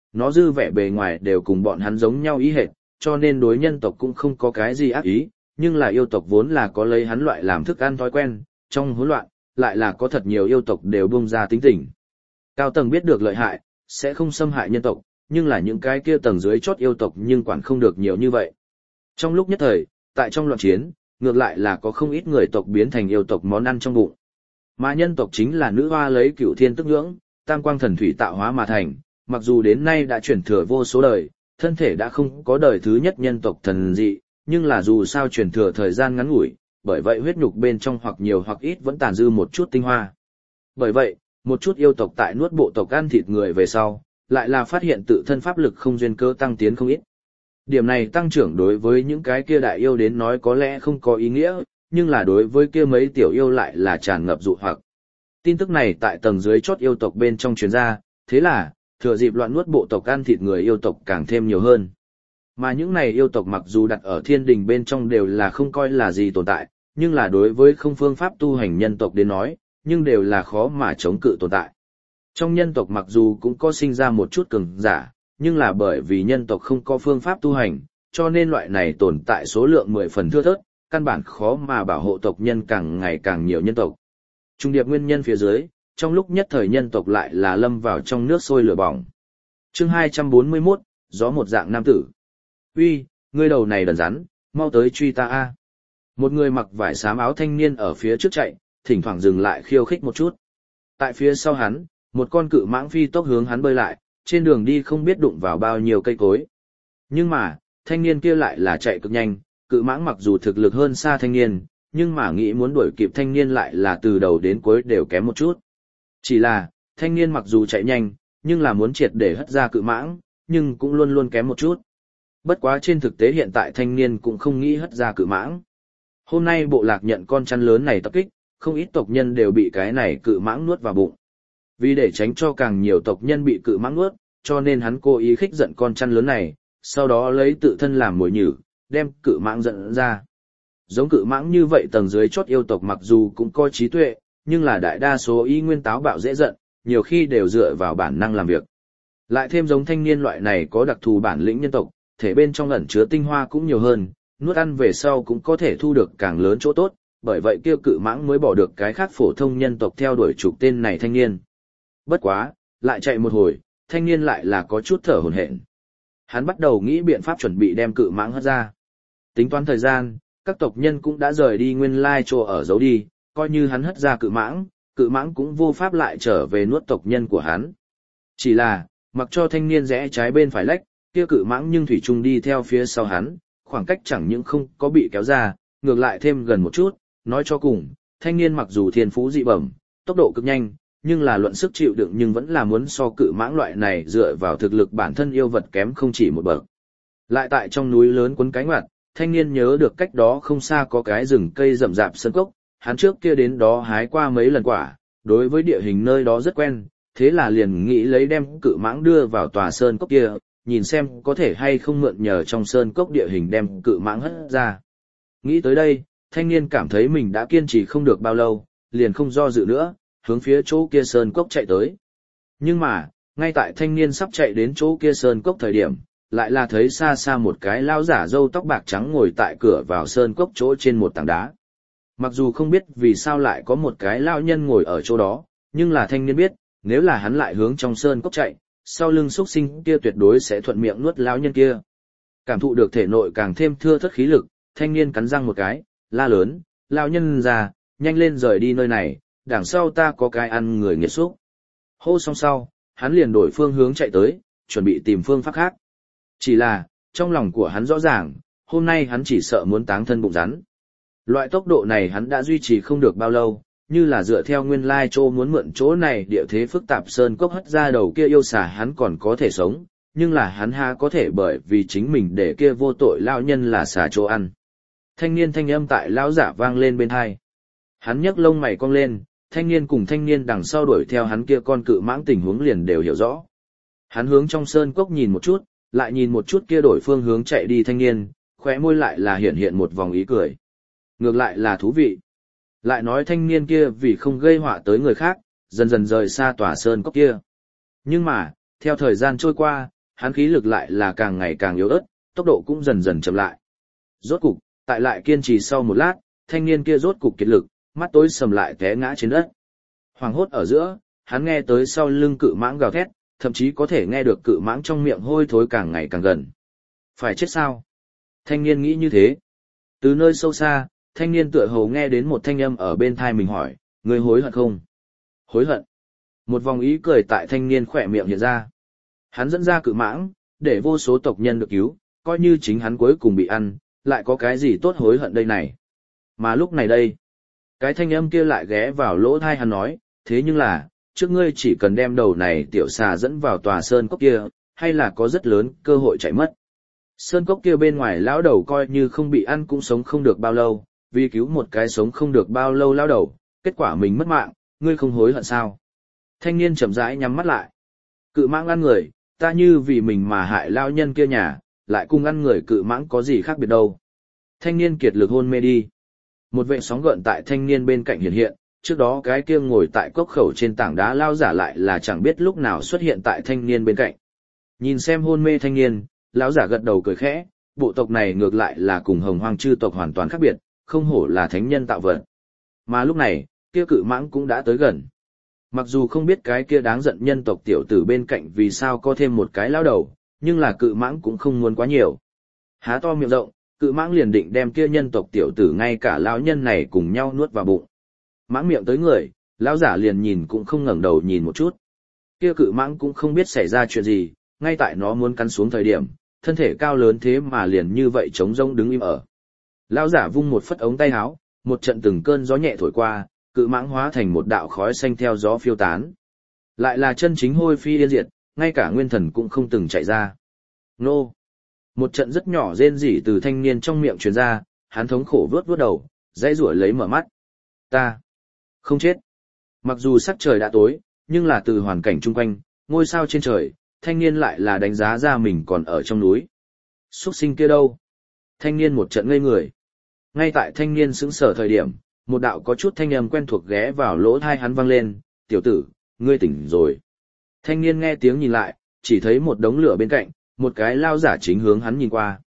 nó dư vẻ bề ngoài đều cùng bọn hắn giống nhau ý hệt, cho nên đối nhân tộc cũng không có cái gì ác ý, nhưng là yêu tộc vốn là có lấy hắn loại làm thức ăn thói quen, trong hỗn loạn, lại là có thật nhiều yêu tộc đều bung ra tính tình. Cao tầng biết được lợi hại, sẽ không xâm hại nhân tộc, nhưng là những cái kia tầng dưới chót yêu tộc nhưng quản không được nhiều như vậy. Trong lúc nhất thời, tại trong loạn chiến, ngược lại là có không ít người tộc biến thành yêu tộc món ăn trong bụng. Mà nhân tộc chính là nữ hoa lấy cửu thiên tức nhưỡng, tam quang thần thủy tạo hóa mà thành, mặc dù đến nay đã chuyển thừa vô số đời, thân thể đã không có đời thứ nhất nhân tộc thần dị, nhưng là dù sao chuyển thừa thời gian ngắn ngủi, bởi vậy huyết nhục bên trong hoặc nhiều hoặc ít vẫn tàn dư một chút tinh hoa. Bởi vậy, một chút yêu tộc tại nuốt bộ tộc ăn thịt người về sau, lại là phát hiện tự thân pháp lực không duyên cơ tăng tiến không ít. Điểm này tăng trưởng đối với những cái kia đại yêu đến nói có lẽ không có ý nghĩa, nhưng là đối với kia mấy tiểu yêu lại là tràn ngập dụ hoặc. Tin tức này tại tầng dưới chót yêu tộc bên trong truyền ra, thế là, thừa dịp loạn nuốt bộ tộc ăn thịt người yêu tộc càng thêm nhiều hơn. Mà những này yêu tộc mặc dù đặt ở thiên đình bên trong đều là không coi là gì tồn tại, nhưng là đối với không phương pháp tu hành nhân tộc đến nói, nhưng đều là khó mà chống cự tồn tại. Trong nhân tộc mặc dù cũng có sinh ra một chút cường giả, nhưng là bởi vì nhân tộc không có phương pháp tu hành, cho nên loại này tồn tại số lượng mười phần thưa thớt, căn bản khó mà bảo hộ tộc nhân càng ngày càng nhiều nhân tộc. Trung điệp nguyên nhân phía dưới, trong lúc nhất thời nhân tộc lại là lâm vào trong nước sôi lửa bỏng. Chương hai trăm bốn mươi mốt, gió một dạng nam tử. Uy, ngươi đầu này đần rắn, mau tới truy ta a. Một người mặc vải xám áo thanh niên ở phía trước chạy, thỉnh thoảng dừng lại khiêu khích một chút. Tại phía sau hắn, một con cự mãng phi tốc hướng hắn bơi lại, trên đường đi không biết đụng vào bao nhiêu cây cối. Nhưng mà, thanh niên kia lại là chạy cực nhanh, cự mãng mặc dù thực lực hơn xa thanh niên, nhưng mà nghĩ muốn đuổi kịp thanh niên lại là từ đầu đến cuối đều kém một chút. Chỉ là, thanh niên mặc dù chạy nhanh, nhưng là muốn triệt để hất ra cự mãng, nhưng cũng luôn luôn kém một chút. Bất quá trên thực tế hiện tại thanh niên cũng không nghĩ hất ra cự mãng. Hôm nay bộ lạc nhận con chăn lớn này tập kích, không ít tộc nhân đều bị cái này cự mãng nuốt vào bụng. Vì để tránh cho càng nhiều tộc nhân bị cự mãng nuốt, cho nên hắn cố ý khích giận con chăn lớn này, sau đó lấy tự thân làm mồi nhử, đem cự mãng giận ra. Giống cự mãng như vậy tầng dưới chót yêu tộc mặc dù cũng có trí tuệ, nhưng là đại đa số y nguyên táo bạo dễ giận, nhiều khi đều dựa vào bản năng làm việc. Lại thêm giống thanh niên loại này có đặc thù bản lĩnh nhân tộc, thể bên trong ẩn chứa tinh hoa cũng nhiều hơn, nuốt ăn về sau cũng có thể thu được càng lớn chỗ tốt, bởi vậy kêu cự mãng mới bỏ được cái khác phổ thông nhân tộc theo đuổi trục tên này thanh niên. Bất quá, lại chạy một hồi, thanh niên lại là có chút thở hổn hển. Hắn bắt đầu nghĩ biện pháp chuẩn bị đem cự mãng hất ra. Tính toán thời gian, các tộc nhân cũng đã rời đi nguyên lai chỗ ở giấu đi, coi như hắn hất ra cự mãng, cự mãng cũng vô pháp lại trở về nuốt tộc nhân của hắn. Chỉ là, mặc cho thanh niên rẽ trái bên phải lách, kia cự mãng nhưng thủy chung đi theo phía sau hắn, khoảng cách chẳng những không có bị kéo ra, ngược lại thêm gần một chút, nói cho cùng, thanh niên mặc dù thiên phú dị bẩm, tốc độ cực nhanh, nhưng là luận sức chịu đựng nhưng vẫn là muốn so cự mãng loại này dựa vào thực lực bản thân yêu vật kém không chỉ một bậc. Lại tại trong núi lớn quấn cánh ngoặt, thanh niên nhớ được cách đó không xa có cái rừng cây rậm rạp sơn cốc, hắn trước kia đến đó hái qua mấy lần quả, đối với địa hình nơi đó rất quen, thế là liền nghĩ lấy đem cự mãng đưa vào tòa sơn cốc kia, nhìn xem có thể hay không mượn nhờ trong sơn cốc địa hình đem cự mãng hất ra. Nghĩ tới đây, thanh niên cảm thấy mình đã kiên trì không được bao lâu, liền không do dự nữa, hướng phía chỗ kia sơn cốc chạy tới. Nhưng mà, ngay tại thanh niên sắp chạy đến chỗ kia sơn cốc thời điểm, lại là thấy xa xa một cái lao giả râu tóc bạc trắng ngồi tại cửa vào sơn cốc chỗ trên một tảng đá. Mặc dù không biết vì sao lại có một cái lao nhân ngồi ở chỗ đó, nhưng là thanh niên biết, nếu là hắn lại hướng trong sơn cốc chạy, sau lưng xuất sinh kia tuyệt đối sẽ thuận miệng nuốt lao nhân kia. Cảm thụ được thể nội càng thêm thưa thất khí lực, thanh niên cắn răng một cái, la lớn, lao nhân già, nhanh lên rời đi nơi này, đằng sau ta có cái ăn người nghiệt xúc. Hô xong sau, hắn liền đổi phương hướng chạy tới, chuẩn bị tìm phương pháp khác. Chỉ là, trong lòng của hắn rõ ràng, hôm nay hắn chỉ sợ muốn táng thân bụng rắn. Loại tốc độ này hắn đã duy trì không được bao lâu, như là dựa theo nguyên lai chỗ muốn mượn chỗ này địa thế phức tạp sơn cốc hất ra đầu kia yêu xà hắn còn có thể sống, nhưng là hắn ha có thể bởi vì chính mình để kia vô tội lao nhân là xà chỗ ăn. Thanh niên thanh âm tại lão giả vang lên bên hai. Hắn nhấc lông mày cong lên, thanh niên cùng thanh niên đằng sau đuổi theo hắn kia con cự mãng tình huống liền đều hiểu rõ. Hắn hướng trong sơn cốc nhìn một chút, lại nhìn một chút kia đổi phương hướng chạy đi thanh niên, khóe môi lại là hiện hiện một vòng ý cười. Ngược lại là thú vị. Lại nói thanh niên kia vì không gây họa tới người khác, dần dần rời xa tòa sơn cốc kia. Nhưng mà, theo thời gian trôi qua, hắn khí lực lại là càng ngày càng yếu ớt, tốc độ cũng dần dần chậm lại. Rốt cục, tại lại kiên trì sau một lát, thanh niên kia rốt cục kiệt lực, mắt tối sầm lại té ngã trên đất. Hoàng hốt ở giữa, hắn nghe tới sau lưng cự mãng gào thét, thậm chí có thể nghe được cự mãng trong miệng hôi thối càng ngày càng gần. Phải chết sao? Thanh niên nghĩ như thế. Từ nơi sâu xa, thanh niên tựa hồ nghe đến một thanh âm ở bên thai mình hỏi, ngươi hối hận không? Hối hận. Một vòng ý cười tại thanh niên khỏe miệng hiện ra. Hắn dẫn ra cự mãng, để vô số tộc nhân được cứu, coi như chính hắn cuối cùng bị ăn, lại có cái gì tốt hối hận đây này. Mà lúc này đây, cái thanh âm kia lại ghé vào lỗ thai hắn nói, thế nhưng là, trước ngươi chỉ cần đem đầu này tiểu xà dẫn vào tòa sơn cốc kia, hay là có rất lớn cơ hội chạy mất. Sơn cốc kia bên ngoài lão đầu coi như không bị ăn cũng sống không được bao lâu, vì cứu một cái sống không được bao lâu lão đầu, kết quả mình mất mạng, ngươi không hối hận sao? Thanh niên chậm rãi nhắm mắt lại. Cự mãng ăn người, ta như vì mình mà hại lao nhân kia nhà, lại cùng ăn người cự mãng có gì khác biệt đâu. Thanh niên kiệt lực hôn mê đi. Một vệ sóng gợn tại thanh niên bên cạnh hiện hiện, trước đó cái kia ngồi tại cốc khẩu trên tảng đá lao giả lại là chẳng biết lúc nào xuất hiện tại thanh niên bên cạnh. Nhìn xem hôn mê thanh niên, lão giả gật đầu cười khẽ, bộ tộc này ngược lại là cùng hồng hoang chư tộc hoàn toàn khác biệt, không hổ là thánh nhân tạo vật. Mà lúc này, kia cự mãng cũng đã tới gần. Mặc dù không biết cái kia đáng giận nhân tộc tiểu tử bên cạnh vì sao có thêm một cái lao đầu, nhưng là cự mãng cũng không muốn quá nhiều. Há to miệng rộng, cự mãng liền định đem kia nhân tộc tiểu tử ngay cả lão nhân này cùng nhau nuốt vào bụng. Mãng miệng tới người, lão giả liền nhìn cũng không ngẩng đầu nhìn một chút. Kia cự mãng cũng không biết xảy ra chuyện gì, ngay tại nó muốn cắn xuống thời điểm, thân thể cao lớn thế mà liền như vậy trống rỗng đứng im ở. Lão giả vung một phất ống tay áo, một trận từng cơn gió nhẹ thổi qua, cự mãng hóa thành một đạo khói xanh theo gió phiêu tán. Lại là chân chính hôi phi yên diệt, ngay cả nguyên thần cũng không từng chạy ra. Nô! Một trận rất nhỏ rên rỉ từ thanh niên trong miệng truyền ra, hắn thống khổ vướt vướt đầu, dãy rủa lấy mở mắt. Ta! Không chết! Mặc dù sắc trời đã tối, nhưng là từ hoàn cảnh chung quanh, ngôi sao trên trời, thanh niên lại là đánh giá ra mình còn ở trong núi. Xuất sinh kia đâu? Thanh niên một trận ngây người. Ngay tại thanh niên sững sờ thời điểm, một đạo có chút thanh âm quen thuộc ghé vào lỗ tai hắn vang lên, tiểu tử, ngươi tỉnh rồi. Thanh niên nghe tiếng nhìn lại, chỉ thấy một đống lửa bên cạnh, một cái lao giả chính hướng hắn nhìn qua.